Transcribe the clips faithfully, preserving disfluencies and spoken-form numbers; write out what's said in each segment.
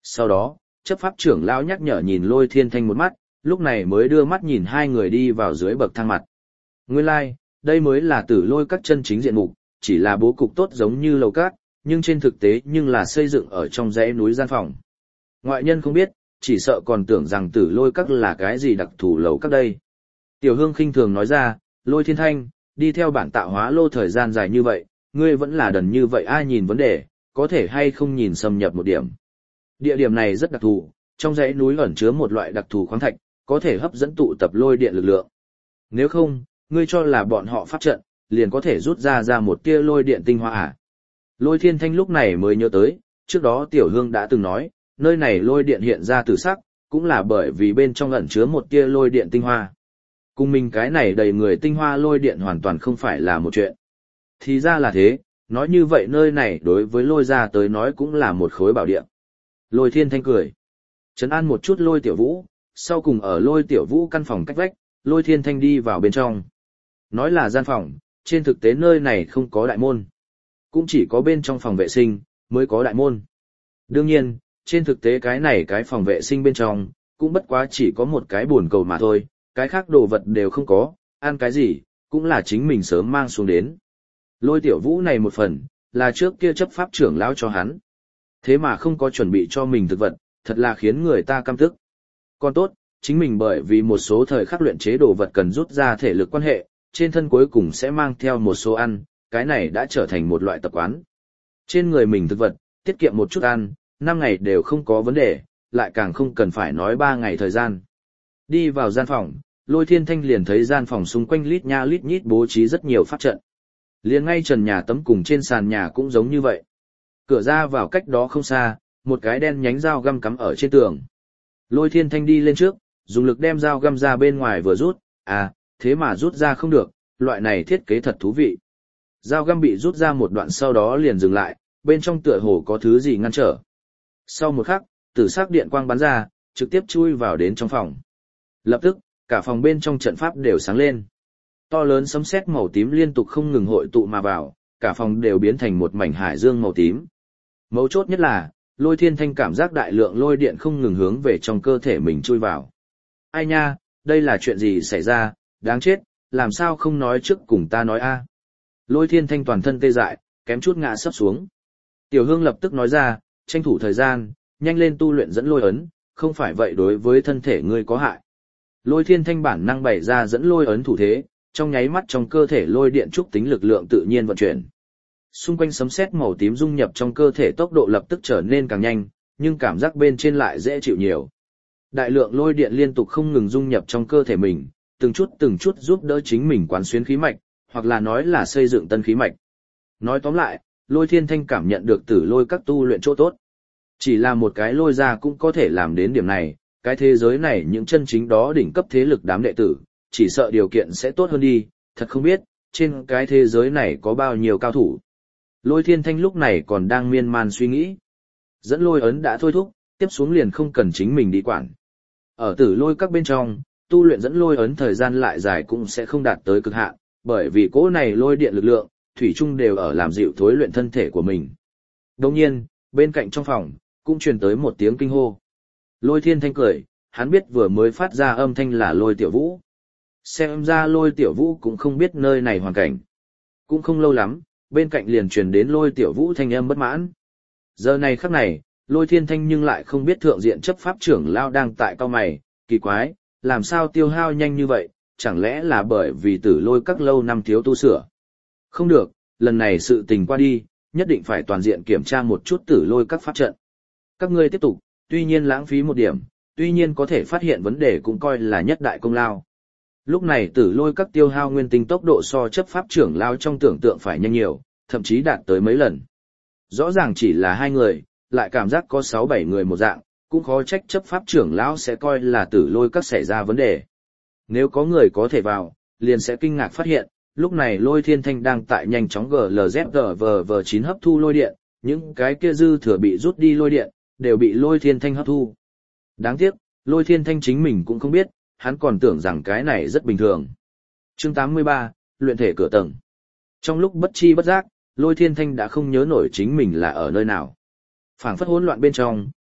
Sau đó, chấp pháp trưởng lão nhắc nhở nhìn Lôi Thiên Thanh một mắt, lúc này mới đưa mắt nhìn hai người đi vào dưới bậc thang mặt. Nguyên lai, like, đây mới là Tử Lôi các chân chính diện mục, chỉ là bố cục tốt giống như lầu cát, nhưng trên thực tế nhưng là xây dựng ở trong dãy núi gian phòng. Ngoại nhân không biết, chỉ sợ còn tưởng rằng Tử Lôi các là cái gì đặc thù lầu các đây. Tiểu Hương khinh thường nói ra, Lôi Thiên Thanh, đi theo bản tạo hóa lô thời gian dài như vậy, ngươi vẫn là đần như vậy, ai nhìn vấn đề, có thể hay không nhìn xâm nhập một điểm. Địa điểm này rất đặc thù, trong dãy núi ẩn chứa một loại đặc thù khoáng thạch, có thể hấp dẫn tụ tập lôi điện lực lượng. Nếu không, ngươi cho là bọn họ pháp trận, liền có thể rút ra ra một tia lôi điện tinh hoa à? Lôi Thiên Thanh lúc này mới nhớ tới, trước đó Tiểu Hương đã từng nói, nơi này lôi điện hiện ra từ sắc, cũng là bởi vì bên trong ẩn chứa một tia lôi điện tinh hoa. Cùng mình cái này đầy người tinh hoa lôi điện hoàn toàn không phải là một chuyện. Thì ra là thế, nói như vậy nơi này đối với lôi ra tới nói cũng là một khối bảo địa. Lôi Thiên Thanh cười. Trấn an một chút Lôi Tiểu Vũ, sau cùng ở Lôi Tiểu Vũ căn phòng cách vách, Lôi Thiên Thanh đi vào bên trong. Nói là gian phòng, trên thực tế nơi này không có đại môn. Cũng chỉ có bên trong phòng vệ sinh, mới có đại môn. Đương nhiên, trên thực tế cái này cái phòng vệ sinh bên trong, cũng bất quá chỉ có một cái bồn cầu mà thôi, cái khác đồ vật đều không có, ăn cái gì, cũng là chính mình sớm mang xuống đến. Lôi Tiểu Vũ này một phần, là trước kia chấp pháp trưởng lão cho hắn. Thế mà không có chuẩn bị cho mình thực vật, thật là khiến người ta căm tức. Còn tốt, chính mình bởi vì một số thời khắc luyện chế đồ vật cần rút ra thể lực quan hệ, trên thân cuối cùng sẽ mang theo một số ăn, cái này đã trở thành một loại tập quán. Trên người mình thực vật, tiết kiệm một chút ăn, năm ngày đều không có vấn đề, lại càng không cần phải nói ba ngày thời gian. Đi vào gian phòng, Lôi Thiên Thanh liền thấy gian phòng xung quanh lít nha lít nhít bố trí rất nhiều pháp trận. Liền ngay trần nhà tấm cùng trên sàn nhà cũng giống như vậy. Cửa ra vào cách đó không xa, một cái đen nhánh dao găm cắm ở trên tường. Lôi Thiên Thanh đi lên trước, dùng lực đem dao găm ra bên ngoài vừa rút, à, thế mà rút ra không được, loại này thiết kế thật thú vị. Dao găm bị rút ra một đoạn sau đó liền dừng lại, bên trong tựa hồ có thứ gì ngăn trở. Sau một khắc, tử sắc điện quang bắn ra, trực tiếp chui vào đến trong phòng. Lập tức, cả phòng bên trong trận pháp đều sáng lên. To lớn sấm sét màu tím liên tục không ngừng hội tụ mà vào, cả phòng đều biến thành một mảnh hải dương màu tím. Mấu chốt nhất là, Lôi Thiên Thanh cảm giác đại lượng lôi điện không ngừng hướng về trong cơ thể mình chui vào. Ai nha, đây là chuyện gì xảy ra, đáng chết, làm sao không nói trước cùng ta nói a? Lôi Thiên Thanh toàn thân tê dại, kém chút ngã sấp xuống. Tiểu Hương lập tức nói ra, tranh thủ thời gian, nhanh lên tu luyện dẫn lôi ấn, không phải vậy đối với thân thể ngươi có hại. Lôi Thiên Thanh bản năng bày ra dẫn lôi ấn thủ thế, trong nháy mắt trong cơ thể lôi điện trúc tính lực lượng tự nhiên vận chuyển. Xung quanh sấm sét màu tím dung nhập trong cơ thể tốc độ lập tức trở nên càng nhanh, nhưng cảm giác bên trên lại dễ chịu nhiều. Đại lượng lôi điện liên tục không ngừng dung nhập trong cơ thể mình, từng chút từng chút giúp đỡ chính mình quán xuyến khí mạch, hoặc là nói là xây dựng tân khí mạch. Nói tóm lại, Lôi Thiên Thanh cảm nhận được Tử Lôi các tu luyện chỗ tốt. Chỉ là một cái lôi ra cũng có thể làm đến điểm này, cái thế giới này những chân chính đó đỉnh cấp thế lực đám đệ tử, chỉ sợ điều kiện sẽ tốt hơn đi, thật không biết, trên cái thế giới này có bao nhiêu cao thủ. Lôi Thiên Thanh lúc này còn đang miên man suy nghĩ. Dẫn lôi ấn đã thôi thúc, tiếp xuống liền không cần chính mình đi quản. Ở Tử Lôi các bên trong, tu luyện dẫn lôi ấn thời gian lại dài cũng sẽ không đạt tới cực hạn, bởi vì cỗ này lôi điện lực lượng, thủy chung đều ở làm dịu thối luyện thân thể của mình. Đồng nhiên, bên cạnh trong phòng, cũng truyền tới một tiếng kinh hô. Lôi Thiên Thanh cười, hắn biết vừa mới phát ra âm thanh là Lôi Tiểu Vũ. Xem ra Lôi Tiểu Vũ cũng không biết nơi này hoàn cảnh. Cũng không lâu lắm, bên cạnh liền truyền đến Lôi Tiểu Vũ thanh âm bất mãn. Giờ này khắc này, Lôi Thiên Thanh nhưng lại không biết thượng diện chấp pháp trưởng lao đang tại cao mày, kỳ quái, làm sao tiêu hao nhanh như vậy, chẳng lẽ là bởi vì Tử Lôi các lâu năm thiếu tu sửa. Không được, lần này sự tình qua đi, nhất định phải toàn diện kiểm tra một chút Tử Lôi các pháp trận. Các ngươi tiếp tục, tuy nhiên lãng phí một điểm, tuy nhiên có thể phát hiện vấn đề cũng coi là nhất đại công lao. Lúc này Tử Lôi các tiêu hao nguyên tinh tốc độ so chấp pháp trưởng lao trong tưởng tượng phải nhanh nhiều, thậm chí đạt tới mấy lần. Rõ ràng chỉ là hai người, lại cảm giác có sáu bảy người một dạng, cũng khó trách chấp pháp trưởng lão sẽ coi là Tử Lôi các xảy ra vấn đề. Nếu có người có thể vào, liền sẽ kinh ngạc phát hiện, lúc này Lôi Thiên Thanh đang tại nhanh chóng G L Z G V V chín hấp thu lôi điện, những cái kia dư thừa bị rút đi lôi điện, đều bị Lôi Thiên Thanh hấp thu. Đáng tiếc, Lôi Thiên Thanh chính mình cũng không biết, hắn còn tưởng rằng cái này rất bình thường. Chương tám mươi ba, luyện thể cửa tầng. Trong lúc bất chi bất giác, Lôi Thiên Thanh đã không nhớ nổi chính mình là ở nơi nào. Phảng phất hỗn loạn bên trong,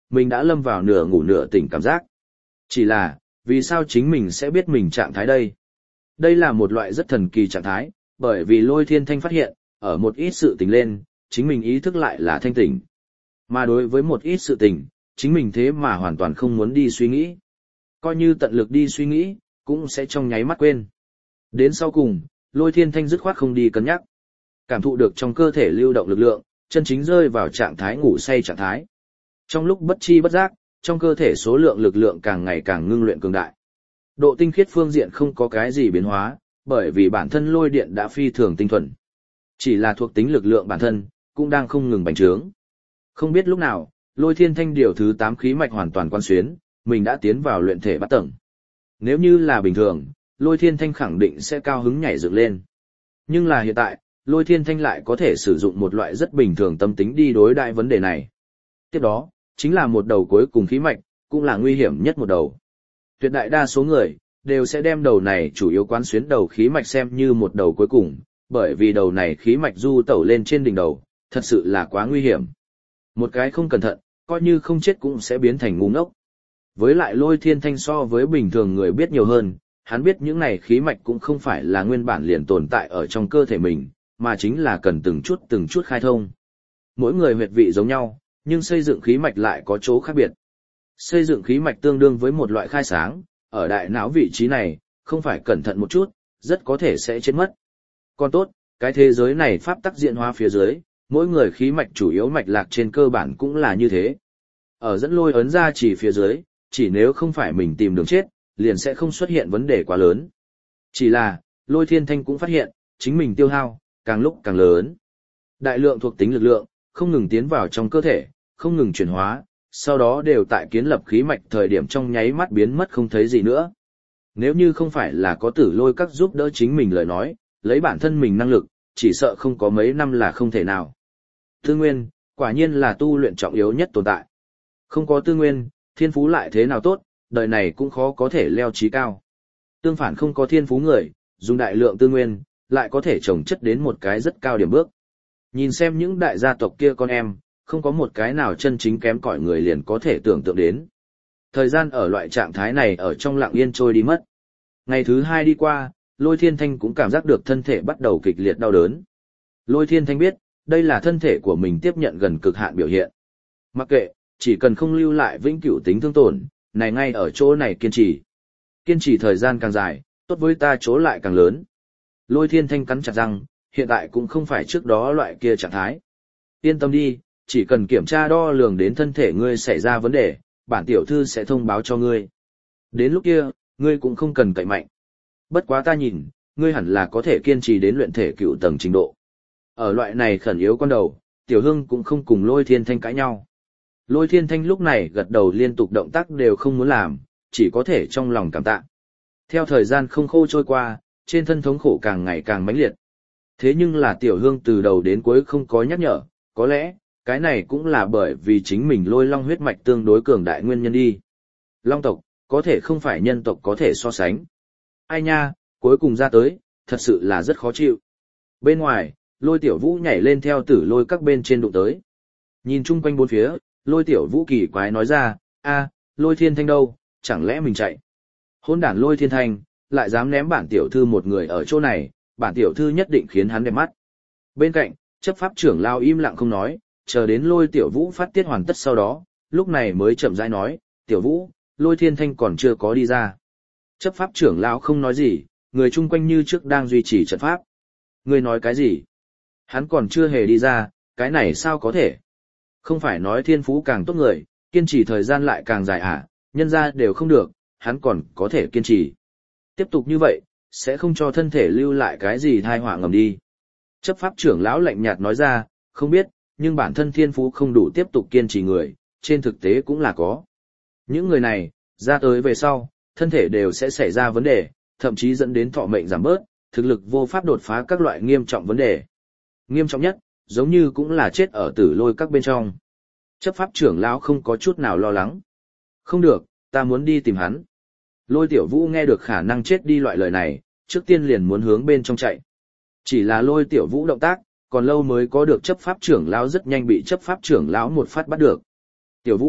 mình đã lâm vào nửa ngủ nửa tỉnh cảm giác. Chỉ là, vì sao chính mình sẽ biết mình trạng thái đây? Đây là một loại rất thần kỳ trạng thái, bởi vì Lôi Thiên Thanh phát hiện, ở một ít sự tình lên, chính mình ý thức lại là thanh tỉnh. Mà đối với một ít sự tình, chính mình thế mà hoàn toàn không muốn đi suy nghĩ. Coi như tận lực đi suy nghĩ, cũng sẽ trong nháy mắt quên. Đến sau cùng, Lôi Thiên Thanh dứt khoát không đi cân nhắc. Cảm thụ được trong cơ thể lưu động lực lượng, chân chính rơi vào trạng thái ngủ say trạng thái. Trong lúc bất chi bất giác, trong cơ thể số lượng lực lượng càng ngày càng ngưng luyện cường đại. Độ tinh khiết phương diện không có cái gì biến hóa, bởi vì bản thân lôi điện đã phi thường tinh thuần. Chỉ là thuộc tính lực lượng bản thân, cũng đang không ngừng bành trướng. Không biết lúc nào, Lôi Thiên Thanh điều thứ tám khí mạch hoàn toàn quan xuyến, mình đã tiến vào luyện thể bát tầng. Nếu như là bình thường, Lôi Thiên Thanh khẳng định sẽ cao hứng nhảy dựng lên. Nhưng là hiện tại, Lôi Thiên Thanh lại có thể sử dụng một loại rất bình thường tâm tính đi đối đại vấn đề này. Tiếp đó, chính là một đầu cuối cùng khí mạch, cũng là nguy hiểm nhất một đầu. Tuyệt đại đa số người, đều sẽ đem đầu này chủ yếu quán xuyến đầu khí mạch xem như một đầu cuối cùng, bởi vì đầu này khí mạch du tẩu lên trên đỉnh đầu, thật sự là quá nguy hiểm. Một cái không cẩn thận, coi như không chết cũng sẽ biến thành ngu ngốc. Với lại Lôi Thiên Thanh so với bình thường người biết nhiều hơn, hắn biết những này khí mạch cũng không phải là nguyên bản liền tồn tại ở trong cơ thể mình, mà chính là cần từng chút từng chút khai thông. Mỗi người huyệt vị giống nhau, nhưng xây dựng khí mạch lại có chỗ khác biệt. Xây dựng khí mạch tương đương với một loại khai sáng, ở đại não vị trí này, không phải cẩn thận một chút, rất có thể sẽ chết mất. Còn tốt, cái thế giới này pháp tắc diễn hóa phía dưới, mỗi người khí mạch chủ yếu mạch lạc trên cơ bản cũng là như thế. Ở dẫn lôi ấn ra chỉ phía dưới, chỉ nếu không phải mình tìm đường chết, liền sẽ không xuất hiện vấn đề quá lớn. Chỉ là, Lôi Thiên Thanh cũng phát hiện, chính mình tiêu hao, càng lúc càng lớn. Đại lượng thuộc tính lực lượng, không ngừng tiến vào trong cơ thể, không ngừng chuyển hóa, sau đó đều tại kiến lập khí mạch thời điểm trong nháy mắt biến mất không thấy gì nữa. Nếu như không phải là có Tử Lôi các giúp đỡ chính mình lời nói, lấy bản thân mình năng lực, chỉ sợ không có mấy năm là không thể nào. Tư nguyên, quả nhiên là tu luyện trọng yếu nhất tồn tại. Không có tư nguyên, thiên phú lại thế nào tốt, đời này cũng khó có thể leo trí cao. Tương phản không có thiên phú người, dùng đại lượng tư nguyên, lại có thể trồng chất đến một cái rất cao điểm bước. Nhìn xem những đại gia tộc kia con em, không có một cái nào chân chính kém cỏi người liền có thể tưởng tượng đến. Thời gian ở loại trạng thái này ở trong lặng yên trôi đi mất. Ngày thứ hai đi qua, Lôi Thiên Thanh cũng cảm giác được thân thể bắt đầu kịch liệt đau đớn. Lôi Thiên Thanh biết, đây là thân thể của mình tiếp nhận gần cực hạn biểu hiện. Mặc kệ, chỉ cần không lưu lại vĩnh cửu tính thương tổn, này ngay ở chỗ này kiên trì. Kiên trì thời gian càng dài, tốt với ta chỗ lại càng lớn. Lôi Thiên Thanh cắn chặt răng, hiện tại cũng không phải trước đó loại kia trạng thái. Yên tâm đi, chỉ cần kiểm tra đo lường đến thân thể ngươi xảy ra vấn đề, bản tiểu thư sẽ thông báo cho ngươi. Đến lúc kia, ngươi cũng không cần cậy mạnh. Bất quá ta nhìn, ngươi hẳn là có thể kiên trì đến luyện thể cựu tầng trình độ. Ở loại này khẩn yếu con đầu, Tiểu Hương cũng không cùng Lôi Thiên Thanh cãi nhau. Lôi Thiên Thanh lúc này gật đầu liên tục động tác đều không muốn làm, chỉ có thể trong lòng cảm tạ. Theo thời gian không khô trôi qua, trên thân thống khổ càng ngày càng mãnh liệt. Thế nhưng là Tiểu Hương từ đầu đến cuối không có nhắc nhở, có lẽ, cái này cũng là bởi vì chính mình Lôi Long huyết mạch tương đối cường đại nguyên nhân đi. Long tộc, có thể không phải nhân tộc có thể so sánh. Ai nha, cuối cùng ra tới, thật sự là rất khó chịu. Bên ngoài, Lôi Tiểu Vũ nhảy lên theo Tử Lôi các bên trên đụng tới. Nhìn chung quanh bốn phía, Lôi Tiểu Vũ kỳ quái nói ra, a, Lôi Thiên Thanh đâu, chẳng lẽ mình chạy. Hôn đản Lôi Thiên Thanh, lại dám ném bản tiểu thư một người ở chỗ này, bản tiểu thư nhất định khiến hắn đẹp mắt. Bên cạnh, chấp pháp trưởng lao im lặng không nói, chờ đến Lôi Tiểu Vũ phát tiết hoàn tất sau đó, lúc này mới chậm rãi nói, Tiểu Vũ, Lôi Thiên Thanh còn chưa có đi ra. Chấp pháp trưởng lão không nói gì, người chung quanh như trước đang duy trì trận pháp. Người nói cái gì? Hắn còn chưa hề đi ra, cái này sao có thể? Không phải nói thiên phú càng tốt người, kiên trì thời gian lại càng dài à, nhân ra đều không được, hắn còn có thể kiên trì. Tiếp tục như vậy, sẽ không cho thân thể lưu lại cái gì thai họa ngầm đi. Chấp pháp trưởng lão lạnh nhạt nói ra, không biết, nhưng bản thân thiên phú không đủ tiếp tục kiên trì người, trên thực tế cũng là có. Những người này, ra tới về sau, thân thể đều sẽ xảy ra vấn đề, thậm chí dẫn đến thọ mệnh giảm bớt, thực lực vô pháp đột phá các loại nghiêm trọng vấn đề. Nghiêm trọng nhất, giống như cũng là chết ở Tử Lôi các bên trong. Chấp pháp trưởng lão không có chút nào lo lắng. Không được, ta muốn đi tìm hắn. Lôi Tiểu Vũ nghe được khả năng chết đi loại lời này, trước tiên liền muốn hướng bên trong chạy. Chỉ là Lôi Tiểu Vũ động tác, còn lâu mới có được chấp pháp trưởng lão rất nhanh bị chấp pháp trưởng lão một phát bắt được. Tiểu Vũ,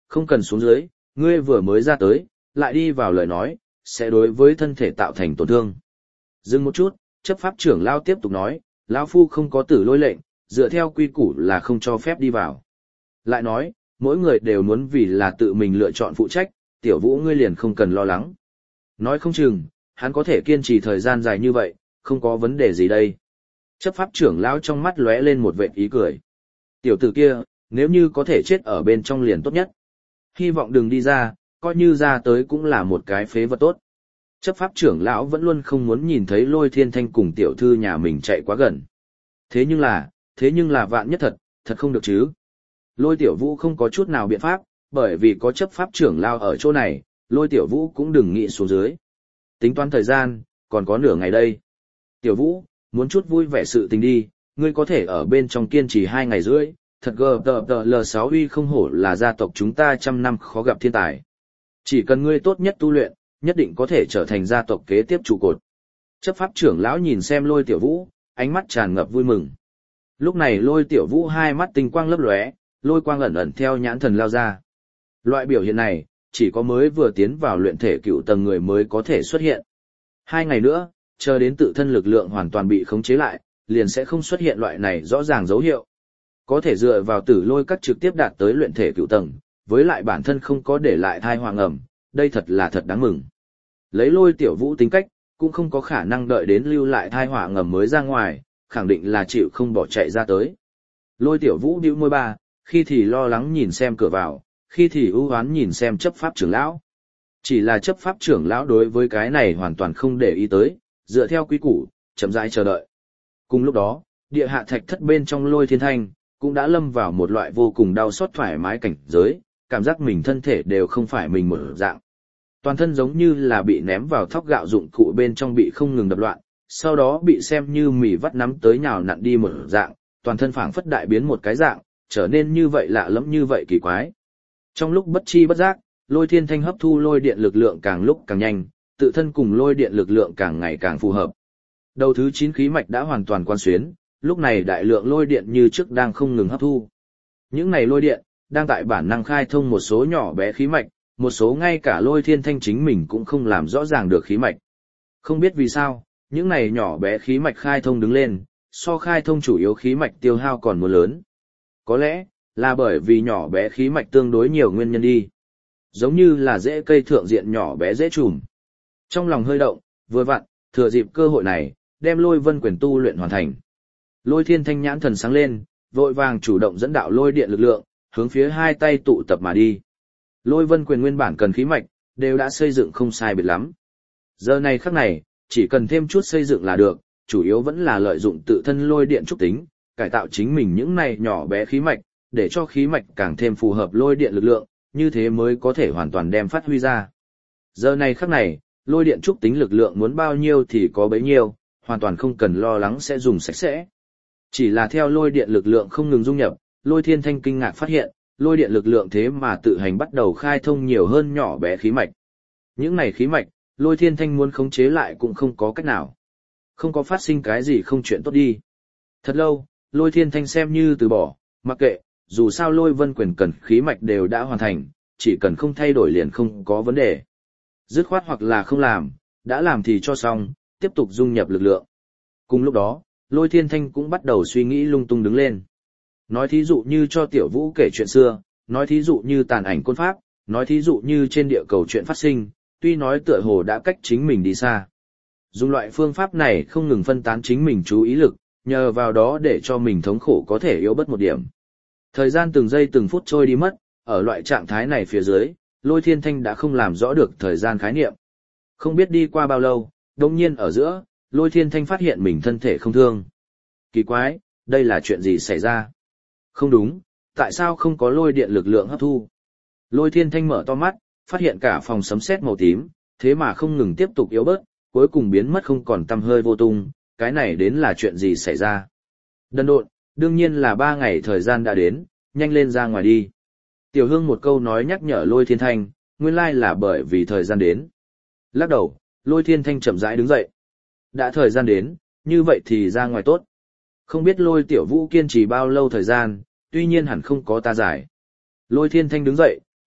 không cần xuống dưới, ngươi vừa mới ra tới, lại đi vào lời nói, sẽ đối với thân thể tạo thành tổn thương. Dừng một chút, chấp pháp trưởng lão tiếp tục nói, lão phu không có tử lôi lệnh, dựa theo quy củ là không cho phép đi vào. Lại nói, mỗi người đều muốn vì là tự mình lựa chọn phụ trách, tiểu vũ ngươi liền không cần lo lắng. Nói không chừng, hắn có thể kiên trì thời gian dài như vậy, không có vấn đề gì đây. Chấp pháp trưởng lão trong mắt lóe lên một vệt ý cười. Tiểu tử kia, nếu như có thể chết ở bên trong liền tốt nhất. Hy vọng đừng đi ra, coi như ra tới cũng là một cái phế vật tốt. Chấp pháp trưởng lão vẫn luôn không muốn nhìn thấy Lôi Thiên Thanh cùng tiểu thư nhà mình chạy quá gần. Thế nhưng là, thế nhưng là vạn nhất thật, thật không được chứ. Lôi tiểu vũ không có chút nào biện pháp, bởi vì có chấp pháp trưởng lão ở chỗ này, Lôi tiểu vũ cũng đừng nghĩ xuống dưới. Tính toán thời gian, còn có nửa ngày đây. Tiểu vũ, muốn chút vui vẻ sự tình đi, ngươi có thể ở bên trong kiên trì hai ngày rưỡi, thật gờ tờ tờ L sáu uy không hổ là gia tộc chúng ta trăm năm khó gặp thiên tài. Chỉ cần ngươi tốt nhất tu luyện, nhất định có thể trở thành gia tộc kế tiếp trụ cột. Chấp pháp trưởng lão nhìn xem Lôi tiểu vũ, ánh mắt tràn ngập vui mừng. Lúc này Lôi tiểu vũ hai mắt tinh quang lấp lóe, lôi quang ẩn ẩn theo nhãn thần lao ra. Loại biểu hiện này, chỉ có mới vừa tiến vào luyện thể cựu tầng người mới có thể xuất hiện. Hai ngày nữa, chờ đến tự thân lực lượng hoàn toàn bị khống chế lại, liền sẽ không xuất hiện loại này rõ ràng dấu hiệu. Có thể dựa vào tử lôi các trực tiếp đạt tới luyện thể cựu tầng, với lại bản thân không có để lại thai hoàng ẩm, đây thật là thật đáng mừng. Lấy Lôi tiểu vũ tính cách, cũng không có khả năng đợi đến lưu lại thai hỏa ngầm mới ra ngoài, khẳng định là chịu không bỏ chạy ra tới. Lôi tiểu vũ bĩu môi ba, khi thì lo lắng nhìn xem cửa vào, khi thì ưu hoán nhìn xem chấp pháp trưởng lão. Chỉ là chấp pháp trưởng lão đối với cái này hoàn toàn không để ý tới, dựa theo quy củ, chậm rãi chờ đợi. Cùng lúc đó, địa hạ thạch thất bên trong Lôi Thiên Thanh, cũng đã lâm vào một loại vô cùng đau xót thoải mái cảnh giới, cảm giác mình thân thể đều không phải mình một dạng. Toàn thân giống như là bị ném vào thóc gạo dụng cụ bên trong bị không ngừng đập loạn, sau đó bị xem như mì vắt nắm tới nhào nặn đi một dạng, toàn thân phảng phất đại biến một cái dạng, trở nên như vậy lạ lẫm như vậy kỳ quái. Trong lúc bất chi bất giác, Lôi Thiên Thanh hấp thu lôi điện lực lượng càng lúc càng nhanh, tự thân cùng lôi điện lực lượng càng ngày càng phù hợp. Đầu thứ chín khí mạch đã hoàn toàn quan xuyến, lúc này đại lượng lôi điện như trước đang không ngừng hấp thu. Những này lôi điện đang tại bản năng khai thông một số nhỏ bé khí mạch, một số ngay cả Lôi Thiên Thanh chính mình cũng không làm rõ ràng được khí mạch. Không biết vì sao, những này nhỏ bé khí mạch khai thông đứng lên, so khai thông chủ yếu khí mạch tiêu hao còn muốn lớn. Có lẽ là bởi vì nhỏ bé khí mạch tương đối nhiều nguyên nhân đi. Giống như là rễ cây thượng diện nhỏ bé dễ trùm. Trong lòng hơi động, vừa vặn, thừa dịp cơ hội này, đem Lôi Vân Quyền tu luyện hoàn thành. Lôi Thiên Thanh nhãn thần sáng lên, vội vàng chủ động dẫn đạo lôi điện lực lượng, hướng phía hai tay tụ tập mà đi. Lôi Vân Quyền nguyên bản cần khí mạch, đều đã xây dựng không sai biệt lắm. Giờ này khắc này, chỉ cần thêm chút xây dựng là được, chủ yếu vẫn là lợi dụng tự thân lôi điện trúc tính, cải tạo chính mình những này nhỏ bé khí mạch, để cho khí mạch càng thêm phù hợp lôi điện lực lượng, như thế mới có thể hoàn toàn đem phát huy ra. Giờ này khắc này, lôi điện trúc tính lực lượng muốn bao nhiêu thì có bấy nhiêu, hoàn toàn không cần lo lắng sẽ dùng sạch sẽ. Chỉ là theo lôi điện lực lượng không ngừng dung nhập, Lôi Thiên Thanh kinh ngạc phát hiện, lôi điện lực lượng thế mà tự hành bắt đầu khai thông nhiều hơn nhỏ bé khí mạch. Những này khí mạch, Lôi Thiên Thanh muốn khống chế lại cũng không có cách nào. Không có phát sinh cái gì không chuyện tốt đi. Thật lâu, Lôi Thiên Thanh xem như từ bỏ, mặc kệ, dù sao Lôi Vân Quyền cần khí mạch đều đã hoàn thành, chỉ cần không thay đổi liền không có vấn đề. Dứt khoát hoặc là không làm, đã làm thì cho xong, tiếp tục dung nhập lực lượng. Cùng lúc đó, Lôi Thiên Thanh cũng bắt đầu suy nghĩ lung tung đứng lên. Nói thí dụ như cho Tiểu Vũ kể chuyện xưa, nói thí dụ như tàn ảnh côn pháp, nói thí dụ như trên địa cầu chuyện phát sinh, tuy nói tựa hồ đã cách chính mình đi xa. Dùng loại phương pháp này không ngừng phân tán chính mình chú ý lực, nhờ vào đó để cho mình thống khổ có thể yếu bớt một điểm. Thời gian từng giây từng phút trôi đi mất, ở loại trạng thái này phía dưới, Lôi Thiên Thanh đã không làm rõ được thời gian khái niệm. Không biết đi qua bao lâu, đột nhiên ở giữa, Lôi Thiên Thanh phát hiện mình thân thể không thương. Kỳ quái, đây là chuyện gì xảy ra? Không đúng, tại sao không có lôi điện lực lượng hấp thu? Lôi Thiên Thanh mở to mắt, phát hiện cả phòng sấm sét màu tím, thế mà không ngừng tiếp tục yếu bớt, cuối cùng biến mất không còn tăm hơi vô tung, cái này đến là chuyện gì xảy ra? Đần độn, đương nhiên là ba ngày thời gian đã đến, nhanh lên ra ngoài đi. Tiểu Hương một câu nói nhắc nhở Lôi Thiên Thanh, nguyên lai là bởi vì thời gian đến. Lắc đầu, Lôi Thiên Thanh chậm rãi đứng dậy. Đã thời gian đến, như vậy thì ra ngoài tốt. Không biết Lôi Tiểu Vũ kiên trì bao lâu thời gian, tuy nhiên hẳn không có ta giải. Lôi Thiên Thanh đứng dậy,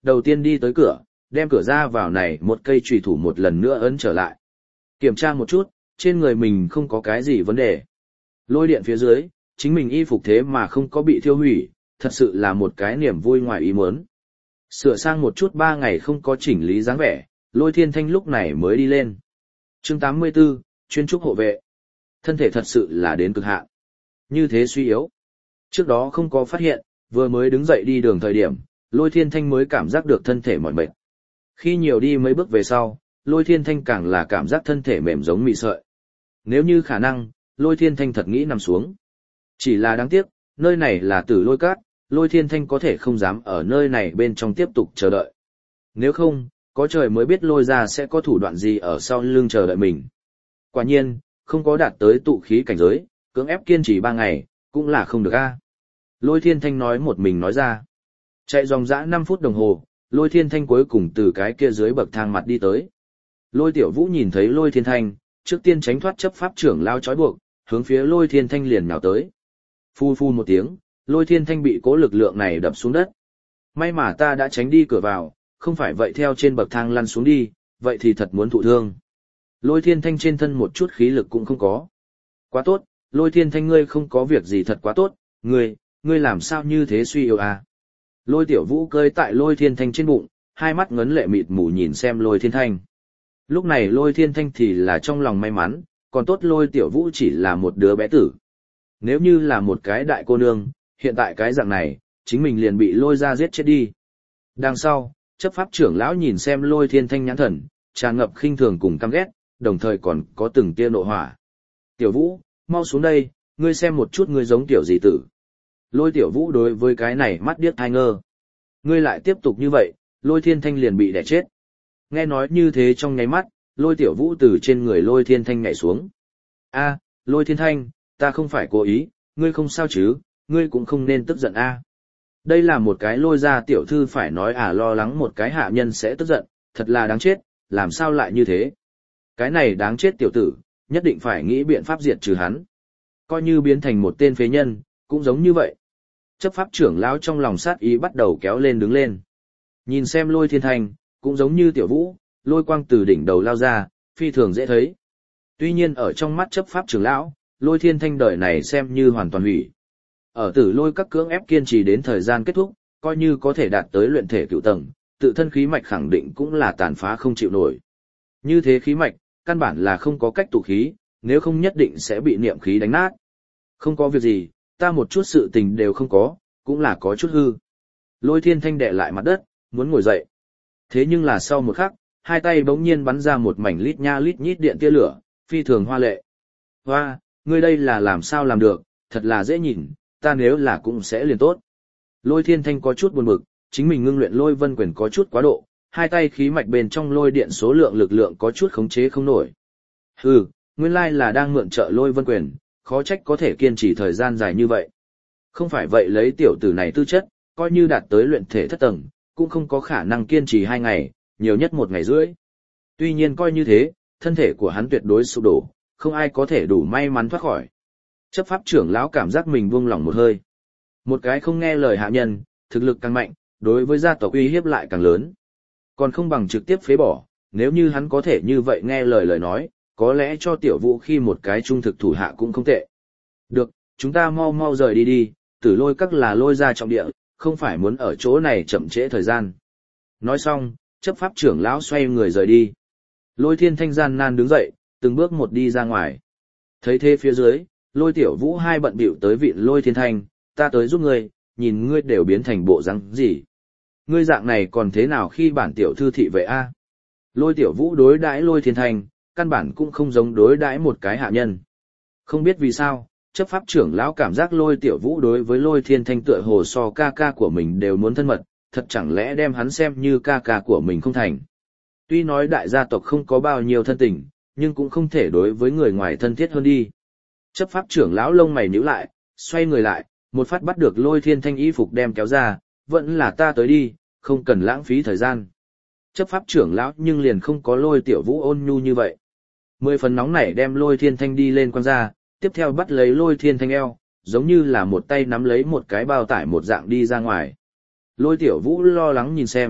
đầu tiên đi tới cửa, đem cửa ra vào này một cây chùy thủ một lần nữa ấn trở lại. Kiểm tra một chút, trên người mình không có cái gì vấn đề. Lôi điện phía dưới, chính mình y phục thế mà không có bị thiêu hủy, thật sự là một cái niềm vui ngoài ý muốn. Sửa sang một chút ba ngày không có chỉnh lý dáng vẻ, Lôi Thiên Thanh lúc này mới đi lên. Chương tám mươi tư, chuyên trúc hộ vệ. Thân thể thật sự là đến cực hạn. Như thế suy yếu. Trước đó không có phát hiện, vừa mới đứng dậy đi đường thời điểm, Lôi Thiên Thanh mới cảm giác được thân thể mỏi mệt. Khi nhiều đi mấy bước về sau, Lôi Thiên Thanh càng là cảm giác thân thể mềm giống mì sợi. Nếu như khả năng, Lôi Thiên Thanh thật nghĩ nằm xuống. Chỉ là đáng tiếc, nơi này là Tử Lôi Cát, Lôi Thiên Thanh có thể không dám ở nơi này bên trong tiếp tục chờ đợi. Nếu không, có trời mới biết Lôi ra sẽ có thủ đoạn gì ở sau lưng chờ đợi mình. Quả nhiên, không có đạt tới tụ khí cảnh giới, cưỡng ép kiên trì ba ngày, cũng là không được a. Lôi Thiên Thanh nói một mình nói ra. Chạy dòng dã năm phút đồng hồ, Lôi Thiên Thanh cuối cùng từ cái kia dưới bậc thang mặt đi tới. Lôi Tiểu Vũ nhìn thấy Lôi Thiên Thanh, trước tiên tránh thoát chấp pháp trưởng lao trói buộc, hướng phía Lôi Thiên Thanh liền nhào tới. Phu phu một tiếng, Lôi Thiên Thanh bị cố lực lượng này đập xuống đất. May mà ta đã tránh đi cửa vào, không phải vậy theo trên bậc thang lăn xuống đi, vậy thì thật muốn thụ thương. Lôi Thiên Thanh trên thân một chút khí lực cũng không có. Quá tốt, Lôi Thiên Thanh ngươi không có việc gì thật quá tốt, ngươi, ngươi làm sao như thế suy yếu à? Lôi Tiểu Vũ cơi tại Lôi Thiên Thanh trên bụng, hai mắt ngấn lệ mịt mù nhìn xem Lôi Thiên Thanh. Lúc này Lôi Thiên Thanh thì là trong lòng may mắn, còn tốt Lôi Tiểu Vũ chỉ là một đứa bé tử. Nếu như là một cái đại cô nương, hiện tại cái dạng này, chính mình liền bị lôi ra giết chết đi. Đằng sau, chấp pháp trưởng lão nhìn xem Lôi Thiên Thanh nhãn thần, tràn ngập khinh thường cùng căm ghét, đồng thời còn có từng tia nộ hỏa. Tiểu Vũ, mau xuống đây, ngươi xem một chút ngươi giống tiểu gì tử. Lôi Tiểu Vũ đối với cái này mắt điếc thai ngơ. Ngươi lại tiếp tục như vậy, Lôi Thiên Thanh liền bị đẻ chết. Nghe nói như thế trong nháy mắt, Lôi Tiểu Vũ từ trên người Lôi Thiên Thanh nhảy xuống. A, Lôi Thiên Thanh, ta không phải cố ý, ngươi không sao chứ, ngươi cũng không nên tức giận a. Đây là một cái Lôi gia tiểu thư phải nói à lo lắng một cái hạ nhân sẽ tức giận, thật là đáng chết, làm sao lại như thế. Cái này đáng chết tiểu tử, nhất định phải nghĩ biện pháp diệt trừ hắn. Coi như biến thành một tên phế nhân, cũng giống như vậy. Chấp pháp trưởng lão trong lòng sát ý bắt đầu kéo lên đứng lên. Nhìn xem Lôi Thiên Thanh, cũng giống như Tiểu Vũ, lôi quang từ đỉnh đầu lao ra, phi thường dễ thấy. Tuy nhiên ở trong mắt chấp pháp trưởng lão, Lôi Thiên Thanh đời này xem như hoàn toàn hủy. Ở Tử Lôi các cưỡng ép kiên trì đến thời gian kết thúc, coi như có thể đạt tới luyện thể cửu tầng, tự thân khí mạch khẳng định cũng là tàn phá không chịu nổi. Như thế khí mạch, căn bản là không có cách tụ khí, nếu không nhất định sẽ bị niệm khí đánh nát. Không có việc gì, ta một chút sự tình đều không có, cũng là có chút hư. Lôi Thiên Thanh đè lại mặt đất, muốn ngồi dậy. Thế nhưng là sau một khắc, hai tay bỗng nhiên bắn ra một mảnh lít nha lít nhít điện tia lửa, phi thường hoa lệ. Hoa, ngươi đây là làm sao làm được, thật là dễ nhìn, ta nếu là cũng sẽ liền tốt. Lôi Thiên Thanh có chút buồn bực, chính mình ngưng luyện lôi vân quyền có chút quá độ, hai tay khí mạch bên trong lôi điện số lượng lực lượng có chút khống chế không nổi. Hừ, nguyên lai là đang mượn trợ lôi vân quyền, khó trách có thể kiên trì thời gian dài như vậy. Không phải vậy lấy tiểu tử này tư chất, coi như đạt tới luyện thể thất tầng, cũng không có khả năng kiên trì hai ngày, nhiều nhất một ngày rưỡi. Tuy nhiên coi như thế, thân thể của hắn tuyệt đối sụp đổ, không ai có thể đủ may mắn thoát khỏi. Chấp pháp trưởng lão cảm giác mình buông lỏng một hơi. Một cái không nghe lời hạ nhân, thực lực càng mạnh, đối với gia tộc uy hiếp lại càng lớn. Còn không bằng trực tiếp phế bỏ, nếu như hắn có thể như vậy nghe lời lời nói, có lẽ cho Tiểu Vũ khi một cái trung thực thủ hạ cũng không tệ. Được, chúng ta mau mau rời đi đi, Tử Lôi các là lôi ra trọng địa, không phải muốn ở chỗ này chậm trễ thời gian. Nói xong, chấp pháp trưởng lão xoay người rời đi. Lôi Thiên Thanh gian nan đứng dậy, từng bước một đi ra ngoài. Thấy thế phía dưới, Lôi Tiểu Vũ hai bận bịu tới vịn Lôi Thiên Thanh, ta tới giúp ngươi, nhìn ngươi đều biến thành bộ răng gì. Ngươi dạng này còn thế nào khi bản tiểu thư thị vệ a? Lôi Tiểu Vũ đối đãi Lôi Thiên Thanh, căn bản cũng không giống đối đãi một cái hạ nhân. Không biết vì sao, chấp pháp trưởng lão cảm giác Lôi Tiểu Vũ đối với Lôi Thiên Thanh tựa hồ so ca ca của mình đều muốn thân mật, thật chẳng lẽ đem hắn xem như ca ca của mình không thành. Tuy nói đại gia tộc không có bao nhiêu thân tình, nhưng cũng không thể đối với người ngoài thân thiết hơn đi. Chấp pháp trưởng lão lông mày nhíu lại, xoay người lại, một phát bắt được Lôi Thiên Thanh y phục đem kéo ra, vẫn là ta tới đi, không cần lãng phí thời gian. Chấp pháp trưởng lão nhưng liền không có Lôi Tiểu Vũ ôn nhu như vậy. Mười phần nóng nảy đem Lôi Thiên Thanh đi lên quan ra, tiếp theo bắt lấy Lôi Thiên Thanh eo, giống như là một tay nắm lấy một cái bao tải một dạng đi ra ngoài. Lôi Tiểu Vũ lo lắng nhìn xem,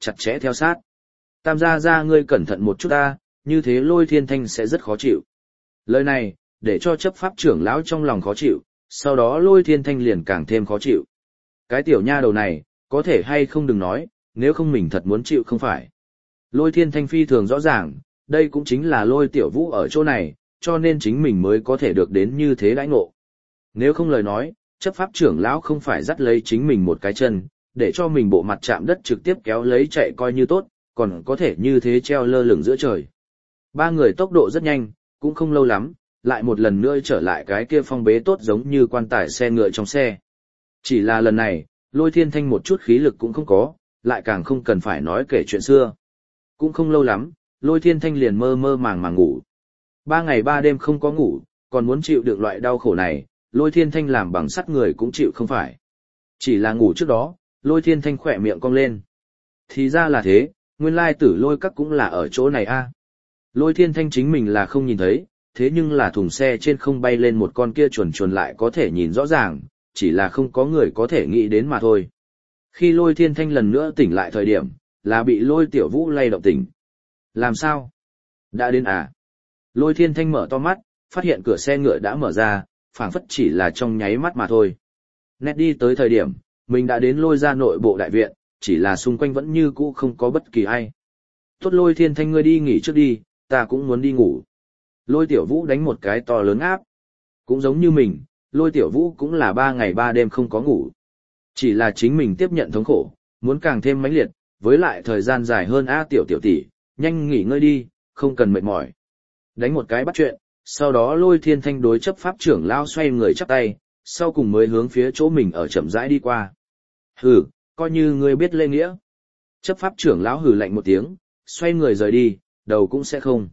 chặt chẽ theo sát. Tam gia gia ngươi cẩn thận một chút ta, như thế Lôi Thiên Thanh sẽ rất khó chịu. Lời này, để cho chấp pháp trưởng lão trong lòng khó chịu, sau đó Lôi Thiên Thanh liền càng thêm khó chịu. Cái tiểu nha đầu này, có thể hay không đừng nói, nếu không mình thật muốn chịu không phải. Lôi Thiên Thanh phi thường rõ ràng, đây cũng chính là Lôi Tiểu Vũ ở chỗ này, cho nên chính mình mới có thể được đến như thế đãi ngộ. Nếu không lời nói, chấp pháp trưởng lão không phải dắt lấy chính mình một cái chân, để cho mình bộ mặt chạm đất trực tiếp kéo lấy chạy coi như tốt, còn có thể như thế treo lơ lửng giữa trời. Ba người tốc độ rất nhanh, cũng không lâu lắm, lại một lần nữa trở lại cái kia phong bế tốt giống như quan tài xe ngựa trong xe. Chỉ là lần này, Lôi Thiên Thanh một chút khí lực cũng không có, lại càng không cần phải nói kể chuyện xưa. Cũng không lâu lắm, Lôi Thiên Thanh liền mơ mơ màng màng ngủ. Ba ngày ba đêm không có ngủ, còn muốn chịu được loại đau khổ này, Lôi Thiên Thanh làm bằng sắt người cũng chịu không phải. Chỉ là ngủ trước đó, Lôi Thiên Thanh khỏe miệng cong lên. Thì ra là thế, nguyên lai tử lôi các cũng là ở chỗ này a. Lôi Thiên Thanh chính mình là không nhìn thấy, thế nhưng là thùng xe trên không bay lên một con kia chuồn chuồn lại có thể nhìn rõ ràng, chỉ là không có người có thể nghĩ đến mà thôi. Khi Lôi Thiên Thanh lần nữa tỉnh lại thời điểm, là bị Lôi Tiểu Vũ lay động tỉnh. Làm sao? Đã đến à? Lôi Thiên Thanh mở to mắt, phát hiện cửa xe ngựa đã mở ra, phảng phất chỉ là trong nháy mắt mà thôi. Nét đi tới thời điểm, mình đã đến Lôi ra nội bộ đại viện, chỉ là xung quanh vẫn như cũ không có bất kỳ ai. Tốt Lôi Thiên Thanh ngươi đi nghỉ trước đi, ta cũng muốn đi ngủ. Lôi Tiểu Vũ đánh một cái to lớn áp. Cũng giống như mình, Lôi Tiểu Vũ cũng là ba ngày ba đêm không có ngủ. Chỉ là chính mình tiếp nhận thống khổ, muốn càng thêm mãnh liệt, với lại thời gian dài hơn a tiểu tiểu tỷ, nhanh nghỉ ngơi đi, không cần mệt mỏi. Đánh một cái bắt chuyện, sau đó Lôi Thiên Thanh đối chấp pháp trưởng lao xoay người chắp tay, sau cùng mới hướng phía chỗ mình ở chậm rãi đi qua. Hừ, coi như ngươi biết lễ nghĩa. Chấp pháp trưởng lão hừ lạnh một tiếng, xoay người rời đi, đầu cũng sẽ không.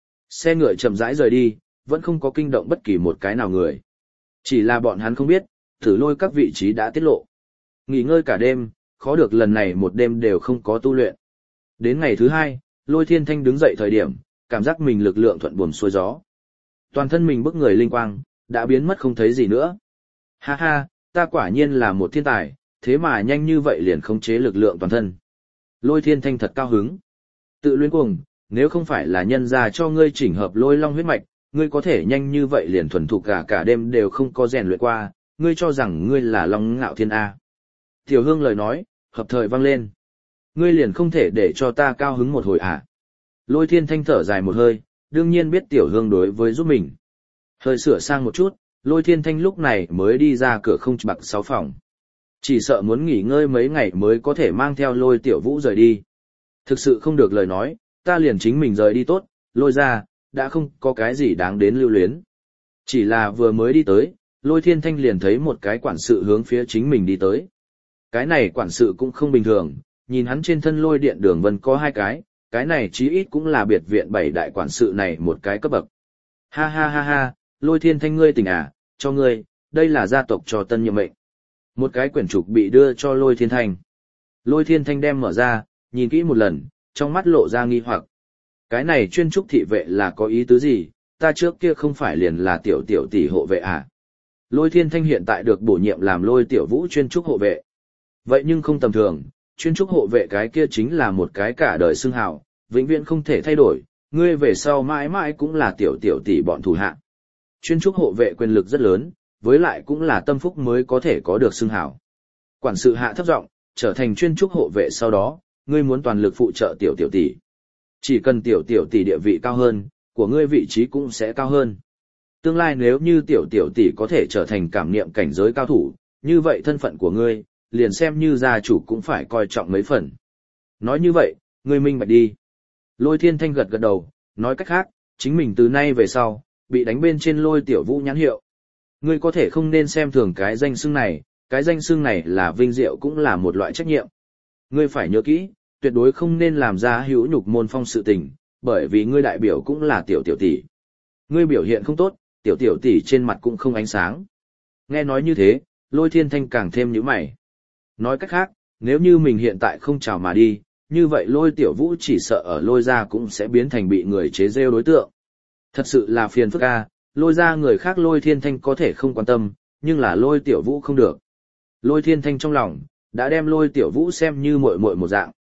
Xe ngựa chậm rãi rời đi, vẫn không có kinh động bất kỳ một cái nào người. Chỉ là bọn hắn không biết, Tử Lôi các vị trí đã tiết lộ. Nghỉ ngơi cả đêm, khó được lần này một đêm đều không có tu luyện. Đến ngày thứ hai, Lôi Thiên Thanh đứng dậy thời điểm, cảm giác mình lực lượng thuận buồm xuôi gió. Toàn thân mình bức người linh quang, đã biến mất không thấy gì nữa. Ha ha, ta quả nhiên là một thiên tài, thế mà nhanh như vậy liền khống chế lực lượng toàn thân. Lôi Thiên Thanh thật cao hứng. Tự luyến cuồng, nếu không phải là nhân ra cho ngươi chỉnh hợp lôi long huyết mạch, ngươi có thể nhanh như vậy liền thuần thục cả cả đêm đều không có rèn luyện qua, ngươi cho rằng ngươi là long ngạo thiên A. Tiểu Hương lời nói, hợp thời vang lên. Ngươi liền không thể để cho ta cao hứng một hồi à? Lôi Thiên Thanh thở dài một hơi, đương nhiên biết Tiểu Hương đối với giúp mình. Hơi sửa sang một chút, Lôi Thiên Thanh lúc này mới đi ra cửa không bạc sáu phòng. Chỉ sợ muốn nghỉ ngơi mấy ngày mới có thể mang theo Lôi Tiểu Vũ rời đi. Thực sự không được lời nói, ta liền chính mình rời đi tốt, Lôi ra, đã không có cái gì đáng đến lưu luyến. Chỉ là vừa mới đi tới, Lôi Thiên Thanh liền thấy một cái quản sự hướng phía chính mình đi tới. Cái này quản sự cũng không bình thường, nhìn hắn trên thân lôi điện đường vân có hai cái, cái này chí ít cũng là biệt viện bảy đại quản sự này một cái cấp bậc. Ha ha ha ha, Lôi Thiên Thanh ngươi tỉnh à, cho ngươi, đây là gia tộc cho tân nhiệm mệnh. Một cái quyển trục bị đưa cho Lôi Thiên Thanh. Lôi Thiên Thanh đem mở ra, nhìn kỹ một lần, trong mắt lộ ra nghi hoặc. Cái này chuyên trúc thị vệ là có ý tứ gì, ta trước kia không phải liền là tiểu tiểu tỷ hộ vệ à. Lôi Thiên Thanh hiện tại được bổ nhiệm làm Lôi Tiểu Vũ chuyên trúc hộ vệ. Vậy nhưng không tầm thường, chuyên trúc hộ vệ cái kia chính là một cái cả đời xưng hào, vĩnh viễn không thể thay đổi, ngươi về sau mãi mãi cũng là tiểu tiểu tỷ bọn thủ hạ. Chuyên trúc hộ vệ quyền lực rất lớn, với lại cũng là tâm phúc mới có thể có được xưng hào. Quản sự hạ thấp giọng, trở thành chuyên trúc hộ vệ sau đó, ngươi muốn toàn lực phụ trợ tiểu tiểu tỷ. Chỉ cần tiểu tiểu tỷ địa vị cao hơn, của ngươi vị trí cũng sẽ cao hơn. Tương lai nếu như tiểu tiểu tỷ có thể trở thành cảm niệm cảnh giới cao thủ, như vậy thân phận của ngươi, liền xem như gia chủ cũng phải coi trọng mấy phần. Nói như vậy, ngươi minh bạch đi. Lôi Thiên Thanh gật gật đầu, nói cách khác, chính mình từ nay về sau, bị đánh bên trên Lôi Tiểu Vũ nhãn hiệu. Ngươi có thể không nên xem thường cái danh xưng này, cái danh xưng này là vinh diệu cũng là một loại trách nhiệm. Ngươi phải nhớ kỹ, tuyệt đối không nên làm ra hữu nhục môn phong sự tình, bởi vì ngươi đại biểu cũng là tiểu tiểu tỷ. Ngươi biểu hiện không tốt, tiểu tiểu tỷ trên mặt cũng không ánh sáng. Nghe nói như thế, Lôi Thiên Thanh càng thêm nhíu mày. Nói cách khác, nếu như mình hiện tại không chào mà đi, như vậy Lôi Tiểu Vũ chỉ sợ ở Lôi gia cũng sẽ biến thành bị người chế rêu đối tượng. Thật sự là phiền phức a, Lôi gia người khác Lôi Thiên Thanh có thể không quan tâm, nhưng là Lôi Tiểu Vũ không được. Lôi Thiên Thanh trong lòng đã đem Lôi Tiểu Vũ xem như muội muội một dạng.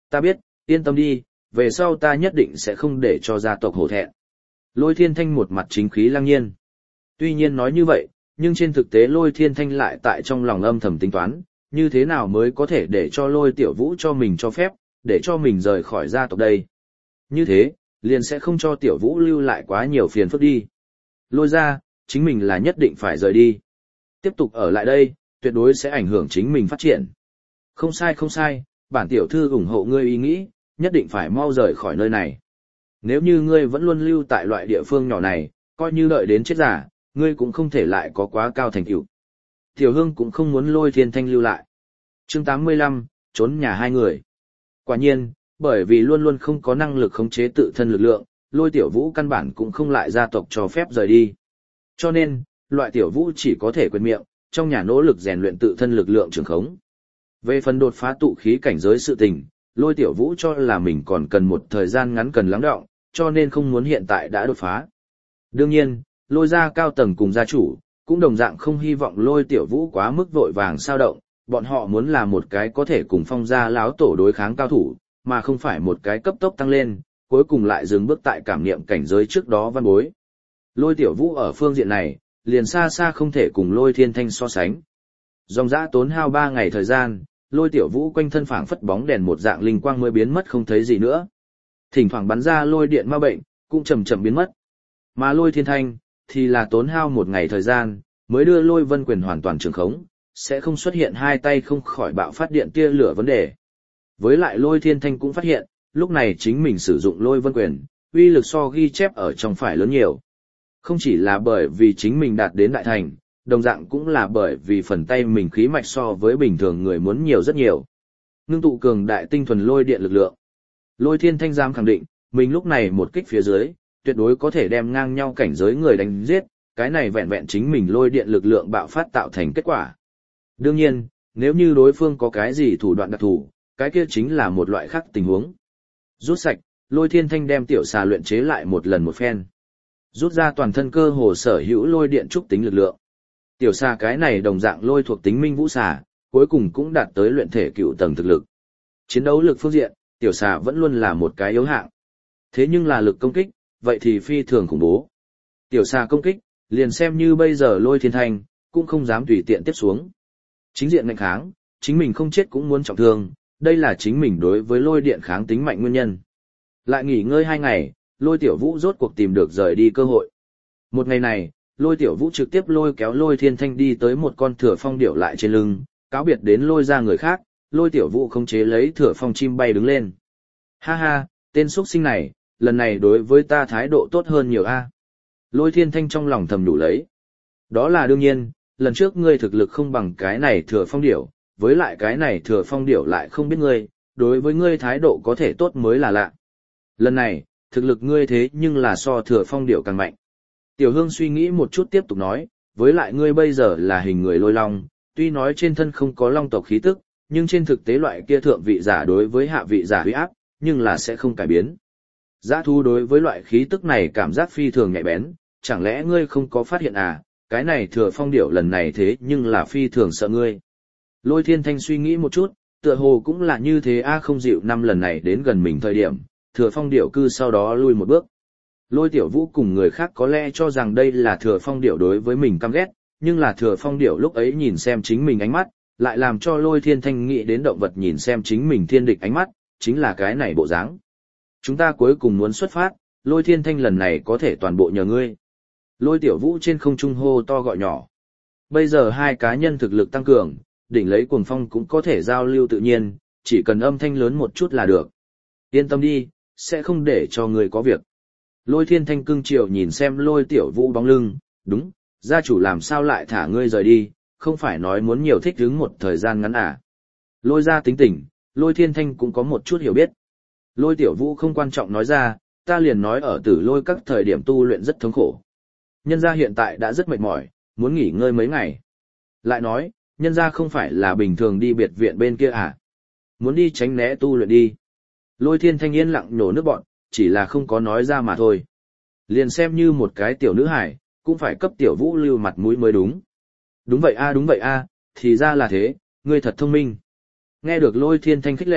Ta biết, yên tâm đi, về sau ta nhất định sẽ không để cho gia tộc hổ thẹn. Lôi Thiên Thanh một mặt chính khí lăng nhiên. Tuy nhiên nói như vậy, nhưng trên thực tế Lôi Thiên Thanh lại tại trong lòng âm thầm tính toán, như thế nào mới có thể để cho Lôi Tiểu Vũ cho mình cho phép, để cho mình rời khỏi gia tộc đây. Như thế, liền sẽ không cho Tiểu Vũ lưu lại quá nhiều phiền phức đi. Lôi ra, chính mình là nhất định phải rời đi. Tiếp tục ở lại đây, tuyệt đối sẽ ảnh hưởng chính mình phát triển. Không sai không sai, bản tiểu thư ủng hộ ngươi ý nghĩ, nhất định phải mau rời khỏi nơi này. Nếu như ngươi vẫn luôn lưu tại loại địa phương nhỏ này, coi như đợi đến chết giả, ngươi cũng không thể lại có quá cao thành tựu. Tiểu Hương cũng không muốn Lôi Thiên Thanh lưu lại. Chương tám mươi lăm, trốn nhà hai người. Quả nhiên, bởi vì luôn luôn không có năng lực khống chế tự thân lực lượng, Lôi Tiểu Vũ căn bản cũng không lại gia tộc cho phép rời đi. Cho nên, loại Tiểu Vũ chỉ có thể quên miệng, trong nhà nỗ lực rèn luyện tự thân lực lượng trường khống. Về phần đột phá tụ khí cảnh giới sự tình, Lôi Tiểu Vũ cho là mình còn cần một thời gian ngắn cần lắng đọng, cho nên không muốn hiện tại đã đột phá. Đương nhiên, Lôi gia cao tầng cùng gia chủ, cũng đồng dạng không hy vọng Lôi Tiểu Vũ quá mức vội vàng sao động, bọn họ muốn là một cái có thể cùng Phong gia láo tổ đối kháng cao thủ, mà không phải một cái cấp tốc tăng lên, cuối cùng lại dừng bước tại cảm niệm cảnh giới trước đó văn bối. Lôi Tiểu Vũ ở phương diện này, liền xa xa không thể cùng Lôi Thiên Thanh so sánh. Dòng dã tốn hao ba ngày thời gian, Lôi Tiểu Vũ quanh thân phảng phất bóng đèn một dạng linh quang mới biến mất không thấy gì nữa. Thỉnh thoảng bắn ra lôi điện ma bệnh, cũng chậm chậm biến mất. Mà Lôi Thiên Thanh, thì là tốn hao một ngày thời gian, mới đưa Lôi Vân Quyền hoàn toàn trường khống, sẽ không xuất hiện hai tay không khỏi bạo phát điện tia lửa vấn đề. Với lại Lôi Thiên Thanh cũng phát hiện, lúc này chính mình sử dụng Lôi Vân Quyền, uy lực so ghi chép ở trong phải lớn nhiều. Không chỉ là bởi vì chính mình đạt đến đại thành, đồng dạng cũng là bởi vì phần tay mình khí mạch so với bình thường người muốn nhiều rất nhiều. Ngưng tụ cường đại tinh thuần lôi điện lực lượng. Lôi Thiên Thanh dám khẳng định, mình lúc này một kích phía dưới, tuyệt đối có thể đem ngang nhau cảnh giới người đánh giết, cái này vẹn vẹn chính mình lôi điện lực lượng bạo phát tạo thành kết quả. Đương nhiên, nếu như đối phương có cái gì thủ đoạn đặc thù, cái kia chính là một loại khác tình huống. Rút sạch, Lôi Thiên Thanh đem tiểu xà luyện chế lại một lần một phen. Rút ra toàn thân cơ hồ sở hữu lôi điện trúc tính lực lượng. Tiểu xà cái này đồng dạng lôi thuộc tính minh vũ xà, cuối cùng cũng đạt tới luyện thể cựu tầng thực lực. Chiến đấu lực phương diện, tiểu xà vẫn luôn là một cái yếu hạng. Thế nhưng là lực công kích, vậy thì phi thường khủng bố. Tiểu xà công kích, liền xem như bây giờ Lôi Thiên Thanh, cũng không dám tùy tiện tiếp xuống. Chính diện ngạnh kháng, chính mình không chết cũng muốn trọng thương, đây là chính mình đối với lôi điện kháng tính mạnh nguyên nhân. Lại nghỉ ngơi hai ngày, Lôi Tiểu Vũ rốt cuộc tìm được rời đi cơ hội. Một ngày này, Lôi Tiểu Vũ trực tiếp lôi kéo Lôi Thiên Thanh đi tới một con thừa phong điểu lại trên lưng, cáo biệt đến Lôi ra người khác, Lôi Tiểu Vũ khống chế lấy thừa phong chim bay đứng lên. Ha ha, tên xuất sinh này, lần này đối với ta thái độ tốt hơn nhiều a. Lôi Thiên Thanh trong lòng thầm đủ lấy. Đó là đương nhiên, lần trước ngươi thực lực không bằng cái này thừa phong điểu, với lại cái này thừa phong điểu lại không biết ngươi, đối với ngươi thái độ có thể tốt mới là lạ. Lần này, thực lực ngươi thế nhưng là so thừa phong điểu càng mạnh. Tiểu Hương suy nghĩ một chút tiếp tục nói, với lại ngươi bây giờ là hình người lôi long, tuy nói trên thân không có long tộc khí tức, nhưng trên thực tế loại kia thượng vị giả đối với hạ vị giả huy áp, nhưng là sẽ không cải biến. Dã thú đối với loại khí tức này cảm giác phi thường nhạy bén, chẳng lẽ ngươi không có phát hiện à, cái này thừa phong điểu lần này thế nhưng là phi thường sợ ngươi. Lôi Thiên Thanh suy nghĩ một chút, tựa hồ cũng là như thế a không dịu năm lần này đến gần mình thời điểm, thừa phong điểu cư sau đó lui một bước. Lôi Tiểu Vũ cùng người khác có lẽ cho rằng đây là thừa phong điểu đối với mình căm ghét, nhưng là thừa phong điểu lúc ấy nhìn xem chính mình ánh mắt, lại làm cho Lôi Thiên Thanh nghĩ đến động vật nhìn xem chính mình thiên địch ánh mắt, chính là cái này bộ dáng. Chúng ta cuối cùng muốn xuất phát, Lôi Thiên Thanh lần này có thể toàn bộ nhờ ngươi. Lôi Tiểu Vũ trên không trung hô to gọi nhỏ. Bây giờ hai cá nhân thực lực tăng cường, đỉnh lấy cuồng phong cũng có thể giao lưu tự nhiên, chỉ cần âm thanh lớn một chút là được. Yên tâm đi, sẽ không để cho người có việc. Lôi Thiên Thanh cưng chiều nhìn xem Lôi Tiểu Vũ bóng lưng, đúng, gia chủ làm sao lại thả ngươi rời đi, không phải nói muốn nhiều thích hứng một thời gian ngắn à. Lôi ra tính tình, Lôi Thiên Thanh cũng có một chút hiểu biết. Lôi Tiểu Vũ không quan trọng nói ra, ta liền nói ở Tử Lôi các thời điểm tu luyện rất thống khổ. Nhân gia hiện tại đã rất mệt mỏi, muốn nghỉ ngơi mấy ngày. Lại nói, nhân gia không phải là bình thường đi biệt viện bên kia à? Muốn đi tránh né tu luyện đi. Lôi Thiên Thanh yên lặng nhổ nước bọn, chỉ là không có nói ra mà thôi. Liền xem như một cái tiểu nữ hải, cũng phải cấp Tiểu Vũ lưu mặt mũi mới đúng. Đúng vậy a đúng vậy a, thì ra là thế, ngươi thật thông minh. Nghe được Lôi Thiên Thanh khích lệ,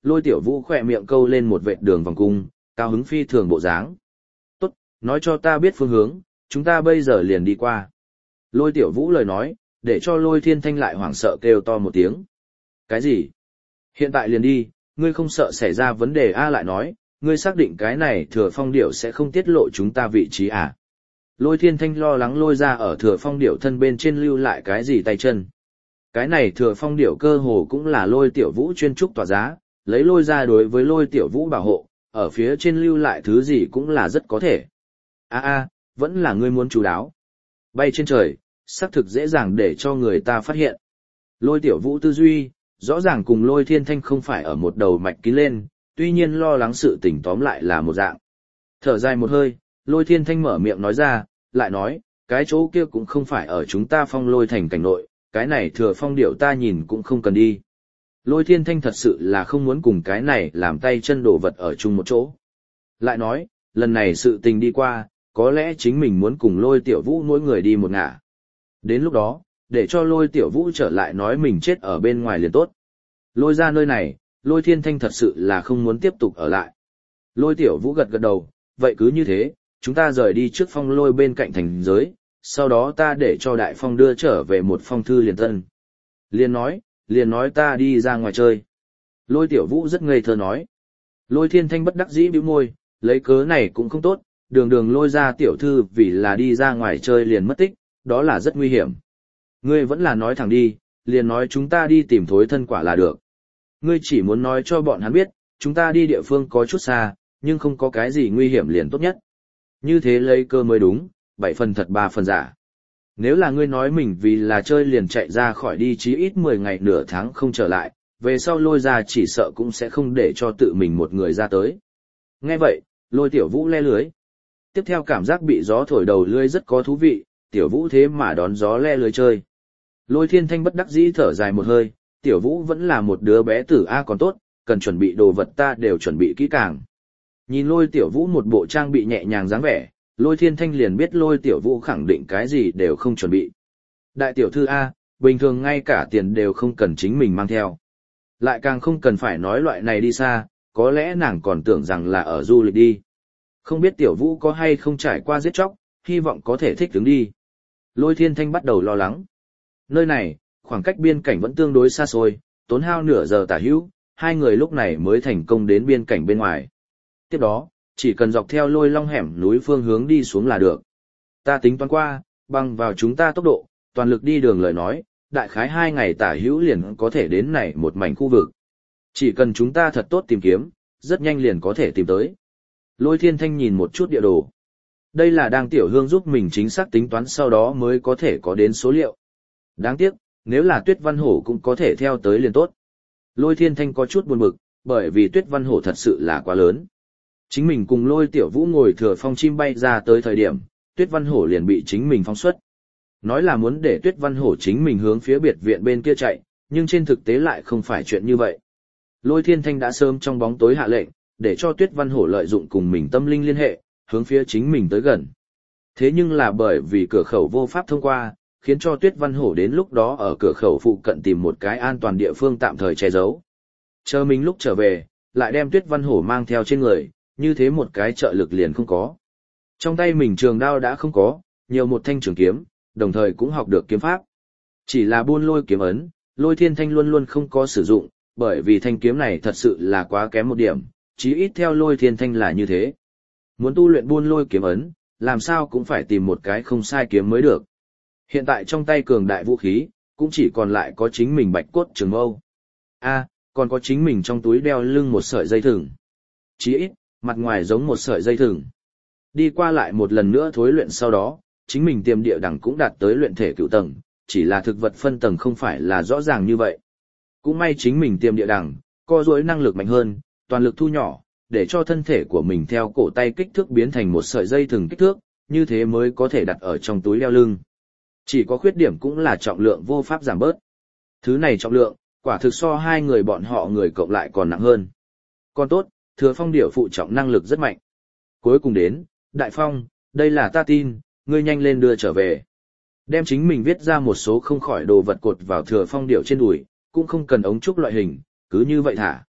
Lôi Tiểu Vũ khỏe miệng câu lên một vệt đường vòng cung, cao hứng phi thường bộ dáng. Tốt, nói cho ta biết phương hướng, chúng ta bây giờ liền đi qua. Lôi Tiểu Vũ lời nói, để cho Lôi Thiên Thanh lại hoảng sợ kêu to một tiếng. Cái gì? Hiện tại liền đi, ngươi không sợ xảy ra vấn đề A lại nói, ngươi xác định cái này Thừa Phong điểu sẽ không tiết lộ chúng ta vị trí à? Lôi Thiên Thanh lo lắng lôi ra ở Thừa Phong điểu thân bên trên lưu lại cái gì tay chân. Cái này Thừa Phong điểu cơ hồ cũng là Lôi Tiểu Vũ chuyên trúc tỏa giá, lấy lôi ra đối với Lôi Tiểu Vũ bảo hộ, ở phía trên lưu lại thứ gì cũng là rất có thể. A a, vẫn là ngươi muốn chú đáo. Bay trên trời, xác thực dễ dàng để cho người ta phát hiện. Lôi Tiểu Vũ tư duy, rõ ràng cùng Lôi Thiên Thanh không phải ở một đầu mạch kín lên, tuy nhiên lo lắng sự tình tóm lại là một dạng. Thở dài một hơi, Lôi Thiên Thanh mở miệng nói ra, lại nói, cái chỗ kia cũng không phải ở chúng ta Phong Lôi thành cảnh nội, cái này Thừa Phong điểu ta nhìn cũng không cần đi. Lôi Thiên Thanh thật sự là không muốn cùng cái này làm tay chân đổ vật ở chung một chỗ. Lại nói, lần này sự tình đi qua, có lẽ chính mình muốn cùng Lôi Tiểu Vũ mỗi người đi một ngả. Đến lúc đó, để cho Lôi Tiểu Vũ trở lại nói mình chết ở bên ngoài liền tốt. Lôi ra nơi này, Lôi Thiên Thanh thật sự là không muốn tiếp tục ở lại. Lôi Tiểu Vũ gật gật đầu, vậy cứ như thế, chúng ta rời đi trước Phong Lôi bên cạnh thành giới, sau đó ta để cho Đại Phong đưa trở về một phong thư liền tân. Liền nói, liền nói ta đi ra ngoài chơi. Lôi Tiểu Vũ rất ngây thơ nói. Lôi Thiên Thanh bất đắc dĩ bĩu môi, lấy cớ này cũng không tốt, đường đường lôi ra tiểu thư vì là đi ra ngoài chơi liền mất tích, đó là rất nguy hiểm. Ngươi vẫn là nói thẳng đi, liền nói chúng ta đi tìm thối thân quả là được. Ngươi chỉ muốn nói cho bọn hắn biết, chúng ta đi địa phương có chút xa, nhưng không có cái gì nguy hiểm liền tốt nhất. Như thế lấy cơ mới đúng, bảy phần thật ba phần giả. Nếu là ngươi nói mình vì là chơi liền chạy ra khỏi đi chí ít mười ngày nửa tháng không trở lại, về sau lôi ra chỉ sợ cũng sẽ không để cho tự mình một người ra tới. Nghe vậy, Lôi Tiểu Vũ le lưới. Tiếp theo cảm giác bị gió thổi đầu lưới rất có thú vị, Tiểu Vũ thế mà đón gió le lưới chơi. Lôi Thiên Thanh bất đắc dĩ thở dài một hơi, Tiểu Vũ vẫn là một đứa bé tử A còn tốt, cần chuẩn bị đồ vật ta đều chuẩn bị kỹ càng. Nhìn Lôi Tiểu Vũ một bộ trang bị nhẹ nhàng dáng vẻ, Lôi Thiên Thanh liền biết Lôi Tiểu Vũ khẳng định cái gì đều không chuẩn bị. Đại tiểu thư A, bình thường ngay cả tiền đều không cần chính mình mang theo. Lại càng không cần phải nói loại này đi xa, có lẽ nàng còn tưởng rằng là ở du lịch đi. Không biết Tiểu Vũ có hay không trải qua giết chóc, hy vọng có thể thích ứng đi. Lôi Thiên Thanh bắt đầu lo lắng. Nơi này, khoảng cách biên cảnh vẫn tương đối xa xôi, tốn hao nửa giờ tả hữu, hai người lúc này mới thành công đến biên cảnh bên ngoài. Tiếp đó, chỉ cần dọc theo Lôi Long hẻm núi phương hướng đi xuống là được. Ta tính toán qua, bằng vào chúng ta tốc độ, toàn lực đi đường lời nói, đại khái hai ngày tả hữu liền có thể đến này một mảnh khu vực. Chỉ cần chúng ta thật tốt tìm kiếm, rất nhanh liền có thể tìm tới. Lôi Thiên Thanh nhìn một chút địa đồ. Đây là đang Tiểu Hương giúp mình chính xác tính toán sau đó mới có thể có đến số liệu. Đáng tiếc, nếu là Tuyết Văn Hổ cũng có thể theo tới liền tốt. Lôi Thiên Thanh có chút buồn bực, bởi vì Tuyết Văn Hổ thật sự là quá lớn. Chính mình cùng Lôi Tiểu Vũ ngồi thừa phong chim bay ra tới thời điểm, Tuyết Văn Hổ liền bị chính mình phóng xuất. Nói là muốn để Tuyết Văn Hổ chính mình hướng phía biệt viện bên kia chạy, nhưng trên thực tế lại không phải chuyện như vậy. Lôi Thiên Thanh đã sớm trong bóng tối hạ lệnh, để cho Tuyết Văn Hổ lợi dụng cùng mình tâm linh liên hệ, hướng phía chính mình tới gần. Thế nhưng là bởi vì cửa khẩu vô pháp thông qua, khiến cho Tuyết Văn Hổ đến lúc đó ở cửa khẩu phụ cận tìm một cái an toàn địa phương tạm thời che giấu. Chờ mình lúc trở về, lại đem Tuyết Văn Hổ mang theo trên người, như thế một cái trợ lực liền không có. Trong tay mình trường đao đã không có, nhiều một thanh trường kiếm, đồng thời cũng học được kiếm pháp. Chỉ là buôn lôi kiếm ấn, Lôi Thiên Thanh luôn luôn không có sử dụng, bởi vì thanh kiếm này thật sự là quá kém một điểm, chí ít theo Lôi Thiên Thanh là như thế. Muốn tu luyện buôn lôi kiếm ấn, làm sao cũng phải tìm một cái không sai kiếm mới được. Hiện tại trong tay cường đại vũ khí, cũng chỉ còn lại có chính mình bạch cốt trường mâu. A, còn có chính mình trong túi đeo lưng một sợi dây thừng. Chí ít, mặt ngoài giống một sợi dây thừng. Đi qua lại một lần nữa thối luyện sau đó, chính mình tiềm địa đẳng cũng đạt tới luyện thể cựu tầng, chỉ là thực vật phân tầng không phải là rõ ràng như vậy. Cũng may chính mình tiềm địa đẳng, co duỗi năng lực mạnh hơn, toàn lực thu nhỏ, để cho thân thể của mình theo cổ tay kích thước biến thành một sợi dây thừng kích thước, như thế mới có thể đặt ở trong túi đeo lưng. Chỉ có khuyết điểm cũng là trọng lượng vô pháp giảm bớt. Thứ này trọng lượng, quả thực so hai người bọn họ người cộng lại còn nặng hơn. Còn tốt, Thừa Phong điểu phụ trọng năng lực rất mạnh. Cuối cùng đến, Đại Phong, đây là ta tin, ngươi nhanh lên đưa trở về. Đem chính mình viết ra một số không khỏi đồ vật cột vào Thừa Phong điểu trên đùi, cũng không cần ống trúc loại hình, cứ như vậy thả.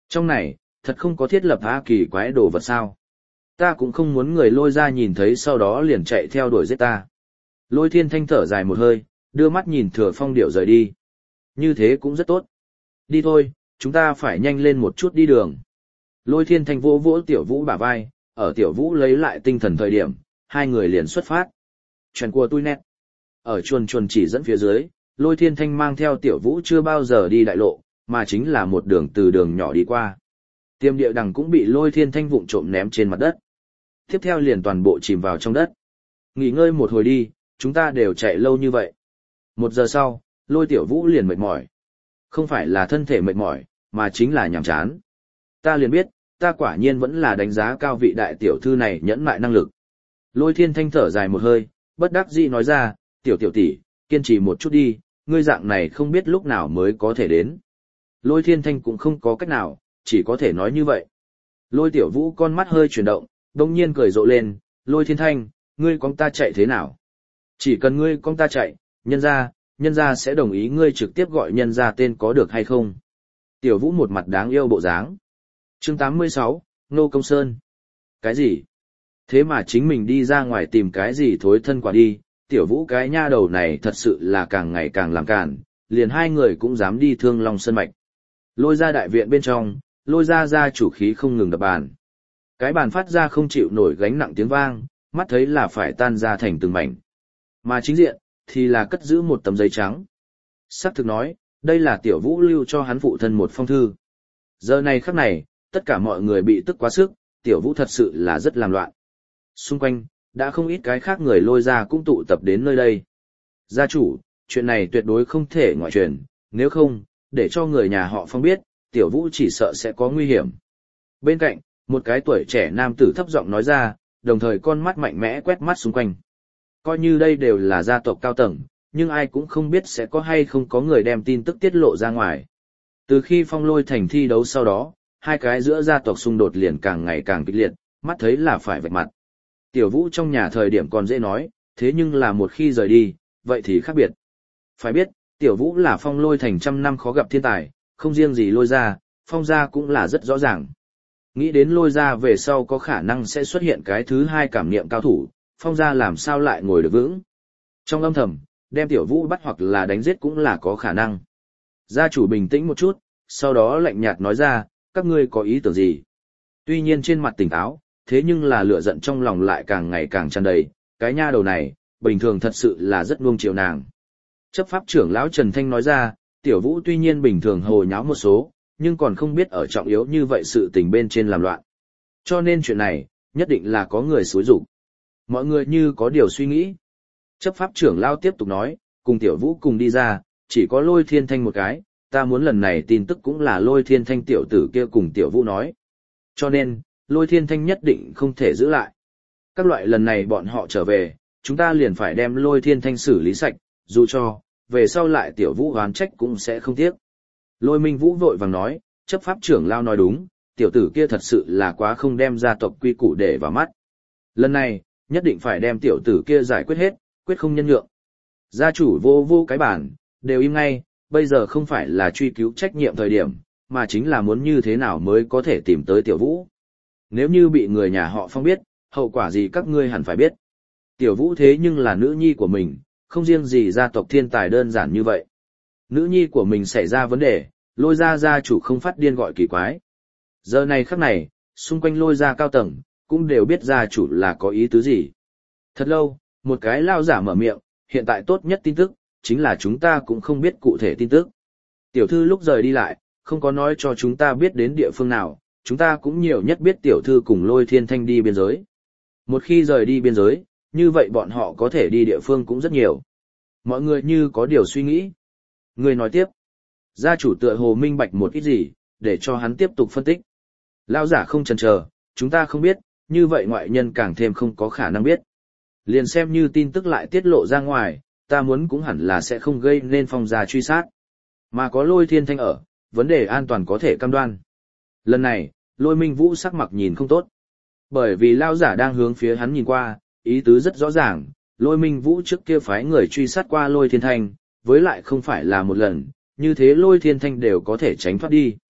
Trong này, thật không có thiết lập á kỳ quái đồ vật sao. Ta cũng không muốn người lôi ra nhìn thấy sau đó liền chạy theo đuổi giết ta. Lôi thiên thanh thở dài một hơi, đưa mắt nhìn thừa phong điệu rời đi. Như thế cũng rất tốt. Đi thôi, chúng ta phải nhanh lên một chút đi đường. Lôi thiên thanh vỗ vỗ tiểu vũ bả vai, ở tiểu vũ lấy lại tinh thần thời điểm, hai người liền xuất phát. Chuyện của tôi nét. Ở chuồn chuồn chỉ dẫn phía dưới, lôi thiên thanh mang theo tiểu vũ chưa bao giờ đi đại lộ, mà chính là một đường từ đường nhỏ đi qua. Tiêm địa đằng cũng bị lôi thiên thanh vụng trộm ném trên mặt đất. Tiếp theo liền toàn bộ chìm vào trong đất. Nghỉ ngơi một hồi đi, chúng ta đều chạy lâu như vậy. Một giờ sau, lôi tiểu vũ liền mệt mỏi. Không phải là thân thể mệt mỏi, mà chính là nhàm chán. Ta liền biết, ta quả nhiên vẫn là đánh giá cao vị đại tiểu thư này nhẫn mại năng lực. Lôi thiên thanh thở dài một hơi, bất đắc dĩ nói ra, tiểu tiểu tỷ, kiên trì một chút đi, ngươi dạng này không biết lúc nào mới có thể đến. Lôi thiên thanh cũng không có cách nào, chỉ có thể nói như vậy. Lôi tiểu vũ con mắt hơi chuyển động, đông nhiên cười rộ lên, lôi thiên thanh, ngươi con ta chạy thế nào? Chỉ cần ngươi con ta chạy, nhân ra, nhân ra sẽ đồng ý ngươi trực tiếp gọi nhân ra tên có được hay không? Tiểu vũ một mặt đáng yêu bộ dáng. Chương tám mươi sáu, Nô Công Sơn. Cái gì? Thế mà chính mình đi ra ngoài tìm cái gì thối thân quả đi, tiểu vũ cái nha đầu này thật sự là càng ngày càng làm càn, liền hai người cũng dám đi Thương Long Sơn Mạch. Lôi ra đại viện bên trong, lôi ra ra chủ khí không ngừng đập bàn. Cái bàn phát ra không chịu nổi gánh nặng tiếng vang, mắt thấy là phải tan ra thành từng mảnh. Mà chính diện, thì là cất giữ một tấm giấy trắng. Sắc thực nói, đây là tiểu vũ lưu cho hắn phụ thân một phong thư. Giờ này khắc này, tất cả mọi người bị tức quá sức, tiểu vũ thật sự là rất làm loạn. Xung quanh, đã không ít cái khác người lôi ra cũng tụ tập đến nơi đây. Gia chủ, chuyện này tuyệt đối không thể ngoại truyền, nếu không, để cho người nhà họ Phong biết, tiểu vũ chỉ sợ sẽ có nguy hiểm. Bên cạnh, một cái tuổi trẻ nam tử thấp giọng nói ra, đồng thời con mắt mạnh mẽ quét mắt xung quanh. Coi như đây đều là gia tộc cao tầng, nhưng ai cũng không biết sẽ có hay không có người đem tin tức tiết lộ ra ngoài. Từ khi Phong Lôi thành thi đấu sau đó, hai cái giữa gia tộc xung đột liền càng ngày càng kịch liệt, mắt thấy là phải vạch mặt. Tiểu vũ trong nhà thời điểm còn dễ nói, thế nhưng là một khi rời đi, vậy thì khác biệt. Phải biết, tiểu vũ là Phong Lôi thành trăm năm khó gặp thiên tài, không riêng gì lôi ra, Phong gia cũng là rất rõ ràng. Nghĩ đến lôi ra về sau có khả năng sẽ xuất hiện cái thứ hai cảm niệm cao thủ, Phong gia làm sao lại ngồi được vững. Trong âm thầm, đem tiểu vũ bắt hoặc là đánh giết cũng là có khả năng. Gia chủ bình tĩnh một chút, sau đó lạnh nhạt nói ra, các ngươi có ý tưởng gì? Tuy nhiên trên mặt tỉnh táo, thế nhưng là lửa giận trong lòng lại càng ngày càng tràn đầy, cái nha đầu này, bình thường thật sự là rất nuông chiều nàng. Chấp pháp trưởng lão Trần Thanh nói ra, tiểu vũ tuy nhiên bình thường hồ nháo một số, nhưng còn không biết ở trọng yếu như vậy sự tình bên trên làm loạn. Cho nên chuyện này, nhất định là có người xúi rục. Mọi người như có điều suy nghĩ. Chấp pháp trưởng lão tiếp tục nói, cùng tiểu vũ cùng đi ra, chỉ có lôi thiên thanh một cái, ta muốn lần này tin tức cũng là lôi thiên thanh tiểu tử kia cùng tiểu vũ nói. Cho nên, lôi thiên thanh nhất định không thể giữ lại. Các loại lần này bọn họ trở về, chúng ta liền phải đem lôi thiên thanh xử lý sạch, dù cho, về sau lại tiểu vũ oán trách cũng sẽ không tiếc. Lôi minh vũ vội vàng nói, chấp pháp trưởng lao nói đúng, tiểu tử kia thật sự là quá không đem gia tộc quy củ để vào mắt. Lần này, nhất định phải đem tiểu tử kia giải quyết hết, quyết không nhân nhượng. Gia chủ vô vô cái bản, đều im ngay, bây giờ không phải là truy cứu trách nhiệm thời điểm, mà chính là muốn như thế nào mới có thể tìm tới tiểu vũ. Nếu như bị người nhà họ Phong biết, hậu quả gì các ngươi hẳn phải biết. Tiểu vũ thế nhưng là nữ nhi của mình, không riêng gì gia tộc thiên tài đơn giản như vậy. Nữ nhi của mình xảy ra vấn đề, lôi ra gia chủ không phát điên gọi kỳ quái. Giờ này khắc này, xung quanh lôi ra cao tầng, cũng đều biết gia chủ là có ý tứ gì. Thật lâu, một cái lao giả mở miệng, hiện tại tốt nhất tin tức, chính là chúng ta cũng không biết cụ thể tin tức. Tiểu thư lúc rời đi lại, không có nói cho chúng ta biết đến địa phương nào, chúng ta cũng nhiều nhất biết tiểu thư cùng lôi thiên thanh đi biên giới. Một khi rời đi biên giới, như vậy bọn họ có thể đi địa phương cũng rất nhiều. Mọi người như có điều suy nghĩ. Người nói tiếp. Gia chủ tựa hồ minh bạch một ít gì, để cho hắn tiếp tục phân tích. Lão giả không chần chờ, chúng ta không biết, như vậy ngoại nhân càng thêm không có khả năng biết. Liền xem như tin tức lại tiết lộ ra ngoài, ta muốn cũng hẳn là sẽ không gây nên Phong gia truy sát. Mà có lôi thiên thanh ở, vấn đề an toàn có thể cam đoan. Lần này, lôi minh vũ sắc mặt nhìn không tốt. Bởi vì lao giả đang hướng phía hắn nhìn qua, ý tứ rất rõ ràng, lôi minh vũ trước kia phái người truy sát qua lôi thiên thanh, với lại không phải là một lần, như thế lôi thiên thanh đều có thể tránh thoát đi.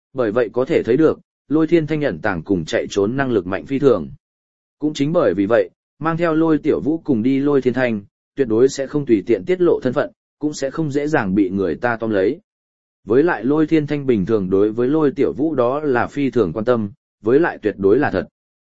Bởi vậy có thể thấy được, Lôi Thiên Thanh ẩn tàng cùng chạy trốn năng lực mạnh phi thường. Cũng chính bởi vì vậy, mang theo Lôi Tiểu Vũ cùng đi Lôi Thiên Thanh, tuyệt đối sẽ không tùy tiện tiết lộ thân phận, cũng sẽ không dễ dàng bị người ta tóm lấy. Với lại Lôi Thiên Thanh bình thường đối với Lôi Tiểu Vũ đó là phi thường quan tâm, với lại tuyệt đối là thật.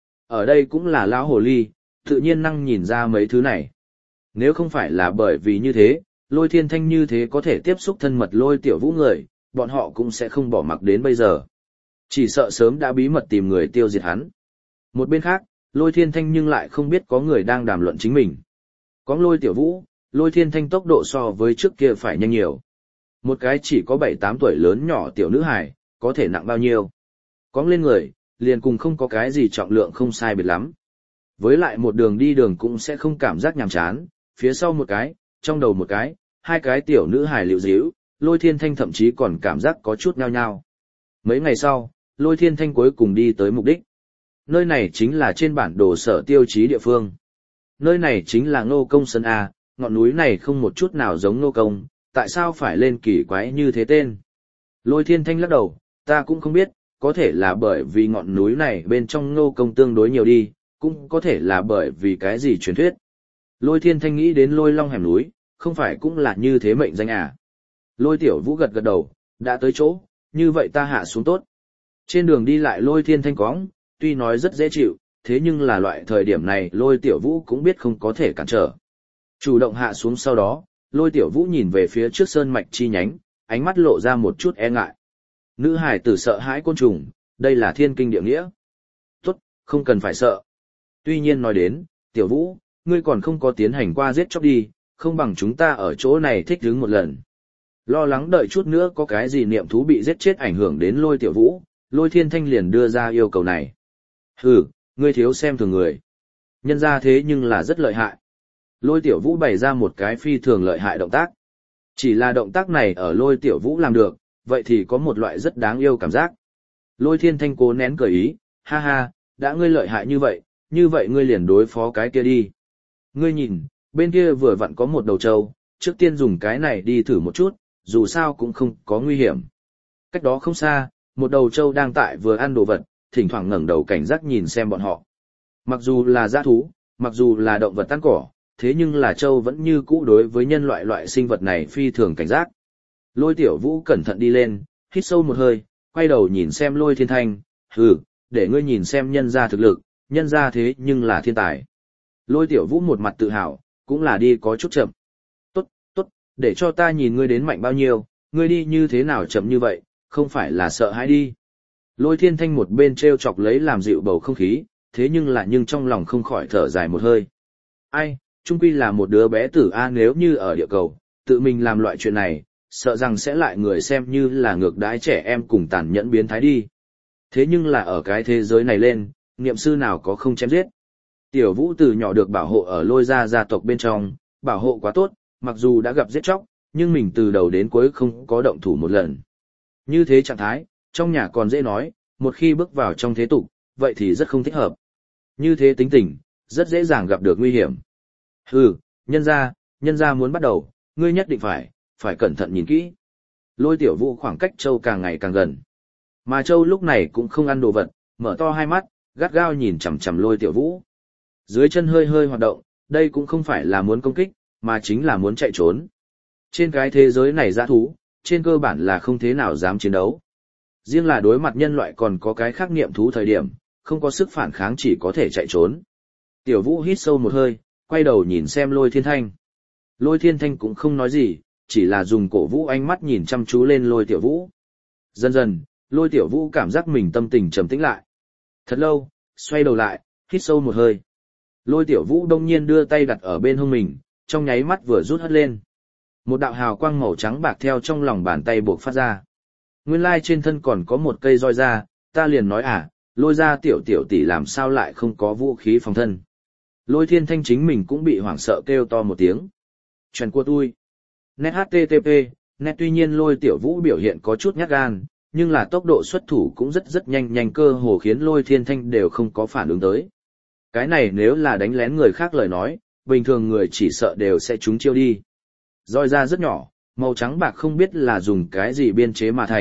Ở đây cũng là lão hồ ly, tự nhiên năng nhìn ra mấy thứ này. Nếu không phải là bởi vì như thế, Lôi Thiên Thanh như thế có thể tiếp xúc thân mật Lôi Tiểu Vũ người, bọn họ cũng sẽ không bỏ mặc đến bây giờ. Chỉ sợ sớm đã bí mật tìm người tiêu diệt hắn. Một bên khác, Lôi Thiên Thanh nhưng lại không biết có người đang đàm luận chính mình. Có Lôi Tiểu Vũ, Lôi Thiên Thanh tốc độ so với trước kia phải nhanh nhiều. Một cái chỉ có bảy tám tuổi lớn nhỏ tiểu nữ hài, có thể nặng bao nhiêu. Cóng lên người, liền cùng không có cái gì trọng lượng không sai biệt lắm. Với lại một đường đi đường cũng sẽ không cảm giác nhàm chán, phía sau một cái, trong đầu một cái, hai cái tiểu nữ hài liễu díu, Lôi Thiên Thanh thậm chí còn cảm giác có chút nhao nhao. Mấy ngày sau, Lôi Thiên Thanh cuối cùng đi tới mục đích. Nơi này chính là trên bản đồ sở tiêu chí địa phương. Nơi này chính là Ngô Công Sơn A, ngọn núi này không một chút nào giống Ngô Công, tại sao phải lên kỳ quái như thế tên? Lôi Thiên Thanh lắc đầu, ta cũng không biết, có thể là bởi vì ngọn núi này bên trong Ngô Công tương đối nhiều đi, cũng có thể là bởi vì cái gì truyền thuyết. Lôi Thiên Thanh nghĩ đến Lôi Long hẻm núi, không phải cũng là như thế mệnh danh à? Lôi Tiểu Vũ gật gật đầu, đã tới chỗ, như vậy ta hạ xuống tốt. Trên đường đi lại Lôi Thiên Thanh cóng, tuy nói rất dễ chịu, thế nhưng là loại thời điểm này Lôi Tiểu Vũ cũng biết không có thể cản trở. Chủ động hạ xuống sau đó, Lôi Tiểu Vũ nhìn về phía trước sơn mạch chi nhánh, ánh mắt lộ ra một chút e ngại. Nữ hải tử sợ hãi côn trùng, đây là thiên kinh địa nghĩa. Tốt, không cần phải sợ. Tuy nhiên nói đến, Tiểu Vũ, ngươi còn không có tiến hành qua giết chóc đi, không bằng chúng ta ở chỗ này thích đứng một lần. Lo lắng đợi chút nữa có cái gì niệm thú bị giết chết ảnh hưởng đến Lôi Tiểu Vũ, Lôi Thiên Thanh liền đưa ra yêu cầu này. Hừ, ngươi thiếu xem thường người. Nhân ra thế nhưng là rất lợi hại. Lôi Tiểu Vũ bày ra một cái phi thường lợi hại động tác. Chỉ là động tác này ở Lôi Tiểu Vũ làm được, vậy thì có một loại rất đáng yêu cảm giác. Lôi Thiên Thanh cố nén cười ý, ha ha, đã ngươi lợi hại như vậy, như vậy ngươi liền đối phó cái kia đi. Ngươi nhìn, bên kia vừa vặn có một đầu trâu, trước tiên dùng cái này đi thử một chút, dù sao cũng không có nguy hiểm. Cách đó không xa, một đầu trâu đang tại vừa ăn đồ vật, thỉnh thoảng ngẩng đầu cảnh giác nhìn xem bọn họ. Mặc dù là dã thú, mặc dù là động vật ăn cỏ, thế nhưng là trâu vẫn như cũ đối với nhân loại loại sinh vật này phi thường cảnh giác. Lôi Tiểu Vũ cẩn thận đi lên, hít sâu một hơi, quay đầu nhìn xem Lôi Thiên Thanh, hừ, để ngươi nhìn xem nhân gia thực lực, nhân gia thế nhưng là thiên tài. Lôi Tiểu Vũ một mặt tự hào, cũng là đi có chút chậm. Tốt, tốt, để cho ta nhìn ngươi đến mạnh bao nhiêu, ngươi đi như thế nào chậm như vậy, không phải là sợ hãi đi. Lôi Thiên Thanh một bên treo chọc lấy làm dịu bầu không khí, thế nhưng là nhưng trong lòng không khỏi thở dài một hơi. Ai, chung quy là một đứa bé tử A, nếu như ở địa cầu, tự mình làm loại chuyện này, sợ rằng sẽ lại người xem như là ngược đãi trẻ em cùng tàn nhẫn biến thái đi. Thế nhưng là ở cái thế giới này lên, niệm sư nào có không chém giết. Tiểu Vũ từ nhỏ được bảo hộ ở Lôi gia gia tộc bên trong, bảo hộ quá tốt, mặc dù đã gặp giết chóc, nhưng mình từ đầu đến cuối không có động thủ một lần. Như thế trạng thái, trong nhà còn dễ nói, một khi bước vào trong thế tục, vậy thì rất không thích hợp. Như thế tính tình, rất dễ dàng gặp được nguy hiểm. Hừ, nhân gia, nhân gia muốn bắt đầu, ngươi nhất định phải, phải cẩn thận nhìn kỹ. Lôi Tiểu Vũ khoảng cách Châu càng ngày càng gần. Mà Châu lúc này cũng không ăn đồ vật, mở to hai mắt, gắt gao nhìn chằm chằm Lôi Tiểu Vũ. Dưới chân hơi hơi hoạt động, đây cũng không phải là muốn công kích, mà chính là muốn chạy trốn. Trên cái thế giới này dã thú, trên cơ bản là không thế nào dám chiến đấu. Riêng là đối mặt nhân loại còn có cái khác niệm thú thời điểm, không có sức phản kháng chỉ có thể chạy trốn. Tiểu Vũ hít sâu một hơi, quay đầu nhìn xem Lôi Thiên Thanh. Lôi Thiên Thanh cũng không nói gì, chỉ là dùng cổ vũ ánh mắt nhìn chăm chú lên Lôi Tiểu Vũ. Dần dần, Lôi Tiểu Vũ cảm giác mình tâm tình trầm tĩnh lại. Thật lâu, xoay đầu lại, hít sâu một hơi. Lôi Tiểu Vũ đông nhiên đưa tay đặt ở bên hông mình, trong nháy mắt vừa rút hất lên. Một đạo hào quang màu trắng bạc theo trong lòng bàn tay buộc phát ra. Nguyên lai trên thân còn có một cây roi ra, ta liền nói à, Lôi ra tiểu tiểu tỷ làm sao lại không có vũ khí phòng thân. Lôi Thiên Thanh chính mình cũng bị hoảng sợ kêu to một tiếng. Chuyện của tôi. Net hát tê tê pê, net tuy nhiên Lôi Tiểu Vũ biểu hiện có chút nhát gan, nhưng là tốc độ xuất thủ cũng rất rất nhanh nhanh, cơ hồ khiến Lôi Thiên Thanh đều không có phản ứng tới. Cái này nếu là đánh lén người khác lời nói, bình thường người chỉ sợ đều sẽ trúng chiêu đi. Roi ra rất nhỏ, màu trắng bạc không biết là dùng cái gì biên chế mà thành,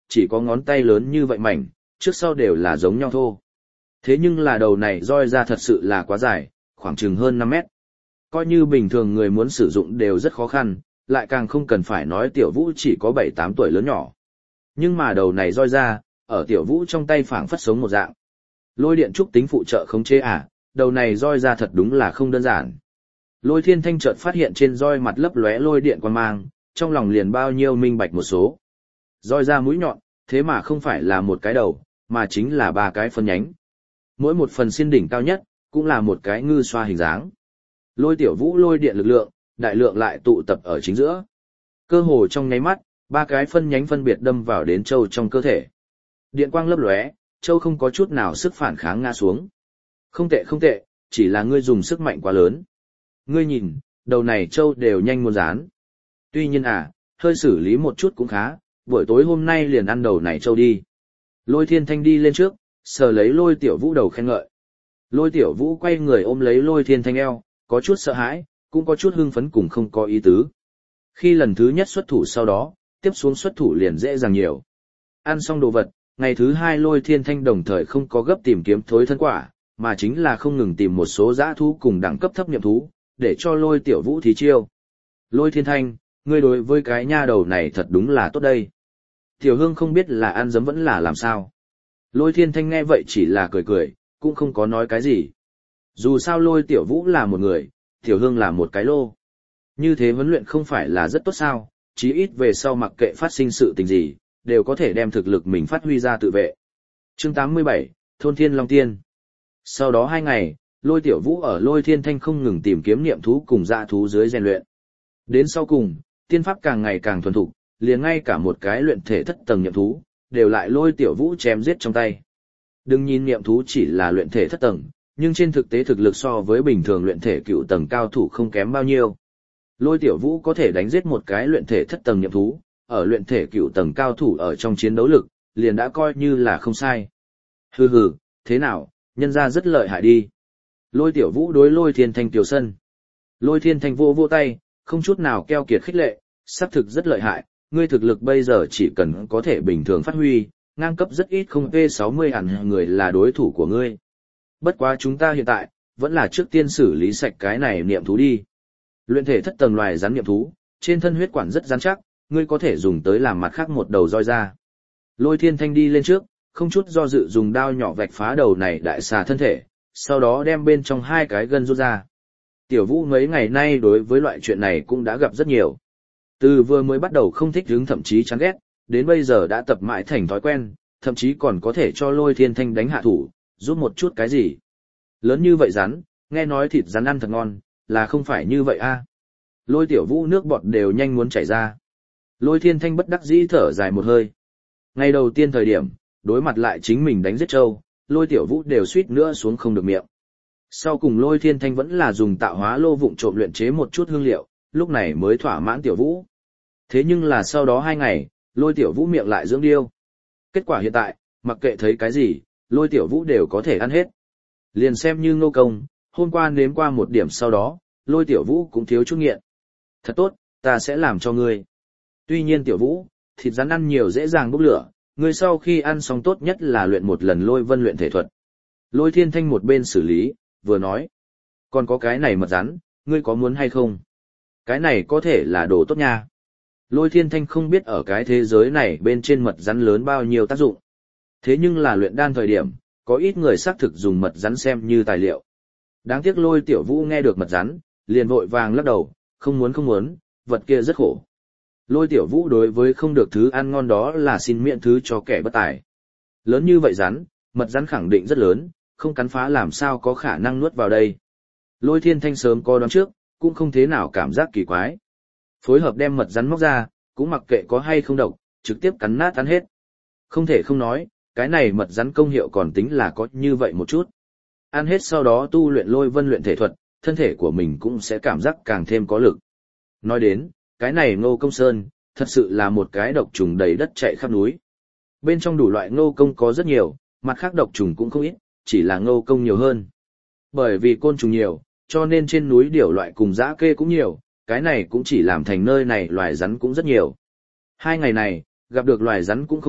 chỉ có ngón tay lớn như vậy mảnh, trước sau đều là giống nhau thô. Thế nhưng là đầu này roi ra thật sự là quá dài, khoảng chừng hơn năm mét. Coi như bình thường người muốn sử dụng đều rất khó khăn, lại càng không cần phải nói tiểu vũ chỉ có bảy tám tuổi lớn nhỏ. Nhưng mà đầu này roi ra, ở tiểu vũ trong tay phảng phất sống một dạng. Lôi điện trúc tính phụ trợ khống chế à, đầu này roi ra thật đúng là không đơn giản. Lôi Thiên Thanh chợt phát hiện trên roi mặt lấp lóe lôi điện quang mang, trong lòng liền bao nhiêu minh bạch một số. Roi ra mũi nhọn, thế mà không phải là một cái đầu, mà chính là ba cái phân nhánh. Mỗi một phần xiên đỉnh cao nhất, cũng là một cái ngư xoa hình dáng. Lôi tiểu vũ lôi điện lực lượng, đại lượng lại tụ tập ở chính giữa. Cơ hồ trong nháy mắt, ba cái phân nhánh phân biệt đâm vào đến châu trong cơ thể. Điện quang lấp lóe, châu không có chút nào sức phản kháng ngã xuống. Không tệ không tệ, chỉ là ngươi dùng sức mạnh quá lớn. Ngươi nhìn, đầu này châu đều nhanh muốn rán. Tuy nhiên à, hơi xử lý một chút cũng khá, buổi tối hôm nay liền ăn đầu này châu đi. Lôi Thiên Thanh đi lên trước, sờ lấy Lôi Tiểu Vũ đầu khen ngợi. Lôi Tiểu Vũ quay người ôm lấy Lôi Thiên Thanh eo, có chút sợ hãi, cũng có chút hưng phấn cùng không có ý tứ. Khi lần thứ nhất xuất thủ sau đó, tiếp xuống xuất thủ liền dễ dàng nhiều. Ăn xong đồ vật, ngày thứ hai Lôi Thiên Thanh đồng thời không có gấp tìm kiếm thối thân quả, mà chính là không ngừng tìm một số dã thú cùng đẳng cấp thấp nhậm thú, để cho Lôi Tiểu Vũ thí chiêu. Lôi Thiên Thanh, ngươi đối với cái nha đầu này thật đúng là tốt đây. Tiểu Hương không biết là ăn dấm vẫn là làm sao. Lôi Thiên Thanh nghe vậy chỉ là cười cười, cũng không có nói cái gì. Dù sao Lôi Tiểu Vũ là một người, Tiểu Hương là một cái lô. Như thế huấn luyện không phải là rất tốt sao, chí ít về sau mặc kệ phát sinh sự tình gì, đều có thể đem thực lực mình phát huy ra tự vệ. Chương tám mươi bảy, Thôn Thiên Long Tiên. Sau đó hai ngày, Lôi Tiểu Vũ ở Lôi Thiên Thanh không ngừng tìm kiếm niệm thú cùng dã thú dưới rèn luyện. Đến sau cùng, tiên pháp càng ngày càng thuần thục, liền ngay cả một cái luyện thể thất tầng niệm thú, đều lại Lôi Tiểu Vũ chém giết trong tay. Đừng nhìn niệm thú chỉ là luyện thể thất tầng, nhưng trên thực tế thực lực so với bình thường luyện thể cựu tầng cao thủ không kém bao nhiêu. Lôi Tiểu Vũ có thể đánh giết một cái luyện thể thất tầng niệm thú, ở luyện thể cựu tầng cao thủ ở trong chiến đấu lực, liền đã coi như là không sai. Hừ hừ, thế nào, nhân ra rất lợi hại đi. Lôi Tiểu Vũ đối Lôi Thiên Thanh tiểu sân. Lôi Thiên Thanh vô vô tay, không chút nào keo kiệt khích lệ, xác thực rất lợi hại, ngươi thực lực bây giờ chỉ cần có thể bình thường phát huy, ngang cấp rất ít không P sáu mươi hẳn người là đối thủ của ngươi. Bất quá chúng ta hiện tại, vẫn là trước tiên xử lý sạch cái này niệm thú đi. Luyện thể thất tầng loài rắn niệm thú, trên thân huyết quản rất rắn chắc, ngươi có thể dùng tới làm mặt khác một đầu roi ra. Lôi Thiên Thanh đi lên trước, không chút do dự dùng đao nhỏ vạch phá đầu này đại xà thân thể, sau đó đem bên trong hai cái gân rút ra. Tiểu Vũ mấy ngày nay đối với loại chuyện này cũng đã gặp rất nhiều. Từ vừa mới bắt đầu không thích hứng thậm chí chán ghét, đến bây giờ đã tập mãi thành thói quen, thậm chí còn có thể cho Lôi Thiên Thanh đánh hạ thủ, giúp một chút cái gì. Lớn như vậy rắn, nghe nói thịt rắn ăn thật ngon, là không phải như vậy a? Lôi Tiểu Vũ nước bọt đều nhanh muốn chảy ra. Lôi Thiên Thanh bất đắc dĩ thở dài một hơi. Ngày đầu tiên thời điểm, đối mặt lại chính mình đánh giết trâu, Lôi Tiểu Vũ đều suýt nữa xuống không được miệng. Sau cùng Lôi Thiên Thanh vẫn là dùng tạo hóa lô vụng trộm luyện chế một chút hương liệu, lúc này mới thỏa mãn Tiểu Vũ. Thế nhưng là sau đó hai ngày, Lôi Tiểu Vũ miệng lại dưỡng điêu. Kết quả hiện tại, mặc kệ thấy cái gì, Lôi Tiểu Vũ đều có thể ăn hết. Liền xem như Ngô Công, hôm qua nếm qua một điểm sau đó, Lôi Tiểu Vũ cũng thiếu chút nghiện. Thật tốt, ta sẽ làm cho ngươi. Tuy nhiên Tiểu Vũ, thịt rắn ăn nhiều dễ dàng bốc lửa, ngươi sau khi ăn xong tốt nhất là luyện một lần Lôi Vân luyện thể thuật. Lôi Thiên Thanh một bên xử lý, vừa nói. Còn có cái này mật rắn, ngươi có muốn hay không? Cái này có thể là đồ tốt nha. Lôi Thiên Thanh không biết ở cái thế giới này bên trên mật rắn lớn bao nhiêu tác dụng. Thế nhưng là luyện đan thời điểm, có ít người xác thực dùng mật rắn xem như tài liệu. Đáng tiếc Lôi Tiểu Vũ nghe được mật rắn, liền vội vàng lắc đầu, không muốn không muốn, vật kia rất khổ. Lôi Tiểu Vũ đối với không được thứ ăn ngon đó là xin miễn thứ cho kẻ bất tài. Lớn như vậy rắn, mật rắn khẳng định rất lớn, không cắn phá làm sao có khả năng nuốt vào đây. Lôi Thiên Thanh sớm có đoán trước, cũng không thế nào cảm giác kỳ quái. Phối hợp đem mật rắn móc ra, cũng mặc kệ có hay không độc, trực tiếp cắn nát ăn hết. Không thể không nói, cái này mật rắn công hiệu còn tính là có như vậy một chút. Ăn hết sau đó tu luyện Lôi Vân luyện thể thuật, thân thể của mình cũng sẽ cảm giác càng thêm có lực. Nói đến, cái này Ngô Công Sơn, thật sự là một cái độc trùng đầy đất chạy khắp núi. Bên trong đủ loại Ngô Công có rất nhiều, mặt khác độc trùng cũng không ít, chỉ là Ngô Công nhiều hơn. Bởi vì côn trùng nhiều, cho nên trên núi điểu loại cùng dã kê cũng nhiều, cái này cũng chỉ làm thành nơi này loài rắn cũng rất nhiều. Hai ngày này, gặp được loài rắn cũng không ít,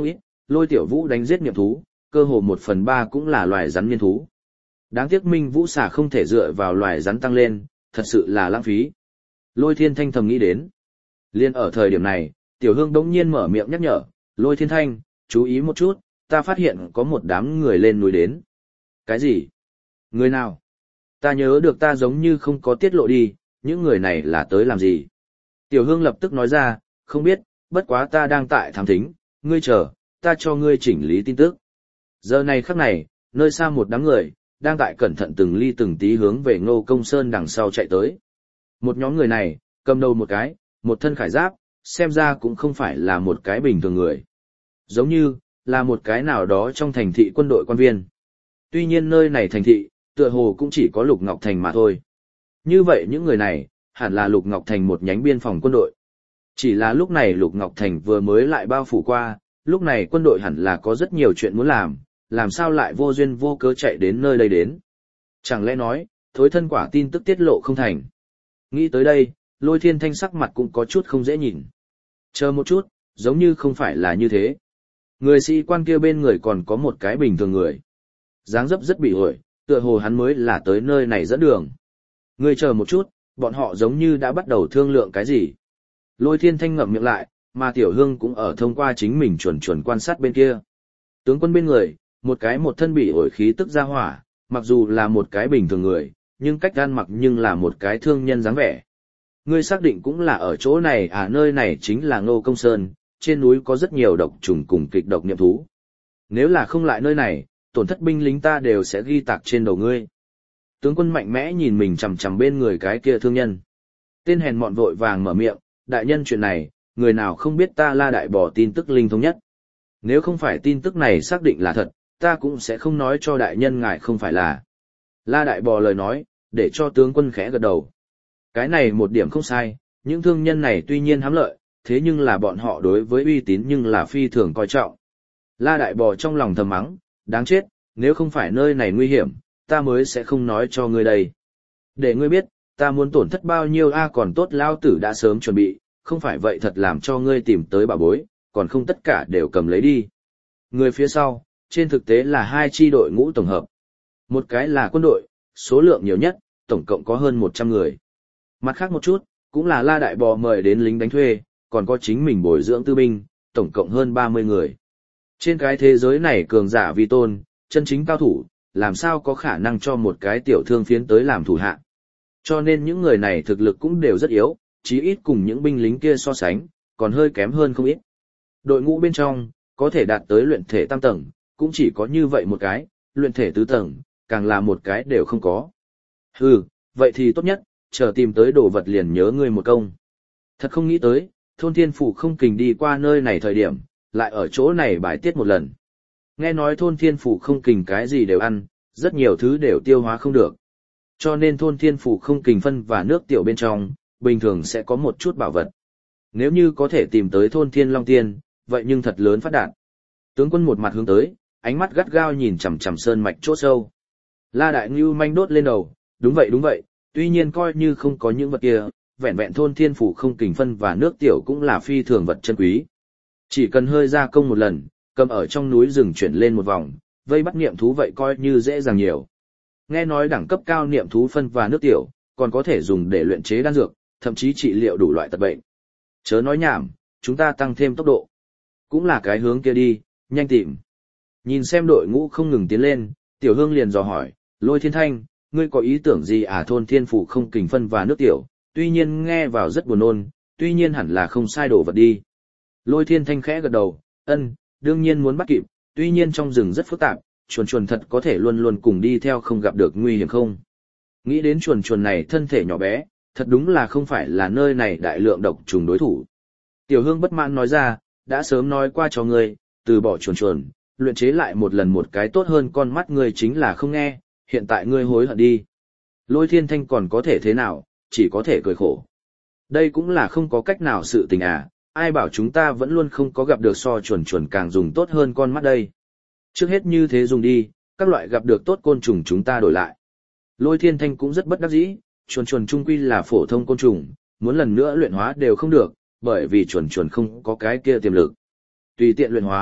Lôi Tiểu Vũ đánh giết niệm thú, cơ hồ một phần ba cũng là loài rắn niên thú. Đáng tiếc Minh Vũ xà không thể dựa vào loài rắn tăng lên, thật sự là lãng phí. Lôi Thiên Thanh thầm nghĩ đến. Liên ở thời điểm này, Tiểu Hương đống nhiên mở miệng nhắc nhở, Lôi Thiên Thanh, chú ý một chút, ta phát hiện có một đám người lên núi đến. Cái gì? Người nào? Ta nhớ được ta giống như không có tiết lộ đi, những người này là tới làm gì? Tiểu Hương lập tức nói ra, không biết, bất quá ta đang tại thám thính, ngươi chờ, ta cho ngươi chỉnh lý tin tức. Giờ này khắc này, nơi xa một đám người, đang tại cẩn thận từng ly từng tí hướng về Ngô Công Sơn đằng sau chạy tới. Một nhóm người này, cầm đầu một cái, một thân khải giáp, xem ra cũng không phải là một cái bình thường người. Giống như, là một cái nào đó trong thành thị quân đội quan viên. Tuy nhiên nơi này thành thị, tựa hồ cũng chỉ có Lục Ngọc Thành mà thôi. Như vậy những người này, hẳn là Lục Ngọc Thành một nhánh biên phòng quân đội. Chỉ là lúc này Lục Ngọc Thành vừa mới lại bao phủ qua, lúc này quân đội hẳn là có rất nhiều chuyện muốn làm, làm sao lại vô duyên vô cớ chạy đến nơi đây đến. Chẳng lẽ nói, thối thân quả tin tức tiết lộ không thành. Nghĩ tới đây, Lôi Thiên Thanh sắc mặt cũng có chút không dễ nhìn. Chờ một chút, giống như không phải là như thế. Người sĩ quan kia bên người còn có một cái bình thường người. Dáng dấp rất bị ổi, tựa hồ hắn mới là tới nơi này dẫn đường. Người chờ một chút, bọn họ giống như đã bắt đầu thương lượng cái gì. Lôi Thiên Thanh ngậm miệng lại, mà Tiểu Hương cũng ở thông qua chính mình chuẩn chuẩn quan sát bên kia. Tướng quân bên người, một cái một thân bị ổi khí tức ra hỏa, mặc dù là một cái bình thường người, nhưng cách ăn mặc nhưng là một cái thương nhân dáng vẻ. Ngươi xác định cũng là ở chỗ này à, nơi này chính là Ngô Công Sơn, trên núi có rất nhiều độc trùng cùng kịch độc niệm thú. Nếu là không lại nơi này, tổn thất binh lính ta đều sẽ ghi tạc trên đầu ngươi. Tướng quân mạnh mẽ nhìn mình chằm chằm bên người cái kia thương nhân. Tên hèn mọn vội vàng mở miệng, đại nhân chuyện này, người nào không biết ta La Đại Bò tin tức linh thông nhất. Nếu không phải tin tức này xác định là thật, ta cũng sẽ không nói cho đại nhân ngài không phải là. La Đại Bò lời nói, để cho tướng quân khẽ gật đầu. Cái này một điểm không sai, những thương nhân này tuy nhiên hám lợi, thế nhưng là bọn họ đối với uy tín nhưng là phi thường coi trọng. La Đại Bò trong lòng thầm mắng, đáng chết, nếu không phải nơi này nguy hiểm, ta mới sẽ không nói cho ngươi đây. Để ngươi biết, ta muốn tổn thất bao nhiêu a còn tốt lao tử đã sớm chuẩn bị, không phải vậy thật làm cho ngươi tìm tới bảo bối, còn không tất cả đều cầm lấy đi. Người phía sau, trên thực tế là hai chi đội ngũ tổng hợp. Một cái là quân đội, số lượng nhiều nhất, tổng cộng có hơn một trăm người. Mặt khác một chút, cũng là La Đại Bò mời đến lính đánh thuê, còn có chính mình bồi dưỡng tư binh, tổng cộng hơn ba mươi người. Trên cái thế giới này cường giả vi tôn, chân chính cao thủ, làm sao có khả năng cho một cái tiểu thương phiến tới làm thủ hạ. Cho nên những người này thực lực cũng đều rất yếu, chí ít cùng những binh lính kia so sánh, còn hơi kém hơn không ít. Đội ngũ bên trong, có thể đạt tới luyện thể tam tầng, cũng chỉ có như vậy một cái, luyện thể tứ tầng, càng là một cái đều không có. Hừ, vậy thì tốt nhất, chờ tìm tới đồ vật liền nhớ ngươi một công. Thật không nghĩ tới, thôn thiên phủ không kình đi qua nơi này thời điểm, lại ở chỗ này bài tiết một lần. Nghe nói thôn thiên phủ không kình cái gì đều ăn, rất nhiều thứ đều tiêu hóa không được. Cho nên thôn thiên phủ không kình phân và nước tiểu bên trong, bình thường sẽ có một chút bảo vật. Nếu như có thể tìm tới thôn thiên long tiên, vậy nhưng thật lớn phát đạt. Tướng quân một mặt hướng tới, ánh mắt gắt gao nhìn chằm chằm sơn mạch chỗ sâu. La Đại Ngưu manh đốt lên đầu, đúng vậy đúng vậy, tuy nhiên coi như không có những vật kia, vẹn vẹn thôn thiên phủ không kình phân và nước tiểu cũng là phi thường vật chân quý. Chỉ cần hơi gia công một lần, cầm ở trong núi rừng chuyển lên một vòng, vây bắt niệm thú vậy coi như dễ dàng nhiều. Nghe nói đẳng cấp cao niệm thú phân và nước tiểu, còn có thể dùng để luyện chế đan dược, thậm chí trị liệu đủ loại tật bệnh. Chớ nói nhảm, chúng ta tăng thêm tốc độ. Cũng là cái hướng kia đi, nhanh tìm. Nhìn xem đội ngũ không ngừng tiến lên, Tiểu Hương liền dò hỏi, Lôi Thiên Thanh, ngươi có ý tưởng gì à thôn thiên phủ không kình phân và nước tiểu, tuy nhiên nghe vào rất buồn nôn, tuy nhiên hẳn là không sai đổ vật đi. Lôi Thiên Thanh khẽ gật đầu, ân, đương nhiên muốn bắt kịp, tuy nhiên trong rừng rất phức tạp, chuồn chuồn thật có thể luôn luôn cùng đi theo không gặp được nguy hiểm không. Nghĩ đến chuồn chuồn này thân thể nhỏ bé, thật đúng là không phải là nơi này đại lượng độc trùng đối thủ. Tiểu Hương bất mãn nói ra, đã sớm nói qua cho ngươi, từ bỏ chuồn chuồn, luyện chế lại một lần một cái tốt hơn con mắt ngươi chính là không nghe, hiện tại ngươi hối hận đi. Lôi Thiên Thanh còn có thể thế nào, chỉ có thể cười khổ. Đây cũng là không có cách nào sự tình à, ai bảo chúng ta vẫn luôn không có gặp được so chuồn chuồn càng dùng tốt hơn con mắt đây. Trước hết như thế dùng đi, các loại gặp được tốt côn trùng chúng ta đổi lại. Lôi Thiên Thanh cũng rất bất đắc dĩ, chuồn chuồn chung quy là phổ thông côn trùng, muốn lần nữa luyện hóa đều không được, bởi vì chuồn chuồn không có cái kia tiềm lực. Tùy tiện luyện hóa,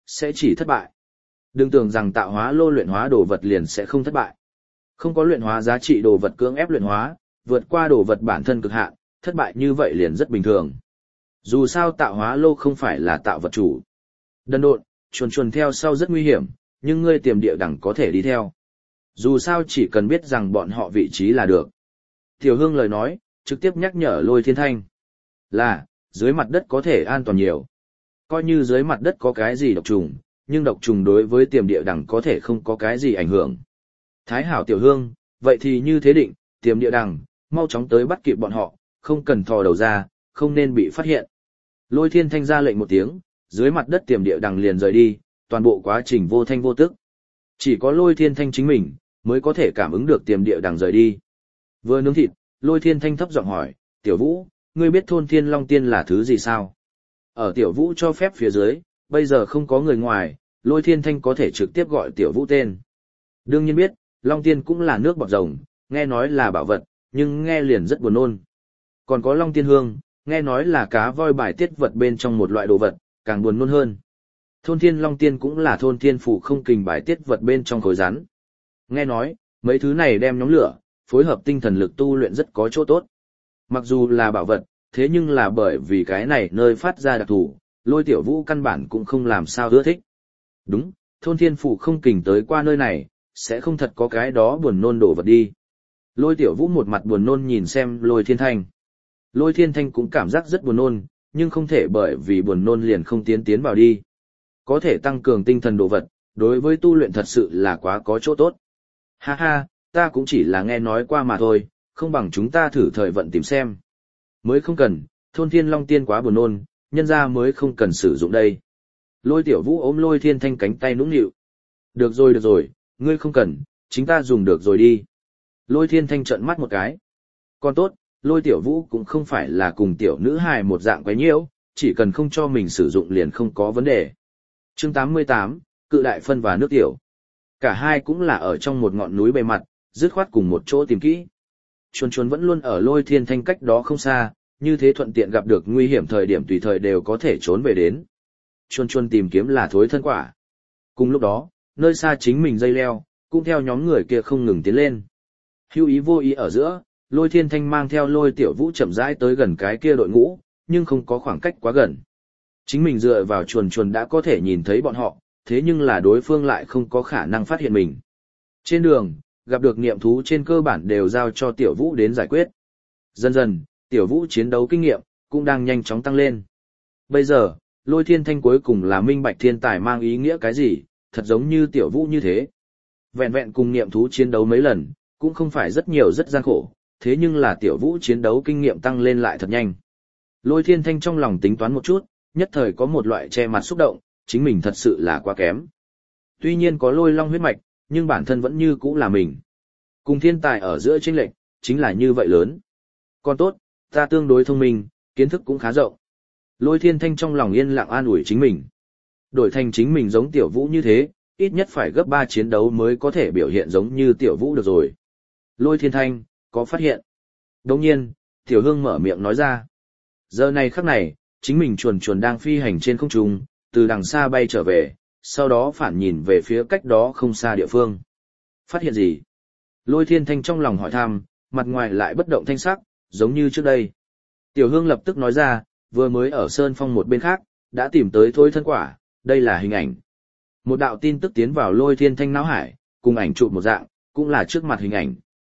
sẽ chỉ thất bại. Đừng tưởng rằng tạo hóa lô luyện hóa đồ vật liền sẽ không thất bại. Không có luyện hóa giá trị đồ vật cưỡng ép luyện hóa, vượt qua đồ vật bản thân cực hạn, thất bại như vậy liền rất bình thường. Dù sao tạo hóa lô không phải là tạo vật chủ. Đần độn, chuồn chuồn theo sau rất nguy hiểm, nhưng ngươi tiềm địa đẳng có thể đi theo. Dù sao chỉ cần biết rằng bọn họ vị trí là được. Tiểu Hương lời nói, trực tiếp nhắc nhở Lôi Thiên Thanh. Là, dưới mặt đất có thể an toàn nhiều. Coi như dưới mặt đất có cái gì độc trùng, nhưng độc trùng đối với tiềm địa đẳng có thể không có cái gì ảnh hưởng. Thái hảo Tiểu Hương, vậy thì như thế định, tiềm địa đẳng, mau chóng tới bắt kịp bọn họ, không cần thò đầu ra, không nên bị phát hiện. Lôi Thiên Thanh ra lệnh một tiếng, dưới mặt đất tiềm địa đằng liền rời đi, toàn bộ quá trình vô thanh vô tức. Chỉ có Lôi Thiên Thanh chính mình, mới có thể cảm ứng được tiềm địa đằng rời đi. Vừa nướng thịt, Lôi Thiên Thanh thấp giọng hỏi, Tiểu Vũ, ngươi biết thôn Thiên Long Tiên là thứ gì sao? Ở Tiểu Vũ cho phép phía dưới, bây giờ không có người ngoài, Lôi Thiên Thanh có thể trực tiếp gọi Tiểu Vũ tên. Đương nhiên biết, Long Tiên cũng là nước bọt rồng, nghe nói là bảo vật, nhưng nghe liền rất buồn nôn. Còn có Long Tiên Hương, nghe nói là cá voi bài tiết vật bên trong một loại đồ vật, càng buồn nôn hơn. Thôn Thiên Long Tiên cũng là thôn thiên phủ không kình bài tiết vật bên trong khối rắn. Nghe nói, mấy thứ này đem nhóm lửa, phối hợp tinh thần lực tu luyện rất có chỗ tốt. Mặc dù là bảo vật, thế nhưng là bởi vì cái này nơi phát ra đặc thù, Lôi Tiểu Vũ căn bản cũng không làm sao ưa thích. Đúng, thôn thiên phủ không kình tới qua nơi này, sẽ không thật có cái đó buồn nôn đồ vật đi. Lôi Tiểu Vũ một mặt buồn nôn nhìn xem Lôi Thiên Thanh. Lôi Thiên Thanh cũng cảm giác rất buồn nôn, nhưng không thể bởi vì buồn nôn liền không tiến tiến vào đi. Có thể tăng cường tinh thần đồ vật, đối với tu luyện thật sự là quá có chỗ tốt. Ha ha, ta cũng chỉ là nghe nói qua mà thôi, không bằng chúng ta thử thời vận tìm xem. Mới không cần, thôn Thiên Long Tiên quá buồn nôn, nhân ra mới không cần sử dụng đây. Lôi Tiểu Vũ ôm Lôi Thiên Thanh cánh tay nũng nịu. Được rồi được rồi, ngươi không cần, chính ta dùng được rồi đi. Lôi Thiên Thanh trợn mắt một cái. Còn tốt, Lôi Tiểu Vũ cũng không phải là cùng tiểu nữ hài một dạng quấy nhiễu, chỉ cần không cho mình sử dụng liền không có vấn đề. Chương tám mươi tám, Cự Đại Phân và Nước Tiểu. Cả hai cũng là ở trong một ngọn núi bề mặt, dứt khoát cùng một chỗ tìm kỹ. Chuồn chuồn vẫn luôn ở Lôi Thiên Thanh cách đó không xa, như thế thuận tiện gặp được nguy hiểm thời điểm tùy thời đều có thể trốn về đến. Chuồn chuồn tìm kiếm là thối thân quả. Cùng lúc đó, nơi xa chính mình dây leo, cũng theo nhóm người kia không ngừng tiến lên. Hữu ý vô ý ở giữa, Lôi Thiên Thanh mang theo Lôi Tiểu Vũ chậm rãi tới gần cái kia đội ngũ, nhưng không có khoảng cách quá gần. Chính mình dựa vào chuồn chuồn đã có thể nhìn thấy bọn họ, thế nhưng là đối phương lại không có khả năng phát hiện mình. Trên đường, gặp được niệm thú trên cơ bản đều giao cho Tiểu Vũ đến giải quyết. Dần dần, Tiểu Vũ chiến đấu kinh nghiệm, cũng đang nhanh chóng tăng lên. Bây giờ, Lôi Thiên Thanh cuối cùng là minh bạch thiên tài mang ý nghĩa cái gì, thật giống như Tiểu Vũ như thế. Vẹn vẹn cùng niệm thú chiến đấu mấy lần, cũng không phải rất nhiều rất gian khổ, thế nhưng là Tiểu Vũ chiến đấu kinh nghiệm tăng lên lại thật nhanh. Lôi Thiên Thanh trong lòng tính toán một chút, nhất thời có một loại che mặt xúc động, chính mình thật sự là quá kém. Tuy nhiên có Lôi Long huyết mạch, nhưng bản thân vẫn như cũ là mình. Cùng thiên tài ở giữa chênh lệch, chính là như vậy lớn. Còn tốt, ta tương đối thông minh, kiến thức cũng khá rộng. Lôi Thiên Thanh trong lòng yên lặng an ủi chính mình. Đổi thành chính mình giống Tiểu Vũ như thế, ít nhất phải gấp ba chiến đấu mới có thể biểu hiện giống như Tiểu Vũ được rồi. Lôi Thiên Thanh, có phát hiện. Đồng nhiên, Tiểu Hương mở miệng nói ra. Giờ này khắc này, chính mình chuồn chuồn đang phi hành trên không trung, từ đằng xa bay trở về, sau đó phản nhìn về phía cách đó không xa địa phương. Phát hiện gì? Lôi Thiên Thanh trong lòng hỏi thăm, mặt ngoài lại bất động thanh sắc, giống như trước đây. Tiểu Hương lập tức nói ra, vừa mới ở Sơn Phong một bên khác, đã tìm tới thối thân quả, đây là hình ảnh. Một đạo tin tức tiến vào Lôi Thiên Thanh não hải, cùng ảnh chụp một dạng, cũng là trước mặt hình ảnh.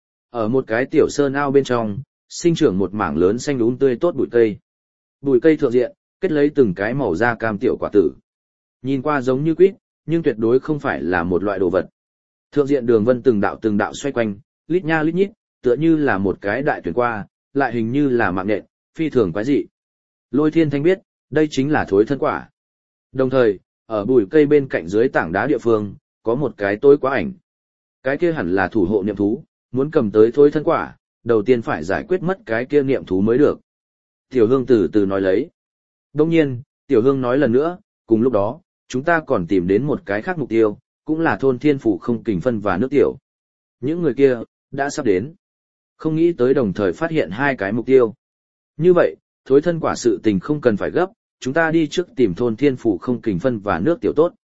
Ở một cái tiểu sơn ao bên trong, sinh trưởng một mảng lớn xanh úng tươi tốt bụi cây. Bụi cây thượng diện, kết lấy từng cái màu da cam tiểu quả tử. Nhìn qua giống như quýt, nhưng tuyệt đối không phải là một loại đồ vật. Thượng diện đường vân từng đạo từng đạo xoay quanh, lít nha lít nhít, tựa như là một cái đại tuyển qua, lại hình như là mạng nhện, phi thường quái dị. Lôi Thiên Thanh biết, đây chính là thối thân quả. Đồng thời, ở bụi cây bên cạnh dưới tảng đá địa phương, có một cái tối quá ảnh. Cái kia hẳn là thủ hộ niệm thú, muốn cầm tới thối thân quả, đầu tiên phải giải quyết mất cái kia niệm thú mới được. Tiểu Hương từ từ nói lấy. Đông nhiên, Tiểu Hương nói lần nữa, cùng lúc đó, chúng ta còn tìm đến một cái khác mục tiêu, cũng là thôn thiên phủ không kình phân và nước tiểu. Những người kia, đã sắp đến. Không nghĩ tới đồng thời phát hiện hai cái mục tiêu. Như vậy, thối thân quả sự tình không cần phải gấp, chúng ta đi trước tìm thôn thiên phủ không kình phân và nước tiểu tốt,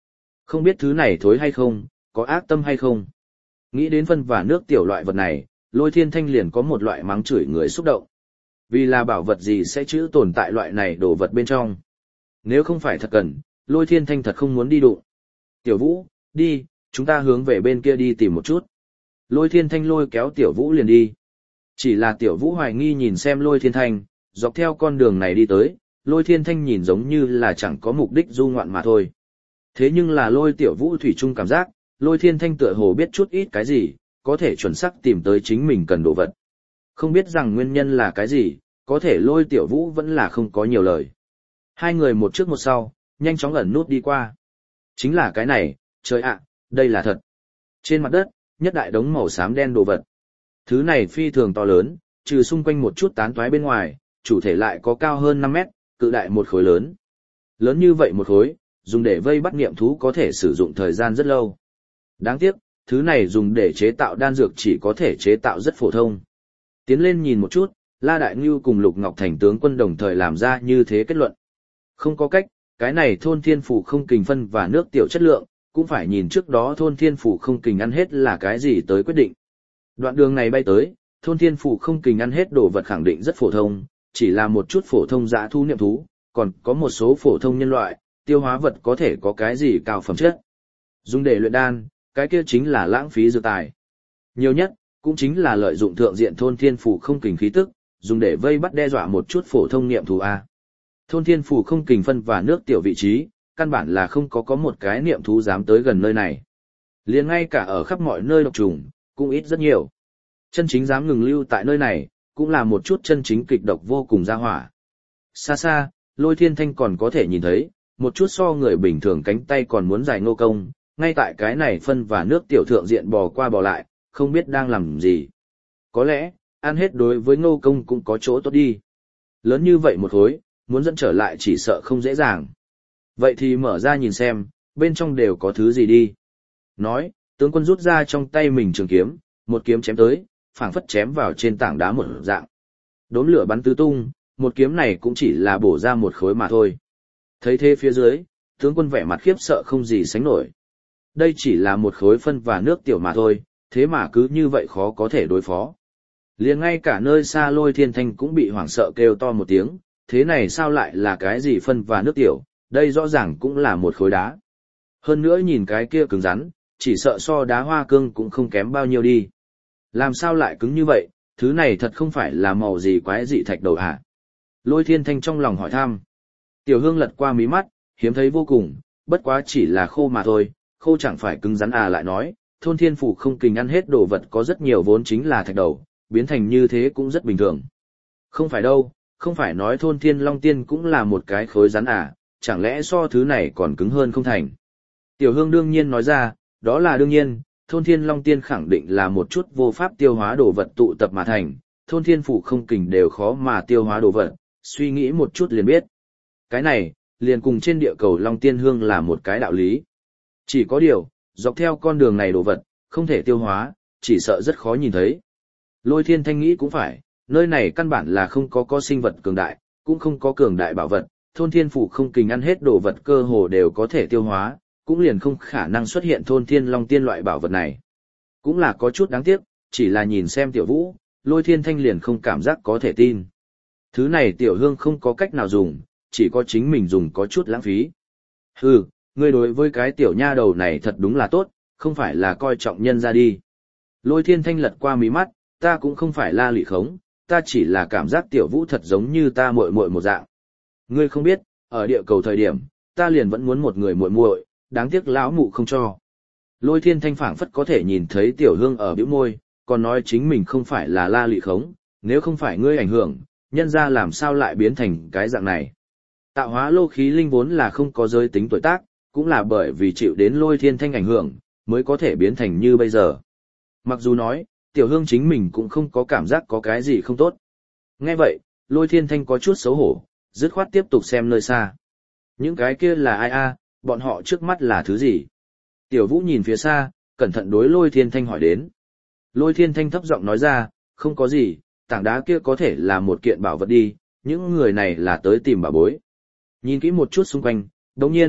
Không biết thứ này thối hay không, có ác tâm hay không. Nghĩ đến phân và nước tiểu loại vật này, Lôi Thiên Thanh liền có một loại mắng chửi người xúc động. Vì là bảo vật gì sẽ chữ tồn tại loại này đồ vật bên trong. Nếu không phải thật cần, Lôi Thiên Thanh thật không muốn đi đụng. Tiểu Vũ, đi, chúng ta hướng về bên kia đi tìm một chút. Lôi Thiên Thanh lôi kéo Tiểu Vũ liền đi. Chỉ là Tiểu Vũ hoài nghi nhìn xem Lôi Thiên Thanh, dọc theo con đường này đi tới, Lôi Thiên Thanh nhìn giống như là chẳng có mục đích du ngoạn mà thôi. Thế nhưng là Lôi Tiểu Vũ thủy chung cảm giác, Lôi Thiên Thanh tựa hồ biết chút ít cái gì, có thể chuẩn xác tìm tới chính mình cần đồ vật. Không biết rằng nguyên nhân là cái gì, có thể Lôi Tiểu Vũ vẫn là không có nhiều lời. Hai người một trước một sau, nhanh chóng ẩn nút đi qua. Chính là cái này, trời ạ, đây là thật. Trên mặt đất, nhất đại đống màu xám đen đồ vật. Thứ này phi thường to lớn, trừ xung quanh một chút tán toái bên ngoài, chủ thể lại có cao hơn năm mét, cự đại một khối lớn. Lớn như vậy một khối, dùng để vây bắt niệm thú có thể sử dụng thời gian rất lâu. Đáng tiếc, thứ này dùng để chế tạo đan dược chỉ có thể chế tạo rất phổ thông. Tiến lên nhìn một chút, La Đại Ngưu cùng Lục Ngọc Thành tướng quân đồng thời làm ra như thế kết luận. Không có cách, cái này thôn thiên phủ không kình phân và nước tiểu chất lượng, cũng phải nhìn trước đó thôn thiên phủ không kình ăn hết là cái gì tới quyết định. Đoạn đường này bay tới, thôn thiên phủ không kình ăn hết đồ vật khẳng định rất phổ thông, chỉ là một chút phổ thông dã thu niệm thú, còn có một số phổ thông nhân loại, tiêu hóa vật có thể có cái gì cao phẩm chất. Dùng để luyện đan, cái kia chính là lãng phí dược tài. Nhiều nhất, cũng chính là lợi dụng thượng diện thôn thiên phủ không kình khí tức, dùng để vây bắt đe dọa một chút phổ thông niệm thú A. Thôn thiên phủ không kình phân và nước tiểu vị trí, căn bản là không có có một cái niệm thú dám tới gần nơi này. Liền ngay cả ở khắp mọi nơi độc trùng, cũng ít rất nhiều. Chân chính dám ngừng lưu tại nơi này, cũng là một chút chân chính kịch độc vô cùng ra hỏa. Xa xa, Lôi Thiên Thanh còn có thể nhìn thấy, một chút so người bình thường cánh tay còn muốn dài Ngô Công, ngay tại cái này phân và nước tiểu thượng diện bò qua bò lại, không biết đang làm gì. Có lẽ, ăn hết đối với Ngô Công cũng có chỗ tốt đi. Lớn như vậy một khối, muốn dẫn trở lại chỉ sợ không dễ dàng. Vậy thì mở ra nhìn xem, bên trong đều có thứ gì đi. Nói, tướng quân rút ra trong tay mình trường kiếm, một kiếm chém tới, phảng phất chém vào trên tảng đá một dạng. Đốm lửa bắn tứ tung, một kiếm này cũng chỉ là bổ ra một khối mà thôi. Thấy thế phía dưới, tướng quân vẻ mặt khiếp sợ không gì sánh nổi. Đây chỉ là một khối phân và nước tiểu mà thôi, thế mà cứ như vậy khó có thể đối phó. Liền ngay cả nơi xa Lôi Thiên Thanh cũng bị hoảng sợ kêu to một tiếng, thế này sao lại là cái gì phân và nước tiểu, đây rõ ràng cũng là một khối đá. Hơn nữa nhìn cái kia cứng rắn, chỉ sợ so đá hoa cương cũng không kém bao nhiêu đi. Làm sao lại cứng như vậy, thứ này thật không phải là màu gì quái dị thạch đầu hả? Lôi Thiên Thanh trong lòng hỏi thăm. Tiểu Hương lật qua mí mắt, hiếm thấy vô cùng, bất quá chỉ là khô mà thôi, khô chẳng phải cứng rắn à, lại nói, thôn thiên phủ không kình ăn hết đồ vật có rất nhiều vốn chính là thạch đầu, biến thành như thế cũng rất bình thường. Không phải đâu, không phải nói thôn thiên long tiên cũng là một cái khối rắn à, chẳng lẽ so thứ này còn cứng hơn không thành. Tiểu Hương đương nhiên nói ra, đó là đương nhiên, thôn thiên long tiên khẳng định là một chút vô pháp tiêu hóa đồ vật tụ tập mà thành, thôn thiên phủ không kình đều khó mà tiêu hóa đồ vật, suy nghĩ một chút liền biết. Cái này, liền cùng trên địa cầu long tiên hương là một cái đạo lý. Chỉ có điều, dọc theo con đường này đồ vật, không thể tiêu hóa, chỉ sợ rất khó nhìn thấy. Lôi Thiên Thanh nghĩ cũng phải, nơi này căn bản là không có có sinh vật cường đại, cũng không có cường đại bảo vật, thôn thiên phủ không kình ăn hết đồ vật cơ hồ đều có thể tiêu hóa, cũng liền không khả năng xuất hiện thôn thiên long tiên loại bảo vật này. Cũng là có chút đáng tiếc, chỉ là nhìn xem Tiểu Vũ, Lôi Thiên Thanh liền không cảm giác có thể tin. Thứ này Tiểu Hương không có cách nào dùng, chỉ có chính mình dùng có chút lãng phí. Hừ, ngươi đối với cái tiểu nha đầu này thật đúng là tốt, không phải là coi trọng nhân ra đi. Lôi Thiên Thanh lật qua mí mắt, ta cũng không phải la lị khống, ta chỉ là cảm giác Tiểu Vũ thật giống như ta muội muội một dạng. Ngươi không biết, ở địa cầu thời điểm, ta liền vẫn muốn một người muội muội, đáng tiếc lão mụ không cho. Lôi Thiên Thanh phảng phất có thể nhìn thấy Tiểu Hương ở bĩu môi, còn nói chính mình không phải là la lị khống, nếu không phải ngươi ảnh hưởng, nhân ra làm sao lại biến thành cái dạng này. Tạo hóa lô khí linh vốn là không có giới tính tuổi tác, cũng là bởi vì chịu đến Lôi Thiên Thanh ảnh hưởng, mới có thể biến thành như bây giờ. Mặc dù nói, Tiểu Hương chính mình cũng không có cảm giác có cái gì không tốt. Nghe vậy, Lôi Thiên Thanh có chút xấu hổ, dứt khoát tiếp tục xem nơi xa. Những cái kia là ai a, bọn họ trước mắt là thứ gì? Tiểu Vũ nhìn phía xa, cẩn thận đối Lôi Thiên Thanh hỏi đến. Lôi Thiên Thanh thấp giọng nói ra, không có gì, tảng đá kia có thể là một kiện bảo vật đi, những người này là tới tìm bảo bối. Nhìn kỹ một chút xung quanh, đồng nhiên,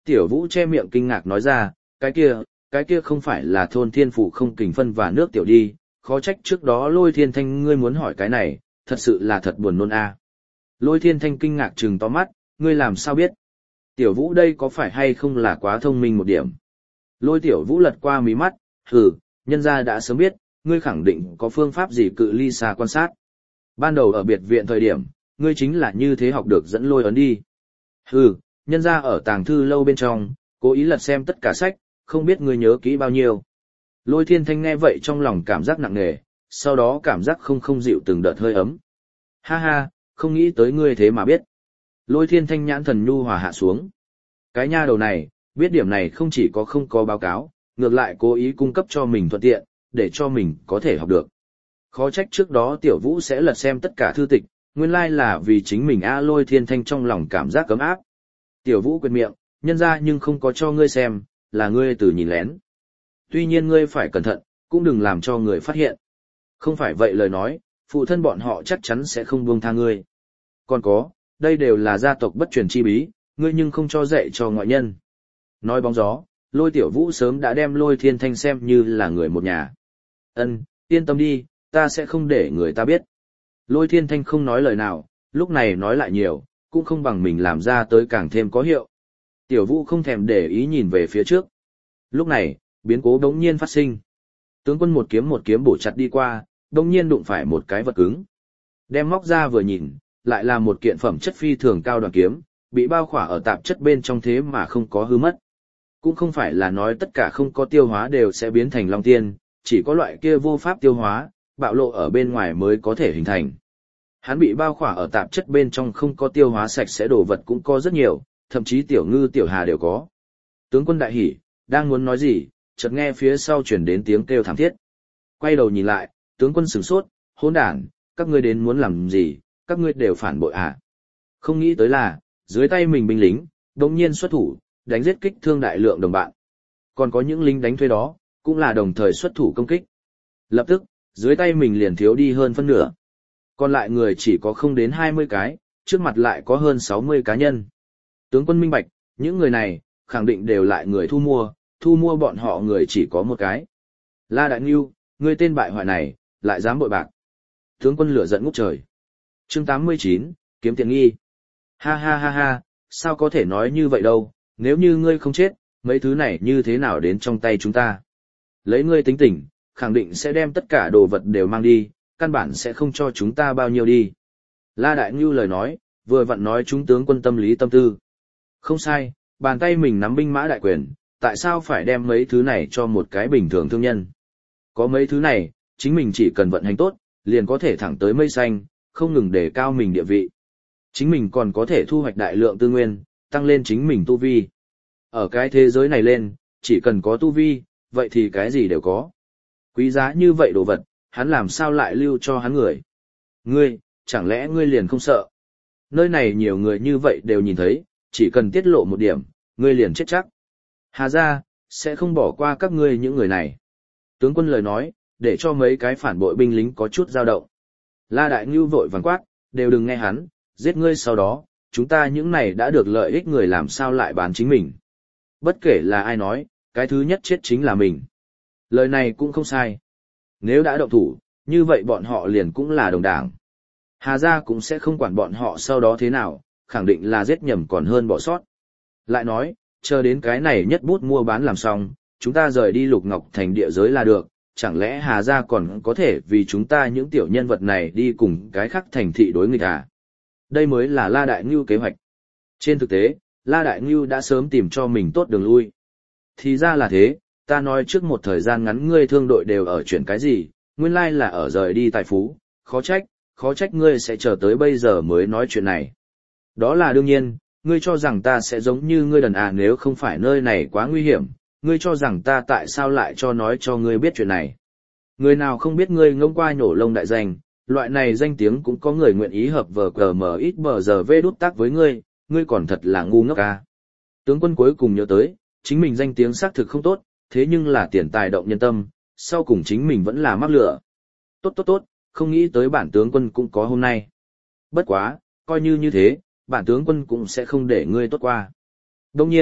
Tiểu Vũ che miệng kinh ngạc nói ra, cái kia, cái kia không phải là thôn thiên phủ không kình phân và nước tiểu đi, khó trách trước đó Lôi Thiên Thanh ngươi muốn hỏi cái này, thật sự là thật buồn nôn a. Lôi Thiên Thanh kinh ngạc trừng to mắt, ngươi làm sao biết? Tiểu Vũ đây có phải hay không là quá thông minh một điểm? Lôi Tiểu Vũ lật qua mí mắt, hừ, nhân gia đã sớm biết, ngươi khẳng định có phương pháp gì cự ly xa quan sát. Ban đầu ở biệt viện thời điểm, ngươi chính là như thế học được dẫn lôi ấn đi. Hừ, nhân gia ở tàng thư lâu bên trong, cố ý lật xem tất cả sách, không biết ngươi nhớ kỹ bao nhiêu. Lôi Thiên Thanh nghe vậy trong lòng cảm giác nặng nề, sau đó cảm giác không không dịu từng đợt hơi ấm. Ha ha, không nghĩ tới ngươi thế mà biết. Lôi Thiên Thanh nhãn thần nhu hòa hạ xuống. Cái nha đầu này, biết điểm này không chỉ có không có báo cáo, ngược lại cố ý cung cấp cho mình thuận tiện, để cho mình có thể học được. Khó trách trước đó Tiểu Vũ sẽ lật xem tất cả thư tịch, nguyên lai là vì chính mình a. Lôi Thiên Thanh trong lòng cảm giác cấm áp. Tiểu Vũ quệt miệng, nhân ra nhưng không có cho ngươi xem, là ngươi từ nhìn lén. Tuy nhiên ngươi phải cẩn thận, cũng đừng làm cho người phát hiện. Không phải vậy lời nói, phụ thân bọn họ chắc chắn sẽ không buông tha ngươi. Còn có, đây đều là gia tộc bất truyền chi bí, ngươi nhưng không cho dạy cho ngoại nhân. Nói bóng gió, Lôi Tiểu Vũ sớm đã đem Lôi Thiên Thanh xem như là người một nhà. Ân, yên tâm đi, ta sẽ không để người ta biết. Lôi Thiên Thanh không nói lời nào, lúc này nói lại nhiều, cũng không bằng mình làm ra tới càng thêm có hiệu. Tiểu Vũ không thèm để ý nhìn về phía trước. Lúc này, biến cố đống nhiên phát sinh. Tướng quân một kiếm một kiếm bổ chặt đi qua, đống nhiên đụng phải một cái vật cứng. Đem móc ra vừa nhìn, lại là một kiện phẩm chất phi thường cao đoàn kiếm, bị bao khỏa ở tạp chất bên trong thế mà không có hư mất. Cũng không phải là nói tất cả không có tiêu hóa đều sẽ biến thành long tiên, chỉ có loại kia vô pháp tiêu hóa, bạo lộ ở bên ngoài mới có thể hình thành. Hắn bị bao khỏa ở tạp chất bên trong không có tiêu hóa sạch sẽ đồ vật cũng có rất nhiều, thậm chí tiểu ngư tiểu hà đều có. Tướng quân đại hỉ, đang muốn nói gì, chợt nghe phía sau chuyển đến tiếng kêu thảm thiết. Quay đầu nhìn lại, tướng quân sửng sốt, hỗn đản, các ngươi đến muốn làm gì, các ngươi đều phản bội à. Không nghĩ tới là, dưới tay mình binh lính, đột nhiên xuất thủ, đánh giết kích thương đại lượng đồng bạn. Còn có những lính đánh thuê đó, cũng là đồng thời xuất thủ công kích. Lập tức, dưới tay mình liền thiếu đi hơn phân nửa. Còn lại người chỉ có không đến hai mươi cái, trước mặt lại có hơn sáu mươi cá nhân. Tướng quân minh bạch, những người này, khẳng định đều lại người thu mua, thu mua bọn họ người chỉ có một cái. La Đại Ngưu, ngươi tên bại hoại này, lại dám bội bạc. Tướng quân lửa giận ngút trời. Chương tám mươi chín, kiếm tiện nghi. Ha ha ha ha, sao có thể nói như vậy đâu, nếu như ngươi không chết, mấy thứ này như thế nào đến trong tay chúng ta. Lấy ngươi tính tình, khẳng định sẽ đem tất cả đồ vật đều mang đi, căn bản sẽ không cho chúng ta bao nhiêu đi. La Đại Ngưu lời nói, vừa vặn nói chúng tướng quân tâm lý tâm tư. Không sai, bàn tay mình nắm binh mã đại quyền, tại sao phải đem mấy thứ này cho một cái bình thường thương nhân. Có mấy thứ này, chính mình chỉ cần vận hành tốt, liền có thể thẳng tới mây xanh, không ngừng đề cao mình địa vị. Chính mình còn có thể thu hoạch đại lượng tư nguyên, tăng lên chính mình tu vi. Ở cái thế giới này lên, chỉ cần có tu vi, vậy thì cái gì đều có. Quý giá như vậy đồ vật, hắn làm sao lại lưu cho hắn người. Ngươi, chẳng lẽ ngươi liền không sợ? Nơi này nhiều người như vậy đều nhìn thấy, chỉ cần tiết lộ một điểm, ngươi liền chết chắc. Hà ra, sẽ không bỏ qua các ngươi những người này. Tướng quân lời nói, để cho mấy cái phản bội binh lính có chút dao động. La Đại Ngưu vội vàng quát, đều đừng nghe hắn, giết ngươi sau đó, chúng ta những này đã được lợi ích người làm sao lại bán chính mình. Bất kể là ai nói, cái thứ nhất chết chính là mình. Lời này cũng không sai. Nếu đã động thủ, như vậy bọn họ liền cũng là đồng đảng. Hà gia cũng sẽ không quản bọn họ sau đó thế nào, khẳng định là giết nhầm còn hơn bỏ sót. Lại nói, chờ đến cái này nhất bút mua bán làm xong, chúng ta rời đi Lục Ngọc Thành địa giới là được, chẳng lẽ Hà gia còn có thể vì chúng ta những tiểu nhân vật này đi cùng cái khác thành thị đối nghịch à? Đây mới là La Đại Ngưu kế hoạch. Trên thực tế, La Đại Ngưu đã sớm tìm cho mình tốt đường lui. Thì ra là thế, ta nói trước một thời gian ngắn ngươi thương đội đều ở chuyện cái gì, nguyên lai là ở rời đi tài phú, khó trách, khó trách ngươi sẽ chờ tới bây giờ mới nói chuyện này. Đó là đương nhiên, ngươi cho rằng ta sẽ giống như ngươi đần à, nếu không phải nơi này quá nguy hiểm, ngươi cho rằng ta tại sao lại cho nói cho ngươi biết chuyện này. Người nào không biết ngươi ngông qua nhổ lông đại danh, loại này danh tiếng cũng có người nguyện ý hợp vờ cờ mờ ít bờ giờ vê đút tác với ngươi, ngươi còn thật là ngu ngốc à. Tướng quân cuối cùng nhớ tới, chính mình danh tiếng xác thực không tốt, thế nhưng là tiền tài động nhân tâm, sau cùng chính mình vẫn là mắc lửa. Tốt tốt tốt, không nghĩ tới bản tướng quân cũng có hôm nay. Bất quá, coi như như thế, bản tướng quân cũng sẽ không để ngươi tốt qua. Đông nhiên,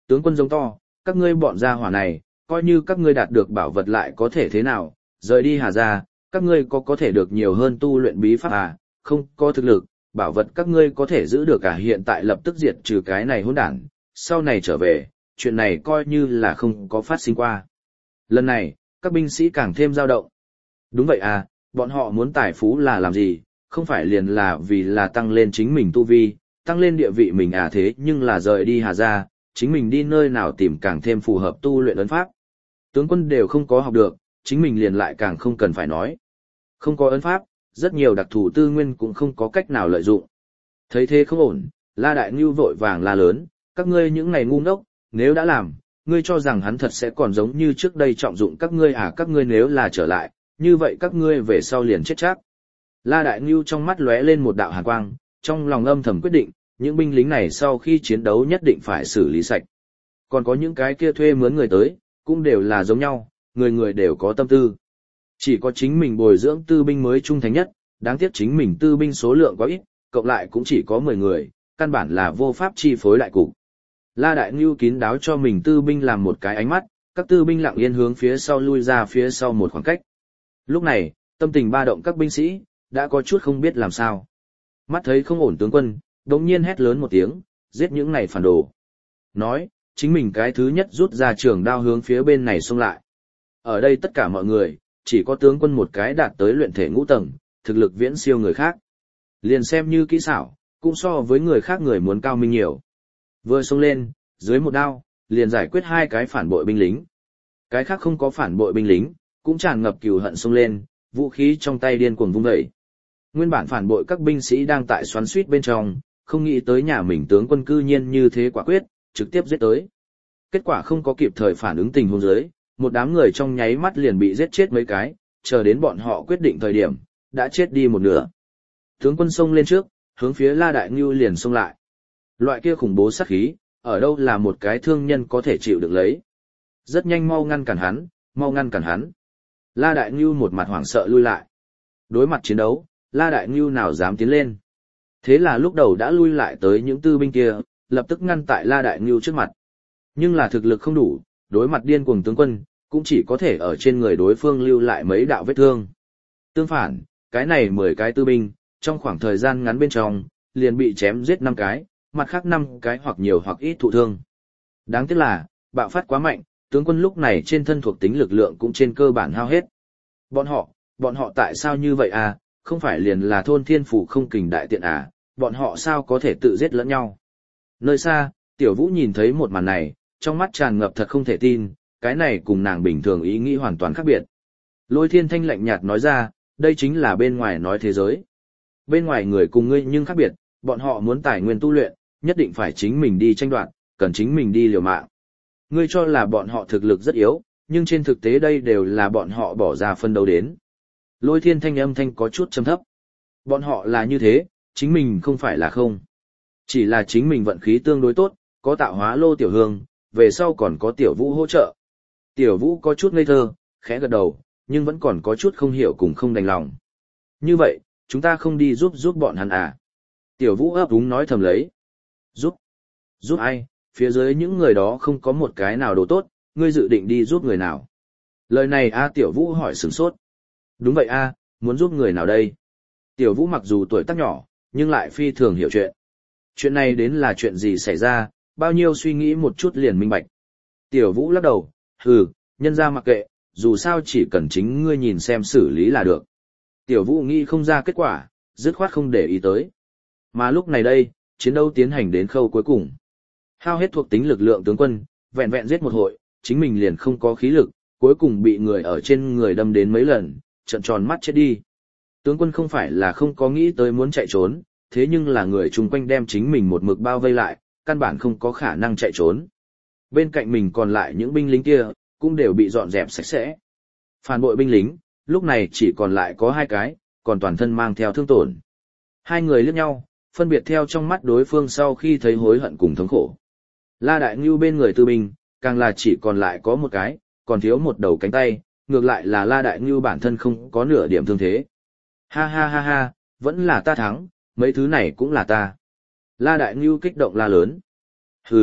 Tướng quân giống to, các ngươi bọn gia hỏa này, coi như các ngươi đạt được bảo vật lại có thể thế nào, rời đi Hà gia, các ngươi có có thể được nhiều hơn tu luyện bí pháp à, không có thực lực, bảo vật các ngươi có thể giữ được cả hiện tại lập tức diệt trừ cái này hỗn đản, sau này trở về, chuyện này coi như là không có phát sinh qua. Lần này, các binh sĩ càng thêm dao động. Đúng vậy à, bọn họ muốn tài phú là làm gì, không phải liền là vì là tăng lên chính mình tu vi, tăng lên địa vị mình à, thế nhưng là rời đi Hà gia, chính mình đi nơi nào tìm càng thêm phù hợp tu luyện ấn pháp. Tướng quân đều không có học được, chính mình liền lại càng không cần phải nói. Không có ấn pháp, rất nhiều đặc thù tư nguyên cũng không có cách nào lợi dụng. Thấy thế không ổn, La Đại Ngưu vội vàng la lớn, các ngươi những ngày ngu ngốc, nếu đã làm, ngươi cho rằng hắn thật sẽ còn giống như trước đây trọng dụng các ngươi à, các ngươi nếu là trở lại, như vậy các ngươi về sau liền chết chắc. La Đại Ngưu trong mắt lóe lên một đạo hàn quang, trong lòng âm thầm quyết định, những binh lính này sau khi chiến đấu nhất định phải xử lý sạch. Còn có những cái kia thuê mướn người tới, cũng đều là giống nhau, người người đều có tâm tư. Chỉ có chính mình bồi dưỡng tư binh mới trung thành nhất, đáng tiếc chính mình tư binh số lượng quá ít, cộng lại cũng chỉ có mười người, căn bản là vô pháp chi phối đại cục. La Đại Ngưu kín đáo cho mình tư binh làm một cái ánh mắt, các tư binh lặng yên hướng phía sau lui ra phía sau một khoảng cách. Lúc này, tâm tình ba động các binh sĩ, đã có chút không biết làm sao. Mắt thấy không ổn tướng quân, đột nhiên hét lớn một tiếng, giết những này phản đồ. Nói, chính mình cái thứ nhất rút ra trường đao hướng phía bên này xông lại. Ở đây tất cả mọi người, chỉ có tướng quân một cái đạt tới luyện thể ngũ tầng, thực lực viễn siêu người khác. Liền xem như kỹ xảo, cũng so với người khác người muốn cao minh nhiều. Vừa xông lên, dưới một đao, liền giải quyết hai cái phản bội binh lính. Cái khác không có phản bội binh lính, cũng tràn ngập cừu hận xông lên, vũ khí trong tay điên cuồng vung dậy. Nguyên bản phản bội các binh sĩ đang tại xoắn xuýt bên trong, không nghĩ tới nhà mình tướng quân cư nhiên như thế quả quyết, trực tiếp giết tới. Kết quả không có kịp thời phản ứng tình huống dưới, một đám người trong nháy mắt liền bị giết chết mấy cái, chờ đến bọn họ quyết định thời điểm, đã chết đi một nửa. Tướng quân xông lên trước, hướng phía La Đại Ngưu liền xông lại. Loại kia khủng bố sát khí, ở đâu là một cái thương nhân có thể chịu được lấy. Rất nhanh mau ngăn cản hắn, mau ngăn cản hắn. La Đại Ngưu một mặt hoảng sợ lui lại. Đối mặt chiến đấu, La Đại Ngưu nào dám tiến lên. Thế là lúc đầu đã lui lại tới những tư binh kia, lập tức ngăn tại La Đại Ngưu trước mặt. Nhưng là thực lực không đủ, đối mặt điên cuồng tướng quân, cũng chỉ có thể ở trên người đối phương lưu lại mấy đạo vết thương. Tương phản, cái này mười cái tư binh, trong khoảng thời gian ngắn bên trong, liền bị chém giết năm cái, mặt khác năm cái hoặc nhiều hoặc ít thụ thương. Đáng tiếc là, bạo phát quá mạnh, tướng quân lúc này trên thân thuộc tính lực lượng cũng trên cơ bản hao hết. Bọn họ, bọn họ tại sao như vậy à, không phải liền là thôn thiên phủ không kình đại tiện à, bọn họ sao có thể tự giết lẫn nhau. Nơi xa, Tiểu Vũ nhìn thấy một màn này, trong mắt tràn ngập thật không thể tin, cái này cùng nàng bình thường ý nghĩ hoàn toàn khác biệt. Lôi Thiên Thanh lạnh nhạt nói ra, đây chính là bên ngoài nói thế giới. Bên ngoài người cùng ngươi nhưng khác biệt, bọn họ muốn tài nguyên tu luyện, nhất định phải chính mình đi tranh đoạt, cần chính mình đi liều mạng. Ngươi cho là bọn họ thực lực rất yếu, nhưng trên thực tế đây đều là bọn họ bỏ ra phân đấu đến. Lôi Thiên Thanh âm thanh có chút trầm thấp. Bọn họ là như thế, chính mình không phải là không. Chỉ là chính mình vận khí tương đối tốt, có tạo hóa lô tiểu hương, về sau còn có Tiểu Vũ hỗ trợ. Tiểu Vũ có chút ngây thơ, khẽ gật đầu, nhưng vẫn còn có chút không hiểu cùng không đành lòng. Như vậy, chúng ta không đi giúp giúp bọn hắn à? Tiểu Vũ ấp úng nói thầm lấy. Giúp? Giúp ai? Phía dưới những người đó không có một cái nào đồ tốt, ngươi dự định đi giúp người nào? Lời này A Tiểu Vũ hỏi sửng sốt. Đúng vậy A, muốn giúp người nào đây? Tiểu Vũ mặc dù tuổi tác nhỏ, nhưng lại phi thường hiểu chuyện. Chuyện này đến là chuyện gì xảy ra, bao nhiêu suy nghĩ một chút liền minh bạch. Tiểu Vũ lắc đầu, hừ, nhân ra mặc kệ, dù sao chỉ cần chính ngươi nhìn xem xử lý là được. Tiểu Vũ nghĩ không ra kết quả, dứt khoát không để ý tới. Mà lúc này đây, chiến đấu tiến hành đến khâu cuối cùng. Hao hết thuộc tính lực lượng tướng quân, vẹn vẹn giết một hội, chính mình liền không có khí lực, cuối cùng bị người ở trên người đâm đến mấy lần, trợn tròn mắt chết đi. Tướng quân không phải là không có nghĩ tới muốn chạy trốn, thế nhưng là người chung quanh đem chính mình một mực bao vây lại, căn bản không có khả năng chạy trốn. Bên cạnh mình còn lại những binh lính kia, cũng đều bị dọn dẹp sạch sẽ. Phản bội binh lính, lúc này chỉ còn lại có hai cái, còn toàn thân mang theo thương tổn. Hai người liếc nhau, phân biệt theo trong mắt đối phương sau khi thấy hối hận cùng thống khổ. La Đại Ngưu bên người tư binh, càng là chỉ còn lại có một cái, còn thiếu một đầu cánh tay, ngược lại là La Đại Ngưu bản thân không có nửa điểm thương thế. Ha ha ha ha, vẫn là ta thắng, mấy thứ này cũng là ta. La Đại Ngưu kích động la lớn. Hừ,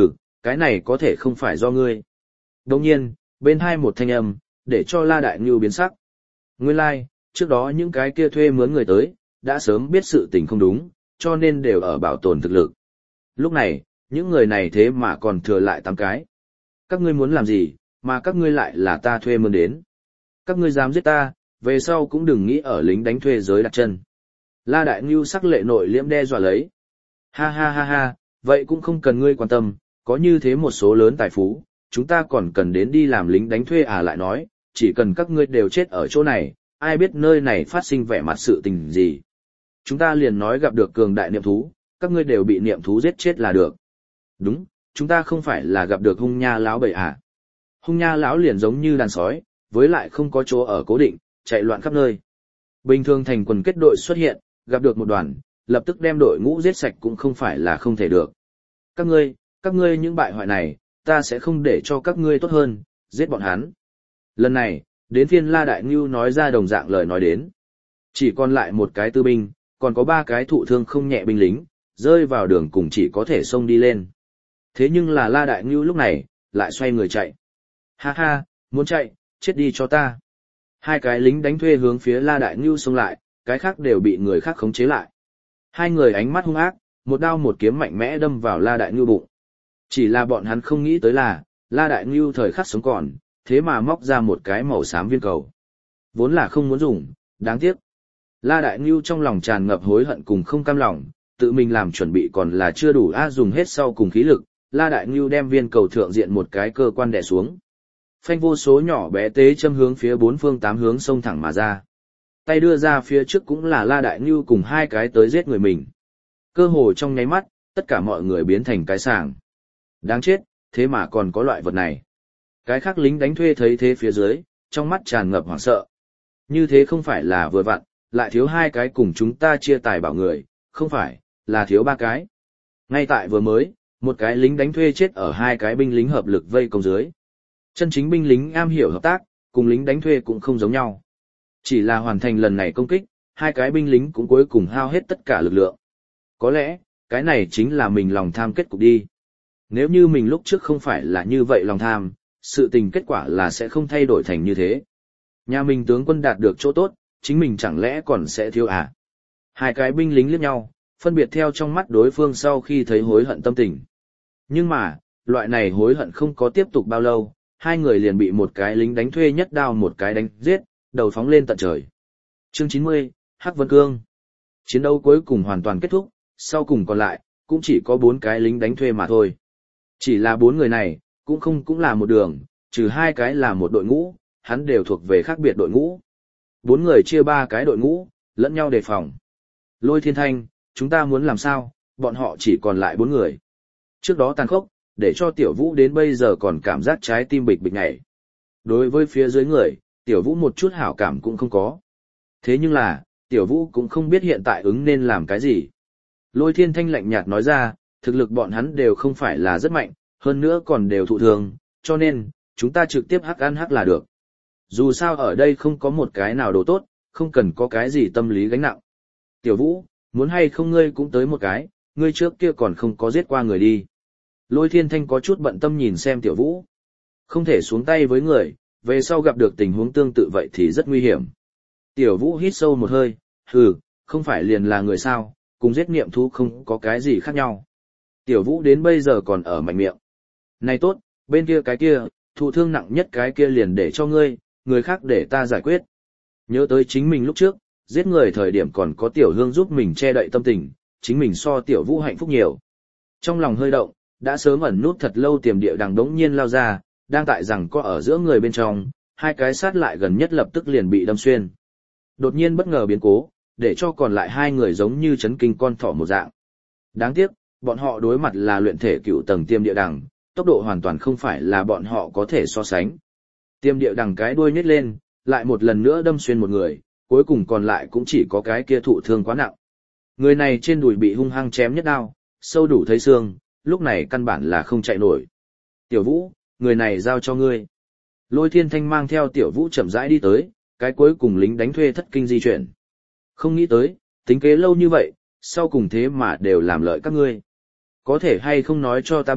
cái này có thể không phải do ngươi. Đồng nhiên, bên hai một thanh âm, để cho La Đại Ngưu biến sắc. Nguyên lai, like, trước đó những cái kia thuê mướn người tới, đã sớm biết sự tình không đúng, cho nên đều ở bảo tồn thực lực. Lúc này, những người này thế mà còn thừa lại tám cái. Các ngươi muốn làm gì, mà các ngươi lại là ta thuê mướn đến. Các ngươi dám giết ta, về sau cũng đừng nghĩ ở lính đánh thuê giới đặt chân. La Đại Ngưu sắc lệ nội liễm đe dọa lấy. Ha ha ha ha, vậy cũng không cần ngươi quan tâm, có như thế một số lớn tài phú, chúng ta còn cần đến đi làm lính đánh thuê à lại nói, chỉ cần các ngươi đều chết ở chỗ này, ai biết nơi này phát sinh vẻ mặt sự tình gì. Chúng ta liền nói gặp được cường đại niệm thú, các ngươi đều bị niệm thú giết chết là được. Đúng, chúng ta không phải là gặp được hung nha lão bầy à. Hung nha lão liền giống như đàn sói, với lại không có chỗ ở cố định, chạy loạn khắp nơi. Bình thường thành quần kết đội xuất hiện, gặp được một đoàn, lập tức đem đội ngũ giết sạch cũng không phải là không thể được. Các ngươi, các ngươi những bại hoại này, ta sẽ không để cho các ngươi tốt hơn, giết bọn hắn. Lần này, đến phiên La Đại Ngưu nói ra đồng dạng lời nói đến. Chỉ còn lại một cái tư binh, còn có ba cái thụ thương không nhẹ binh lính, rơi vào đường cùng chỉ có thể xông đi lên. Thế nhưng là La Đại Ngưu lúc này, lại xoay người chạy. Ha ha, muốn chạy, chết đi cho ta. Hai cái lính đánh thuê hướng phía La Đại Ngưu xông lại, cái khác đều bị người khác khống chế lại. Hai người ánh mắt hung ác, một đao một kiếm mạnh mẽ đâm vào La Đại Ngưu bụng. Chỉ là bọn hắn không nghĩ tới là, La Đại Ngưu thời khắc sống còn, thế mà móc ra một cái màu xám viên cầu. Vốn là không muốn dùng, đáng tiếc. La Đại Ngưu trong lòng tràn ngập hối hận cùng không cam lòng, tự mình làm chuẩn bị còn là chưa đủ a dùng hết sau cùng khí lực, La Đại Ngưu đem viên cầu thượng diện một cái cơ quan đè xuống. Phanh vô số nhỏ bé tế châm hướng phía bốn phương tám hướng xông thẳng mà ra. Tay đưa ra phía trước cũng là La Đại Ngưu cùng hai cái tới giết người mình. Cơ hồ trong nháy mắt, tất cả mọi người biến thành cái sàng. Đáng chết, thế mà còn có loại vật này. Cái khác lính đánh thuê thấy thế phía dưới, trong mắt tràn ngập hoảng sợ. Như thế không phải là vừa vặn, lại thiếu hai cái cùng chúng ta chia tài bảo người, không phải, là thiếu ba cái. Ngay tại vừa mới, một cái lính đánh thuê chết ở hai cái binh lính hợp lực vây công dưới. Chân chính binh lính am hiểu hợp tác, cùng lính đánh thuê cũng không giống nhau. Chỉ là hoàn thành lần này công kích, hai cái binh lính cũng cuối cùng hao hết tất cả lực lượng. Có lẽ, cái này chính là mình lòng tham kết cục đi. Nếu như mình lúc trước không phải là như vậy lòng tham, sự tình kết quả là sẽ không thay đổi thành như thế. Nhà mình tướng quân đạt được chỗ tốt, chính mình chẳng lẽ còn sẽ thiếu à? Hai cái binh lính liếc nhau, phân biệt theo trong mắt đối phương sau khi thấy hối hận tâm tình. Nhưng mà, loại này hối hận không có tiếp tục bao lâu, hai người liền bị một cái lính đánh thuê nhất đao một cái đánh giết, đầu phóng lên tận trời. Chương chín mươi, Hắc Vân Cương. Chiến đấu cuối cùng hoàn toàn kết thúc, sau cùng còn lại, cũng chỉ có bốn cái lính đánh thuê mà thôi. Chỉ là bốn người này, cũng không cũng là một đường, trừ hai cái là một đội ngũ, hắn đều thuộc về khác biệt đội ngũ. Bốn người chia ba cái đội ngũ, lẫn nhau đề phòng. Lôi Thiên Thanh, chúng ta muốn làm sao, bọn họ chỉ còn lại bốn người. Trước đó tàn khốc, để cho Tiểu Vũ đến bây giờ còn cảm giác trái tim bịch bịch nhảy. Đối với phía dưới người, Tiểu Vũ một chút hảo cảm cũng không có. Thế nhưng là, Tiểu Vũ cũng không biết hiện tại ứng nên làm cái gì. Lôi Thiên Thanh lạnh nhạt nói ra, thực lực bọn hắn đều không phải là rất mạnh, hơn nữa còn đều thụ thường, cho nên, chúng ta trực tiếp hắc ăn hắc là được. Dù sao ở đây không có một cái nào đồ tốt, không cần có cái gì tâm lý gánh nặng. Tiểu Vũ, muốn hay không ngươi cũng tới một cái, ngươi trước kia còn không có giết qua người đi. Lôi Thiên Thanh có chút bận tâm nhìn xem Tiểu Vũ. Không thể xuống tay với người, về sau gặp được tình huống tương tự vậy thì rất nguy hiểm. Tiểu Vũ hít sâu một hơi, hừ, không phải liền là người sao, cùng giết niệm thú không có cái gì khác nhau. Tiểu Vũ đến bây giờ còn ở mạnh miệng. Này tốt, bên kia cái kia, thụ thương nặng nhất cái kia liền để cho ngươi, người khác để ta giải quyết. Nhớ tới chính mình lúc trước, giết người thời điểm còn có Tiểu Hương giúp mình che đậy tâm tình, chính mình so Tiểu Vũ hạnh phúc nhiều. Trong lòng hơi động, đã sớm ẩn nút thật lâu tiềm địa đằng đống nhiên lao ra, đang tại rằng có ở giữa người bên trong, hai cái sát lại gần nhất lập tức liền bị đâm xuyên. Đột nhiên bất ngờ biến cố, để cho còn lại hai người giống như chấn kinh con thỏ một dạng. Đáng tiếc, bọn họ đối mặt là luyện thể cựu tầng tiêm địa đằng, tốc độ hoàn toàn không phải là bọn họ có thể so sánh. Tiêm địa đằng cái đuôi nhếch lên, lại một lần nữa đâm xuyên một người, cuối cùng còn lại cũng chỉ có cái kia thụ thương quá nặng. Người này trên đùi bị hung hăng chém nhất đao, sâu đủ thấy xương, lúc này căn bản là không chạy nổi. Tiểu Vũ, người này giao cho ngươi. Lôi Thiên Thanh mang theo Tiểu Vũ chậm rãi đi tới, cái cuối cùng lính đánh thuê thất kinh di chuyển. Không nghĩ tới, tính kế lâu như vậy, sau cùng thế mà đều làm lợi các ngươi. Có thể hay không nói cho ta biết,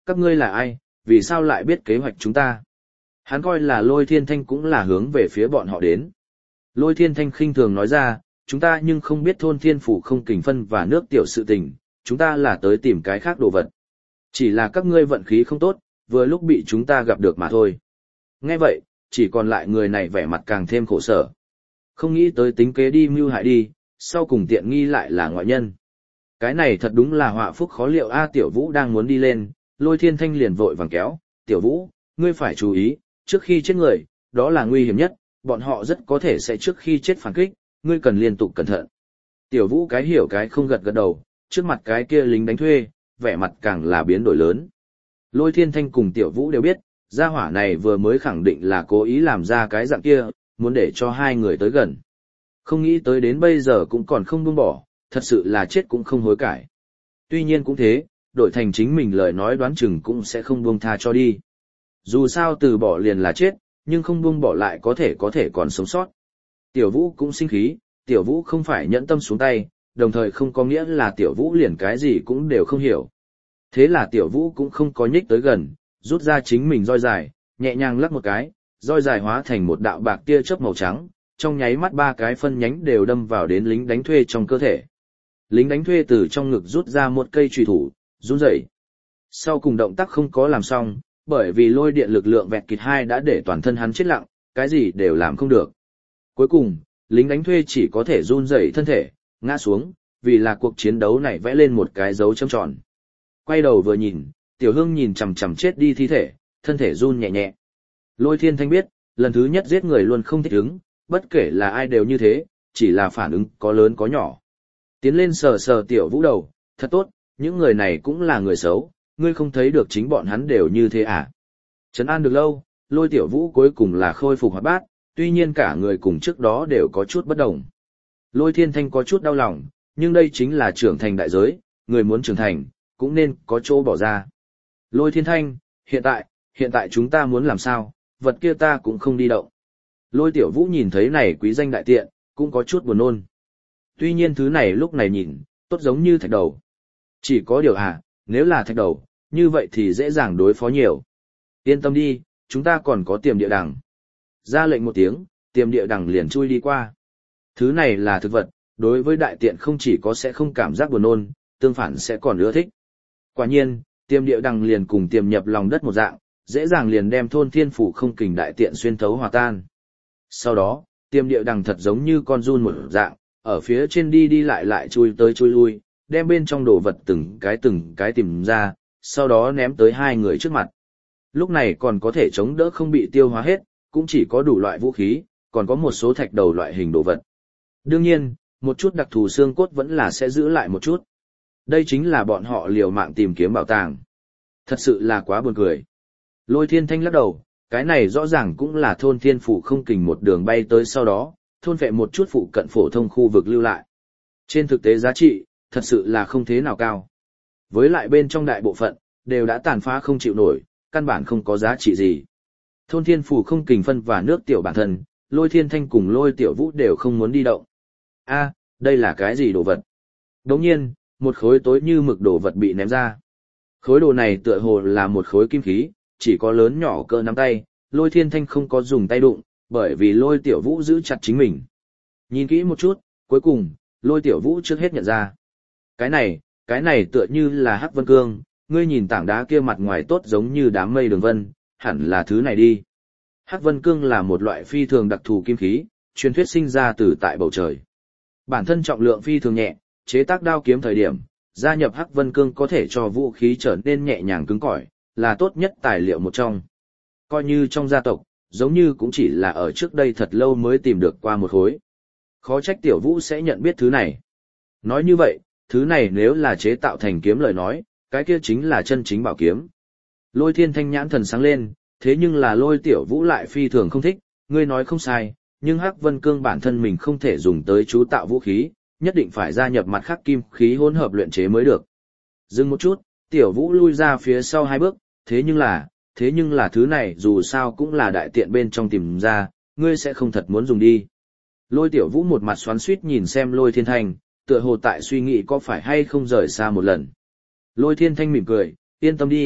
các ngươi là ai, vì sao lại biết kế hoạch chúng ta? Hắn coi là Lôi Thiên Thanh cũng là hướng về phía bọn họ đến. Lôi Thiên Thanh khinh thường nói ra, chúng ta nhưng không biết thôn thiên phủ không kình phân và nước tiểu sự tình, chúng ta là tới tìm cái khác đồ vật. Chỉ là các ngươi vận khí không tốt, vừa lúc bị chúng ta gặp được mà thôi. Nghe vậy, chỉ còn lại người này vẻ mặt càng thêm khổ sở. Không nghĩ tới tính kế đi mưu hại đi, sau cùng tiện nghi lại là ngoại nhân. Cái này thật đúng là họa phúc khó liệu a. Tiểu Vũ đang muốn đi lên, Lôi Thiên Thanh liền vội vàng kéo, Tiểu Vũ, ngươi phải chú ý, trước khi chết người, đó là nguy hiểm nhất, bọn họ rất có thể sẽ trước khi chết phản kích, ngươi cần liên tục cẩn thận. Tiểu Vũ cái hiểu cái không gật gật đầu, trước mặt cái kia lính đánh thuê, vẻ mặt càng là biến đổi lớn. Lôi Thiên Thanh cùng Tiểu Vũ đều biết, gia hỏa này vừa mới khẳng định là cố ý làm ra cái dạng kia, muốn để cho hai người tới gần. Không nghĩ tới đến bây giờ cũng còn không buông bỏ, thật sự là chết cũng không hối cải. Tuy nhiên cũng thế, đổi thành chính mình lời nói đoán chừng cũng sẽ không buông tha cho đi. Dù sao từ bỏ liền là chết, nhưng không buông bỏ lại có thể có thể còn sống sót. Tiểu Vũ cũng sinh khí, Tiểu Vũ không phải nhẫn tâm xuống tay, đồng thời không có nghĩa là Tiểu Vũ liền cái gì cũng đều không hiểu. Thế là Tiểu Vũ cũng không có nhích tới gần, rút ra chính mình roi dài, nhẹ nhàng lắc một cái, roi dài hóa thành một đạo bạc tia chớp màu trắng, trong nháy mắt ba cái phân nhánh đều đâm vào đến lính đánh thuê trong cơ thể. Lính đánh thuê từ trong ngực rút ra một cây chùy thủ, run rẩy. Sau cùng động tác không có làm xong, bởi vì lôi điện lực lượng vẹt kịt hai đã để toàn thân hắn chết lặng, cái gì đều làm không được. Cuối cùng, lính đánh thuê chỉ có thể run rẩy thân thể, ngã xuống, vì là cuộc chiến đấu này vẽ lên một cái dấu chấm tròn. Quay đầu vừa nhìn, Tiểu Hương nhìn chằm chằm chết đi thi thể, thân thể run nhẹ nhẹ. Lôi Thiên Thanh biết, lần thứ nhất giết người luôn không thích ứng, bất kể là ai đều như thế, chỉ là phản ứng có lớn có nhỏ. Tiến lên sờ sờ Tiểu Vũ đầu, thật tốt, những người này cũng là người xấu, ngươi không thấy được chính bọn hắn đều như thế à. Trấn an được lâu, Lôi Tiểu Vũ cuối cùng là khôi phục hoạt bát, tuy nhiên cả người cùng trước đó đều có chút bất đồng. Lôi Thiên Thanh có chút đau lòng, nhưng đây chính là trưởng thành đại giới, người muốn trưởng thành, cũng nên có chỗ bỏ ra. Lôi Thiên Thanh, hiện tại, hiện tại chúng ta muốn làm sao, vật kia ta cũng không đi động. Lôi Tiểu Vũ nhìn thấy này quý danh đại tiện, cũng có chút buồn nôn. Tuy nhiên thứ này lúc này nhìn, tốt giống như thạch đầu. Chỉ có điều à, nếu là thạch đầu, như vậy thì dễ dàng đối phó nhiều. Yên tâm đi, chúng ta còn có tiềm địa đằng. Ra lệnh một tiếng, tiềm địa đằng liền chui đi qua. Thứ này là thực vật, đối với đại tiện không chỉ có sẽ không cảm giác buồn nôn, tương phản sẽ còn ưa thích. Quả nhiên, tiềm địa đằng liền cùng tiềm nhập lòng đất một dạng, dễ dàng liền đem thôn thiên phủ không kình đại tiện xuyên thấu hòa tan. Sau đó, tiềm địa đằng thật giống như con giun một dạng, ở phía trên đi đi lại lại chui tới chui lui, đem bên trong đồ vật từng cái từng cái tìm ra, sau đó ném tới hai người trước mặt. Lúc này còn có thể chống đỡ không bị tiêu hóa hết, cũng chỉ có đủ loại vũ khí, còn có một số thạch đầu loại hình đồ vật. Đương nhiên, một chút đặc thù xương cốt vẫn là sẽ giữ lại một chút. Đây chính là bọn họ liều mạng tìm kiếm bảo tàng. Thật sự là quá buồn cười. Lôi Thiên Thanh lắc đầu, cái này rõ ràng cũng là thôn thiên phủ không kình một đường bay tới sau đó, thôn vệ một chút phụ cận phổ thông khu vực lưu lại. Trên thực tế giá trị, thật sự là không thế nào cao. Với lại bên trong đại bộ phận, đều đã tàn phá không chịu nổi, căn bản không có giá trị gì. Thôn thiên phủ không kình phân và nước tiểu bản thân, Lôi Thiên Thanh cùng Lôi Tiểu Vũ đều không muốn đi động. A, đây là cái gì đồ vật? Đồng nhiên, một khối tối như mực đồ vật bị ném ra. Khối đồ này tựa hồ là một khối kim khí, chỉ có lớn nhỏ cỡ nắm tay, Lôi Thiên Thanh không có dùng tay đụng, bởi vì Lôi Tiểu Vũ giữ chặt chính mình. Nhìn kỹ một chút, cuối cùng, Lôi Tiểu Vũ trước hết nhận ra. Cái này, cái này tựa như là hắc vân cương, ngươi nhìn tảng đá kia mặt ngoài tốt giống như đám mây đường vân, hẳn là thứ này đi. Hắc vân cương là một loại phi thường đặc thù kim khí, truyền thuyết sinh ra từ tại bầu trời. Bản thân trọng lượng phi thường nhẹ, chế tác đao kiếm thời điểm, gia nhập hắc vân cương có thể cho vũ khí trở nên nhẹ nhàng cứng cỏi, là tốt nhất tài liệu một trong. Coi như trong gia tộc, giống như cũng chỉ là ở trước đây thật lâu mới tìm được qua một khối. Khó trách Tiểu Vũ sẽ nhận biết thứ này. Nói như vậy, thứ này nếu là chế tạo thành kiếm lời nói, cái kia chính là chân chính bảo kiếm. Lôi Thiên Thanh nhãn thần sáng lên, thế nhưng là Lôi Tiểu Vũ lại phi thường không thích, ngươi nói không sai, nhưng hắc vân cương bản thân mình không thể dùng tới chú tạo vũ khí, nhất định phải gia nhập mặt khác kim khí hỗn hợp luyện chế mới được. Dừng một chút, Tiểu Vũ lui ra phía sau hai bước, thế nhưng là, thế nhưng là thứ này dù sao cũng là đại tiện bên trong tìm ra, ngươi sẽ không thật muốn dùng đi. Lôi Tiểu Vũ một mặt xoắn xuýt nhìn xem Lôi Thiên Thanh, tựa hồ tại suy nghĩ có phải hay không rời xa một lần. Lôi Thiên Thanh mỉm cười, yên tâm đi,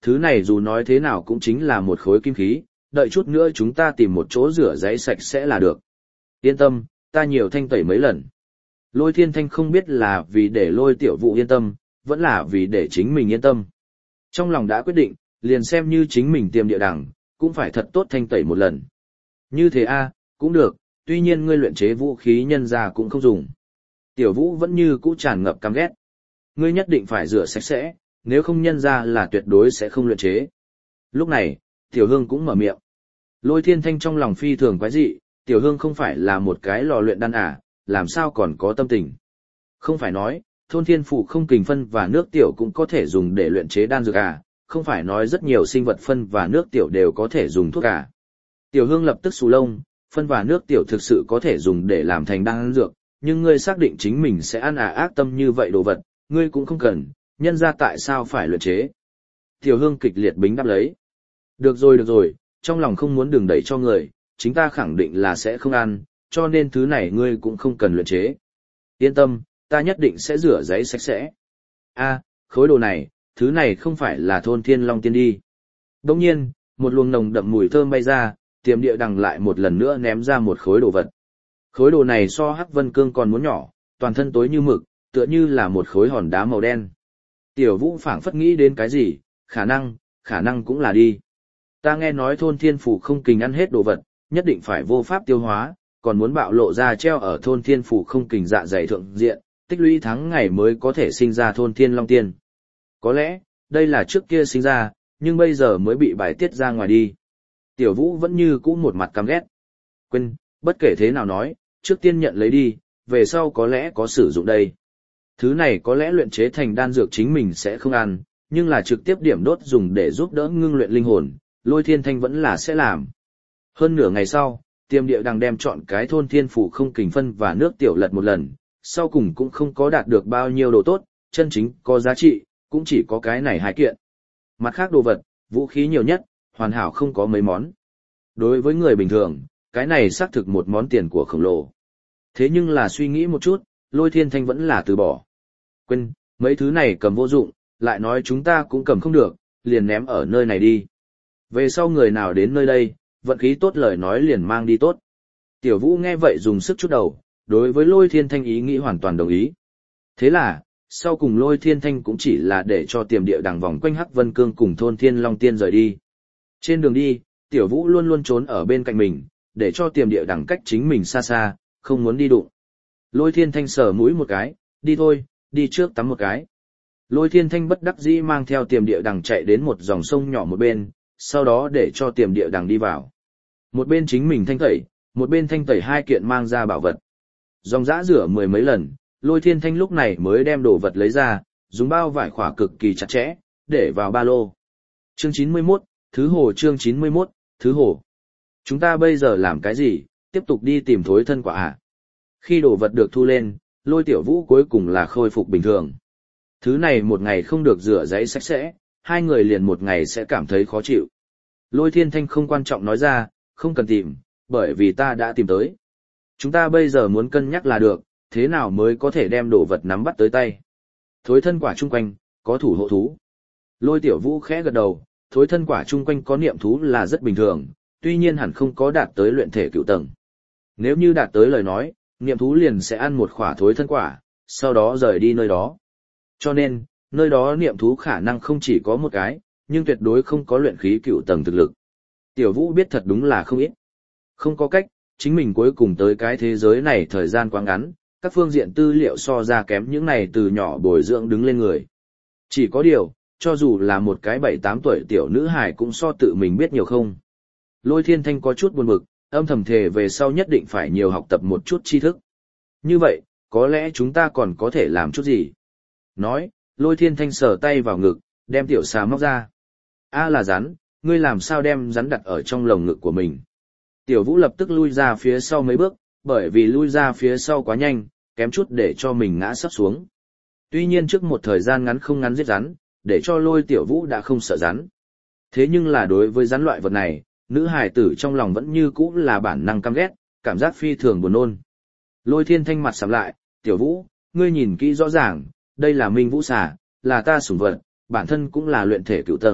Thứ này dù nói thế nào cũng chính là một khối kim khí, đợi chút nữa chúng ta tìm một chỗ rửa giấy sạch sẽ là được. Yên tâm, ta nhiều thanh tẩy mấy lần. Lôi Thiên Thanh không biết là vì để Lôi Tiểu Vũ yên tâm, vẫn là vì để chính mình yên tâm. Trong lòng đã quyết định, liền xem như chính mình tiềm địa đằng, cũng phải thật tốt thanh tẩy một lần. Như thế a, cũng được, tuy nhiên ngươi luyện chế vũ khí nhân ra cũng không dùng. Tiểu Vũ vẫn như cũ tràn ngập căm ghét. Ngươi nhất định phải rửa sạch sẽ, nếu không nhân ra là tuyệt đối sẽ không luyện chế. Lúc này, Tiểu Hương cũng mở miệng. Lôi Thiên Thanh trong lòng phi thường quái dị, Tiểu Hương không phải là một cái lò luyện đan à, làm sao còn có tâm tình. Không phải nói, thôn thiên phủ không kình phân và nước tiểu cũng có thể dùng để luyện chế đan dược à, không phải nói rất nhiều sinh vật phân và nước tiểu đều có thể dùng thuốc à. Tiểu Hương lập tức xù lông, phân và nước tiểu thực sự có thể dùng để làm thành đan dược, nhưng ngươi xác định chính mình sẽ ăn à ác tâm như vậy đồ vật, ngươi cũng không cần, nhân ra tại sao phải luyện chế. Tiểu Hương kịch liệt bính đáp lấy. Được rồi được rồi, trong lòng không muốn đừng đẩy cho người, chính ta khẳng định là sẽ không ăn, cho nên thứ này ngươi cũng không cần luyện chế. Yên tâm, ta nhất định sẽ rửa giấy sạch sẽ. A, khối đồ này, thứ này không phải là thôn thiên long tiên đi. Đồng nhiên, một luồng nồng đậm mùi thơm bay ra, tiềm địa đằng lại một lần nữa ném ra một khối đồ vật. Khối đồ này so hắc vân cương còn muốn nhỏ, toàn thân tối như mực, tựa như là một khối hòn đá màu đen. Tiểu Vũ phảng phất nghĩ đến cái gì, khả năng, khả năng cũng là đi. Ta nghe nói thôn thiên phủ không kình ăn hết đồ vật, nhất định phải vô pháp tiêu hóa, còn muốn bạo lộ ra treo ở thôn thiên phủ không kình dạ dày thượng diện, tích lũy tháng ngày mới có thể sinh ra thôn thiên long tiên. Có lẽ, đây là trước kia sinh ra, nhưng bây giờ mới bị bài tiết ra ngoài đi. Tiểu Vũ vẫn như cũ một mặt căm ghét. Quên, bất kể thế nào nói, trước tiên nhận lấy đi, về sau có lẽ có sử dụng đây. Thứ này có lẽ luyện chế thành đan dược chính mình sẽ không ăn, nhưng là trực tiếp điểm đốt dùng để giúp đỡ ngưng luyện linh hồn, Lôi Thiên Thanh vẫn là sẽ làm. Hơn nửa ngày sau, tiềm địa đằng đem chọn cái thôn thiên phủ không kình phân và nước tiểu lật một lần, sau cùng cũng không có đạt được bao nhiêu đồ tốt, chân chính có giá trị, cũng chỉ có cái này hai kiện. Mặt khác đồ vật, vũ khí nhiều nhất, hoàn hảo không có mấy món. Đối với người bình thường, cái này xác thực một món tiền của khổng lồ. Thế nhưng là suy nghĩ một chút, Lôi Thiên Thanh vẫn là từ bỏ. Quên, mấy thứ này cầm vô dụng, lại nói chúng ta cũng cầm không được, liền ném ở nơi này đi. Về sau người nào đến nơi đây, vận khí tốt lời nói liền mang đi tốt. Tiểu Vũ nghe vậy dùng sức chút đầu, đối với Lôi Thiên Thanh ý nghĩ hoàn toàn đồng ý. Thế là, sau cùng Lôi Thiên Thanh cũng chỉ là để cho tiềm địa đằng vòng quanh Hắc Vân Cương cùng thôn Thiên Long Tiên rời đi. Trên đường đi, Tiểu Vũ luôn luôn trốn ở bên cạnh mình, để cho tiềm địa đằng cách chính mình xa xa, không muốn đi đụng. Lôi Thiên Thanh sờ mũi một cái, đi thôi, đi trước tắm một cái. Lôi Thiên Thanh bất đắc dĩ mang theo tiềm địa đằng chạy đến một dòng sông nhỏ một bên, sau đó để cho tiềm địa đằng đi vào. Một bên chính mình thanh tẩy, một bên thanh tẩy hai kiện mang ra bảo vật. Dòng dã rửa mười mấy lần, Lôi Thiên Thanh lúc này mới đem đồ vật lấy ra, dùng bao vải khỏa cực kỳ chặt chẽ, để vào ba lô. Chương chín mươi mốt, Thứ Hồ chương chín mươi mốt, Thứ Hồ. Chúng ta bây giờ làm cái gì, tiếp tục đi tìm thối thân quả à? Khi đồ vật được thu lên, Lôi Tiểu Vũ cuối cùng là khôi phục bình thường. Thứ này một ngày không được rửa giấy sạch sẽ, hai người liền một ngày sẽ cảm thấy khó chịu. Lôi Thiên Thanh không quan trọng nói ra, không cần tìm, bởi vì ta đã tìm tới. Chúng ta bây giờ muốn cân nhắc là được, thế nào mới có thể đem đồ vật nắm bắt tới tay. Thối thân quả chung quanh, có thủ hộ thú. Lôi Tiểu Vũ khẽ gật đầu, thối thân quả chung quanh có niệm thú là rất bình thường, tuy nhiên hẳn không có đạt tới luyện thể cựu tầng. Nếu như đạt tới lời nói, niệm thú liền sẽ ăn một khỏa thối thân quả, sau đó rời đi nơi đó. Cho nên, nơi đó niệm thú khả năng không chỉ có một cái, nhưng tuyệt đối không có luyện khí cựu tầng thực lực. Tiểu Vũ biết thật đúng là không ít. Không có cách, chính mình cuối cùng tới cái thế giới này thời gian quá ngắn, các phương diện tư liệu so ra kém những này từ nhỏ bồi dưỡng đứng lên người. Chỉ có điều, cho dù là một cái bảy tám tuổi tiểu nữ hài cũng so tự mình biết nhiều không. Lôi Thiên Thanh có chút buồn bực, âm thầm thề về sau nhất định phải nhiều học tập một chút tri thức. Như vậy, có lẽ chúng ta còn có thể làm chút gì. Nói, Lôi Thiên Thanh sờ tay vào ngực, đem tiểu xà móc ra. A là rắn, ngươi làm sao đem rắn đặt ở trong lồng ngực của mình. Tiểu Vũ lập tức lui ra phía sau mấy bước, bởi vì lui ra phía sau quá nhanh, kém chút để cho mình ngã sắp xuống. Tuy nhiên trước một thời gian ngắn không ngắn giết rắn, để cho Lôi Tiểu Vũ đã không sợ rắn. Thế nhưng là đối với rắn loại vật này, nữ hài tử trong lòng vẫn như cũ là bản năng căm ghét, cảm giác phi thường buồn nôn. Lôi Thiên Thanh mặt sầm lại, Tiểu Vũ, ngươi nhìn kỹ rõ ràng, đây là Minh Vũ xà, là ta sủng vật, bản thân cũng là luyện thể cựu tầng,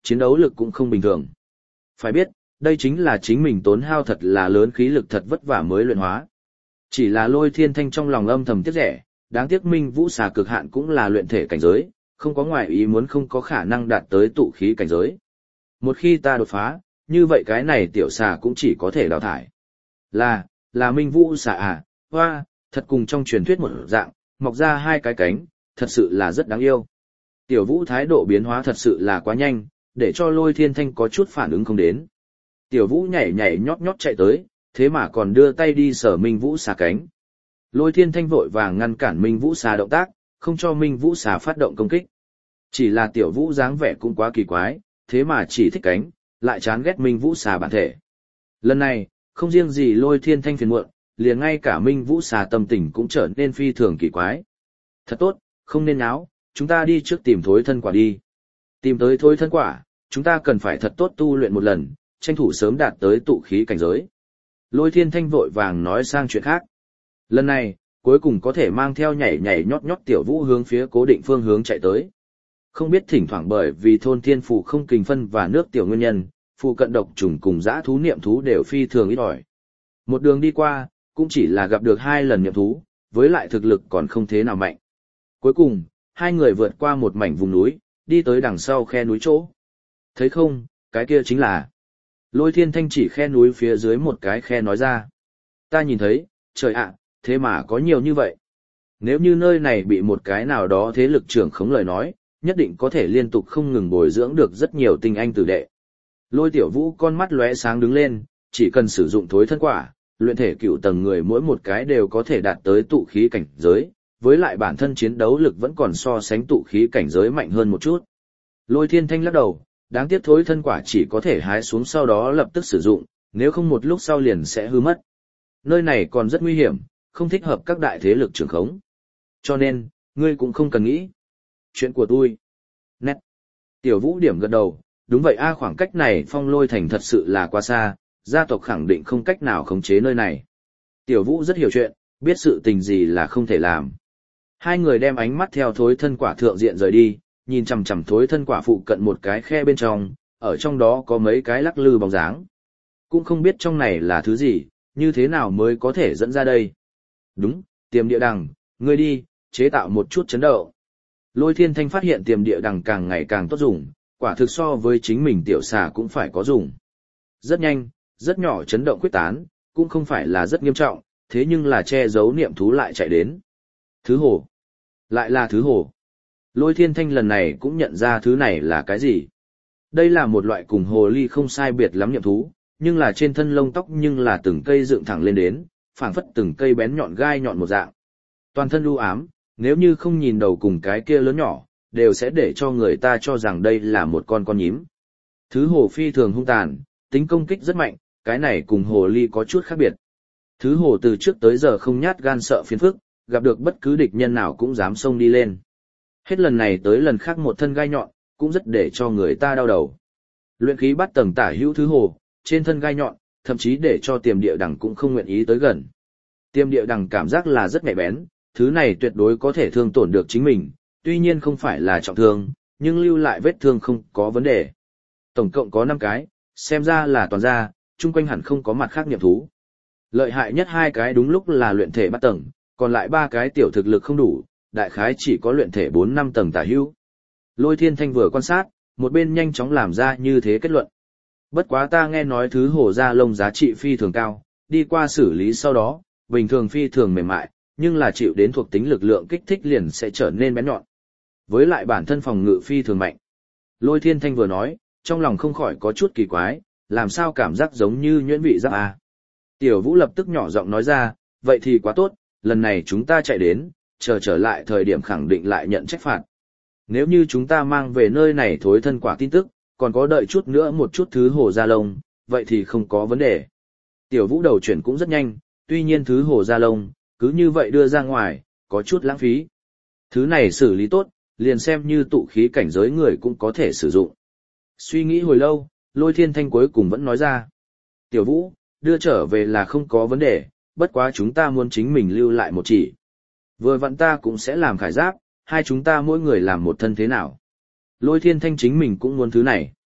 chiến đấu lực cũng không bình thường. Phải biết, đây chính là chính mình tốn hao thật là lớn khí lực thật vất vả mới luyện hóa. Chỉ là Lôi Thiên Thanh trong lòng âm thầm tiếc rẻ, đáng tiếc Minh Vũ xà cực hạn cũng là luyện thể cảnh giới, không có ngoại ý muốn không có khả năng đạt tới tụ khí cảnh giới. Một khi ta đột phá, như vậy cái này tiểu xà cũng chỉ có thể đào thải. Là, là Minh Vũ xà à, hoa, thật cùng trong truyền thuyết một dạng, mọc ra hai cái cánh, thật sự là rất đáng yêu. Tiểu Vũ thái độ biến hóa thật sự là quá nhanh, để cho Lôi Thiên Thanh có chút phản ứng không đến. Tiểu Vũ nhảy nhảy nhót nhót chạy tới, thế mà còn đưa tay đi sờ Minh Vũ xà cánh. Lôi Thiên Thanh vội vàng ngăn cản Minh Vũ xà động tác, không cho Minh Vũ xà phát động công kích. Chỉ là Tiểu Vũ dáng vẻ cũng quá kỳ quái, thế mà chỉ thích cánh, lại chán ghét Minh Vũ xà bản thể. Lần này, không riêng gì Lôi Thiên Thanh phiền muộn, liền ngay cả Minh Vũ xà tâm tình cũng trở nên phi thường kỳ quái. Thật tốt, không nên náo, chúng ta đi trước tìm thối thân quả đi. Tìm tới thối thân quả, chúng ta cần phải thật tốt tu luyện một lần, tranh thủ sớm đạt tới tụ khí cảnh giới. Lôi Thiên Thanh vội vàng nói sang chuyện khác. Lần này, cuối cùng có thể mang theo nhảy nhảy nhót nhót Tiểu Vũ hướng phía cố định phương hướng chạy tới. Không biết thỉnh thoảng bởi vì thôn thiên phủ không kình phân và nước tiểu nguyên nhân, phụ cận độc trùng cùng dã thú niệm thú đều phi thường ít ỏi. Một đường đi qua, cũng chỉ là gặp được hai lần niệm thú, với lại thực lực còn không thế nào mạnh. Cuối cùng, hai người vượt qua một mảnh vùng núi, đi tới đằng sau khe núi chỗ. Thấy không, cái kia chính là... Lôi Thiên Thanh chỉ khe núi phía dưới một cái khe nói ra. Ta nhìn thấy, trời ạ, thế mà có nhiều như vậy. Nếu như nơi này bị một cái nào đó thế lực trưởng khống lời nói, nhất định có thể liên tục không ngừng bồi dưỡng được rất nhiều tinh anh tử đệ. Lôi Tiểu Vũ con mắt lóe sáng đứng lên, chỉ cần sử dụng thối thân quả, luyện thể cựu tầng người mỗi một cái đều có thể đạt tới tụ khí cảnh giới, với lại bản thân chiến đấu lực vẫn còn so sánh tụ khí cảnh giới mạnh hơn một chút. Lôi Thiên Thanh lắc đầu, đáng tiếc thối thân quả chỉ có thể hái xuống sau đó lập tức sử dụng, nếu không một lúc sau liền sẽ hư mất. Nơi này còn rất nguy hiểm, không thích hợp các đại thế lực trưởng khống. Cho nên, ngươi cũng không cần nghĩ. Chuyện của tôi. Nét. Tiểu Vũ điểm gật đầu, đúng vậy a, khoảng cách này Phong Lôi Thành thật sự là quá xa, gia tộc khẳng định không cách nào khống chế nơi này. Tiểu Vũ rất hiểu chuyện, biết sự tình gì là không thể làm. Hai người đem ánh mắt theo thối thân quả thượng diện rời đi, nhìn chằm chằm thối thân quả phụ cận một cái khe bên trong, ở trong đó có mấy cái lắc lư bóng dáng. Cũng không biết trong này là thứ gì, như thế nào mới có thể dẫn ra đây. Đúng, tiềm địa đằng, ngươi đi, chế tạo một chút chấn động. Lôi Thiên Thanh phát hiện tiềm địa đằng càng ngày càng tốt dùng, quả thực so với chính mình tiểu xà cũng phải có dùng. Rất nhanh, rất nhỏ chấn động quyết tán, cũng không phải là rất nghiêm trọng, thế nhưng là che giấu niệm thú lại chạy đến. Thứ hồ. Lại là thứ hồ. Lôi Thiên Thanh lần này cũng nhận ra thứ này là cái gì. Đây là một loại cùng hồ ly không sai biệt lắm niệm thú, nhưng là trên thân lông tóc nhưng là từng cây dựng thẳng lên đến, phảng phất từng cây bén nhọn gai nhọn một dạng. Toàn thân u ám, nếu như không nhìn đầu cùng cái kia lớn nhỏ, đều sẽ để cho người ta cho rằng đây là một con con nhím. Thứ hồ phi thường hung tàn, tính công kích rất mạnh, cái này cùng hồ ly có chút khác biệt. Thứ hồ từ trước tới giờ không nhát gan sợ phiền phức, gặp được bất cứ địch nhân nào cũng dám xông đi lên. Hết lần này tới lần khác một thân gai nhọn, cũng rất để cho người ta đau đầu. Luyện khí bắt tầng tả hữu thứ hồ, trên thân gai nhọn, thậm chí để cho tiềm địa đằng cũng không nguyện ý tới gần. Tiềm địa đằng cảm giác là rất nhạy bén, thứ này tuyệt đối có thể thương tổn được chính mình, tuy nhiên không phải là trọng thương, nhưng lưu lại vết thương không có vấn đề. Tổng cộng có năm cái, xem ra là toàn ra, chung quanh hẳn không có mặt khác niệm thú. Lợi hại nhất hai cái đúng lúc là luyện thể bắt tầng, còn lại ba cái tiểu thực lực không đủ, đại khái chỉ có luyện thể bốn năm tầng tả hữu. Lôi Thiên Thanh vừa quan sát, một bên nhanh chóng làm ra như thế kết luận. Bất quá ta nghe nói thứ hổ da lông giá trị phi thường cao, đi qua xử lý sau đó, bình thường phi thường mềm mại, nhưng là chịu đến thuộc tính lực lượng kích thích liền sẽ trở nên bén nhọn. Với lại bản thân phòng ngự phi thường mạnh. Lôi Thiên Thanh vừa nói, trong lòng không khỏi có chút kỳ quái, làm sao cảm giác giống như nhuyễn vị giáp à. Tiểu Vũ lập tức nhỏ giọng nói ra, vậy thì quá tốt, lần này chúng ta chạy đến, chờ trở lại thời điểm khẳng định lại nhận trách phạt. Nếu như chúng ta mang về nơi này thối thân quả tin tức, còn có đợi chút nữa một chút thứ hồ da lông, vậy thì không có vấn đề. Tiểu Vũ đầu chuyển cũng rất nhanh, tuy nhiên thứ hồ da lông, cứ như vậy đưa ra ngoài, có chút lãng phí. Thứ này xử lý tốt, liền xem như tụ khí cảnh giới người cũng có thể sử dụng. Suy nghĩ hồi lâu, Lôi Thiên Thanh cuối cùng vẫn nói ra. Tiểu Vũ, đưa trở về là không có vấn đề, bất quá chúng ta muốn chính mình lưu lại một chỉ. Vừa vặn ta cũng sẽ làm khải giáp, hai chúng ta mỗi người làm một thân thế nào. Lôi Thiên Thanh chính mình cũng muốn thứ này.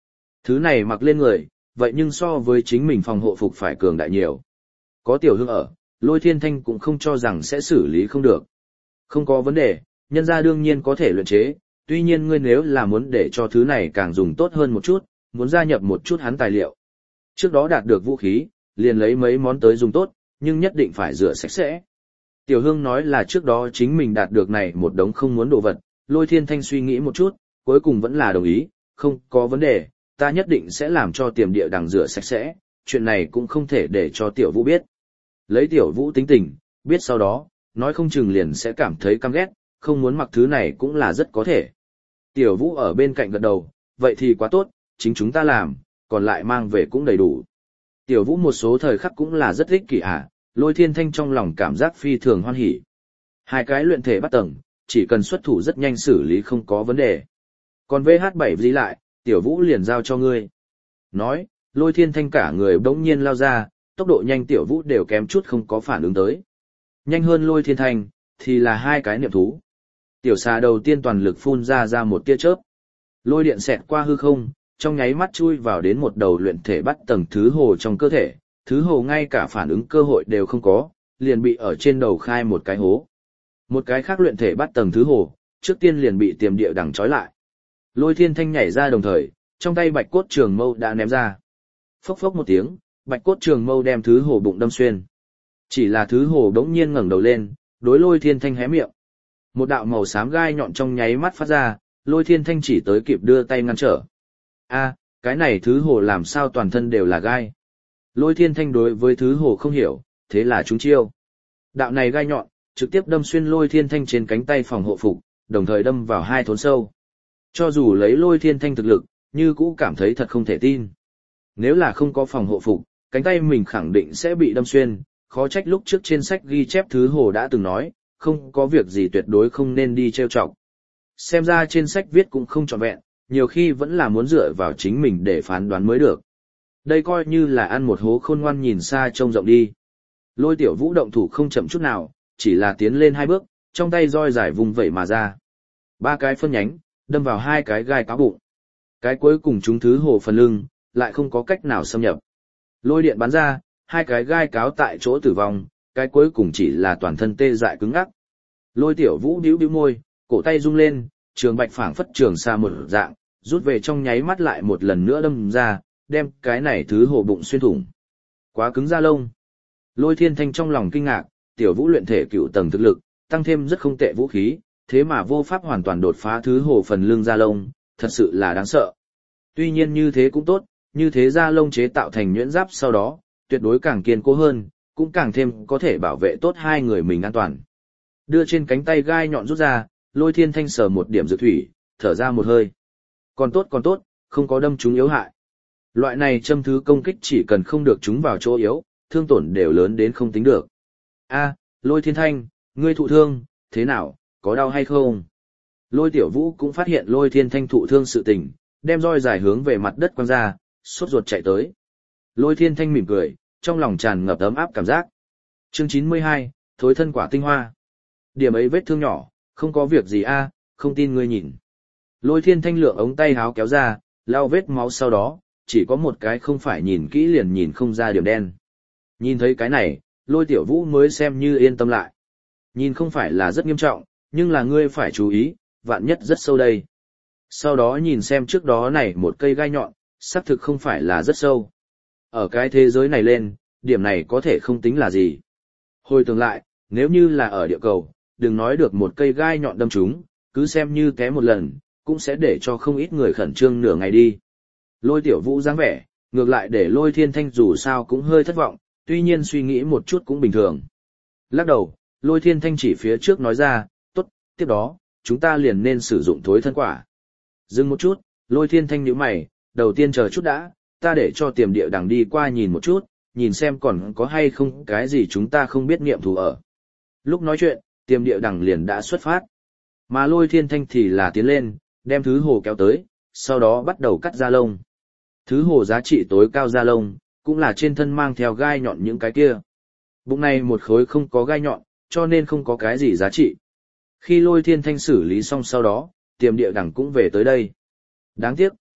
Thứ này mặc lên người, vậy nhưng so với chính mình phòng hộ phục phải cường đại nhiều. Có tiểu hương ở, Lôi Thiên Thanh cũng không cho rằng sẽ xử lý không được. Không có vấn đề, nhân gia đương nhiên có thể luyện chế, tuy nhiên ngươi nếu là muốn để cho thứ này càng dùng tốt hơn một chút, muốn gia nhập một chút hắn tài liệu. Trước đó đạt được vũ khí, liền lấy mấy món tới dùng tốt, nhưng nhất định phải rửa sạch sẽ. Tiểu Hương nói là trước đó chính mình đạt được này một đống không muốn đồ vật, Lôi Thiên Thanh suy nghĩ một chút, cuối cùng vẫn là đồng ý, không có vấn đề, ta nhất định sẽ làm cho tiềm địa đằng rửa sạch sẽ, chuyện này cũng không thể để cho Tiểu Vũ biết. Lấy Tiểu Vũ tính tình, biết sau đó, nói không chừng liền sẽ cảm thấy căm ghét, không muốn mặc thứ này cũng là rất có thể. Tiểu Vũ ở bên cạnh gật đầu, vậy thì quá tốt, chính chúng ta làm, còn lại mang về cũng đầy đủ. Tiểu Vũ một số thời khắc cũng là rất ích kỷ à, Lôi Thiên Thanh trong lòng cảm giác phi thường hoan hỉ. Hai cái luyện thể bắt tầng, chỉ cần xuất thủ rất nhanh xử lý không có vấn đề. Còn vê hát bảy gì lại, Tiểu Vũ liền giao cho ngươi. Nói, Lôi Thiên Thanh cả người bỗng nhiên lao ra, tốc độ nhanh Tiểu Vũ đều kém chút không có phản ứng tới. Nhanh hơn Lôi Thiên Thanh, thì là hai cái niệm thú. Tiểu xà đầu tiên toàn lực phun ra ra một tia chớp. Lôi điện xẹt qua hư không, trong nháy mắt chui vào đến một đầu luyện thể bắt tầng thứ hồ trong cơ thể, thứ hồ ngay cả phản ứng cơ hội đều không có, liền bị ở trên đầu khai một cái hố. Một cái khác luyện thể bắt tầng thứ hồ, trước tiên liền bị tiềm địa đằng trói lại. Lôi Thiên Thanh nhảy ra đồng thời, trong tay bạch cốt trường mâu đã ném ra. Phốc phốc một tiếng, bạch cốt trường mâu đem thứ hồ bụng đâm xuyên. Chỉ là thứ hồ đống nhiên ngẩng đầu lên, đối Lôi Thiên Thanh hé miệng. Một đạo màu xám gai nhọn trong nháy mắt phát ra, Lôi Thiên Thanh chỉ tới kịp đưa tay ngăn trở. A, cái này thứ hồ làm sao toàn thân đều là gai. Lôi Thiên Thanh đối với thứ hồ không hiểu, thế là chúng chiêu. Đạo này gai nhọn, trực tiếp đâm xuyên Lôi Thiên Thanh trên cánh tay phòng hộ phục, đồng thời đâm vào hai thốn sâu. Cho dù lấy Lôi Thiên Thanh thực lực, như cũ cảm thấy thật không thể tin. Nếu là không có phòng hộ phục, cánh tay mình khẳng định sẽ bị đâm xuyên, khó trách lúc trước trên sách ghi chép thứ hồ đã từng nói, không có việc gì tuyệt đối không nên đi trêu chọc. Xem ra trên sách viết cũng không trọn vẹn, nhiều khi vẫn là muốn dựa vào chính mình để phán đoán mới được. Đây coi như là ăn một hố khôn ngoan nhìn xa trông rộng đi. Lôi Tiểu Vũ động thủ không chậm chút nào, chỉ là tiến lên hai bước, trong tay roi dài vùng vẩy mà ra. Ba cái phân nhánh, đâm vào hai cái gai cáo bụng. Cái cuối cùng chúng thứ hồ phần lưng, lại không có cách nào xâm nhập. Lôi điện bắn ra, hai cái gai cáo tại chỗ tử vong, cái cuối cùng chỉ là toàn thân tê dại cứng ngắc. Lôi Tiểu Vũ bĩu bĩu môi, cổ tay rung lên, trường bạch phảng phất trường xa một dạng, rút về trong nháy mắt lại một lần nữa đâm ra, đem cái này thứ hồ bụng xuyên thủng. Quá cứng da lông. Lôi Thiên Thanh trong lòng kinh ngạc, Tiểu Vũ luyện thể cựu tầng thực lực, tăng thêm rất không tệ vũ khí, thế mà vô pháp hoàn toàn đột phá thứ hồ phần lưng da lông, thật sự là đáng sợ. Tuy nhiên như thế cũng tốt, như thế da lông chế tạo thành nhuyễn giáp sau đó, tuyệt đối càng kiên cố hơn, cũng càng thêm có thể bảo vệ tốt hai người mình an toàn. Đưa trên cánh tay gai nhọn rút ra, Lôi Thiên Thanh sờ một điểm dược thủy, thở ra một hơi. Còn tốt còn tốt, không có đâm trúng yếu hại. Loại này châm thứ công kích chỉ cần không được trúng vào chỗ yếu, thương tổn đều lớn đến không tính được. A, Lôi Thiên Thanh, ngươi thụ thương, thế nào, có đau hay không? Lôi Tiểu Vũ cũng phát hiện Lôi Thiên Thanh thụ thương sự tình, đem roi dài hướng về mặt đất quăng ra, sốt ruột chạy tới. Lôi Thiên Thanh mỉm cười, trong lòng tràn ngập ấm áp cảm giác. Chương chín mươi hai, thối thân quả tinh hoa. Điểm ấy vết thương nhỏ, không có việc gì a, không tin ngươi nhìn. Lôi Thiên Thanh lượng ống tay háo kéo ra, lau vết máu sau đó, chỉ có một cái không phải nhìn kỹ liền nhìn không ra điểm đen. Nhìn thấy cái này, Lôi Tiểu Vũ mới xem như yên tâm lại. Nhìn không phải là rất nghiêm trọng, nhưng là ngươi phải chú ý, vạn nhất rất sâu đây. Sau đó nhìn xem trước đó này một cây gai nhọn, xác thực không phải là rất sâu. Ở cái thế giới này lên, điểm này có thể không tính là gì. Hồi tưởng lại, nếu như là ở địa cầu, đừng nói được một cây gai nhọn đâm trúng, cứ xem như té một lần, cũng sẽ để cho không ít người khẩn trương nửa ngày đi. Lôi Tiểu Vũ dáng vẻ, ngược lại để Lôi Thiên Thanh dù sao cũng hơi thất vọng, tuy nhiên suy nghĩ một chút cũng bình thường. Lắc đầu, Lôi Thiên Thanh chỉ phía trước nói ra, tốt, tiếp đó, chúng ta liền nên sử dụng thối thân quả. Dừng một chút, Lôi Thiên Thanh nhíu mày, đầu tiên chờ chút đã, ta để cho tiềm địa đằng đi qua nhìn một chút, nhìn xem còn có hay không cái gì chúng ta không biết nghiệm thù ở. Lúc nói chuyện, tiềm địa đằng liền đã xuất phát. Mà Lôi Thiên Thanh thì là tiến lên, đem thứ hồ kéo tới, sau đó bắt đầu cắt da lông. Thứ hồ giá trị tối cao da lông, cũng là trên thân mang theo gai nhọn những cái kia. Bụng này một khối không có gai nhọn, cho nên không có cái gì giá trị. Khi Lôi Thiên Thanh xử lý xong sau đó, tiềm địa đằng cũng về tới đây. Đáng tiếc,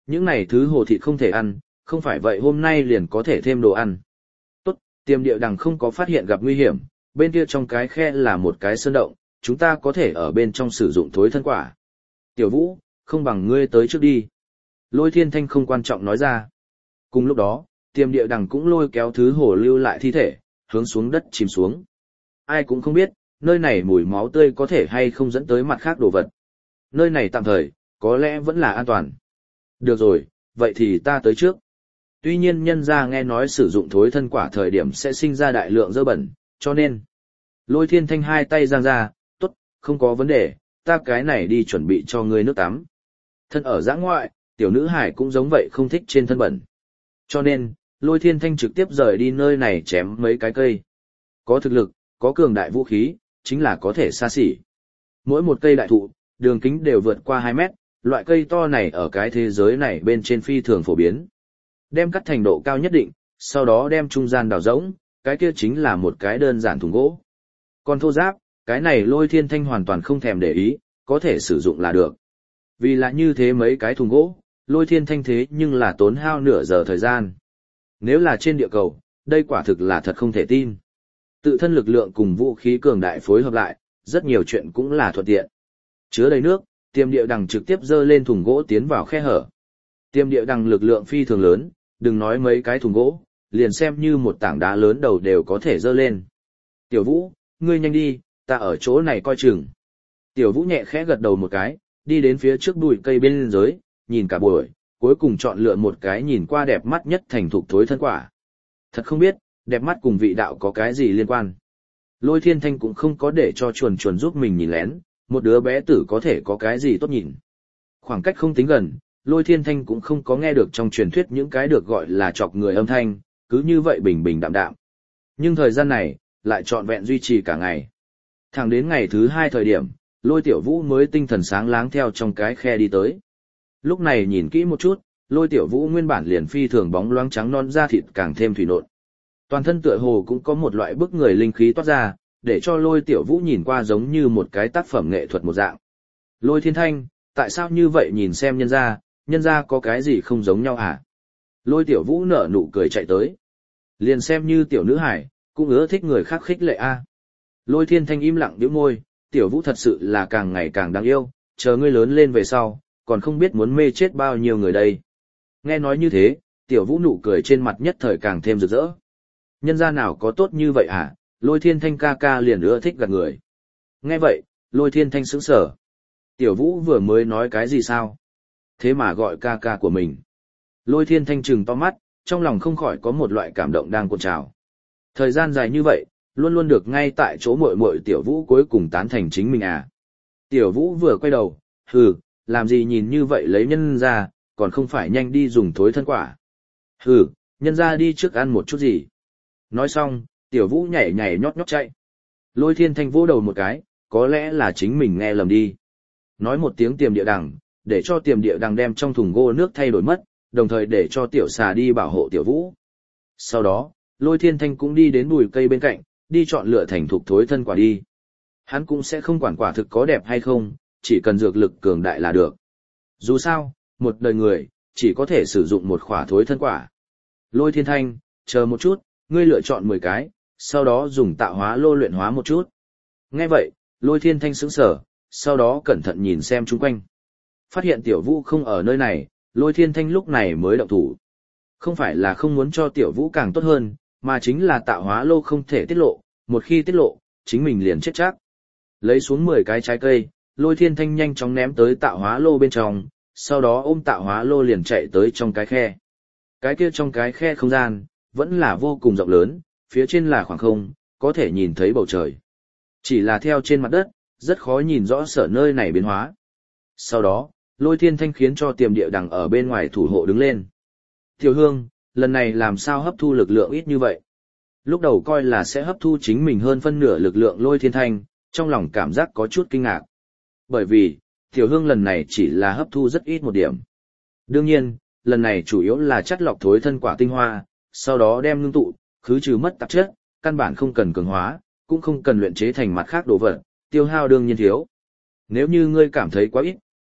Những này thứ hồ thịt không thể ăn, không phải vậy hôm nay liền có thể thêm đồ ăn. Tốt, tiềm địa đằng không có phát hiện gặp nguy hiểm, bên kia trong cái khe là một cái sơn động, chúng ta có thể ở bên trong sử dụng thối thân quả. Tiểu Vũ, không bằng ngươi tới trước đi. Lôi Thiên Thanh không quan trọng nói ra. Cùng lúc đó, tiềm địa đằng cũng lôi kéo thứ hồ lưu lại thi thể, hướng xuống đất chìm xuống. Ai cũng không biết, nơi này mùi máu tươi có thể hay không dẫn tới mặt khác đồ vật. Nơi này tạm thời, có lẽ vẫn là an toàn. Được rồi, vậy thì ta tới trước. Tuy nhiên nhân gia nghe nói sử dụng thối thân quả thời điểm sẽ sinh ra đại lượng dơ bẩn, cho nên. Lôi Thiên Thanh hai tay giang ra, tốt, không có vấn đề, ta cái này đi chuẩn bị cho ngươi nước tắm. Thân ở giã ngoại, tiểu nữ hải cũng giống vậy không thích trên thân bẩn. Cho nên, Lôi Thiên Thanh trực tiếp rời đi nơi này chém mấy cái cây. Có thực lực, có cường đại vũ khí, chính là có thể xa xỉ. Mỗi một cây đại thụ, đường kính đều vượt qua hai mét, loại cây to này ở cái thế giới này bên trên phi thường phổ biến. Đem cắt thành độ cao nhất định, sau đó đem trung gian đào rỗng, cái kia chính là một cái đơn giản thùng gỗ. Còn thô giáp, cái này Lôi Thiên Thanh hoàn toàn không thèm để ý, có thể sử dụng là được. Vì là như thế mấy cái thùng gỗ, Lôi Thiên Thanh thế nhưng là tốn hao nửa giờ thời gian. Nếu là trên địa cầu, đây quả thực là thật không thể tin. Tự thân lực lượng cùng vũ khí cường đại phối hợp lại, rất nhiều chuyện cũng là thuận tiện. Chứa đầy nước, tiềm địa đằng trực tiếp dơ lên thùng gỗ tiến vào khe hở. Tiềm địa đằng lực lượng phi thường lớn, đừng nói mấy cái thùng gỗ, liền xem như một tảng đá lớn đầu đều có thể dơ lên. Tiểu Vũ, ngươi nhanh đi, ta ở chỗ này coi chừng. Tiểu Vũ nhẹ khẽ gật đầu một cái, đi đến phía trước bụi cây bên dưới, nhìn cả buổi, cuối cùng chọn lựa một cái nhìn qua đẹp mắt nhất thành thục thối thân quả. Thật không biết, đẹp mắt cùng vị đạo có cái gì liên quan. Lôi Thiên Thanh cũng không có để cho chuồn chuồn giúp mình nhìn lén, một đứa bé tử có thể có cái gì tốt nhìn. Khoảng cách không tính gần, Lôi Thiên Thanh cũng không có nghe được trong truyền thuyết những cái được gọi là chọc người âm thanh, cứ như vậy bình bình đạm đạm. Nhưng thời gian này, lại trọn vẹn duy trì cả ngày. Thẳng đến ngày thứ hai thời điểm, Lôi Tiểu Vũ mới tinh thần sáng láng theo trong cái khe đi tới. Lúc này nhìn kỹ một chút, Lôi Tiểu Vũ nguyên bản liền phi thường bóng loáng trắng non da thịt càng thêm thủy nộn. Toàn thân tựa hồ cũng có một loại bức người linh khí toát ra, để cho Lôi Tiểu Vũ nhìn qua giống như một cái tác phẩm nghệ thuật một dạng. Lôi Thiên Thanh, tại sao như vậy nhìn xem nhân gia, nhân gia có cái gì không giống nhau hả? Lôi Tiểu Vũ nở nụ cười chạy tới. Liền xem như tiểu nữ hải, cũng ưa thích người khác khích lệ a. Lôi Thiên Thanh im lặng nhếch môi, Tiểu Vũ thật sự là càng ngày càng đáng yêu, chờ ngươi lớn lên về sau, còn không biết muốn mê chết bao nhiêu người đây. Nghe nói như thế, Tiểu Vũ nụ cười trên mặt nhất thời càng thêm rực rỡ. Nhân gia nào có tốt như vậy hả? Lôi Thiên Thanh ca ca liền ưa thích gạt người. Nghe vậy, Lôi Thiên Thanh sững sờ. Tiểu Vũ vừa mới nói cái gì sao? Thế mà gọi ca ca của mình. Lôi Thiên Thanh trừng to mắt, trong lòng không khỏi có một loại cảm động đang cuộn trào. Thời gian dài như vậy, luôn luôn được ngay tại chỗ muội muội Tiểu Vũ cuối cùng tán thành chính mình à. Tiểu Vũ vừa quay đầu, hừ, làm gì nhìn như vậy lấy nhân ra, còn không phải nhanh đi dùng thối thân quả. Hừ, nhân ra đi trước ăn một chút gì. Nói xong, Tiểu Vũ nhảy nhảy nhót nhót chạy. Lôi Thiên Thanh vỗ đầu một cái, có lẽ là chính mình nghe lầm đi. Nói một tiếng tiềm địa đằng, để cho tiềm địa đằng đem trong thùng gỗ nước thay đổi mất, đồng thời để cho tiểu xà đi bảo hộ Tiểu Vũ. Sau đó, Lôi Thiên Thanh cũng đi đến bụi cây bên cạnh, đi chọn lựa thành thục thối thân quả đi. Hắn cũng sẽ không quản quả thực có đẹp hay không, chỉ cần dược lực cường đại là được. Dù sao, một đời người, chỉ có thể sử dụng một khỏa thối thân quả. Lôi Thiên Thanh, chờ một chút, ngươi lựa chọn mười cái, sau đó dùng tạo hóa lô luyện hóa một chút. Nghe vậy, Lôi Thiên Thanh sững sờ, sau đó cẩn thận nhìn xem chung quanh. Phát hiện Tiểu Vũ không ở nơi này, Lôi Thiên Thanh lúc này mới động thủ. Không phải là không muốn cho Tiểu Vũ càng tốt hơn, mà chính là tạo hóa lô không thể tiết lộ, một khi tiết lộ, chính mình liền chết chắc. Lấy xuống mười cái trái cây, Lôi Thiên Thanh nhanh chóng ném tới tạo hóa lô bên trong, sau đó ôm tạo hóa lô liền chạy tới trong cái khe. Cái kia trong cái khe không gian, vẫn là vô cùng rộng lớn, phía trên là khoảng không, có thể nhìn thấy bầu trời. Chỉ là theo trên mặt đất, rất khó nhìn rõ sở nơi này biến hóa. Sau đó, Lôi Thiên Thanh khiến cho tiềm địa đằng ở bên ngoài thủ hộ đứng lên. Tiểu Hương, lần này làm sao hấp thu lực lượng ít như vậy? Lúc đầu coi là sẽ hấp thu chính mình hơn phân nửa lực lượng Lôi Thiên Thanh, trong lòng cảm giác có chút kinh ngạc. Bởi vì, Tiểu Hương lần này chỉ là hấp thu rất ít một điểm. Đương nhiên, lần này chủ yếu là chất lọc thối thân quả tinh hoa, sau đó đem ngưng tụ, khứ trừ mất tạp chất, căn bản không cần cường hóa, cũng không cần luyện chế thành mặt khác đồ vật, tiêu hao đương nhiên thiếu. Nếu như ngươi cảm thấy quá ít,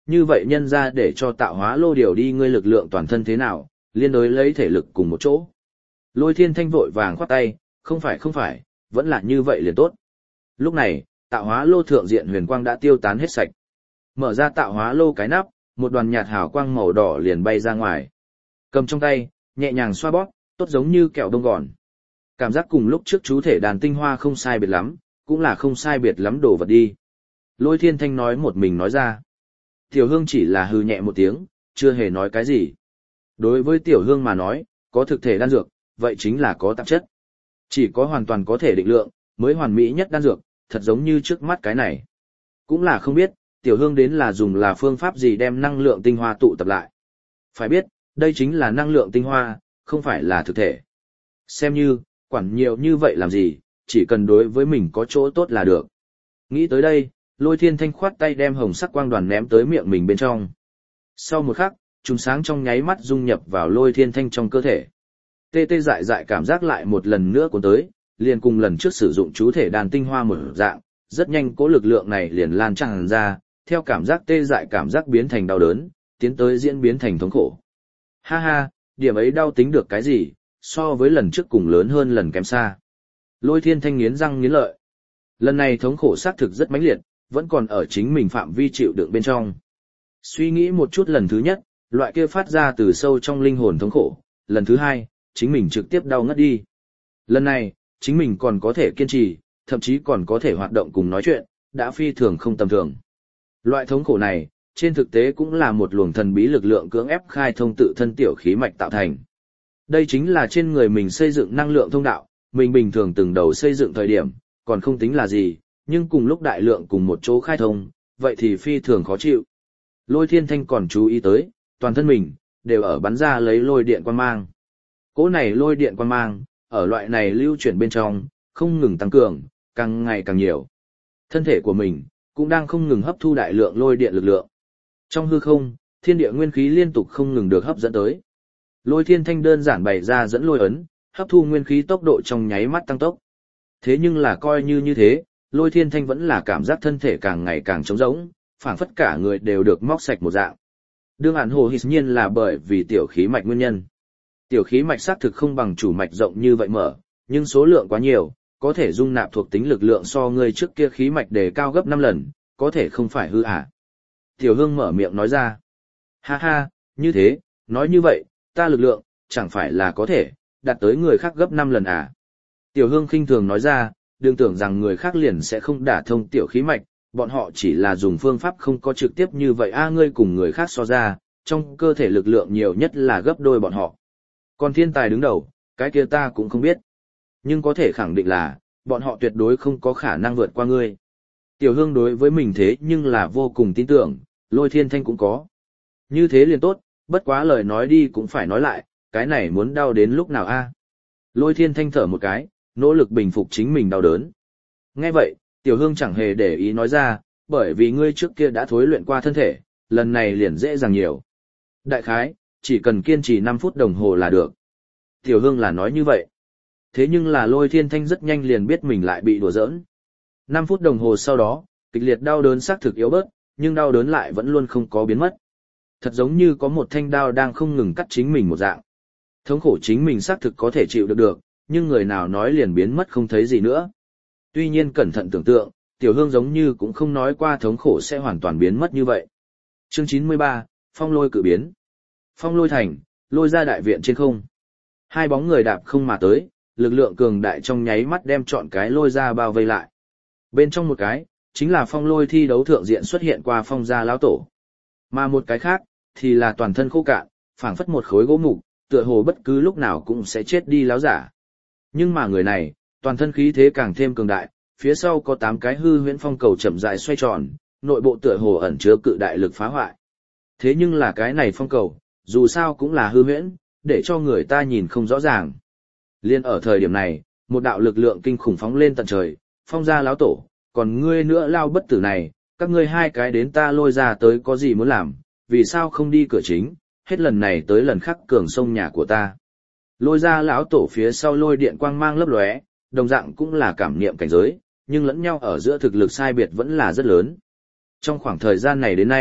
như vậy nhân ra để cho tạo hóa lô điều đi ngươi lực lượng toàn thân thế nào, liên đối lấy thể lực cùng một chỗ. Lôi Thiên Thanh vội vàng khoát tay, không phải không phải, vẫn là như vậy liền tốt. Lúc này, tạo hóa lô thượng diện huyền quang đã tiêu tán hết sạch. Mở ra tạo hóa lô cái nắp, một đoàn nhạt hào quang màu đỏ liền bay ra ngoài. Cầm trong tay, nhẹ nhàng xoa bóp, tốt giống như kẹo bông gòn. Cảm giác cùng lúc trước chú thể đàn tinh hoa không sai biệt lắm, cũng là không sai biệt lắm đồ vật đi. Lôi Thiên Thanh nói một mình nói ra. Tiểu Hương chỉ là hừ nhẹ một tiếng, chưa hề nói cái gì. Đối với Tiểu Hương mà nói, có thực thể đan dược, vậy chính là có tạp chất. Chỉ có hoàn toàn có thể định lượng, mới hoàn mỹ nhất đan dược, thật giống như trước mắt cái này. Cũng là không biết, Tiểu Hương đến là dùng là phương pháp gì đem năng lượng tinh hoa tụ tập lại. Phải biết, đây chính là năng lượng tinh hoa, không phải là thực thể. Xem như, quản nhiều như vậy làm gì, chỉ cần đối với mình có chỗ tốt là được. Nghĩ tới đây, Lôi Thiên Thanh khoát tay đem hồng sắc quang đoàn ném tới miệng mình bên trong. Sau một khắc, chùm sáng trong nháy mắt dung nhập vào Lôi Thiên Thanh trong cơ thể. Tê tê dại dại cảm giác lại một lần nữa cuốn tới, liền cùng lần trước sử dụng chú thể đàn tinh hoa một dạng, rất nhanh cố lực lượng này liền lan tràn ra, theo cảm giác tê dại cảm giác biến thành đau đớn, tiến tới diễn biến thành thống khổ. Ha ha, điểm ấy đau tính được cái gì, so với lần trước cùng lớn hơn lần kém xa. Lôi Thiên Thanh nghiến răng nghiến lợi. Lần này thống khổ xác thực rất mãnh liệt, vẫn còn ở chính mình phạm vi chịu đựng bên trong. Suy nghĩ một chút lần thứ nhất, loại kia phát ra từ sâu trong linh hồn thống khổ, lần thứ hai, chính mình trực tiếp đau ngất đi. Lần này, chính mình còn có thể kiên trì, thậm chí còn có thể hoạt động cùng nói chuyện, đã phi thường không tầm thường. Loại thống khổ này, trên thực tế cũng là một luồng thần bí lực lượng cưỡng ép khai thông tự thân tiểu khí mạch tạo thành. Đây chính là trên người mình xây dựng năng lượng thông đạo, mình bình thường từng đầu xây dựng thời điểm, còn không tính là gì, nhưng cùng lúc đại lượng cùng một chỗ khai thông, vậy thì phi thường khó chịu. Lôi Thiên Thanh còn chú ý tới, toàn thân mình, đều ở bắn ra lấy lôi điện quang mang. Cỗ này lôi điện quang mang, ở loại này lưu chuyển bên trong, không ngừng tăng cường, càng ngày càng nhiều. Thân thể của mình, cũng đang không ngừng hấp thu đại lượng lôi điện lực lượng. Trong hư không, thiên địa nguyên khí liên tục không ngừng được hấp dẫn tới. Lôi Thiên Thanh đơn giản bày ra dẫn lôi ấn, hấp thu nguyên khí tốc độ trong nháy mắt tăng tốc. Thế nhưng là coi như như thế, Lôi Thiên Thanh vẫn là cảm giác thân thể càng ngày càng trống rỗng, phảng phất cả người đều được móc sạch một dạng. Đương ản hồ hiển nhiên là bởi vì tiểu khí mạch nguyên nhân. Tiểu khí mạch xác thực không bằng chủ mạch rộng như vậy mở, nhưng số lượng quá nhiều, có thể dung nạp thuộc tính lực lượng so người trước kia khí mạch đề cao gấp năm lần, có thể không phải hư à. Tiểu Hương mở miệng nói ra. Ha ha, như thế, nói như vậy, ta lực lượng, chẳng phải là có thể, đạt tới người khác gấp năm lần à. Tiểu Hương khinh thường nói ra, đừng tưởng rằng người khác liền sẽ không đả thông tiểu khí mạch, bọn họ chỉ là dùng phương pháp không có trực tiếp như vậy a ngươi cùng người khác so ra, trong cơ thể lực lượng nhiều nhất là gấp đôi bọn họ. Còn thiên tài đứng đầu, cái kia ta cũng không biết. Nhưng có thể khẳng định là, bọn họ tuyệt đối không có khả năng vượt qua ngươi. Tiểu Hương đối với mình thế nhưng là vô cùng tin tưởng, Lôi Thiên Thanh cũng có. Như thế liền tốt, bất quá lời nói đi cũng phải nói lại, cái này muốn đau đến lúc nào a? Lôi Thiên Thanh thở một cái, nỗ lực bình phục chính mình đau đớn. Nghe vậy, Tiểu Hương chẳng hề để ý nói ra, bởi vì ngươi trước kia đã thối luyện qua thân thể, lần này liền dễ dàng nhiều. Đại khái, chỉ cần kiên trì năm phút đồng hồ là được. Tiểu Hương là nói như vậy. Thế nhưng là Lôi Thiên Thanh rất nhanh liền biết mình lại bị đùa giỡn. năm phút đồng hồ sau đó, kịch liệt đau đớn xác thực yếu bớt, nhưng đau đớn lại vẫn luôn không có biến mất. Thật giống như có một thanh đao đang không ngừng cắt chính mình một dạng. Thống khổ chính mình xác thực có thể chịu được được, nhưng người nào nói liền biến mất không thấy gì nữa. Tuy nhiên cẩn thận tưởng tượng, Tiểu Hương giống như cũng không nói qua thống khổ sẽ hoàn toàn biến mất như vậy. Chương chín mươi ba, Phong Lôi cự biến. Phong Lôi thành, lôi ra đại viện trên không. Hai bóng người đạp không mà tới, lực lượng cường đại trong nháy mắt đem trọn cái lôi ra bao vây lại. Bên trong một cái, chính là Phong Lôi thi đấu thượng diện xuất hiện qua Phong gia lão tổ. Mà một cái khác, thì là toàn thân khô cạn, phảng phất một khối gỗ mục, tựa hồ bất cứ lúc nào cũng sẽ chết đi láo giả. Nhưng mà người này, toàn thân khí thế càng thêm cường đại, phía sau có tám cái hư huyễn phong cầu chậm rãi xoay tròn, nội bộ tựa hồ ẩn chứa cự đại lực phá hoại. Thế nhưng là cái này phong cầu, dù sao cũng là hư huyễn, để cho người ta nhìn không rõ ràng. Liên ở thời điểm này, một đạo lực lượng kinh khủng phóng lên tận trời, Phong gia lão tổ, còn ngươi nữa lao bất tử này, các ngươi hai cái đến ta lôi ra tới có gì muốn làm, vì sao không đi cửa chính, hết lần này tới lần khác cường sông nhà của ta. Lôi ra lão tổ phía sau lôi điện quang mang lấp lóe, đồng dạng cũng là cảm niệm cảnh giới, nhưng lẫn nhau ở giữa thực lực sai biệt vẫn là rất lớn. Trong khoảng thời gian này đến nay,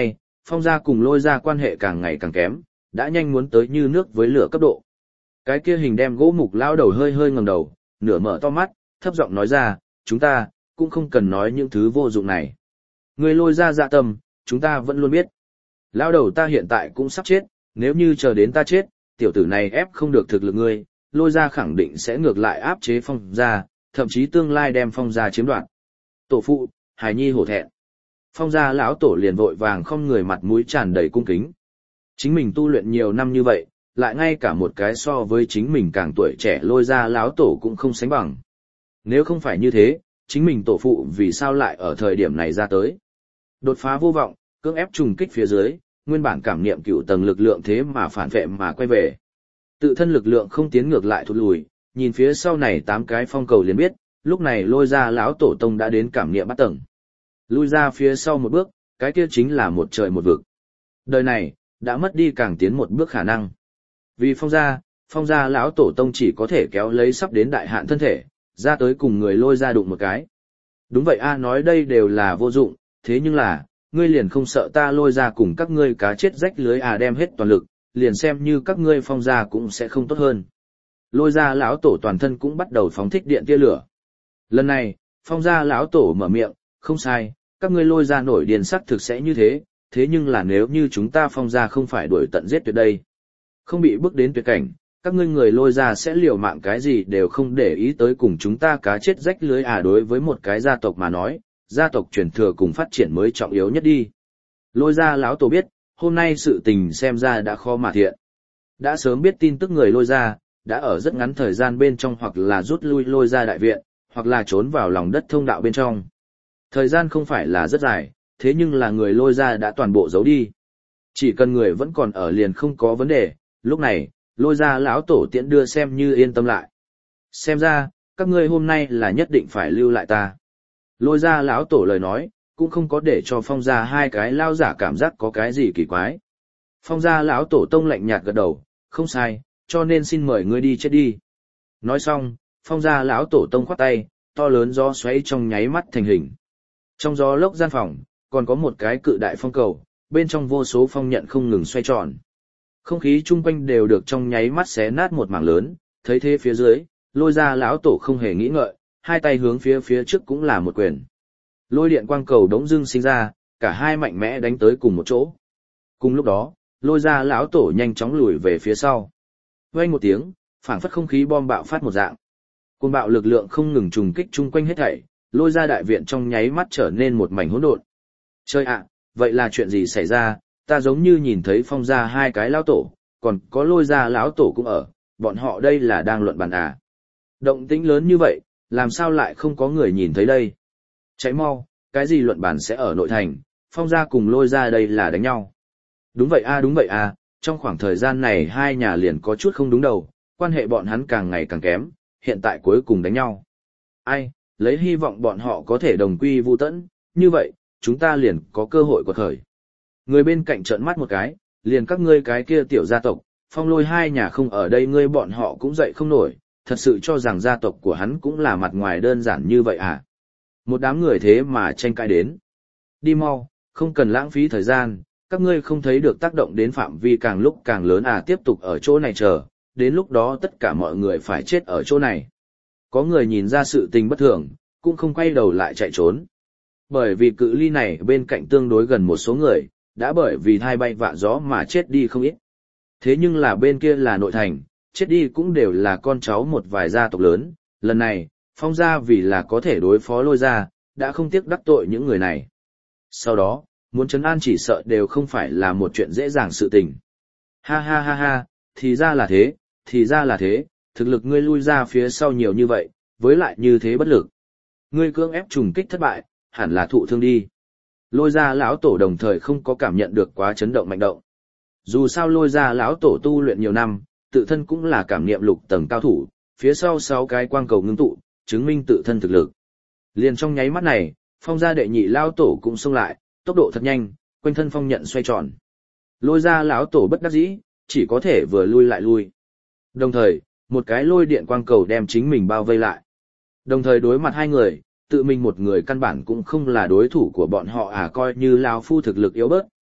Phong gia cùng Lôi gia quan hệ càng ngày càng kém, đã nhanh muốn tới như nước với lửa cấp độ. Cái kia hình đem gỗ mục lao đầu hơi hơi ngẩng đầu, nửa mở to mắt, thấp giọng nói ra, chúng ta, cũng không cần nói những thứ vô dụng này. Người Lôi gia dạ tâm, chúng ta vẫn luôn biết. Lao đầu ta hiện tại cũng sắp chết, nếu như chờ đến ta chết, tiểu tử này ép không được thực lực ngươi, Lôi gia khẳng định sẽ ngược lại áp chế Phong gia, thậm chí tương lai đem Phong gia chiếm đoạt. Tổ phụ, hài nhi hổ thẹn. Phong gia lão tổ liền vội vàng không người mặt mũi tràn đầy cung kính. Chính mình tu luyện nhiều năm như vậy, lại ngay cả một cái so với chính mình càng tuổi trẻ Lôi gia lão tổ cũng không sánh bằng. Nếu không phải như thế, chính mình tổ phụ vì sao lại ở thời điểm này ra tới. Đột phá vô vọng, cưỡng ép trùng kích phía dưới, nguyên bản cảm niệm cựu tầng lực lượng thế mà phản vệ mà quay về. Tự thân lực lượng không tiến ngược lại thụt lùi, nhìn phía sau này tám cái phong cầu liền biết, lúc này Lôi gia lão tổ tông đã đến cảm niệm bắt tầng. Lui ra phía sau một bước, cái kia chính là một trời một vực. Đời này, đã mất đi càng tiến một bước khả năng. Vì Phong gia, Phong gia lão tổ tông chỉ có thể kéo lấy sắp đến đại hạn thân thể, ra tới cùng người Lôi gia đụng một cái. Đúng vậy a, nói đây đều là vô dụng, thế nhưng là, ngươi liền không sợ ta Lôi gia cùng các ngươi cá chết rách lưới à đem hết toàn lực, liền xem như các ngươi Phong gia cũng sẽ không tốt hơn. Lôi gia lão tổ toàn thân cũng bắt đầu phóng thích điện tia lửa. Lần này, Phong gia lão tổ mở miệng, không sai, các ngươi Lôi gia nổi điên sắc thực sẽ như thế, thế nhưng là nếu như chúng ta Phong gia không phải đuổi tận giết tuyệt đây, không bị bước đến tuyệt cảnh, các ngươi người Lôi gia sẽ liều mạng cái gì đều không để ý tới cùng chúng ta cá chết rách lưới à. Đối với một cái gia tộc mà nói, gia tộc truyền thừa cùng phát triển mới trọng yếu nhất đi. Lôi gia lão tổ biết, hôm nay sự tình xem ra đã khó mà thiện. Đã sớm biết tin tức người Lôi gia, đã ở rất ngắn thời gian bên trong hoặc là rút lui Lôi gia đại viện, hoặc là trốn vào lòng đất thông đạo bên trong. Thời gian không phải là rất dài, thế nhưng là người Lôi gia đã toàn bộ giấu đi. Chỉ cần người vẫn còn ở liền không có vấn đề, lúc này, Lôi gia lão tổ tiễn đưa xem như yên tâm lại. Xem ra, các ngươi hôm nay là nhất định phải lưu lại ta. Lôi gia lão tổ lời nói, cũng không có để cho Phong gia hai cái lao giả cảm giác có cái gì kỳ quái. Phong gia lão tổ tông lạnh nhạt gật đầu, không sai, cho nên xin mời ngươi đi chết đi. Nói xong, Phong gia lão tổ tông khoát tay, to lớn gió xoáy trong nháy mắt thành hình. Trong gió lốc gian phòng, còn có một cái cự đại phong cầu, bên trong vô số phong nhận không ngừng xoay tròn. Không khí chung quanh đều được trong nháy mắt xé nát một mảng lớn, thấy thế phía dưới, Lôi gia lão tổ không hề nghĩ ngợi, hai tay hướng phía phía trước cũng là một quyền. Lôi điện quang cầu đống dưng sinh ra, cả hai mạnh mẽ đánh tới cùng một chỗ. Cùng lúc đó, Lôi gia lão tổ nhanh chóng lùi về phía sau. Vang một tiếng, phảng phất không khí bom bạo phát một dạng. Cuồng bạo lực lượng không ngừng trùng kích chung quanh hết thảy, Lôi gia đại viện trong nháy mắt trở nên một mảnh hỗn độn. Chơi ạ, vậy là chuyện gì xảy ra? Ta giống như nhìn thấy Phong gia hai cái lão tổ, còn có Lôi gia lão tổ cũng ở, bọn họ đây là đang luận bàn à? Động tĩnh lớn như vậy, làm sao lại không có người nhìn thấy đây? Cháy mau, cái gì luận bàn sẽ ở nội thành, Phong gia cùng Lôi gia đây là đánh nhau. Đúng vậy a, đúng vậy a, trong khoảng thời gian này hai nhà liền có chút không đúng đầu, quan hệ bọn hắn càng ngày càng kém, hiện tại cuối cùng đánh nhau. Ai, lấy hy vọng bọn họ có thể đồng quy vu tẫn, như vậy, chúng ta liền có cơ hội quật khởi. Người bên cạnh trợn mắt một cái, liền các ngươi cái kia tiểu gia tộc, Phong Lôi hai nhà không ở đây ngươi bọn họ cũng dậy không nổi, thật sự cho rằng gia tộc của hắn cũng là mặt ngoài đơn giản như vậy à? Một đám người thế mà tranh cãi đến. Đi mau, không cần lãng phí thời gian, các ngươi không thấy được tác động đến phạm vi càng lúc càng lớn à, tiếp tục ở chỗ này chờ, đến lúc đó tất cả mọi người phải chết ở chỗ này. Có người nhìn ra sự tình bất thường, cũng không quay đầu lại chạy trốn. Bởi vì cự ly này bên cạnh tương đối gần một số người, đã bởi vì thai bay vạ gió mà chết đi không ít. Thế nhưng là bên kia là nội thành, chết đi cũng đều là con cháu một vài gia tộc lớn, lần này, Phong gia vì là có thể đối phó Lôi gia, đã không tiếc đắc tội những người này. Sau đó, muốn trấn an chỉ sợ đều không phải là một chuyện dễ dàng sự tình. Ha ha ha ha, thì ra là thế, thì ra là thế, thực lực ngươi lui ra phía sau nhiều như vậy, với lại như thế bất lực. Ngươi cưỡng ép trùng kích thất bại, hẳn là thụ thương đi. Lôi gia lão tổ đồng thời không có cảm nhận được quá chấn động mạnh động. Dù sao Lôi gia lão tổ tu luyện nhiều năm, tự thân cũng là cảm niệm lục tầng cao thủ, phía sau sáu cái quang cầu ngưng tụ, chứng minh tự thân thực lực. Liền trong nháy mắt này, Phong gia đệ nhị lão tổ cũng xông lại, tốc độ thật nhanh, quanh thân phong nhận xoay tròn. Lôi gia lão tổ bất đắc dĩ, chỉ có thể vừa lui lại lui. Đồng thời, một cái lôi điện quang cầu đem chính mình bao vây lại. Đồng thời đối mặt hai người, tự mình một người căn bản cũng không là đối thủ của bọn họ à, coi như lão phu thực lực yếu bớt,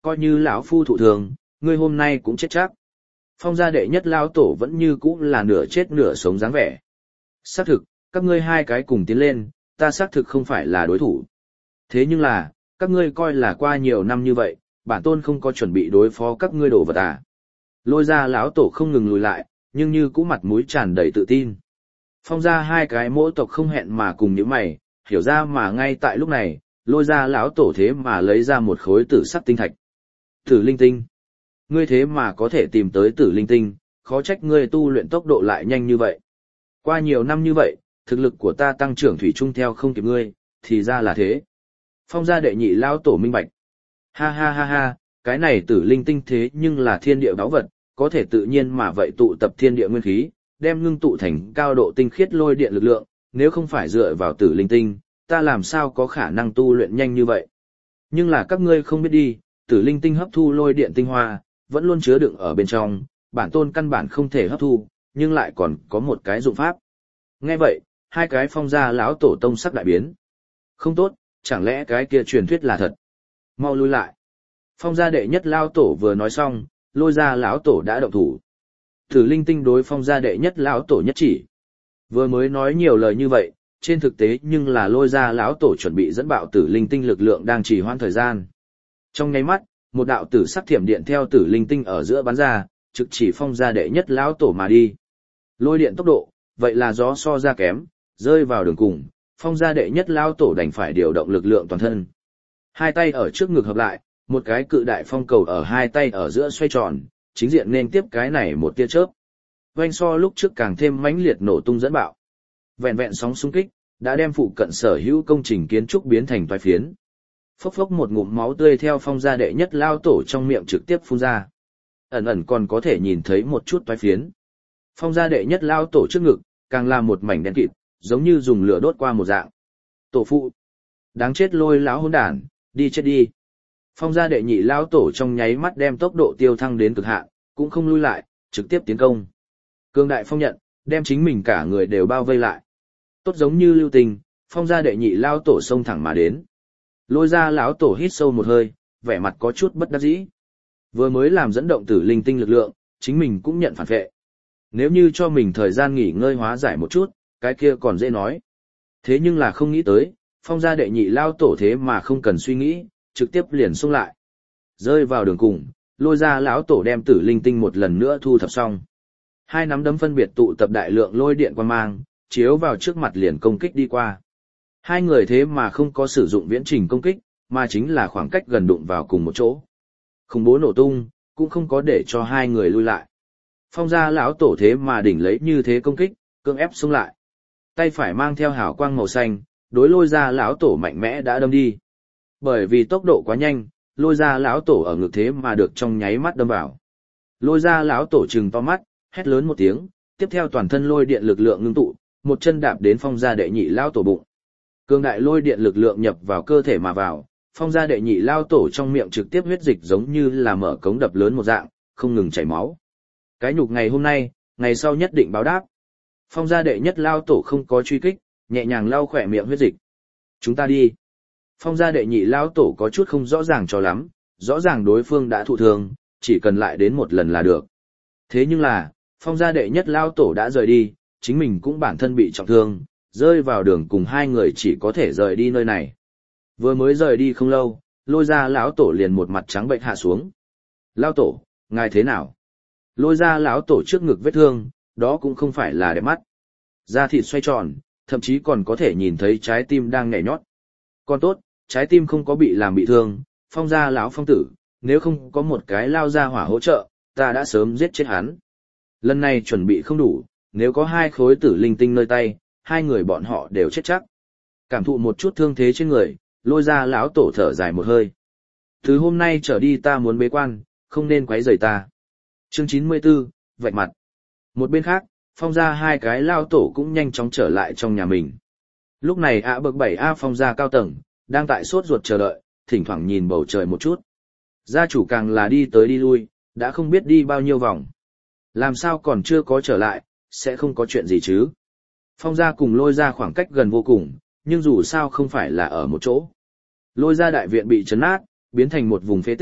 coi như lão phu thụ thường, ngươi hôm nay cũng chết chắc. Phong gia đệ nhất lão tổ vẫn như cũ là nửa chết nửa sống dáng vẻ. Xác thực, các ngươi hai cái cùng tiến lên, ta xác thực không phải là đối thủ. Thế nhưng là, các ngươi coi là qua nhiều năm như vậy, bản tôn không có chuẩn bị đối phó các ngươi đồ vật à. Lôi ra lão tổ không ngừng lùi lại, nhưng như cũ mặt mũi tràn đầy tự tin. Phong ra hai cái mỗi tộc không hẹn mà cùng những mày, hiểu ra mà ngay tại lúc này, lôi ra lão tổ thế mà lấy ra một khối tử sắc tinh thạch. Tử linh tinh. Ngươi thế mà có thể tìm tới tử linh tinh, khó trách ngươi tu luyện tốc độ lại nhanh như vậy. Qua nhiều năm như vậy, thực lực của ta tăng trưởng thủy chung theo không kịp ngươi, thì ra là thế. Phong gia đệ nhị lão tổ minh bạch. Ha ha ha ha, cái này tử linh tinh thế nhưng là thiên địa báu vật, có thể tự nhiên mà vậy tụ tập thiên địa nguyên khí, đem ngưng tụ thành cao độ tinh khiết lôi điện lực lượng, nếu không phải dựa vào tử linh tinh, ta làm sao có khả năng tu luyện nhanh như vậy. Nhưng là các ngươi không biết đi, tử linh tinh hấp thu lôi điện tinh hoa, vẫn luôn chứa đựng ở bên trong, bản tôn căn bản không thể hấp thu, nhưng lại còn có một cái dụng pháp. Nghe vậy, hai cái phong gia lão tổ tông sắc đại biến. Không tốt, chẳng lẽ cái kia truyền thuyết là thật? Mau lui lại. Phong gia đệ nhất lão tổ vừa nói xong, lôi ra lão tổ đã động thủ. Tử linh tinh đối phong gia đệ nhất lão tổ nhất chỉ. Vừa mới nói nhiều lời như vậy, trên thực tế nhưng là lôi ra lão tổ chuẩn bị dẫn bạo tử linh tinh lực lượng đang trì hoãn thời gian. Trong nháy mắt, một đạo tử sắc thiểm điện theo tử linh tinh ở giữa bắn ra, trực chỉ phong gia đệ nhất lão tổ mà đi. Lôi điện tốc độ, vậy là gió so ra kém, rơi vào đường cùng, phong gia đệ nhất lão tổ đành phải điều động lực lượng toàn thân. Hai tay ở trước ngực hợp lại, một cái cự đại phong cầu ở hai tay ở giữa xoay tròn, chính diện nên tiếp cái này một tia chớp. Oanh so lúc trước càng thêm mãnh liệt nổ tung dẫn bạo. Vẹn vẹn sóng xung kích, đã đem phụ cận sở hữu công trình kiến trúc biến thành toái phiến. Phốc phốc một ngụm máu tươi theo phong gia đệ nhất lao tổ trong miệng trực tiếp phun ra. Ẩn ẩn còn có thể nhìn thấy một chút toái phiến. Phong gia đệ nhất lao tổ trước ngực, càng là một mảnh đen kịt, giống như dùng lửa đốt qua một dạng. Tổ phụ, đáng chết lôi lão hỗn đản, đi chết đi. Phong gia đệ nhị lao tổ trong nháy mắt đem tốc độ tiêu thăng đến cực hạn, cũng không lui lại, trực tiếp tiến công. Cương đại phong nhận, đem chính mình cả người đều bao vây lại. Tốt giống như lưu tình, phong gia đệ nhị lao tổ xông thẳng mà đến. Lôi ra lão tổ hít sâu một hơi, vẻ mặt có chút bất đắc dĩ. Vừa mới làm dẫn động tử linh tinh lực lượng, chính mình cũng nhận phản vệ. Nếu như cho mình thời gian nghỉ ngơi hóa giải một chút, cái kia còn dễ nói. Thế nhưng là không nghĩ tới, phong gia đệ nhị lao tổ thế mà không cần suy nghĩ, trực tiếp liền xông lại. Rơi vào đường cùng, lôi ra lão tổ đem tử linh tinh một lần nữa thu thập xong. Hai nắm đấm phân biệt tụ tập đại lượng lôi điện quang mang, chiếu vào trước mặt liền công kích đi qua. Hai người thế mà không có sử dụng viễn trình công kích, mà chính là khoảng cách gần đụng vào cùng một chỗ. Khủng bố nổ tung, cũng không có để cho hai người lui lại. Phong gia lão tổ thế mà đỉnh lấy như thế công kích, cưỡng ép xông lại. Tay phải mang theo hào quang màu xanh, đối lôi ra lão tổ mạnh mẽ đã đâm đi. Bởi vì tốc độ quá nhanh, lôi ra lão tổ ở ngực thế mà được trong nháy mắt đâm vào. Lôi ra lão tổ trừng to mắt, hét lớn một tiếng, tiếp theo toàn thân lôi điện lực lượng ngưng tụ, một chân đạp đến phong gia đệ nhị lão tổ bụng. Cường đại lôi điện lực lượng nhập vào cơ thể mà vào, phong gia đệ nhị lão tổ trong miệng trực tiếp huyết dịch giống như là mở cống đập lớn một dạng, không ngừng chảy máu. Cái nhục ngày hôm nay, ngày sau nhất định báo đáp. Phong gia đệ nhất lão tổ không có truy kích, nhẹ nhàng lau khỏe miệng huyết dịch. Chúng ta đi. Phong gia đệ nhị lão tổ có chút không rõ ràng cho lắm, rõ ràng đối phương đã thụ thương, chỉ cần lại đến một lần là được. Thế nhưng là, phong gia đệ nhất lão tổ đã rời đi, chính mình cũng bản thân bị trọng thương, rơi vào đường cùng hai người chỉ có thể rời đi nơi này. Vừa mới rời đi không lâu, lôi ra lão tổ liền một mặt trắng bệnh hạ xuống. Lão tổ, ngài thế nào? Lôi ra lão tổ trước ngực vết thương, đó cũng không phải là đẹp mắt. Da thịt xoay tròn, thậm chí còn có thể nhìn thấy trái tim đang nhảy nhót. Còn tốt, trái tim không có bị làm bị thương, phong gia lão phong tử, nếu không có một cái lao ra hỏa hỗ trợ, ta đã sớm giết chết hắn. Lần này chuẩn bị không đủ, nếu có hai khối tử linh tinh nơi tay, hai người bọn họ đều chết chắc. Cảm thụ một chút thương thế trên người, lôi ra lão tổ thở dài một hơi. Từ hôm nay trở đi ta muốn bế quan, không nên quấy rầy ta. Chương chín mươi tư, vạch mặt. Một bên khác, phong gia hai cái lao tổ cũng nhanh chóng trở lại trong nhà mình. Lúc này ạ bậc bảy A phong gia cao tầng, đang tại sốt ruột chờ đợi, thỉnh thoảng nhìn bầu trời một chút. Gia chủ càng là đi tới đi lui, đã không biết đi bao nhiêu vòng. Làm sao còn chưa có trở lại, sẽ không có chuyện gì chứ. Phong gia cùng lôi ra khoảng cách gần vô cùng, nhưng dù sao không phải là ở một chỗ. Lôi ra đại viện bị chấn nát, biến thành một vùng phế tích,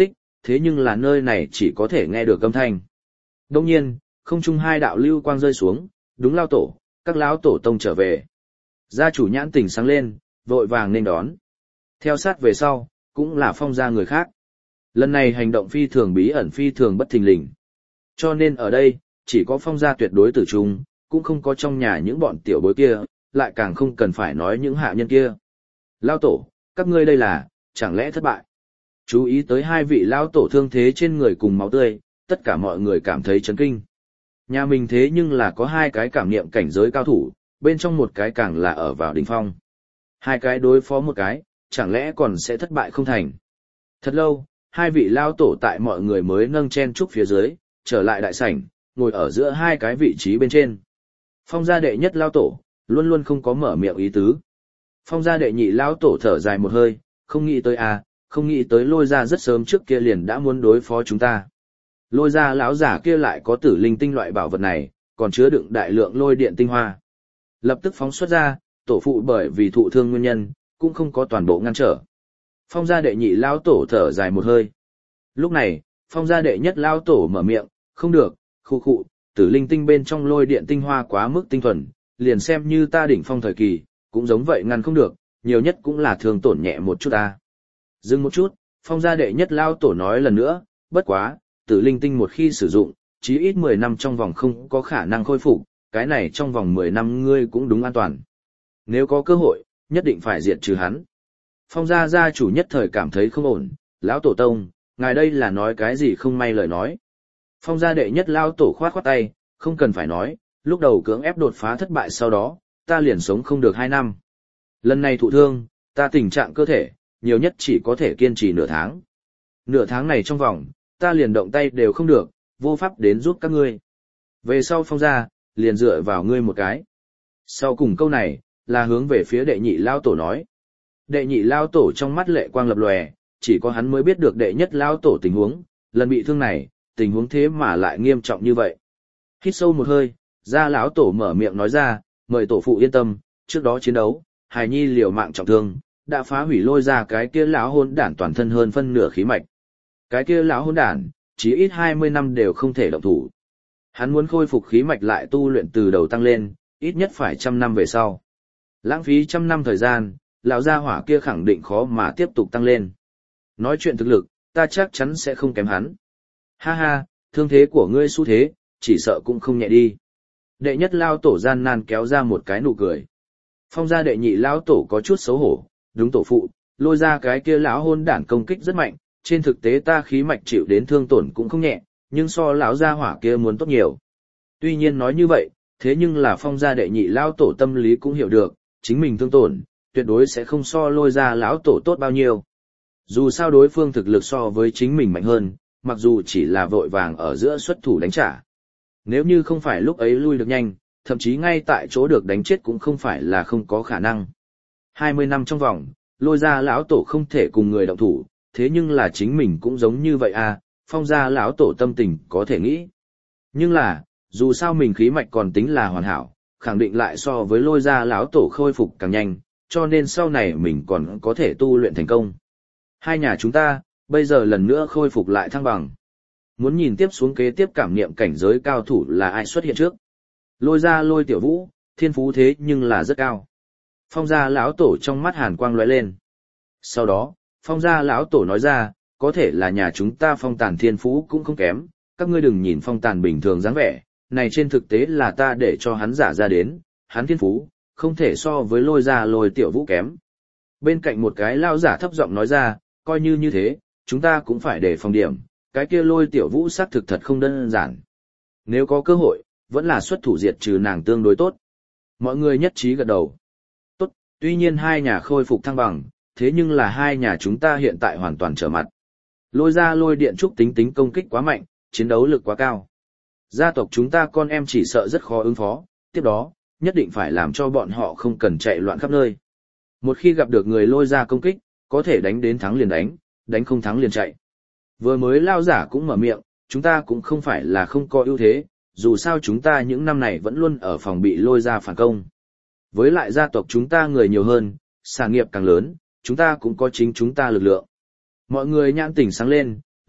thế nhưng là nơi này chỉ có thể nghe được âm thanh. Đông nhiên, không trung hai đạo lưu quang rơi xuống, đúng lao tổ, các lão tổ tông trở về. Gia chủ nhãn tỉnh sáng lên, vội vàng nên đón. Theo sát về sau, cũng là Phong gia người khác. Lần này hành động phi thường bí ẩn phi thường bất thình lình. Cho nên ở đây, chỉ có Phong gia tuyệt đối tử trung, cũng không có trong nhà những bọn tiểu bối kia, lại càng không cần phải nói những hạ nhân kia. Lao tổ, các ngươi đây là, chẳng lẽ thất bại? Chú ý tới hai vị lao tổ thương thế trên người cùng máu tươi, tất cả mọi người cảm thấy chấn kinh. Nhà mình thế nhưng là có hai cái cảm niệm cảnh giới cao thủ, bên trong một cái càng là ở vào đỉnh phong. Hai cái đối phó một cái, chẳng lẽ còn sẽ thất bại không thành? Thật lâu, hai vị lao tổ tại mọi người mới nâng chen trúc phía dưới, trở lại đại sảnh, ngồi ở giữa hai cái vị trí bên trên. Phong gia đệ nhất lao tổ, luôn luôn không có mở miệng ý tứ. Phong gia đệ nhị lao tổ thở dài một hơi, không nghĩ tới à, không nghĩ tới lôi ra rất sớm trước kia liền đã muốn đối phó chúng ta. Lôi ra lão giả kia lại có tử linh tinh loại bảo vật này, còn chứa đựng đại lượng lôi điện tinh hoa. Lập tức phóng xuất ra, tổ phụ bởi vì thụ thương nguyên nhân, cũng không có toàn bộ ngăn trở. Phong gia đệ nhị lao tổ thở dài một hơi. Lúc này, phong gia đệ nhất lao tổ mở miệng, không được, khu khụ, tử linh tinh bên trong lôi điện tinh hoa quá mức tinh thuần, liền xem như ta đỉnh phong thời kỳ, cũng giống vậy ngăn không được, nhiều nhất cũng là thương tổn nhẹ một chút ta. Dừng một chút, phong gia đệ nhất lao tổ nói lần nữa, bất quá, tử linh tinh một khi sử dụng, chí ít mười năm trong vòng không có khả năng khôi phục, cái này trong vòng mười năm ngươi cũng đúng an toàn. Nếu có cơ hội, nhất định phải diệt trừ hắn. Phong gia gia chủ nhất thời cảm thấy không ổn, lão tổ tông, ngài đây là nói cái gì không may lời nói. Phong gia đệ nhất lao tổ khoát khoát tay, không cần phải nói, lúc đầu cưỡng ép đột phá thất bại sau đó, ta liền sống không được hai năm. Lần này thụ thương, ta tình trạng cơ thể, nhiều nhất chỉ có thể kiên trì nửa tháng. Nửa tháng này trong vòng, ta liền động tay đều không được, vô pháp đến giúp các ngươi. Về sau phong gia, liền dựa vào ngươi một cái. Sau cùng câu này, là hướng về phía đệ nhị lao tổ nói. Đệ nhị lao tổ trong mắt lệ quang lập lòe, chỉ có hắn mới biết được đệ nhất lao tổ tình huống, lần bị thương này, tình huống thế mà lại nghiêm trọng như vậy. Hít sâu một hơi, gia lão tổ mở miệng nói ra, mời tổ phụ yên tâm, trước đó chiến đấu, hài nhi liều mạng trọng thương, đã phá hủy lôi ra cái kia lão hôn đản toàn thân hơn phân nửa khí mạch. Cái kia lão hôn đản, chỉ ít hai mươi năm đều không thể động thủ. Hắn muốn khôi phục khí mạch lại tu luyện từ đầu tăng lên, ít nhất phải trăm năm về sau. Lãng phí trăm năm thời gian, lão gia hỏa kia khẳng định khó mà tiếp tục tăng lên. Nói chuyện thực lực, ta chắc chắn sẽ không kém hắn. Ha ha, thương thế của ngươi xu thế, chỉ sợ cũng không nhẹ đi. Đệ nhất lao tổ gian nan kéo ra một cái nụ cười. Phong gia đệ nhị lão tổ có chút xấu hổ, đúng tổ phụ, lôi ra cái kia lão hôn đản công kích rất mạnh, trên thực tế ta khí mạch chịu đến thương tổn cũng không nhẹ, nhưng so lão gia hỏa kia muốn tốt nhiều. Tuy nhiên nói như vậy, thế nhưng là phong gia đệ nhị lão tổ tâm lý cũng hiểu được, chính mình thương tổn, tuyệt đối sẽ không so lôi ra lão tổ tốt bao nhiêu. Dù sao đối phương thực lực so với chính mình mạnh hơn, mặc dù chỉ là vội vàng ở giữa xuất thủ đánh trả. Nếu như không phải lúc ấy lui được nhanh, thậm chí ngay tại chỗ được đánh chết cũng không phải là không có khả năng. hai mươi năm trong vòng, lôi ra lão tổ không thể cùng người động thủ, thế nhưng là chính mình cũng giống như vậy à, phong gia lão tổ tâm tình có thể nghĩ. Nhưng là, dù sao mình khí mạch còn tính là hoàn hảo, khẳng định lại so với lôi ra lão tổ khôi phục càng nhanh, cho nên sau này mình còn có thể tu luyện thành công. Hai nhà chúng ta, bây giờ lần nữa khôi phục lại thăng bằng. Muốn nhìn tiếp xuống kế tiếp cảm niệm cảnh giới cao thủ là ai xuất hiện trước. Lôi ra lôi tiểu vũ, thiên phú thế nhưng là rất cao. Phong gia lão tổ trong mắt hàn quang lóe lên. Sau đó, phong gia lão tổ nói ra, có thể là nhà chúng ta phong tàn thiên phú cũng không kém, các ngươi đừng nhìn phong tàn bình thường dáng vẻ, này trên thực tế là ta để cho hắn giả ra đến, hắn thiên phú, không thể so với lôi ra lôi tiểu vũ kém. Bên cạnh một cái lao giả thấp giọng nói ra, coi như như thế, chúng ta cũng phải để phòng điểm, cái kia lôi tiểu vũ xác thực thật không đơn giản. Nếu có cơ hội, vẫn là xuất thủ diệt trừ nàng tương đối tốt. Mọi người nhất trí gật đầu. Tốt, tuy nhiên hai nhà khôi phục thăng bằng, thế nhưng là hai nhà chúng ta hiện tại hoàn toàn trở mặt. Lôi ra lôi điện trúc tính tính công kích quá mạnh, chiến đấu lực quá cao. Gia tộc chúng ta con em chỉ sợ rất khó ứng phó, tiếp đó, nhất định phải làm cho bọn họ không cần chạy loạn khắp nơi. Một khi gặp được người lôi ra công kích, có thể đánh đến thắng liền đánh, đánh không thắng liền chạy. Vừa mới lao giả cũng mở miệng, chúng ta cũng không phải là không có ưu thế, dù sao chúng ta những năm này vẫn luôn ở phòng bị lôi ra phản công. Với lại gia tộc chúng ta người nhiều hơn, sản nghiệp càng lớn, chúng ta cũng có chính chúng ta lực lượng. Mọi người nhãn tỉnh sáng lên,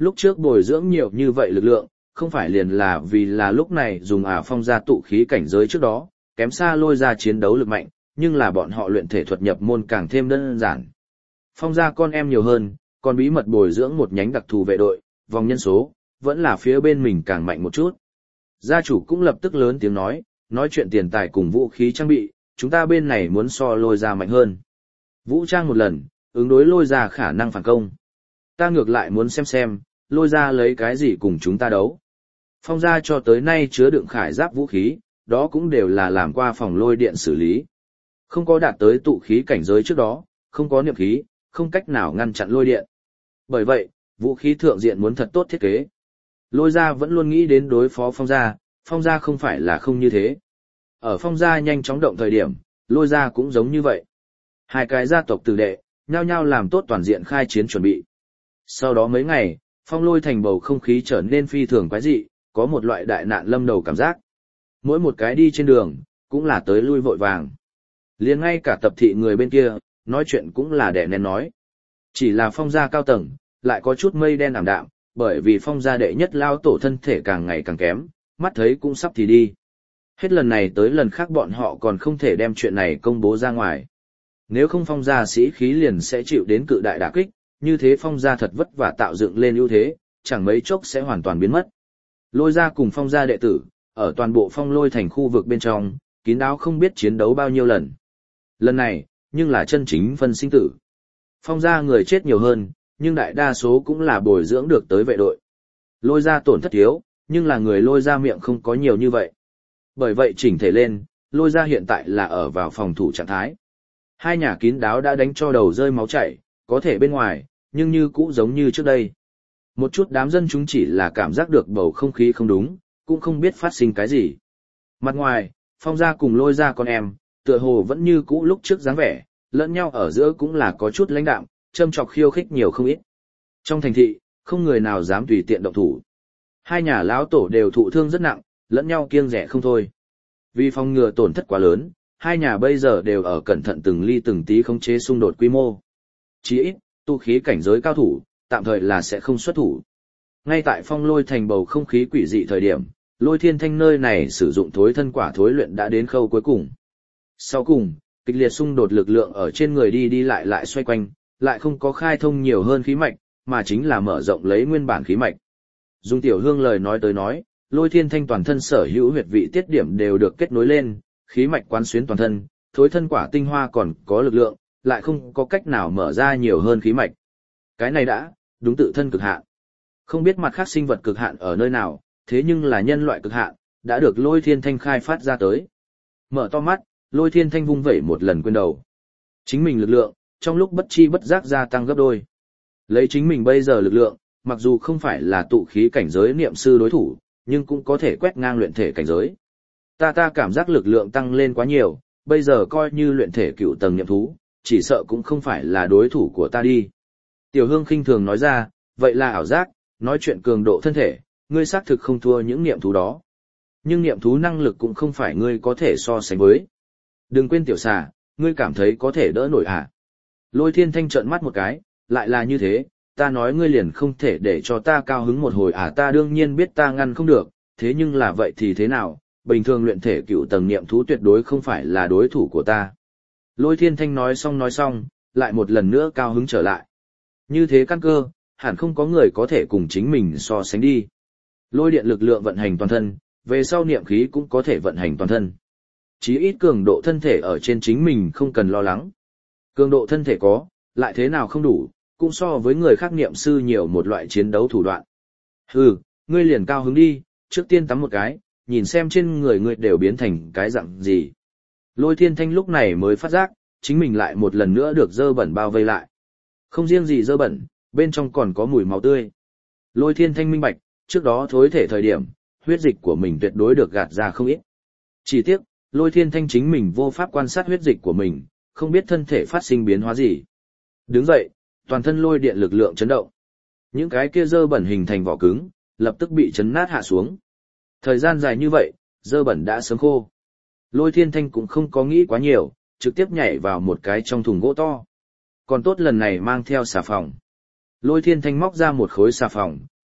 Lúc trước bồi dưỡng nhiều như vậy lực lượng, không phải liền là vì là lúc này dùng ả phong ra tụ khí cảnh giới trước đó, kém xa lôi ra chiến đấu lực mạnh, nhưng là bọn họ luyện thể thuật nhập môn càng thêm đơn giản. Phong ra con em nhiều hơn, còn bí mật bồi dưỡng một nhánh đặc thù vệ đội, vòng nhân số, vẫn là phía bên mình càng mạnh một chút. Gia chủ cũng lập tức lớn tiếng nói, nói chuyện tiền tài cùng vũ khí trang bị, chúng ta bên này muốn so lôi ra mạnh hơn. Vũ trang một lần, ứng đối lôi ra khả năng phản công. Ta ngược lại muốn xem xem, lôi ra lấy cái gì cùng chúng ta đấu. Phong gia cho tới nay chứa đựng khải giáp vũ khí, đó cũng đều là làm qua phòng lôi điện xử lý. Không có đạt tới tụ khí cảnh giới trước đó, không có niệm khí, không cách nào ngăn chặn lôi điện. Bởi vậy, vũ khí thượng diện muốn thật tốt thiết kế. Lôi gia vẫn luôn nghĩ đến đối phó phong gia, phong gia không phải là không như thế. Ở phong gia nhanh chóng động thời điểm, lôi gia cũng giống như vậy. Hai cái gia tộc tử đệ, nhao nhao làm tốt toàn diện khai chiến chuẩn bị. Sau đó mấy ngày, phong lôi thành bầu không khí trở nên phi thường quái dị, có một loại đại nạn lâm đầu cảm giác. Mỗi một cái đi trên đường, cũng là tới lui vội vàng. Liền ngay cả tập thị người bên kia, nói chuyện cũng là đẻ nén nói. Chỉ là phong gia cao tầng, lại có chút mây đen ảm đạm, bởi vì phong gia đệ nhất lao tổ thân thể càng ngày càng kém, mắt thấy cũng sắp thì đi. Hết lần này tới lần khác bọn họ còn không thể đem chuyện này công bố ra ngoài. Nếu không phong gia sĩ khí liền sẽ chịu đến cự đại đả kích, như thế phong gia thật vất vả tạo dựng lên ưu thế, chẳng mấy chốc sẽ hoàn toàn biến mất. Lôi gia cùng phong gia đệ tử, ở toàn bộ phong lôi thành khu vực bên trong, kín đáo không biết chiến đấu bao nhiêu lần. Lần này, nhưng là chân chính phân sinh tử. Phong gia người chết nhiều hơn, nhưng đại đa số cũng là bồi dưỡng được tới vệ đội. Lôi gia tổn thất thiếu, nhưng là người lôi gia miệng không có nhiều như vậy. Bởi vậy chỉnh thể lên, lôi gia hiện tại là ở vào phòng thủ trạng thái. Hai nhà kín đáo đã đánh cho đầu rơi máu chảy, có thể bên ngoài, nhưng như cũ giống như trước đây. Một chút đám dân chúng chỉ là cảm giác được bầu không khí không đúng, cũng không biết phát sinh cái gì. Mặt ngoài, phong gia cùng lôi gia con em, tựa hồ vẫn như cũ lúc trước dáng vẻ, lẫn nhau ở giữa cũng là có chút lãnh đạm, châm chọc khiêu khích nhiều không ít. Trong thành thị, không người nào dám tùy tiện động thủ. Hai nhà lão tổ đều thụ thương rất nặng, lẫn nhau kiêng rẻ không thôi. Vì phòng ngừa tổn thất quá lớn, hai nhà bây giờ đều ở cẩn thận từng ly từng tí khống chế xung đột quy mô. Chí ít, tu khí cảnh giới cao thủ, tạm thời là sẽ không xuất thủ. Ngay tại phong lôi thành bầu không khí quỷ dị thời điểm, lôi thiên thanh nơi này sử dụng thối thân quả thối luyện đã đến khâu cuối cùng. Sau cùng, kịch liệt xung đột lực lượng ở trên người đi đi lại lại xoay quanh, lại không có khai thông nhiều hơn khí mạch, mà chính là mở rộng lấy nguyên bản khí mạch. Dung Tiểu Hương lời nói tới nói, lôi thiên thanh toàn thân sở hữu huyệt vị tiết điểm đều được kết nối lên, khí mạch quán xuyến toàn thân, thối thân quả tinh hoa còn có lực lượng, lại không có cách nào mở ra nhiều hơn khí mạch. Cái này đã, đúng tự thân cực hạn. Không biết mặt khác sinh vật cực hạn ở nơi nào, thế nhưng là nhân loại cực hạn, đã được lôi thiên thanh khai phát ra tới. Mở to mắt, lôi thiên thanh vung vẩy một lần quên đầu. Chính mình lực lượng, trong lúc bất chi bất giác gia tăng gấp đôi. Lấy chính mình bây giờ lực lượng, mặc dù không phải là tụ khí cảnh giới niệm sư đối thủ, nhưng cũng có thể quét ngang luyện thể cảnh giới. Ta ta cảm giác lực lượng tăng lên quá nhiều, bây giờ coi như luyện thể cựu tầng niệm thú, chỉ sợ cũng không phải là đối thủ của ta đi. Tiểu Hương khinh thường nói ra, vậy là ảo giác, nói chuyện cường độ thân thể, ngươi xác thực không thua những niệm thú đó. Nhưng niệm thú năng lực cũng không phải ngươi có thể so sánh với. Đừng quên tiểu xà, ngươi cảm thấy có thể đỡ nổi à? Lôi thiên thanh trợn mắt một cái, lại là như thế, ta nói ngươi liền không thể để cho ta cao hứng một hồi à, ta đương nhiên biết ta ngăn không được, thế nhưng là vậy thì thế nào, bình thường luyện thể cựu tầng niệm thú tuyệt đối không phải là đối thủ của ta. Lôi thiên thanh nói xong nói xong, lại một lần nữa cao hứng trở lại. Như thế căn cơ, hẳn không có người có thể cùng chính mình so sánh đi. Lôi điện lực lượng vận hành toàn thân, về sau niệm khí cũng có thể vận hành toàn thân. Chí ít cường độ thân thể ở trên chính mình không cần lo lắng. Cường độ thân thể có, lại thế nào không đủ, cũng so với người khác niệm sư nhiều một loại chiến đấu thủ đoạn. Hừ, ngươi liền cao hứng đi, trước tiên tắm một cái, nhìn xem trên người ngươi đều biến thành cái dạng gì. Lôi thiên thanh lúc này mới phát giác, chính mình lại một lần nữa được dơ bẩn bao vây lại. Không riêng gì dơ bẩn, bên trong còn có mùi máu tươi. Lôi thiên thanh minh bạch, trước đó thối thể thời điểm, huyết dịch của mình tuyệt đối được gạt ra không ít. Chỉ tiếc, lôi thiên thanh chính mình vô pháp quan sát huyết dịch của mình, không biết thân thể phát sinh biến hóa gì. Đứng dậy, toàn thân lôi điện lực lượng chấn động. Những cái kia dơ bẩn hình thành vỏ cứng, lập tức bị chấn nát hạ xuống. Thời gian dài như vậy, dơ bẩn đã sớm khô. Lôi thiên thanh cũng không có nghĩ quá nhiều, trực tiếp nhảy vào một cái trong thùng gỗ to. Còn tốt lần này mang theo xà phòng. Lôi thiên thanh móc ra một khối xà phòng,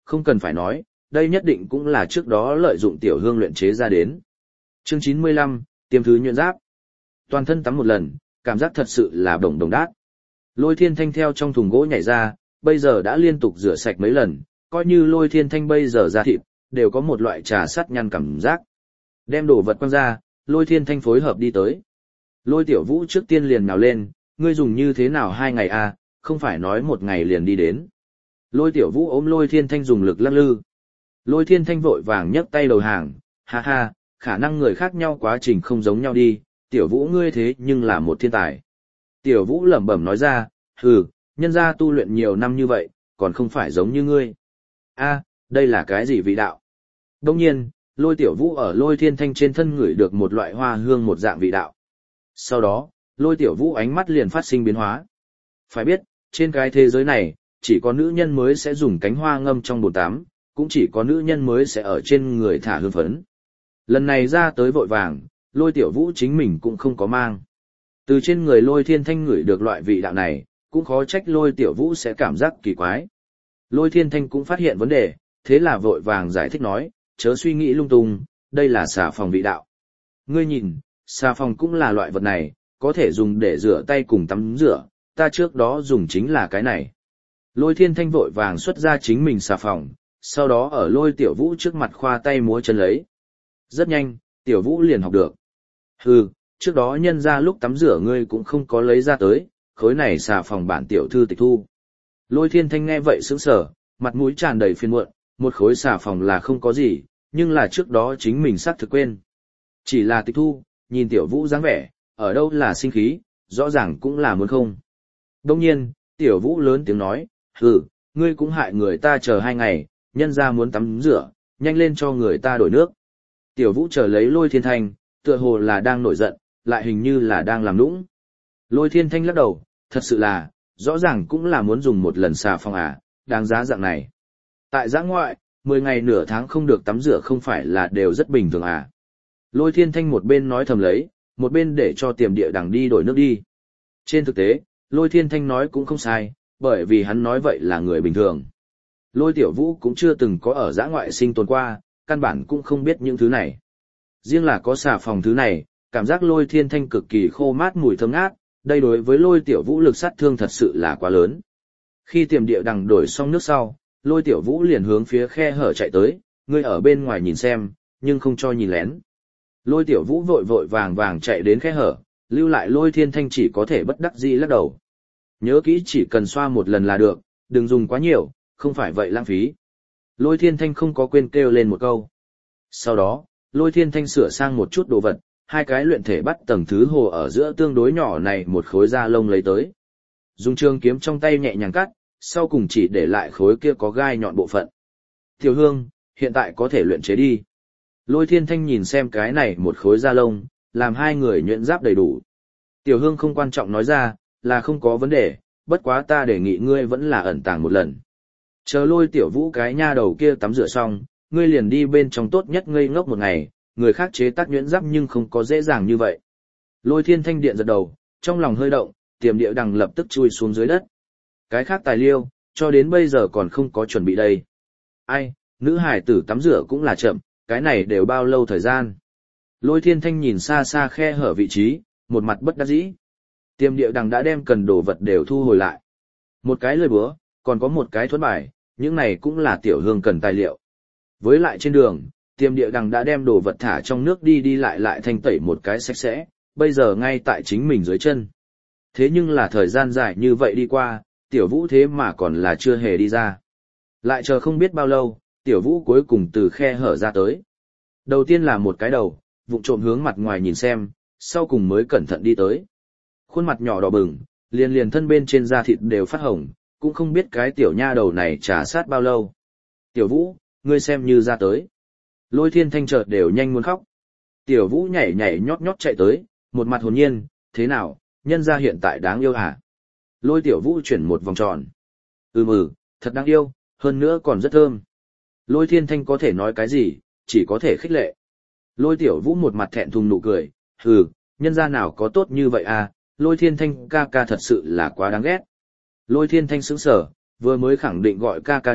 không cần phải nói, đây nhất định cũng là trước đó lợi dụng tiểu hương luyện chế ra đến. Chương chín mươi lăm, tiêm thứ nhuyễn giáp. Toàn thân tắm một lần, cảm giác thật sự là đồng đồng đát. Lôi Thiên Thanh theo trong thùng gỗ nhảy ra, bây giờ đã liên tục rửa sạch mấy lần, coi như Lôi Thiên Thanh bây giờ ra thịt, đều có một loại trà sắt nhăn cảm giác. Đem đồ vật quăng ra, Lôi Thiên Thanh phối hợp đi tới. Lôi Tiểu Vũ trước tiên liền nhào lên, ngươi dùng như thế nào hai ngày à, không phải nói một ngày liền đi đến. Lôi Tiểu Vũ ôm Lôi Thiên Thanh dùng lực lắc lư. Lôi Thiên Thanh vội vàng nhấc tay đầu hàng, ha ha, khả năng người khác nhau quá trình không giống nhau đi, Tiểu Vũ ngươi thế nhưng là một thiên tài. Tiểu Vũ lẩm bẩm nói ra, hừ, nhân gia tu luyện nhiều năm như vậy, còn không phải giống như ngươi. A, đây là cái gì vị đạo? Đông nhiên, Lôi Tiểu Vũ ở Lôi Thiên Thanh trên thân ngửi được một loại hoa hương một dạng vị đạo. Sau đó, Lôi Tiểu Vũ ánh mắt liền phát sinh biến hóa. Phải biết, trên cái thế giới này, chỉ có nữ nhân mới sẽ dùng cánh hoa ngâm trong bồn tắm, cũng chỉ có nữ nhân mới sẽ ở trên người thả hương phấn. Lần này ra tới vội vàng, Lôi Tiểu Vũ chính mình cũng không có mang. Từ trên người Lôi Thiên Thanh ngửi được loại vị đạo này, cũng khó trách Lôi Tiểu Vũ sẽ cảm giác kỳ quái. Lôi Thiên Thanh cũng phát hiện vấn đề, thế là vội vàng giải thích nói, chớ suy nghĩ lung tung, đây là xà phòng vị đạo. Ngươi nhìn, xà phòng cũng là loại vật này, có thể dùng để rửa tay cùng tắm rửa, ta trước đó dùng chính là cái này. Lôi Thiên Thanh vội vàng xuất ra chính mình xà phòng, sau đó ở Lôi Tiểu Vũ trước mặt khoa tay múa chân lấy. Rất nhanh, Tiểu Vũ liền học được. Hừ, trước đó nhân ra lúc tắm rửa ngươi cũng không có lấy ra tới, khối này xà phòng bản tiểu thư tịch thu. Lôi Thiên Thanh nghe vậy sững sờ, mặt mũi tràn đầy phiền muộn, một khối xà phòng là không có gì, nhưng là trước đó chính mình xác thực quên. Chỉ là tịch thu, nhìn Tiểu Vũ dáng vẻ, ở đâu là sinh khí, rõ ràng cũng là muốn không. Đông nhiên, Tiểu Vũ lớn tiếng nói, hừ, ngươi cũng hại người ta chờ hai ngày, nhân ra muốn tắm rửa, nhanh lên cho người ta đổi nước. Tiểu Vũ chờ lấy Lôi Thiên Thanh, tựa hồ là đang nổi giận, lại hình như là đang làm nũng. Lôi Thiên Thanh lắc đầu, thật sự là, rõ ràng cũng là muốn dùng một lần xà phòng à, đáng giá dạng này. Tại giã ngoại, mười ngày nửa tháng không được tắm rửa không phải là đều rất bình thường à. Lôi Thiên Thanh một bên nói thầm lấy, một bên để cho tiềm địa đằng đi đổi nước đi. Trên thực tế, Lôi Thiên Thanh nói cũng không sai, bởi vì hắn nói vậy là người bình thường. Lôi Tiểu Vũ cũng chưa từng có ở giã ngoại sinh tồn qua, căn bản cũng không biết những thứ này. Riêng là có xà phòng thứ này, cảm giác Lôi Thiên Thanh cực kỳ khô mát mùi thơm ngát, đây đối với Lôi Tiểu Vũ lực sát thương thật sự là quá lớn. Khi tiềm địa đằng đổi xong nước sau, Lôi Tiểu Vũ liền hướng phía khe hở chạy tới, ngươi ở bên ngoài nhìn xem, nhưng không cho nhìn lén. Lôi Tiểu Vũ vội vội vàng vàng chạy đến khe hở, lưu lại Lôi Thiên Thanh chỉ có thể bất đắc dĩ lắc đầu. Nhớ kỹ chỉ cần xoa một lần là được, đừng dùng quá nhiều, không phải vậy lãng phí. Lôi Thiên Thanh không có quên kêu lên một câu. Sau đó, Lôi Thiên Thanh sửa sang một chút đồ vật, hai cái luyện thể bắt tầng thứ hồ ở giữa tương đối nhỏ này một khối da lông lấy tới. Dùng trường kiếm trong tay nhẹ nhàng cắt, sau cùng chỉ để lại khối kia có gai nhọn bộ phận. Tiểu Hương, hiện tại có thể luyện chế đi. Lôi Thiên Thanh nhìn xem cái này một khối da lông, làm hai người nhuyễn giáp đầy đủ. Tiểu Hương không quan trọng nói ra, là không có vấn đề, bất quá ta đề nghị ngươi vẫn là ẩn tàng một lần. Chờ Lôi Tiểu Vũ cái nha đầu kia tắm rửa xong, ngươi liền đi bên trong tốt nhất ngây ngốc một ngày, người khác chế tác nhuyễn giáp nhưng không có dễ dàng như vậy. Lôi Thiên Thanh điện giật đầu, trong lòng hơi động, tiềm địa đằng lập tức chui xuống dưới đất. Cái khác tài liêu, cho đến bây giờ còn không có chuẩn bị đây. Ai, nữ hải tử tắm rửa cũng là chậm, cái này đều bao lâu thời gian. Lôi Thiên Thanh nhìn xa xa khe hở vị trí, một mặt bất đắc dĩ. Tiềm địa đằng đã đem cần đồ vật đều thu hồi lại. Một cái lưỡi búa, còn có một cái thuẫn bài, những này cũng là Tiểu Hương cần tài liệu. Với lại trên đường, tiềm địa đằng đã đem đồ vật thả trong nước đi đi lại lại thanh tẩy một cái sạch sẽ, bây giờ ngay tại chính mình dưới chân. Thế nhưng là thời gian dài như vậy đi qua, Tiểu Vũ thế mà còn là chưa hề đi ra. Lại chờ không biết bao lâu, Tiểu Vũ cuối cùng từ khe hở ra tới. Đầu tiên là một cái đầu, vụng trộm hướng mặt ngoài nhìn xem, sau cùng mới cẩn thận đi tới. Khuôn mặt nhỏ đỏ bừng, liền liền thân bên trên da thịt đều phát hồng, cũng không biết cái tiểu nha đầu này trà sát bao lâu. Tiểu Vũ, ngươi xem như ra tới. Lôi Thiên Thanh chợt đều nhanh muốn khóc. Tiểu Vũ nhảy nhảy nhót nhót chạy tới, một mặt hồn nhiên, thế nào, nhân gia hiện tại đáng yêu hả? Lôi Tiểu Vũ chuyển một vòng tròn. Ừm ừ, thật đáng yêu, hơn nữa còn rất thơm. Lôi Thiên Thanh có thể nói cái gì, chỉ có thể khích lệ. Lôi Tiểu Vũ một mặt thẹn thùng nụ cười, hừ, nhân gia nào có tốt như vậy à, Lôi Thiên Thanh ca ca thật sự là quá đáng ghét. Lôi Thiên Thanh sững sờ, vừa mới khẳng định gọi ca ca đi,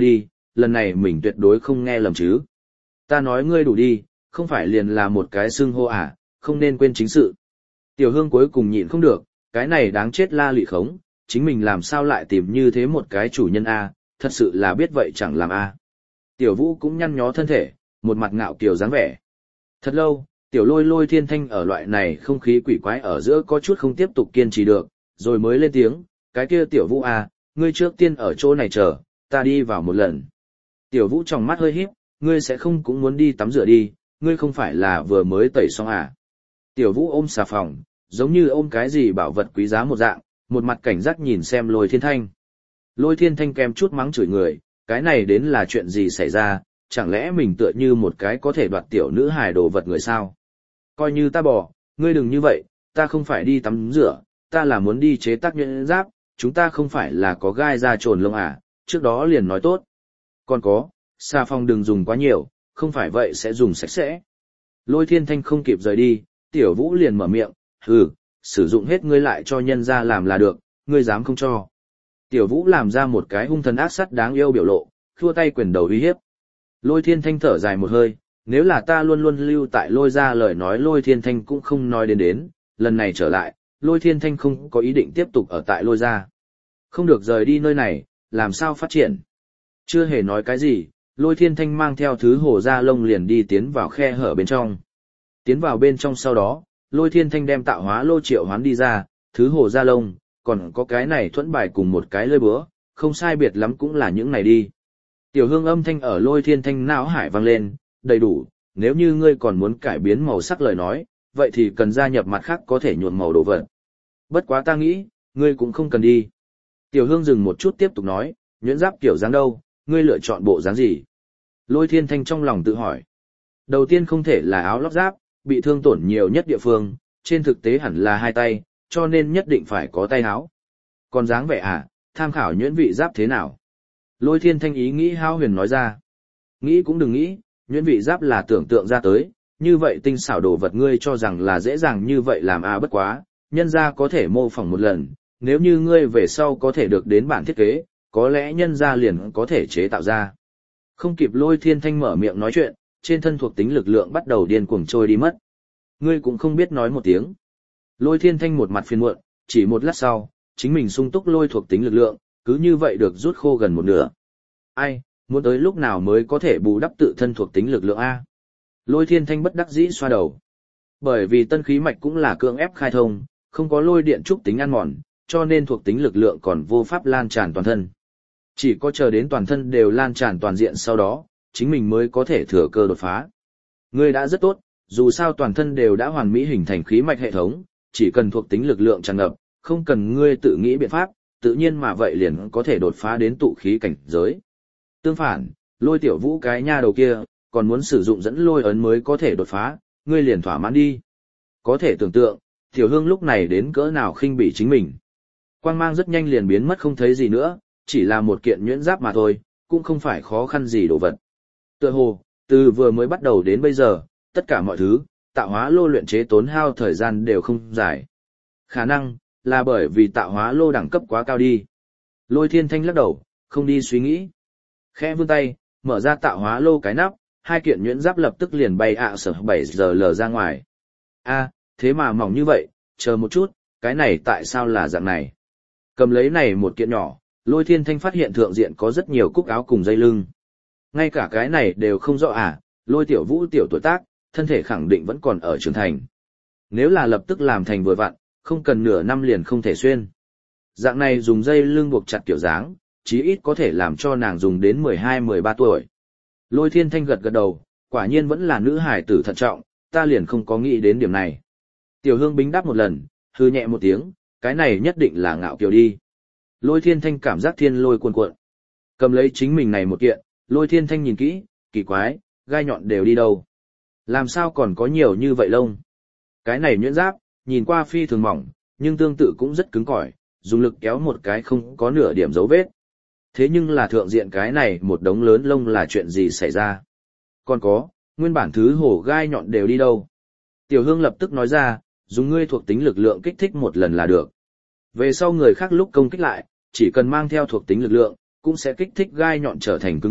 lần này mình tuyệt đối không nghe lầm chứ. Ta nói ngươi đủ đi, không phải liền là một cái xưng hô à, không nên quên chính sự. Tiểu Hương cuối cùng nhịn không được, cái này đáng chết La Lụy Khống, chính mình làm sao lại tìm như thế một cái chủ nhân a, thật sự là biết vậy chẳng làm a. Tiểu Vũ cũng nhăn nhó thân thể, một mặt ngạo kiều dáng vẻ. Thật lâu, Tiểu Lôi Lôi Thiên Thanh ở loại này không khí quỷ quái ở giữa có chút không tiếp tục kiên trì được, rồi mới lên tiếng, cái kia Tiểu Vũ à, ngươi trước tiên ở chỗ này chờ, ta đi vào một lần. Tiểu Vũ trong mắt hơi híp, ngươi sẽ không cũng muốn đi tắm rửa đi, ngươi không phải là vừa mới tẩy xong à. Tiểu Vũ ôm xà phòng, giống như ôm cái gì bảo vật quý giá một dạng, một mặt cảnh giác nhìn xem Lôi Thiên Thanh. Lôi Thiên Thanh kèm chút mắng chửi người, cái này đến là chuyện gì xảy ra, chẳng lẽ mình tựa như một cái có thể đoạt tiểu nữ hài đồ vật người sao? Coi như ta bỏ, ngươi đừng như vậy, ta không phải đi tắm rửa, ta là muốn đi chế tác nhuyễn giáp, chúng ta không phải là có gai da trồn lông à, trước đó liền nói tốt. Còn có, xà phòng đừng dùng quá nhiều, không phải vậy sẽ dùng sạch sẽ. Lôi Thiên Thanh không kịp rời đi, Tiểu Vũ liền mở miệng, hừ, sử dụng hết ngươi lại cho nhân ra làm là được, ngươi dám không cho. Tiểu Vũ làm ra một cái hung thần ác sắt đáng yêu biểu lộ, khua tay quyền đầu uy hiếp. Lôi Thiên Thanh thở dài một hơi, nếu là ta luôn luôn lưu tại Lôi ra lời nói Lôi Thiên Thanh cũng không nói đến đến, lần này trở lại, Lôi Thiên Thanh không có ý định tiếp tục ở tại Lôi ra. Không được rời đi nơi này, làm sao phát triển. Chưa hề nói cái gì, Lôi Thiên Thanh mang theo thứ hồ da lông liền đi tiến vào khe hở bên trong. Tiến vào bên trong sau đó, Lôi Thiên Thanh đem tạo hóa lô triệu hoán đi ra, thứ hồ da lông, còn có cái này thuẫn bài cùng một cái lơi búa, không sai biệt lắm cũng là những này đi. Tiểu Hương âm thanh ở Lôi Thiên Thanh não hải vang lên, đầy đủ, nếu như ngươi còn muốn cải biến màu sắc lời nói, vậy thì cần gia nhập mặt khác có thể nhuộm màu đồ vật. Bất quá ta nghĩ, ngươi cũng không cần đi. Tiểu Hương dừng một chút tiếp tục nói, nhuyễn giáp kiểu dáng đâu, ngươi lựa chọn bộ dáng gì? Lôi Thiên Thanh trong lòng tự hỏi. Đầu tiên không thể là áo lót giáp, bị thương tổn nhiều nhất địa phương, trên thực tế hẳn là hai tay, cho nên nhất định phải có tay áo. Còn dáng vẻ à, tham khảo nhuyễn vị giáp thế nào? Lôi Thiên Thanh ý nghĩ hao huyền nói ra. Nghĩ cũng đừng nghĩ, nhuyễn vị giáp là tưởng tượng ra tới, như vậy tinh xảo đồ vật ngươi cho rằng là dễ dàng như vậy làm à bất quá, nhân ra có thể mô phỏng một lần, nếu như ngươi về sau có thể được đến bản thiết kế, có lẽ nhân ra liền có thể chế tạo ra. Không kịp Lôi Thiên Thanh mở miệng nói chuyện, trên thân thuộc tính lực lượng bắt đầu điên cuồng trôi đi mất. Ngươi cũng không biết nói một tiếng. Lôi Thiên Thanh một mặt phiền muộn, chỉ một lát sau, chính mình sung túc lôi thuộc tính lực lượng, cứ như vậy được rút khô gần một nửa. Ai, muốn tới lúc nào mới có thể bù đắp tự thân thuộc tính lực lượng A? Lôi Thiên Thanh bất đắc dĩ xoa đầu. Bởi vì tân khí mạch cũng là cưỡng ép khai thông, không có lôi điện trúc tính ăn mòn, cho nên thuộc tính lực lượng còn vô pháp lan tràn toàn thân. Chỉ có chờ đến toàn thân đều lan tràn toàn diện sau đó, chính mình mới có thể thừa cơ đột phá. Ngươi đã rất tốt, dù sao toàn thân đều đã hoàn mỹ hình thành khí mạch hệ thống, chỉ cần thuộc tính lực lượng tràn ngập, không cần ngươi tự nghĩ biện pháp, tự nhiên mà vậy liền có thể đột phá đến tụ khí cảnh giới. Tương phản, Lôi Tiểu Vũ cái nha đầu kia, còn muốn sử dụng dẫn lôi ấn mới có thể đột phá, ngươi liền thỏa mãn đi. Có thể tưởng tượng, Tiểu Hương lúc này đến cỡ nào khinh bỉ chính mình. Quang mang rất nhanh liền biến mất không thấy gì nữa, chỉ là một kiện nhuyễn giáp mà thôi, cũng không phải khó khăn gì đồ vật. Tựa hồ, từ vừa mới bắt đầu đến bây giờ, tất cả mọi thứ, tạo hóa lô luyện chế tốn hao thời gian đều không dài. Khả năng, là bởi vì tạo hóa lô đẳng cấp quá cao đi. Lôi Thiên Thanh lắc đầu, không đi suy nghĩ. Khẽ vươn tay, mở ra tạo hóa lô cái nắp, hai kiện nhuyễn giáp lập tức liền bay ạ sở bảy giờ lờ ra ngoài. A, thế mà mỏng như vậy, chờ một chút, cái này tại sao là dạng này? Cầm lấy này một kiện nhỏ, Lôi Thiên Thanh phát hiện thượng diện có rất nhiều cúc áo cùng dây lưng. Ngay cả cái này đều không rõ à, Lôi Tiểu Vũ tiểu tuổi tác, thân thể khẳng định vẫn còn ở trưởng thành. Nếu là lập tức làm thành vừa vặn, không cần nửa năm liền không thể xuyên. Dạng này dùng dây lưng buộc chặt kiểu dáng, chí ít có thể làm cho nàng dùng đến mười hai mười ba tuổi. Lôi Thiên Thanh gật gật đầu, quả nhiên vẫn là nữ hài tử thận trọng, ta liền không có nghĩ đến điểm này. Tiểu Hương bính đáp một lần, hư nhẹ một tiếng, cái này nhất định là ngạo kiều đi. Lôi Thiên Thanh cảm giác thiên lôi cuồn cuộn. Cầm lấy chính mình này một kiện, Lôi Thiên Thanh nhìn kỹ, kỳ quái, gai nhọn đều đi đâu? Làm sao còn có nhiều như vậy lông? Cái này nhuyễn giáp, nhìn qua phi thường mỏng, nhưng tương tự cũng rất cứng cỏi, dùng lực kéo một cái không có nửa điểm dấu vết. Thế nhưng là thượng diện cái này một đống lớn lông là chuyện gì xảy ra? Còn có, nguyên bản thứ hổ gai nhọn đều đi đâu? Tiểu Hương lập tức nói ra, dùng ngươi thuộc tính lực lượng kích thích một lần là được. Về sau người khác lúc công kích lại, chỉ cần mang theo thuộc tính lực lượng, cũng sẽ kích thích gai nhọn trở thành cứng ngắc,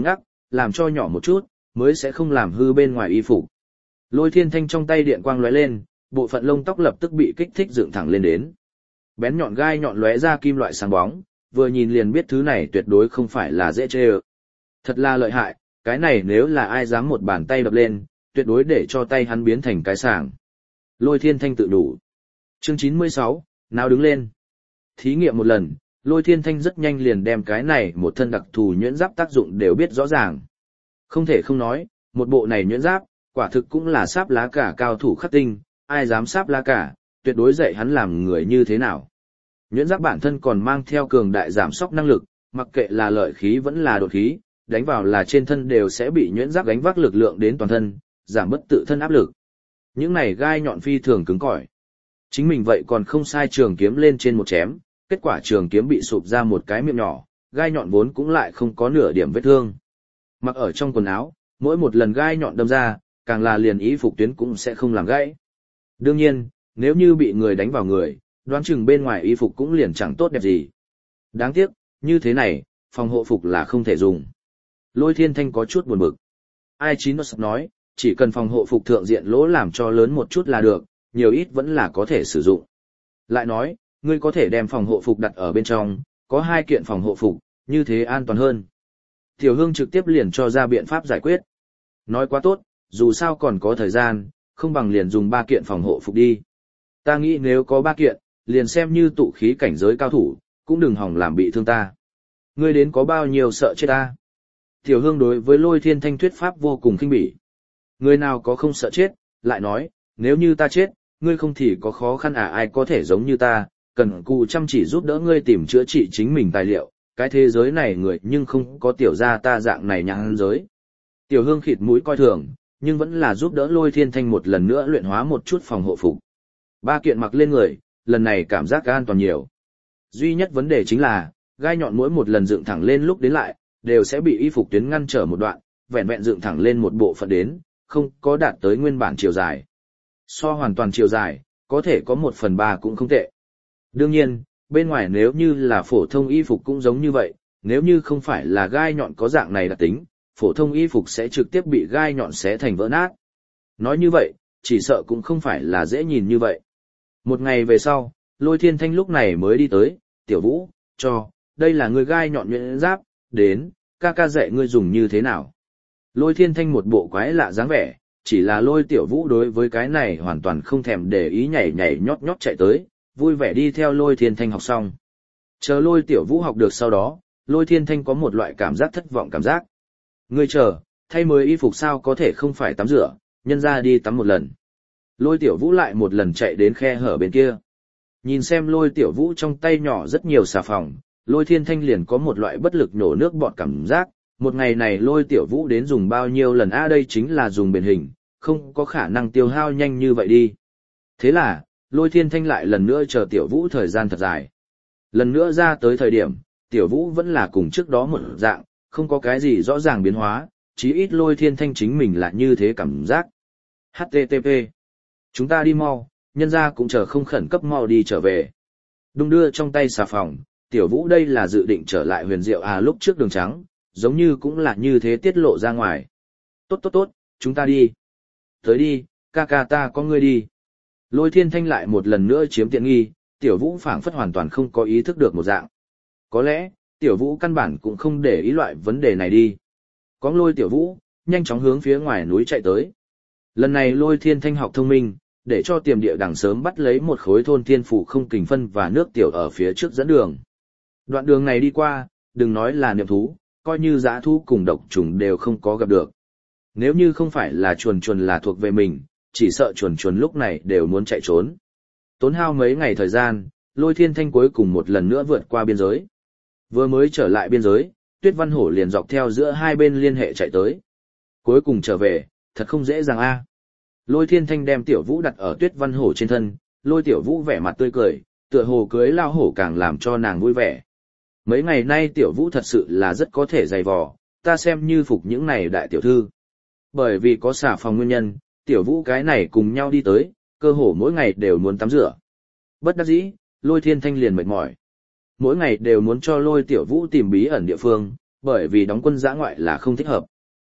làm cho nhỏ một chút, mới sẽ không làm hư bên ngoài y phục. Lôi Thiên Thanh trong tay điện quang lóe lên, bộ phận lông tóc lập tức bị kích thích dựng thẳng lên đến. Bén nhọn gai nhọn lóe ra kim loại sáng bóng, vừa nhìn liền biết thứ này tuyệt đối không phải là dễ chơi. Thật là lợi hại, cái này nếu là ai dám một bàn tay đập lên, tuyệt đối để cho tay hắn biến thành cái sàng. Lôi Thiên Thanh tự đủ. Chương chín mươi sáu, nào đứng lên. Thí nghiệm một lần, Lôi Thiên Thanh rất nhanh liền đem cái này một thân đặc thù nhuyễn giáp tác dụng đều biết rõ ràng. Không thể không nói, một bộ này nhuyễn giáp, quả thực cũng là sáp lá cả cao thủ khắc tinh, ai dám sáp lá cả, tuyệt đối dạy hắn làm người như thế nào. Nhuyễn giáp bản thân còn mang theo cường đại giảm sóc năng lực, mặc kệ là lợi khí vẫn là đột khí, đánh vào là trên thân đều sẽ bị nhuyễn giáp gánh vác lực lượng đến toàn thân, giảm bất tự thân áp lực. Những này gai nhọn phi thường cứng cỏi. Chính mình vậy còn không sai trường kiếm lên trên một chém, kết quả trường kiếm bị sụp ra một cái miệng nhỏ, gai nhọn vốn cũng lại không có nửa điểm vết thương. Mặc ở trong quần áo, mỗi một lần gai nhọn đâm ra, càng là liền y phục tuyến cũng sẽ không làm gãy. Đương nhiên, nếu như bị người đánh vào người, đoán chừng bên ngoài y phục cũng liền chẳng tốt đẹp gì. Đáng tiếc, như thế này, phòng hộ phục là không thể dùng. Lôi Thiên Thanh có chút buồn bực. Ai Chín nói, chỉ cần phòng hộ phục thượng diện lỗ làm cho lớn một chút là được, nhiều ít vẫn là có thể sử dụng. Lại nói, ngươi có thể đem phòng hộ phục đặt ở bên trong, có hai kiện phòng hộ phục, như thế an toàn hơn. Tiểu Hương trực tiếp liền cho ra biện pháp giải quyết. Nói quá tốt, dù sao còn có thời gian, không bằng liền dùng ba kiện phòng hộ phục đi. Ta nghĩ nếu có ba kiện, liền xem như tụ khí cảnh giới cao thủ, cũng đừng hỏng làm bị thương ta. Ngươi đến có bao nhiêu sợ chết ta? Tiểu Hương đối với Lôi Thiên Thanh thuyết pháp vô cùng khinh bỉ. Người nào có không sợ chết, lại nói, nếu như ta chết, ngươi không thì có khó khăn à, ai có thể giống như ta, cần cù chăm chỉ giúp đỡ ngươi tìm chữa trị chính mình tài liệu, cái thế giới này người nhưng không có tiểu gia ta dạng này nhãn giới. Tiểu Hương khịt mũi coi thường, nhưng vẫn là giúp đỡ Lôi Thiên Thanh một lần nữa luyện hóa một chút phòng hộ phục. Ba kiện mặc lên người, lần này cảm giác an toàn nhiều. Duy nhất vấn đề chính là, gai nhọn mỗi một lần dựng thẳng lên lúc đến lại, đều sẽ bị y phục tuyến ngăn trở một đoạn, vẹn vẹn dựng thẳng lên một bộ phận đến, không có đạt tới nguyên bản chiều dài. So hoàn toàn chiều dài, có thể có một phần ba cũng không tệ. Đương nhiên, bên ngoài nếu như là phổ thông y phục cũng giống như vậy, nếu như không phải là gai nhọn có dạng này đặc tính, phổ thông y phục sẽ trực tiếp bị gai nhọn xé thành vỡ nát. Nói như vậy, chỉ sợ cũng không phải là dễ nhìn như vậy. Một ngày về sau, Lôi Thiên Thanh lúc này mới đi tới, Tiểu Vũ, cho, đây là người gai nhọn nhuyễn giáp, đến, ca ca dạy ngươi dùng như thế nào. Lôi Thiên Thanh một bộ quái lạ dáng vẻ, chỉ là Lôi Tiểu Vũ đối với cái này hoàn toàn không thèm để ý, nhảy nhảy nhót nhót chạy tới, vui vẻ đi theo Lôi Thiên Thanh học xong. Chờ Lôi Tiểu Vũ học được sau đó, Lôi Thiên Thanh có một loại cảm giác thất vọng cảm giác. Ngươi chờ, thay mới y phục sao có thể không phải tắm rửa, nhân ra đi tắm một lần. Lôi Tiểu Vũ lại một lần chạy đến khe hở bên kia. Nhìn xem Lôi Tiểu Vũ trong tay nhỏ rất nhiều xà phòng, Lôi Thiên Thanh liền có một loại bất lực nổ nước bọt cảm giác. Một ngày này Lôi Tiểu Vũ đến dùng bao nhiêu lần a à, đây chính là dùng bền hình, không có khả năng tiêu hao nhanh như vậy đi. Thế là, Lôi Thiên Thanh lại lần nữa chờ Tiểu Vũ thời gian thật dài. Lần nữa ra tới thời điểm, Tiểu Vũ vẫn là cùng trước đó một dạng, không có cái gì rõ ràng biến hóa, chí ít Lôi Thiên Thanh chính mình là như thế cảm giác. hát tê tê pê. Chúng ta đi mau, nhân ra cũng chờ không khẩn cấp mau đi trở về. Đung đưa trong tay xà phòng, Tiểu Vũ đây là dự định trở lại Huyền Diệu à lúc trước đường trắng, giống như cũng là như thế tiết lộ ra ngoài. Tốt tốt tốt, chúng ta đi. Tới đi, ca ca ta có ngươi đi. Lôi Thiên Thanh lại một lần nữa chiếm tiện nghi, Tiểu Vũ phảng phất hoàn toàn không có ý thức được một dạng. Có lẽ, Tiểu Vũ căn bản cũng không để ý loại vấn đề này đi. Có Lôi Tiểu Vũ, nhanh chóng hướng phía ngoài núi chạy tới. Lần này Lôi Thiên Thanh học thông minh, để cho Tiềm Địa Đằng sớm bắt lấy một khối thôn thiên phủ không kình phân và nước tiểu ở phía trước dẫn đường. Đoạn đường này đi qua, đừng nói là niệm thú, coi như dã thú cùng độc trùng đều không có gặp được. Nếu như không phải là chuồn chuồn là thuộc về mình, chỉ sợ chuồn chuồn lúc này đều muốn chạy trốn. Tốn hao mấy ngày thời gian, Lôi Thiên Thanh cuối cùng một lần nữa vượt qua biên giới. Vừa mới trở lại biên giới, Tuyết Văn Hổ liền dọc theo giữa hai bên liên hệ chạy tới. Cuối cùng trở về, thật không dễ dàng a. Lôi Thiên Thanh đem Tiểu Vũ đặt ở Tuyết Văn Hổ trên thân, Lôi Tiểu Vũ vẻ mặt tươi cười, tựa hồ cưới lao hổ càng làm cho nàng vui vẻ. Mấy ngày nay Tiểu Vũ thật sự là rất có thể dày vò, ta xem như phục những này đại tiểu thư. Bởi vì có xà phòng nguyên nhân, Tiểu Vũ cái này cùng nhau đi tới, cơ hồ mỗi ngày đều muốn tắm rửa. Bất đắc dĩ, Lôi Thiên Thanh liền mệt mỏi. Mỗi ngày đều muốn cho Lôi Tiểu Vũ tìm bí ẩn địa phương, bởi vì đóng quân dã ngoại là không thích hợp.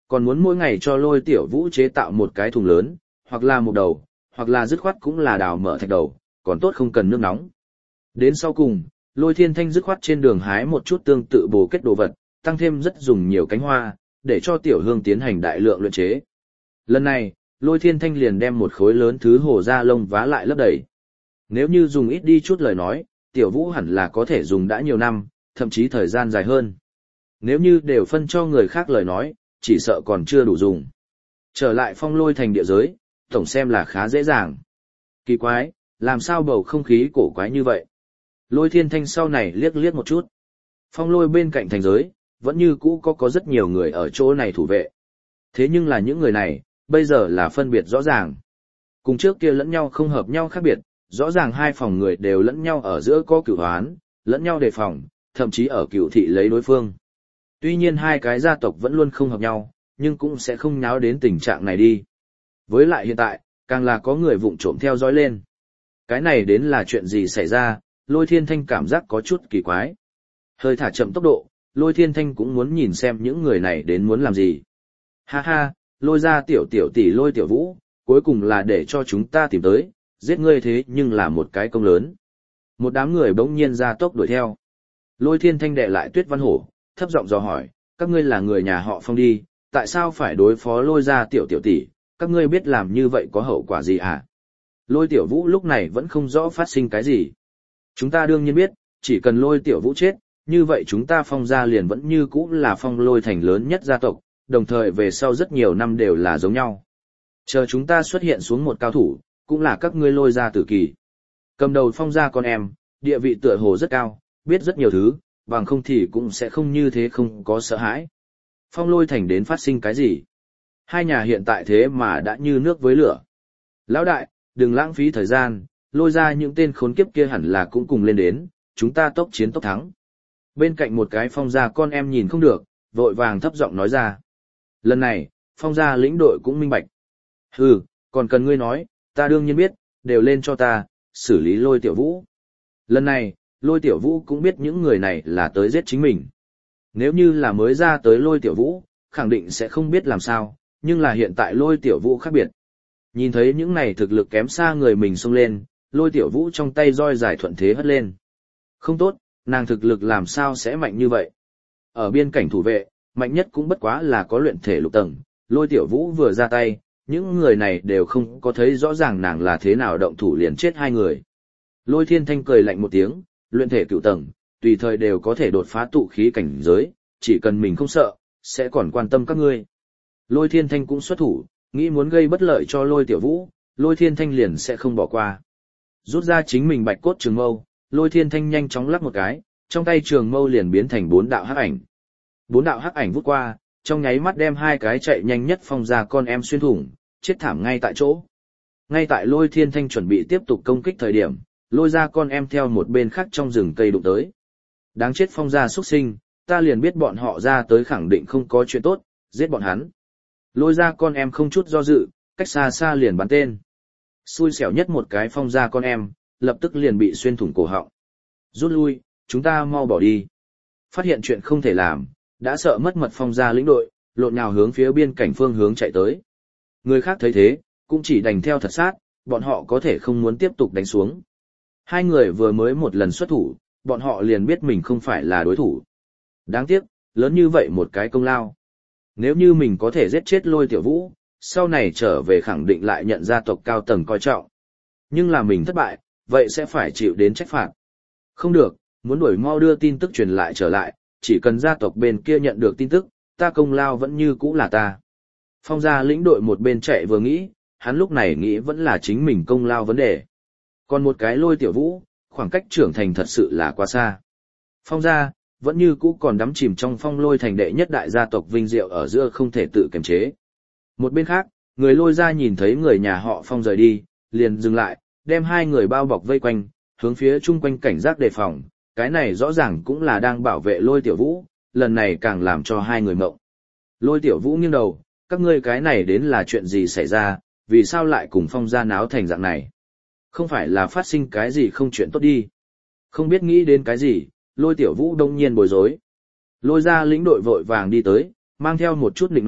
Còn muốn mỗi ngày cho lôi tiểu vũ chế tạo một cái thùng lớn, hoặc là một đầu, hoặc là dứt khoát cũng là đào mở thạch đầu, còn tốt không cần nước nóng. Đến sau cùng, lôi thiên thanh dứt khoát trên đường hái một chút tương tự bổ kết đồ vật, tăng thêm rất dùng nhiều cánh hoa, để cho tiểu hương tiến hành đại lượng luyện chế. Lần này, lôi thiên thanh liền đem một khối lớn thứ hồ da lông vá lại lấp đầy. Nếu như dùng ít đi chút lời nói, tiểu vũ hẳn là có thể dùng đã nhiều năm, thậm chí thời gian dài hơn. Nếu như đều phân cho người khác lời nói, chỉ sợ còn chưa đủ dùng. Trở lại phong lôi thành địa giới, tổng xem là khá dễ dàng. Kỳ quái, làm sao bầu không khí cổ quái như vậy? Lôi thiên thanh sau này liếc liếc một chút. Phong lôi bên cạnh thành giới, vẫn như cũ có có rất nhiều người ở chỗ này thủ vệ. Thế nhưng là những người này, bây giờ là phân biệt rõ ràng. Cùng trước kia lẫn nhau không hợp nhau khác biệt, rõ ràng hai phòng người đều lẫn nhau ở giữa có cửu hoán, lẫn nhau đề phòng, thậm chí ở cửu thị lấy đối phương. Tuy nhiên hai cái gia tộc vẫn luôn không hợp nhau, nhưng cũng sẽ không nháo đến tình trạng này đi. Với lại hiện tại, càng là có người vụng trộm theo dõi lên. Cái này đến là chuyện gì xảy ra, lôi thiên thanh cảm giác có chút kỳ quái. Hơi thả chậm tốc độ, lôi thiên thanh cũng muốn nhìn xem những người này đến muốn làm gì. Ha ha, lôi ra tiểu tiểu tỷ lôi tiểu vũ, cuối cùng là để cho chúng ta tìm tới, giết ngươi thế nhưng là một cái công lớn. Một đám người bỗng nhiên ra tốc đuổi theo. Lôi thiên thanh đệ lại Tuyết Văn Hổ, thấp giọng dò hỏi, các ngươi là người nhà họ Phong đi, tại sao phải đối phó lôi ra tiểu tiểu tỷ, các ngươi biết làm như vậy có hậu quả gì hả? Lôi tiểu vũ lúc này vẫn không rõ phát sinh cái gì. Chúng ta đương nhiên biết, chỉ cần lôi tiểu vũ chết, như vậy chúng ta Phong gia liền vẫn như cũ là Phong lôi thành lớn nhất gia tộc, đồng thời về sau rất nhiều năm đều là giống nhau. Chờ chúng ta xuất hiện xuống một cao thủ, cũng là các ngươi lôi ra tử kỳ. Cầm đầu Phong gia con em, địa vị tựa hồ rất cao, biết rất nhiều thứ, bằng không thì cũng sẽ không như thế không có sợ hãi. Phong lôi thành đến phát sinh cái gì? Hai nhà hiện tại thế mà đã như nước với lửa. Lão đại, đừng lãng phí thời gian, lôi ra những tên khốn kiếp kia hẳn là cũng cùng lên đến, chúng ta tốc chiến tốc thắng. Bên cạnh một cái Phong gia con em nhìn không được, vội vàng thấp giọng nói ra. Lần này, Phong gia lĩnh đội cũng minh bạch. Hừ, còn cần ngươi nói, ta đương nhiên biết, đều lên cho ta, xử lý lôi tiểu vũ. Lần này, lôi tiểu vũ cũng biết những người này là tới giết chính mình. Nếu như là mới ra tới lôi tiểu vũ, khẳng định sẽ không biết làm sao, nhưng là hiện tại lôi tiểu vũ khác biệt. Nhìn thấy những này thực lực kém xa người mình xông lên, lôi tiểu vũ trong tay roi dài thuận thế hất lên. Không tốt, nàng thực lực làm sao sẽ mạnh như vậy. Ở biên cảnh thủ vệ, mạnh nhất cũng bất quá là có luyện thể lục tầng, lôi tiểu vũ vừa ra tay, những người này đều không có thấy rõ ràng nàng là thế nào động thủ liền chết hai người. Lôi thiên thanh cười lạnh một tiếng, luyện thể cựu tầng, tùy thời đều có thể đột phá tụ khí cảnh giới, chỉ cần mình không sợ, sẽ còn quan tâm các ngươi. Lôi thiên thanh cũng xuất thủ, nghĩ muốn gây bất lợi cho lôi tiểu vũ, lôi thiên thanh liền sẽ không bỏ qua. Rút ra chính mình bạch cốt trường mâu, lôi thiên thanh nhanh chóng lắc một cái, trong tay trường mâu liền biến thành bốn đạo hắc ảnh. Bốn đạo hắc ảnh vút qua, trong nháy mắt đem hai cái chạy nhanh nhất Phong gia con em xuyên thủng, chết thảm ngay tại chỗ. Ngay tại lôi thiên thanh chuẩn bị tiếp tục công kích thời điểm, lôi ra con em theo một bên khác trong rừng cây đụng tới. Đáng chết Phong gia xuất sinh, ta liền biết bọn họ ra tới khẳng định không có chuyện tốt, giết bọn hắn. Lôi ra con em không chút do dự, cách xa xa liền bắn tên. Xui xẻo nhất một cái Phong gia con em, lập tức liền bị xuyên thủng cổ họng. Rút lui, chúng ta mau bỏ đi. Phát hiện chuyện không thể làm, đã sợ mất mật Phong gia lĩnh đội, lộn nhào hướng phía biên cảnh phương hướng chạy tới. Người khác thấy thế, cũng chỉ đành theo thật sát, bọn họ có thể không muốn tiếp tục đánh xuống. Hai người vừa mới một lần xuất thủ, bọn họ liền biết mình không phải là đối thủ. Đáng tiếc, lớn như vậy một cái công lao. Nếu như mình có thể giết chết lôi tiểu vũ, sau này trở về khẳng định lại nhận gia tộc cao tầng coi trọng. Nhưng là mình thất bại, vậy sẽ phải chịu đến trách phạt. Không được, muốn đuổi mau đưa tin tức truyền lại trở lại, chỉ cần gia tộc bên kia nhận được tin tức, ta công lao vẫn như cũ là ta. Phong gia lĩnh đội một bên chạy vừa nghĩ, hắn lúc này nghĩ vẫn là chính mình công lao vấn đề. Còn một cái lôi tiểu vũ, khoảng cách trưởng thành thật sự là quá xa. Phong gia, vẫn như cũ còn đắm chìm trong phong lôi thành đệ nhất đại gia tộc vinh diệu ở giữa không thể tự kiềm chế. Một bên khác, người lôi gia nhìn thấy người nhà họ Phong rời đi, liền dừng lại, đem hai người bao bọc vây quanh, hướng phía chung quanh cảnh giác đề phòng, cái này rõ ràng cũng là đang bảo vệ lôi tiểu vũ, lần này càng làm cho hai người mộng. Lôi tiểu vũ nghiêng đầu, các ngươi cái này đến là chuyện gì xảy ra, vì sao lại cùng Phong gia náo thành dạng này? Không phải là phát sinh cái gì không chuyện tốt đi. Không biết nghĩ đến cái gì, lôi tiểu vũ đông nhiên bối rối. Lôi ra lĩnh đội vội vàng đi tới, mang theo một chút nịnh nọt,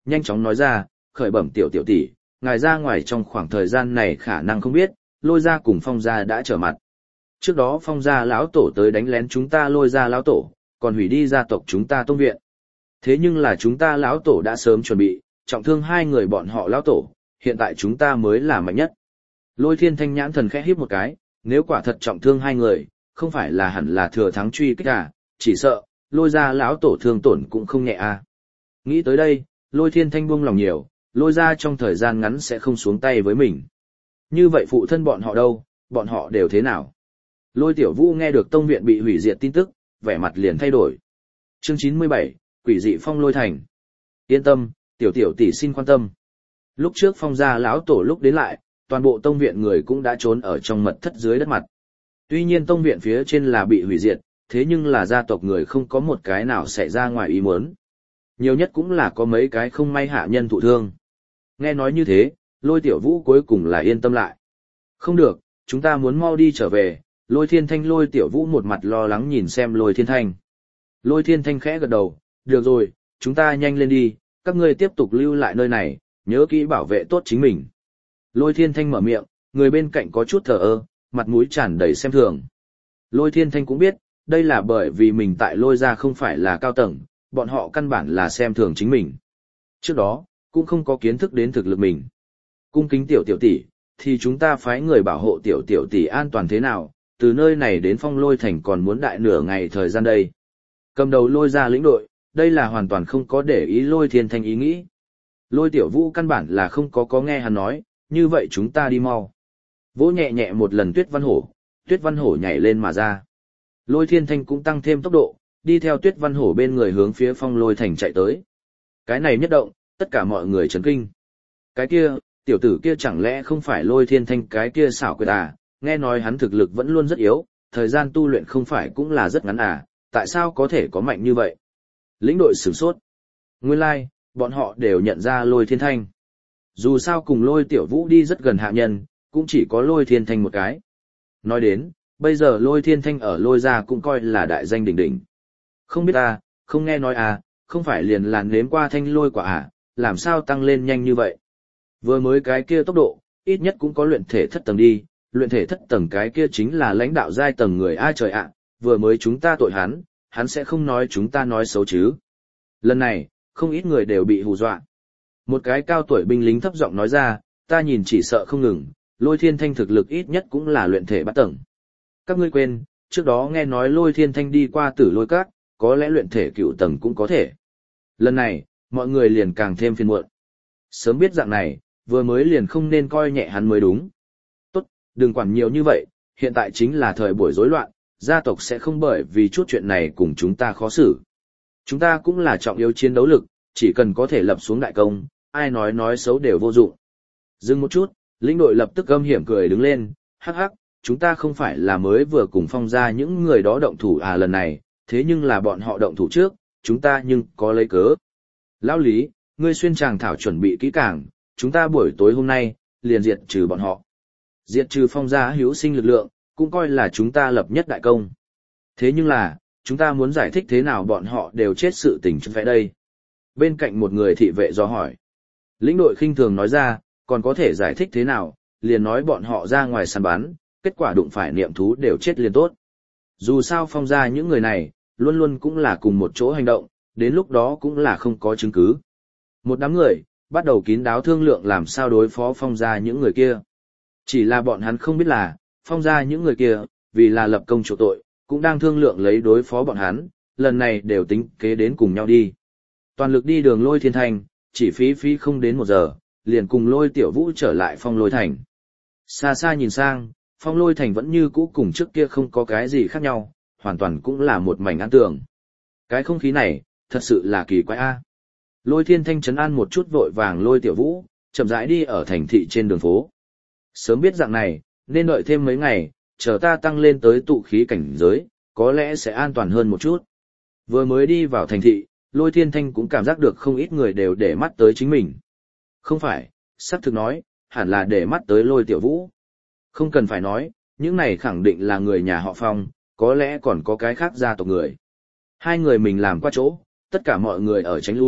nhanh chóng nói ra, khởi bẩm tiểu tiểu tỷ, ngài ra ngoài trong khoảng thời gian này khả năng không biết, lôi ra cùng phong gia đã trở mặt. Trước đó phong gia lão tổ tới đánh lén chúng ta lôi ra lão tổ, còn hủy đi gia tộc chúng ta tông viện. Thế nhưng là chúng ta lão tổ đã sớm chuẩn bị, trọng thương hai người bọn họ lão tổ, hiện tại chúng ta mới là mạnh nhất. Lôi Thiên Thanh nhãn thần khẽ híp một cái, nếu quả thật trọng thương hai người, không phải là hẳn là thừa thắng truy kích à, chỉ sợ, lôi ra lão tổ thương tổn cũng không nhẹ à. Nghĩ tới đây, Lôi Thiên Thanh buông lòng nhiều, lôi ra trong thời gian ngắn sẽ không xuống tay với mình. Như vậy phụ thân bọn họ đâu, bọn họ đều thế nào? Lôi Tiểu Vũ nghe được tông viện bị hủy diệt tin tức, vẻ mặt liền thay đổi. Chương chín mươi bảy, Quỷ dị phong lôi thành. Yên tâm, tiểu tiểu tỷ xin quan tâm. Lúc trước phong gia lão tổ lúc đến lại, toàn bộ tông viện người cũng đã trốn ở trong mật thất dưới đất mặt. Tuy nhiên tông viện phía trên là bị hủy diệt, thế nhưng là gia tộc người không có một cái nào xảy ra ngoài ý muốn. Nhiều nhất cũng là có mấy cái không may hạ nhân thụ thương. Nghe nói như thế, Lôi Tiểu Vũ cuối cùng là yên tâm lại. Không được, chúng ta muốn mau đi trở về. Lôi Thiên Thanh Lôi Tiểu Vũ một mặt lo lắng nhìn xem Lôi Thiên Thanh. Lôi Thiên Thanh khẽ gật đầu, được rồi, chúng ta nhanh lên đi, các ngươi tiếp tục lưu lại nơi này, nhớ kỹ bảo vệ tốt chính mình. Lôi Thiên Thanh mở miệng, người bên cạnh có chút thờ ơ, mặt mũi tràn đầy xem thường. Lôi Thiên Thanh cũng biết, đây là bởi vì mình tại Lôi gia không phải là cao tầng, bọn họ căn bản là xem thường chính mình. Trước đó, cũng không có kiến thức đến thực lực mình. Cung kính tiểu tiểu tỷ, thì chúng ta phái người bảo hộ tiểu tiểu tỷ an toàn thế nào, từ nơi này đến phong lôi thành còn muốn đại nửa ngày thời gian đây. Cầm đầu Lôi gia lĩnh đội, đây là hoàn toàn không có để ý Lôi Thiên Thanh ý nghĩ. Lôi Tiểu Vũ căn bản là không có có nghe hắn nói, như vậy chúng ta đi mau. Vỗ nhẹ nhẹ một lần Tuyết Văn Hổ, Tuyết Văn Hổ nhảy lên mà ra. Lôi Thiên Thanh cũng tăng thêm tốc độ, đi theo Tuyết Văn Hổ bên người hướng phía phong lôi thành chạy tới. Cái này nhất động, tất cả mọi người chấn kinh. Cái kia, tiểu tử kia chẳng lẽ không phải Lôi Thiên Thanh cái kia xảo quyệt à, nghe nói hắn thực lực vẫn luôn rất yếu, thời gian tu luyện không phải cũng là rất ngắn à, tại sao có thể có mạnh như vậy? Lĩnh đội sửng sốt. Nguyên lai, like, bọn họ đều nhận ra Lôi Thiên Thanh. Dù sao cùng Lôi Tiểu Vũ đi rất gần hạ nhân, cũng chỉ có Lôi Thiên Thanh một cái. Nói đến, bây giờ Lôi Thiên Thanh ở Lôi gia cũng coi là đại danh đỉnh đỉnh. Không biết à, không nghe nói à, không phải liền là nếm qua thanh lôi quả à, làm sao tăng lên nhanh như vậy? Vừa mới cái kia tốc độ, ít nhất cũng có luyện thể thất tầng đi, luyện thể thất tầng cái kia chính là lãnh đạo giai tầng người ai trời ạ, vừa mới chúng ta tội hắn, hắn sẽ không nói chúng ta nói xấu chứ. Lần này, không ít người đều bị hù dọa. Một cái cao tuổi binh lính thấp giọng nói ra, ta nhìn chỉ sợ không ngừng, Lôi Thiên Thanh thực lực ít nhất cũng là luyện thể bát tầng. Các ngươi quên, trước đó nghe nói Lôi Thiên Thanh đi qua Tử Lôi Các, có lẽ luyện thể cựu tầng cũng có thể. Lần này, mọi người liền càng thêm phiền muộn. Sớm biết dạng này, vừa mới liền không nên coi nhẹ hắn mới đúng. Tốt, đừng quản nhiều như vậy, hiện tại chính là thời buổi rối loạn, gia tộc sẽ không bởi vì chút chuyện này cùng chúng ta khó xử. Chúng ta cũng là trọng yếu chiến đấu lực, chỉ cần có thể lập xuống đại công, ai nói nói xấu đều vô dụng. Dừng một chút, lĩnh đội lập tức âm hiểm cười đứng lên, hắc hắc, chúng ta không phải là mới vừa cùng phong ra những người đó động thủ à lần này, thế nhưng là bọn họ động thủ trước, chúng ta nhưng có lấy cớ. Lão Lý, ngươi xuyên tràng thảo chuẩn bị kỹ càng, chúng ta buổi tối hôm nay, liền diệt trừ bọn họ. Diệt trừ phong gia hữu sinh lực lượng, cũng coi là chúng ta lập nhất đại công. Thế nhưng là, chúng ta muốn giải thích thế nào bọn họ đều chết sự tình vẽ đây. Bên cạnh một người thị vệ do hỏi. Lĩnh đội khinh thường nói ra, còn có thể giải thích thế nào, liền nói bọn họ ra ngoài săn bắn, kết quả đụng phải niệm thú đều chết liền tốt. Dù sao phong gia những người này, luôn luôn cũng là cùng một chỗ hành động, đến lúc đó cũng là không có chứng cứ. Một đám người, bắt đầu kín đáo thương lượng làm sao đối phó phong gia những người kia. Chỉ là bọn hắn không biết là, phong gia những người kia, vì là lập công chỗ tội, cũng đang thương lượng lấy đối phó bọn hắn, lần này đều tính kế đến cùng nhau đi. Toàn lực đi đường Lôi Thiên Thanh, chỉ phí phí không đến một giờ, liền cùng Lôi Tiểu Vũ trở lại phong lôi thành. Xa xa nhìn sang, phong lôi thành vẫn như cũ cùng trước kia không có cái gì khác nhau, hoàn toàn cũng là một mảnh an tường. Cái không khí này, thật sự là kỳ quái a. Lôi Thiên Thanh trấn an một chút vội vàng Lôi Tiểu Vũ, chậm rãi đi ở thành thị trên đường phố. Sớm biết dạng này, nên đợi thêm mấy ngày, chờ ta tăng lên tới tụ khí cảnh giới, có lẽ sẽ an toàn hơn một chút. Vừa mới đi vào thành thị, Lôi Thiên Thanh cũng cảm giác được không ít người đều để mắt tới chính mình. Không phải, sắp thực nói, hẳn là để mắt tới Lôi Tiểu Vũ. Không cần phải nói, những này khẳng định là người nhà họ Phong, có lẽ còn có cái khác gia tộc người. Hai người mình làm qua chỗ, tất cả mọi người ở tránh lui,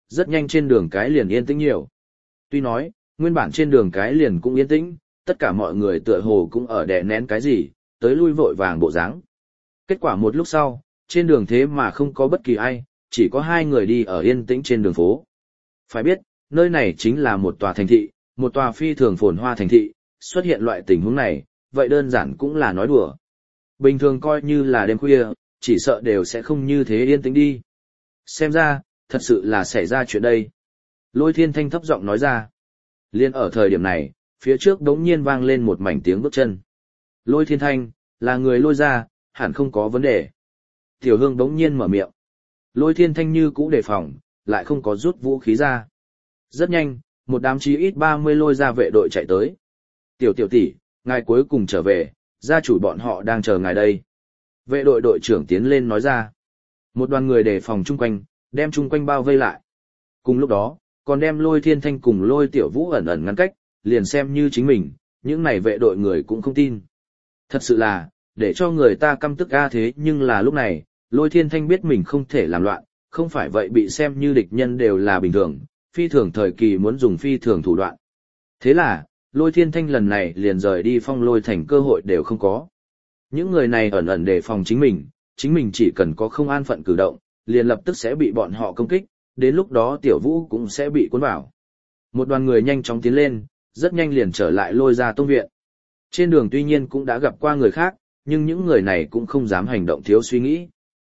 rất nhanh trên đường cái liền yên tĩnh nhiều. Tuy nói, nguyên bản trên đường cái liền cũng yên tĩnh, tất cả mọi người tựa hồ cũng ở đè nén cái gì, tới lui vội vàng bộ dáng. Kết quả một lúc sau, trên đường thế mà không có bất kỳ ai, chỉ có hai người đi ở yên tĩnh trên đường phố. Phải biết, nơi này chính là một tòa thành thị, một tòa phi thường phồn hoa thành thị, xuất hiện loại tình huống này, vậy đơn giản cũng là nói đùa. Bình thường coi như là đêm khuya, chỉ sợ đều sẽ không như thế yên tĩnh đi. Xem ra, thật sự là xảy ra chuyện đây. Lôi Thiên Thanh thấp giọng nói ra. Liên ở thời điểm này, phía trước đống nhiên vang lên một mảnh tiếng bước chân. Lôi Thiên Thanh, là người Lôi ra, hẳn không có vấn đề. Tiểu Hương đống nhiên mở miệng. Lôi Thiên Thanh như cũ đề phòng, lại không có rút vũ khí ra. Rất nhanh, một đám chí ít ba mươi Lôi ra vệ đội chạy tới. Tiểu tiểu tỷ, ngài cuối cùng trở về, gia chủ bọn họ đang chờ ngài đây. Vệ đội đội trưởng tiến lên nói ra. Một đoàn người đề phòng chung quanh, đem chung quanh bao vây lại. Cùng lúc đó, còn đem Lôi Thiên Thanh cùng Lôi Tiểu Vũ ẩn ẩn ngăn cách, liền xem như chính mình, những này vệ đội người cũng không tin. Thật sự là, để cho người ta căm tức a thế nhưng là lúc này, Lôi Thiên Thanh biết mình không thể làm loạn, không phải vậy bị xem như địch nhân đều là bình thường, phi thường thời kỳ muốn dùng phi thường thủ đoạn. Thế là, Lôi Thiên Thanh lần này liền rời đi Phong Lôi Thành cơ hội đều không có. Những người này ẩn ẩn đề phòng chính mình, chính mình chỉ cần có không an phận cử động, liền lập tức sẽ bị bọn họ công kích, đến lúc đó Tiểu Vũ cũng sẽ bị cuốn vào. Một đoàn người nhanh chóng tiến lên, rất nhanh liền trở lại Lôi ra tông viện. Trên đường tuy nhiên cũng đã gặp qua người khác, nhưng những người này cũng không dám hành động thiếu suy nghĩ.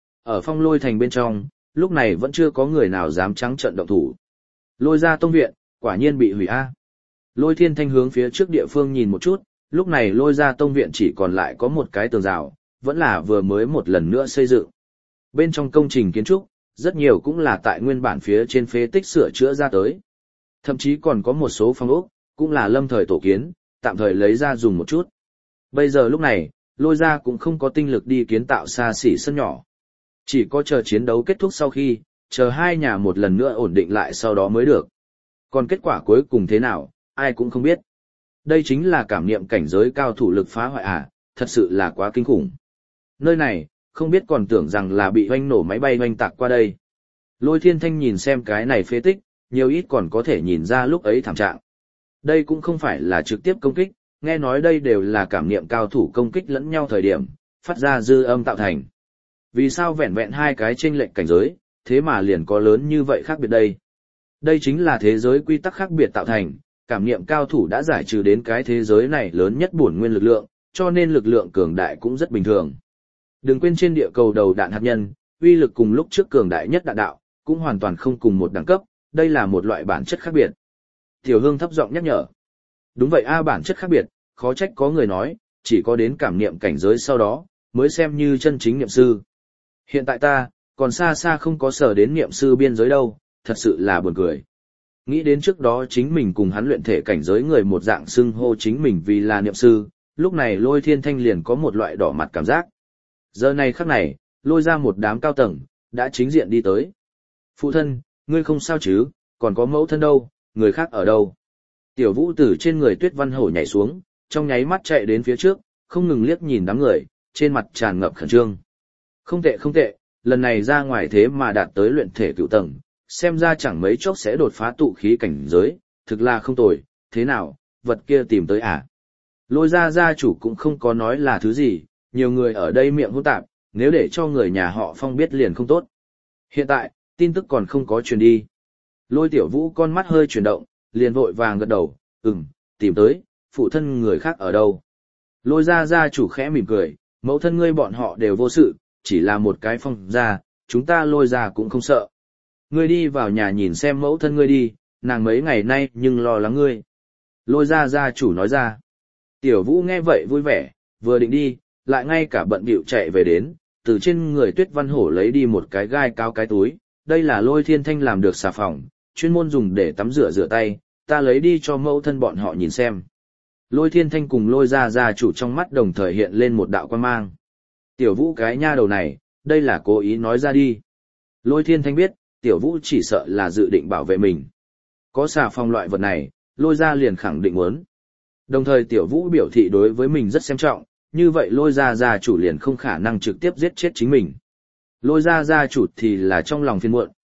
Ở Phong Lôi Thành bên trong, lúc này vẫn chưa có người nào dám trắng trợn động thủ. Lôi ra tông viện, quả nhiên bị hủy a. Lôi Thiên Thanh hướng phía trước địa phương nhìn một chút, lúc này Lôi ra tông viện chỉ còn lại có một cái tường rào, vẫn là vừa mới một lần nữa xây dựng. Bên trong công trình kiến trúc, rất nhiều cũng là tại nguyên bản phía trên phế tích sửa chữa ra tới. Thậm chí còn có một số phòng ốc, cũng là lâm thời tổ kiến, tạm thời lấy ra dùng một chút. Bây giờ lúc này, Lôi ra cũng không có tinh lực đi kiến tạo xa xỉ sân nhỏ. Chỉ có chờ chiến đấu kết thúc sau khi, chờ hai nhà một lần nữa ổn định lại sau đó mới được. Còn kết quả cuối cùng thế nào, ai cũng không biết. Đây chính là cảm niệm cảnh giới cao thủ lực phá hoại à, thật sự là quá kinh khủng. Nơi này, không biết còn tưởng rằng là bị hoanh nổ máy bay hoanh tạc qua đây. Lôi Thiên Thanh nhìn xem cái này phế tích, nhiều ít còn có thể nhìn ra lúc ấy thảm trạng. Đây cũng không phải là trực tiếp công kích, nghe nói đây đều là cảm niệm cao thủ công kích lẫn nhau thời điểm, phát ra dư âm tạo thành. Vì sao vẹn vẹn hai cái chênh lệch cảnh giới, thế mà liền có lớn như vậy khác biệt đây? Đây chính là thế giới quy tắc khác biệt tạo thành, cảm niệm cao thủ đã giải trừ đến cái thế giới này lớn nhất bổn nguyên lực lượng, cho nên lực lượng cường đại cũng rất bình thường. Đừng quên trên địa cầu đầu đạn hạt nhân, uy lực cùng lúc trước cường đại nhất đạn đạo, cũng hoàn toàn không cùng một đẳng cấp, đây là một loại bản chất khác biệt. Tiểu Hương thấp giọng nhắc nhở. Đúng vậy a, bản chất khác biệt, khó trách có người nói, chỉ có đến cảm niệm cảnh giới sau đó, mới xem như chân chính niệm sư. Hiện tại ta, còn xa xa không có sở đến niệm sư biên giới đâu, thật sự là buồn cười. Nghĩ đến trước đó chính mình cùng hắn luyện thể cảnh giới người một dạng xưng hô chính mình vì là niệm sư, lúc này Lôi Thiên Thanh liền có một loại đỏ mặt cảm giác. Giờ này khắc này, Lôi ra một đám cao tầng, đã chính diện đi tới. Phụ thân, ngươi không sao chứ, còn có mẫu thân đâu, người khác ở đâu? Tiểu Vũ từ trên người Tuyết Văn Hổ nhảy xuống, trong nháy mắt chạy đến phía trước, không ngừng liếc nhìn đám người, trên mặt tràn ngập khẩn trương. Không tệ không tệ, lần này ra ngoài thế mà đạt tới luyện thể cựu tầng, xem ra chẳng mấy chốc sẽ đột phá tụ khí cảnh giới, thực là không tồi, thế nào, vật kia tìm tới à? Lôi ra gia chủ cũng không có nói là thứ gì, nhiều người ở đây miệng hỗn tạp, nếu để cho người nhà họ Phong biết liền không tốt. Hiện tại, tin tức còn không có truyền đi. Lôi Tiểu Vũ con mắt hơi chuyển động, liền vội vàng gật đầu, ừm, tìm tới, phụ thân người khác ở đâu. Lôi ra gia chủ khẽ mỉm cười, mẫu thân ngươi bọn họ đều vô sự, chỉ là một cái Phong gia, chúng ta Lôi ra cũng không sợ. Ngươi đi vào nhà nhìn xem mẫu thân ngươi đi, nàng mấy ngày nay nhưng lo lắng ngươi. Lôi ra gia chủ nói ra. Tiểu Vũ nghe vậy vui vẻ, vừa định đi, lại ngay cả bận bịu chạy về đến, từ trên người Tuyết Văn Hổ lấy đi một cái gai cao cái túi, đây là Lôi Thiên Thanh làm được xà phòng, chuyên môn dùng để tắm rửa rửa tay, ta lấy đi cho mẫu thân bọn họ nhìn xem. Lôi Thiên Thanh cùng Lôi ra gia chủ trong mắt đồng thời hiện lên một đạo quan mang. Tiểu Vũ cái nha đầu này, đây là cố ý nói ra đi. Lôi Thiên Thanh biết, Tiểu Vũ chỉ sợ là dự định bảo vệ mình. Có xà phòng loại vật này, Lôi ra liền khẳng định muốn. Đồng thời Tiểu Vũ biểu thị đối với mình rất xem trọng, như vậy Lôi ra gia chủ liền không khả năng trực tiếp giết chết chính mình. Lôi ra gia chủ thì là trong lòng phiền muộn,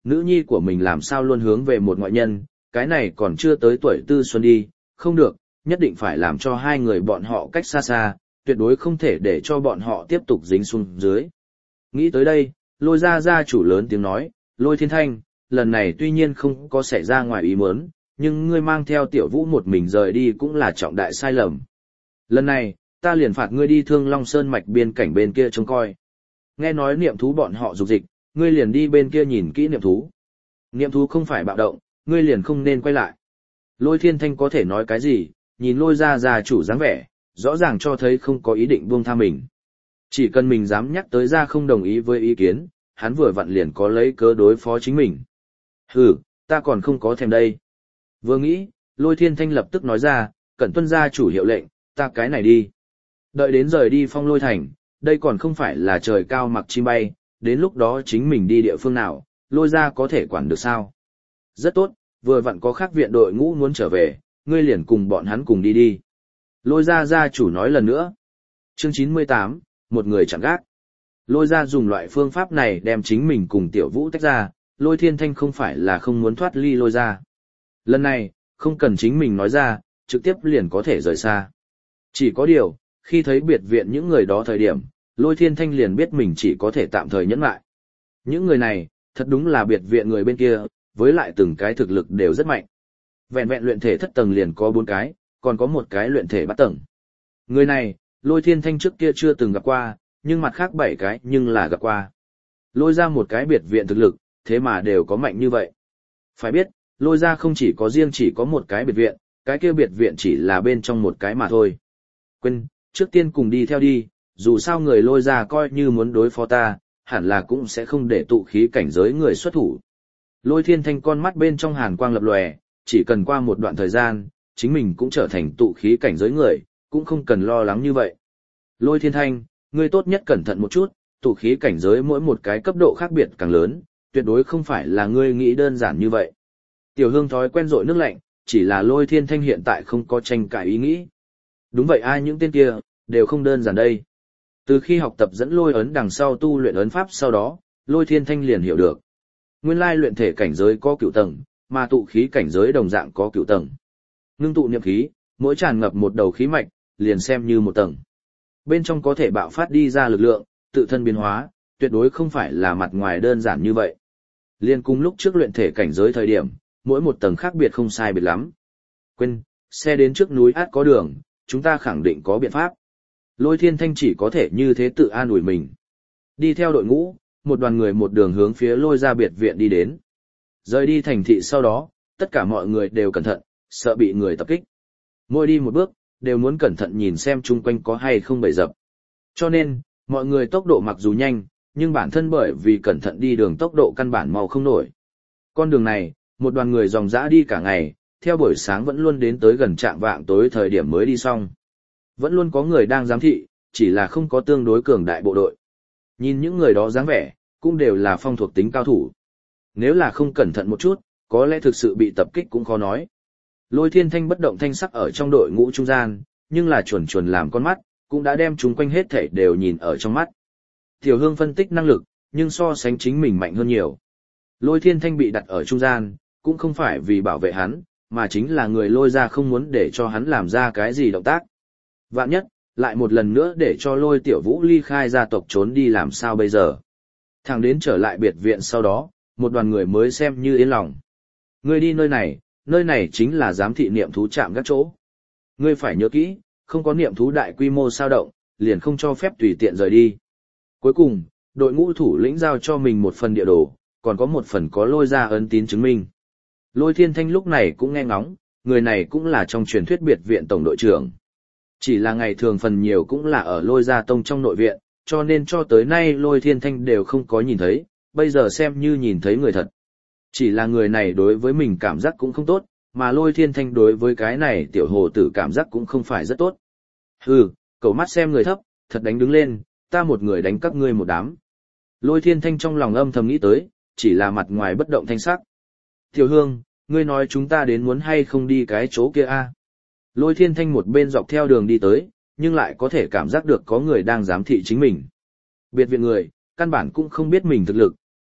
nữ nhi của mình làm sao luôn hướng về một ngoại nhân, cái này còn chưa tới tuổi tư xuân đi, không được, nhất định phải làm cho hai người bọn họ cách xa xa, tuyệt đối không thể để cho bọn họ tiếp tục dính xuống dưới. Nghĩ tới đây, Lôi gia gia chủ lớn tiếng nói, Lôi Thiên Thanh, lần này tuy nhiên không có xảy ra ngoài ý muốn, nhưng ngươi mang theo Tiểu Vũ một mình rời đi cũng là trọng đại sai lầm. Lần này, ta liền phạt ngươi đi Thương Long Sơn mạch biên cảnh bên kia trông coi. Nghe nói niệm thú bọn họ dục dịch, ngươi liền đi bên kia nhìn kỹ niệm thú. Niệm thú không phải bạo động, ngươi liền không nên quay lại. Lôi Thiên Thanh có thể nói cái gì, nhìn Lôi gia gia chủ dáng vẻ, rõ ràng cho thấy không có ý định buông tha mình. Chỉ cần mình dám nhắc tới ra không đồng ý với ý kiến, hắn vừa vặn liền có lấy cớ đối phó chính mình. Hừ, ta còn không có thèm đây. Vừa nghĩ, Lôi Thiên Thanh lập tức nói ra, cẩn tuân gia chủ hiệu lệnh, ta cái này đi. Đợi đến rời đi Phong Lôi Thành, đây còn không phải là trời cao mặc chim bay, đến lúc đó chính mình đi địa phương nào, Lôi gia có thể quản được sao. Rất tốt, vừa vặn có khác viện đội ngũ muốn trở về, ngươi liền cùng bọn hắn cùng đi đi. Lôi gia gia chủ nói lần nữa. Chương chín mươi tám, một người chẳng gác. Lôi gia dùng loại phương pháp này đem chính mình cùng Tiểu Vũ tách ra, Lôi Thiên Thanh không phải là không muốn thoát ly Lôi gia. Lần này, không cần chính mình nói ra, trực tiếp liền có thể rời xa. Chỉ có điều, khi thấy biệt viện những người đó thời điểm, Lôi Thiên Thanh liền biết mình chỉ có thể tạm thời nhẫn lại. Những người này, thật đúng là biệt viện người bên kia, với lại từng cái thực lực đều rất mạnh. Vẹn vẹn luyện thể thất tầng liền có bốn cái, còn có một cái luyện thể bát tầng. Người này, Lôi Thiên Thanh trước kia chưa từng gặp qua, nhưng mặt khác bảy cái nhưng là gặp qua. Lôi ra một cái biệt viện thực lực, thế mà đều có mạnh như vậy. Phải biết, Lôi ra không chỉ có riêng chỉ có một cái biệt viện, cái kia biệt viện chỉ là bên trong một cái mà thôi. Quên, trước tiên cùng đi theo đi, dù sao người Lôi ra coi như muốn đối phó ta, hẳn là cũng sẽ không để tụ khí cảnh giới người xuất thủ. Lôi Thiên Thanh con mắt bên trong hàn quang lập lòe, chỉ cần qua một đoạn thời gian, chính mình cũng trở thành tụ khí cảnh giới người, cũng không cần lo lắng như vậy. Lôi Thiên Thanh, ngươi tốt nhất cẩn thận một chút, tụ khí cảnh giới mỗi một cái cấp độ khác biệt càng lớn, tuyệt đối không phải là ngươi nghĩ đơn giản như vậy. Tiểu Hương thói quen rội nước lạnh, chỉ là Lôi Thiên Thanh hiện tại không có tranh cãi ý nghĩ. Đúng vậy, ai những tên kia, đều không đơn giản đây. Từ khi học tập dẫn lôi ấn đằng sau tu luyện ấn pháp sau đó, Lôi Thiên Thanh liền hiểu được. Nguyên lai luyện thể cảnh giới có cửu tầng, mà tụ khí cảnh giới đồng dạng có cửu tầng. Ngưng tụ niệm khí, mỗi tràn ngập một đầu khí mạch, liền xem như một tầng. Bên trong có thể bạo phát đi ra lực lượng, tự thân biến hóa, tuyệt đối không phải là mặt ngoài đơn giản như vậy. Liên cùng lúc trước luyện thể cảnh giới thời điểm, mỗi một tầng khác biệt không sai biệt lắm. Quên, xe đến trước núi át có đường, chúng ta khẳng định có biện pháp. Lôi Thiên Thanh chỉ có thể như thế tự an ủi mình. Đi theo đội ngũ, một đoàn người một đường hướng phía Lôi gia biệt viện đi đến. Rời đi thành thị sau đó, tất cả mọi người đều cẩn thận, sợ bị người tập kích. Mỗi đi một bước, đều muốn cẩn thận nhìn xem chung quanh có hay không bẫy dập. Cho nên, mọi người tốc độ mặc dù nhanh, nhưng bản thân bởi vì cẩn thận đi đường tốc độ căn bản mau không nổi. Con đường này, một đoàn người dòng dã đi cả ngày, theo buổi sáng vẫn luôn đến tới gần trạm vạng tối thời điểm mới đi xong. Vẫn luôn có người đang giám thị, chỉ là không có tương đối cường đại bộ đội. Nhìn những người đó dáng vẻ, cũng đều là phong thuộc tính cao thủ. Nếu là không cẩn thận một chút, có lẽ thực sự bị tập kích cũng khó nói. Lôi Thiên Thanh bất động thanh sắc ở trong đội ngũ trung gian, nhưng là chuẩn chuẩn làm con mắt, cũng đã đem chúng quanh hết thảy đều nhìn ở trong mắt. Tiểu Hương phân tích năng lực, nhưng so sánh chính mình mạnh hơn nhiều. Lôi Thiên Thanh bị đặt ở trung gian, cũng không phải vì bảo vệ hắn, mà chính là người Lôi ra không muốn để cho hắn làm ra cái gì động tác. Vạn nhất, lại một lần nữa để cho Lôi Tiểu Vũ ly khai gia tộc trốn đi làm sao bây giờ. Thằng đến trở lại biệt viện sau đó, một đoàn người mới xem như yên lòng. Ngươi đi nơi này, nơi này chính là giám thị niệm thú trạm các chỗ. Ngươi phải nhớ kỹ, không có niệm thú đại quy mô sao động, liền không cho phép tùy tiện rời đi. Cuối cùng, đội ngũ thủ lĩnh giao cho mình một phần địa đồ, còn có một phần có Lôi ra ấn tín chứng minh. Lôi Thiên Thanh lúc này cũng nghe ngóng, người này cũng là trong truyền thuyết biệt viện tổng đội trưởng. Chỉ là ngày thường phần nhiều cũng là ở Lôi gia tông trong nội viện, cho nên cho tới nay Lôi Thiên Thanh đều không có nhìn thấy, bây giờ xem như nhìn thấy người thật. Chỉ là người này đối với mình cảm giác cũng không tốt, mà Lôi Thiên Thanh đối với cái này tiểu hồ tử cảm giác cũng không phải rất tốt. Hừ, cậu mắt xem người thấp, thật đánh đứng lên, ta một người đánh các ngươi một đám. Lôi Thiên Thanh trong lòng âm thầm nghĩ tới, chỉ là mặt ngoài bất động thanh sắc. Tiểu Hương, ngươi nói chúng ta đến muốn hay không đi cái chỗ kia a? Lôi Thiên Thanh một bên dọc theo đường đi tới, nhưng lại có thể cảm giác được có người đang giám thị chính mình. Biệt viện người, căn bản cũng không biết mình thực lực,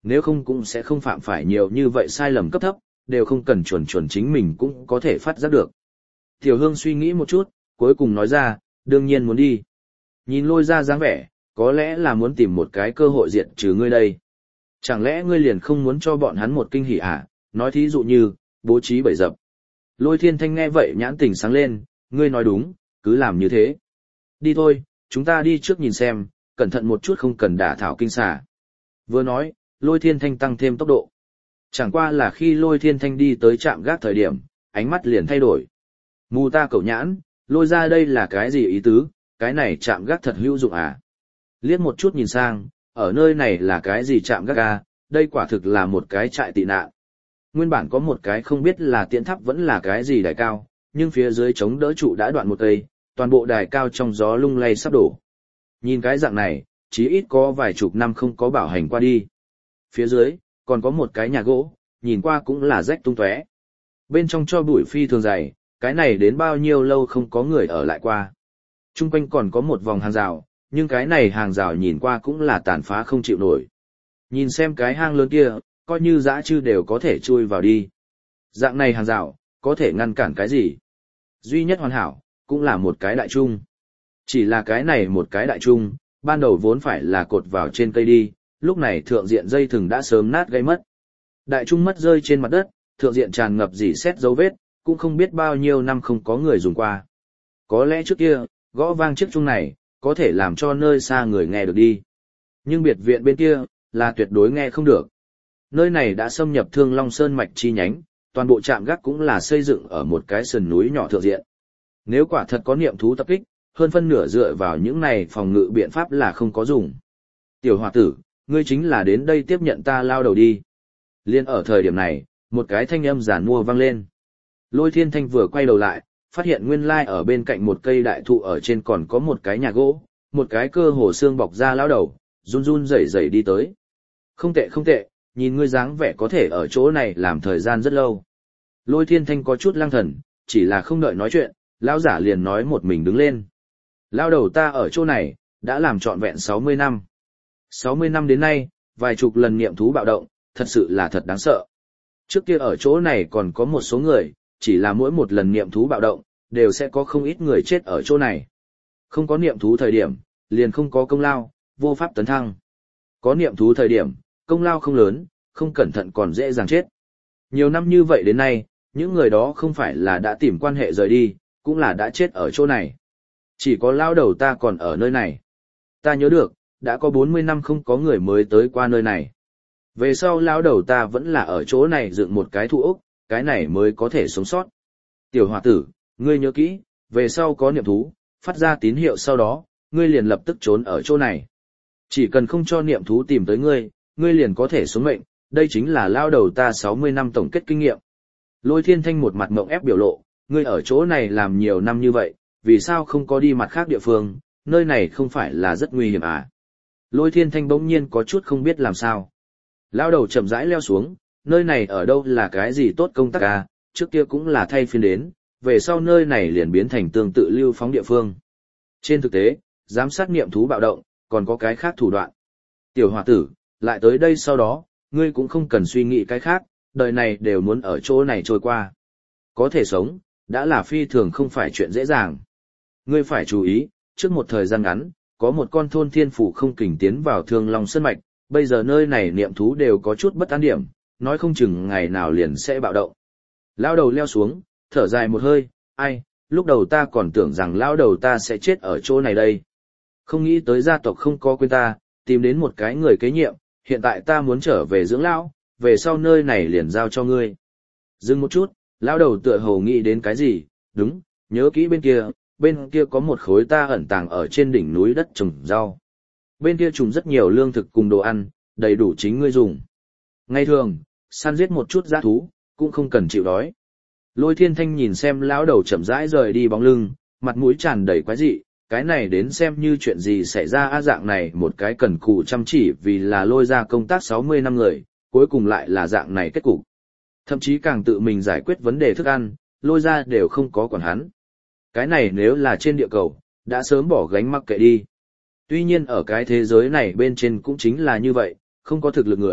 nếu không cũng sẽ không phạm phải nhiều như vậy sai lầm cấp thấp, đều không cần chuẩn chuẩn chính mình cũng có thể phát giác được. Tiểu Hương suy nghĩ một chút, cuối cùng nói ra, đương nhiên muốn đi. Nhìn Lôi Ra dáng vẻ, có lẽ là muốn tìm một cái cơ hội diệt trừ ngươi đây. Chẳng lẽ ngươi liền không muốn cho bọn hắn một kinh hỉ à? Nói thí dụ như, bố trí bẫy dập. Lôi Thiên Thanh nghe vậy nhãn tình sáng lên, ngươi nói đúng, cứ làm như thế. Đi thôi, chúng ta đi trước nhìn xem, cẩn thận một chút không cần đả thảo kinh xà. Vừa nói, Lôi Thiên Thanh tăng thêm tốc độ. Chẳng qua là khi Lôi Thiên Thanh đi tới trạm gác thời điểm, ánh mắt liền thay đổi. Mù ta cậu nhãn, Lôi ra đây là cái gì ý tứ, cái này trạm gác thật hữu dụng à? Liếc một chút nhìn sang, ở nơi này là cái gì trạm gác à, đây quả thực là một cái trại tị nạn. Nguyên bản có một cái không biết là tiễn tháp vẫn là cái gì đài cao, nhưng phía dưới chống đỡ trụ đã đoạn một cây, toàn bộ đài cao trong gió lung lay sắp đổ. Nhìn cái dạng này, chí ít có vài chục năm không có bảo hành qua đi. Phía dưới, còn có một cái nhà gỗ, nhìn qua cũng là rách tung tóe. Bên trong cho bụi phi thường dày, cái này đến bao nhiêu lâu không có người ở lại qua. Trung quanh còn có một vòng hàng rào, nhưng cái này hàng rào nhìn qua cũng là tàn phá không chịu nổi. Nhìn xem cái hang lớn kia, coi như dã chư đều có thể chui vào đi. Dạng này hàng rào, có thể ngăn cản cái gì? Duy nhất hoàn hảo, cũng là một cái đại trung. Chỉ là cái này một cái đại trung, ban đầu vốn phải là cột vào trên cây đi, lúc này thượng diện dây thừng đã sớm nát gây mất. Đại trung mất rơi trên mặt đất, thượng diện tràn ngập dỉ xét dấu vết, cũng không biết bao nhiêu năm không có người dùng qua. Có lẽ trước kia, gõ vang chiếc trung này, có thể làm cho nơi xa người nghe được đi. Nhưng biệt viện bên kia, là tuyệt đối nghe không được. Nơi này đã xâm nhập Thương Long Sơn mạch chi nhánh, toàn bộ trạm gác cũng là xây dựng ở một cái sườn núi nhỏ thượng diện. Nếu quả thật có niệm thú tập kích, hơn phân nửa dựa vào những này phòng ngự biện pháp là không có dùng. Tiểu hòa tử, ngươi chính là đến đây tiếp nhận ta lao đầu đi. Liên ở thời điểm này, một cái thanh âm giản mua vang lên. Lôi Thiên Thanh vừa quay đầu lại, phát hiện nguyên lai ở bên cạnh một cây đại thụ ở trên còn có một cái nhà gỗ, một cái cơ hồ xương bọc ra lao đầu, run run rẩy rẩy đi tới. Không tệ không tệ, nhìn ngươi dáng vẻ có thể ở chỗ này làm thời gian rất lâu. Lôi Thiên Thanh có chút lăng thần, chỉ là không đợi nói chuyện, lão giả liền nói một mình đứng lên. Lao đầu ta ở chỗ này, đã làm trọn vẹn sáu mươi năm. sáu mươi năm đến nay, vài chục lần niệm thú bạo động, thật sự là thật đáng sợ. Trước kia ở chỗ này còn có một số người, chỉ là mỗi một lần niệm thú bạo động, đều sẽ có không ít người chết ở chỗ này. Không có niệm thú thời điểm, liền không có công lao, vô pháp tấn thăng. Có niệm thú thời điểm, công lao không lớn, không cẩn thận còn dễ dàng chết. Nhiều năm như vậy đến nay, những người đó không phải là đã tìm quan hệ rời đi, cũng là đã chết ở chỗ này. Chỉ có lao đầu ta còn ở nơi này. Ta nhớ được, đã có bốn mươi năm không có người mới tới qua nơi này. Về sau lao đầu ta vẫn là ở chỗ này dựng một cái thụ ốc, cái này mới có thể sống sót. Tiểu hòa tử, ngươi nhớ kỹ, về sau có niệm thú, phát ra tín hiệu sau đó, ngươi liền lập tức trốn ở chỗ này. Chỉ cần không cho niệm thú tìm tới ngươi, ngươi liền có thể sống mệnh, đây chính là lao đầu ta sáu mươi năm tổng kết kinh nghiệm. Lôi Thiên Thanh một mặt mộng ép biểu lộ, ngươi ở chỗ này làm nhiều năm như vậy, vì sao không có đi mặt khác địa phương, nơi này không phải là rất nguy hiểm à? Lôi Thiên Thanh bỗng nhiên có chút không biết làm sao. Lao đầu chậm rãi leo xuống, nơi này ở đâu là cái gì tốt công tác à, trước kia cũng là thay phiên đến, về sau nơi này liền biến thành tương tự lưu phóng địa phương. Trên thực tế, giám sát niệm thú bạo động, còn có cái khác thủ đoạn. Tiểu hòa tử, lại tới đây sau đó, ngươi cũng không cần suy nghĩ cái khác, đời này đều muốn ở chỗ này trôi qua. Có thể sống, đã là phi thường không phải chuyện dễ dàng. Ngươi phải chú ý, trước một thời gian ngắn, có một con thôn thiên phủ không kình tiến vào Thương Long Sơn mạch, bây giờ nơi này niệm thú đều có chút bất an điểm, nói không chừng ngày nào liền sẽ bạo động. Lao đầu leo xuống, thở dài một hơi, ai, lúc đầu ta còn tưởng rằng lao đầu ta sẽ chết ở chỗ này đây. Không nghĩ tới gia tộc không có quên ta, tìm đến một cái người kế nhiệm, hiện tại ta muốn trở về dưỡng lão, về sau nơi này liền giao cho ngươi. Dừng một chút, lao đầu tựa hồ nghĩ đến cái gì, đúng, nhớ kỹ bên kia, bên kia có một khối ta ẩn tàng ở trên đỉnh núi đất trồng rau. Bên kia trồng rất nhiều lương thực cùng đồ ăn, đầy đủ chính ngươi dùng. Ngày thường, săn giết một chút dã thú, cũng không cần chịu đói. Lôi Thiên Thanh nhìn xem lão đầu chậm rãi rời đi bóng lưng, mặt mũi tràn đầy quái dị, cái này đến xem như chuyện gì xảy ra a dạng này một cái cần cù chăm chỉ vì là lôi ra công tác sáu mươi năm người, cuối cùng lại là dạng này kết cục. Thậm chí càng tự mình giải quyết vấn đề thức ăn, lôi ra đều không có quản hắn. Cái này nếu là trên địa cầu, đã sớm bỏ gánh mặc kệ đi. Tuy nhiên ở cái thế giới này bên trên cũng chính là như vậy, không có thực lực người,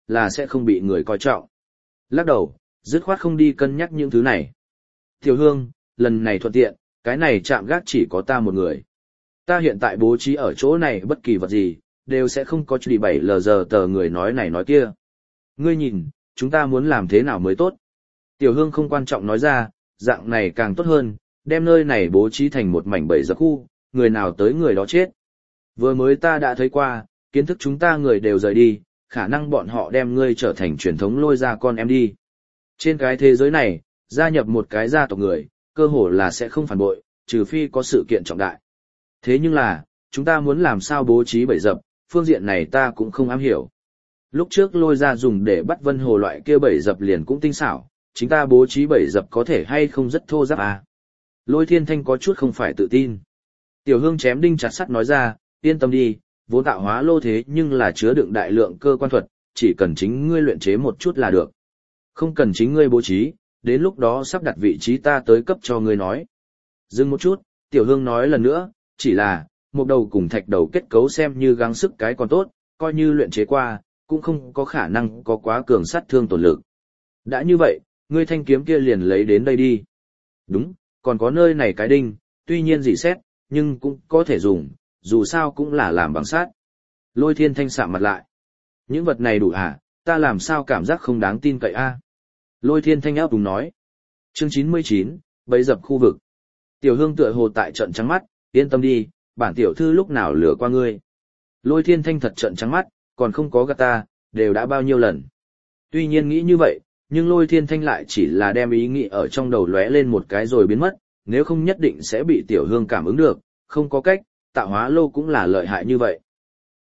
là sẽ không bị người coi trọng. Lắc đầu, dứt khoát không đi cân nhắc những thứ này. Tiểu Hương, lần này thuận tiện, cái này chạm gác chỉ có ta một người. Ta hiện tại bố trí ở chỗ này bất kỳ vật gì, đều sẽ không có chỉ bảy lờ giờ tờ người nói này nói kia. Ngươi nhìn, chúng ta muốn làm thế nào mới tốt. Tiểu Hương không quan trọng nói ra, dạng này càng tốt hơn, đem nơi này bố trí thành một mảnh bẫy dập khu, người nào tới người đó chết. Vừa mới ta đã thấy qua, kiến thức chúng ta người đều rời đi, khả năng bọn họ đem ngươi trở thành truyền thống lôi ra con em đi. Trên cái thế giới này, gia nhập một cái gia tộc người, cơ hồ là sẽ không phản bội, trừ phi có sự kiện trọng đại. Thế nhưng là, chúng ta muốn làm sao bố trí bẫy dập, phương diện này ta cũng không am hiểu. Lúc trước lôi ra dùng để bắt vân hồ loại kia bẫy dập liền cũng tinh xảo, chính ta bố trí bẫy dập có thể hay không rất thô ráp à. Lôi Thiên Thanh có chút không phải tự tin. Tiểu Hương chém đinh chặt sắt nói ra, yên tâm đi, vốn tạo hóa lô thế nhưng là chứa đựng đại lượng cơ quan thuật, chỉ cần chính ngươi luyện chế một chút là được. Không cần chính ngươi bố trí, đến lúc đó sắp đặt vị trí ta tới cấp cho ngươi nói. Dừng một chút, Tiểu Hương nói lần nữa, chỉ là, một đầu cùng thạch đầu kết cấu xem như gắng sức cái còn tốt, coi như luyện chế qua, cũng không có khả năng có quá cường sát thương tổn lực. Đã như vậy, ngươi thanh kiếm kia liền lấy đến đây đi. Đúng, còn có nơi này cái đinh, tuy nhiên dị xét, nhưng cũng có thể dùng, dù sao cũng là làm bằng sắt. Lôi Thiên Thanh sạm mặt lại. Những vật này đủ à, ta làm sao cảm giác không đáng tin cậy a? Lôi Thiên Thanh áp đúng nói. Chương chín mươi chín, bẫy dập khu vực. Tiểu Hương tựa hồ tại trận trắng mắt, yên tâm đi, bản tiểu thư lúc nào lừa qua ngươi. Lôi Thiên Thanh thật trận trắng mắt, còn không có gạt ta, đều đã bao nhiêu lần. Tuy nhiên nghĩ như vậy, nhưng Lôi Thiên Thanh lại chỉ là đem ý nghĩ ở trong đầu lóe lên một cái rồi biến mất, nếu không nhất định sẽ bị Tiểu Hương cảm ứng được, không có cách, tạo hóa lô cũng là lợi hại như vậy.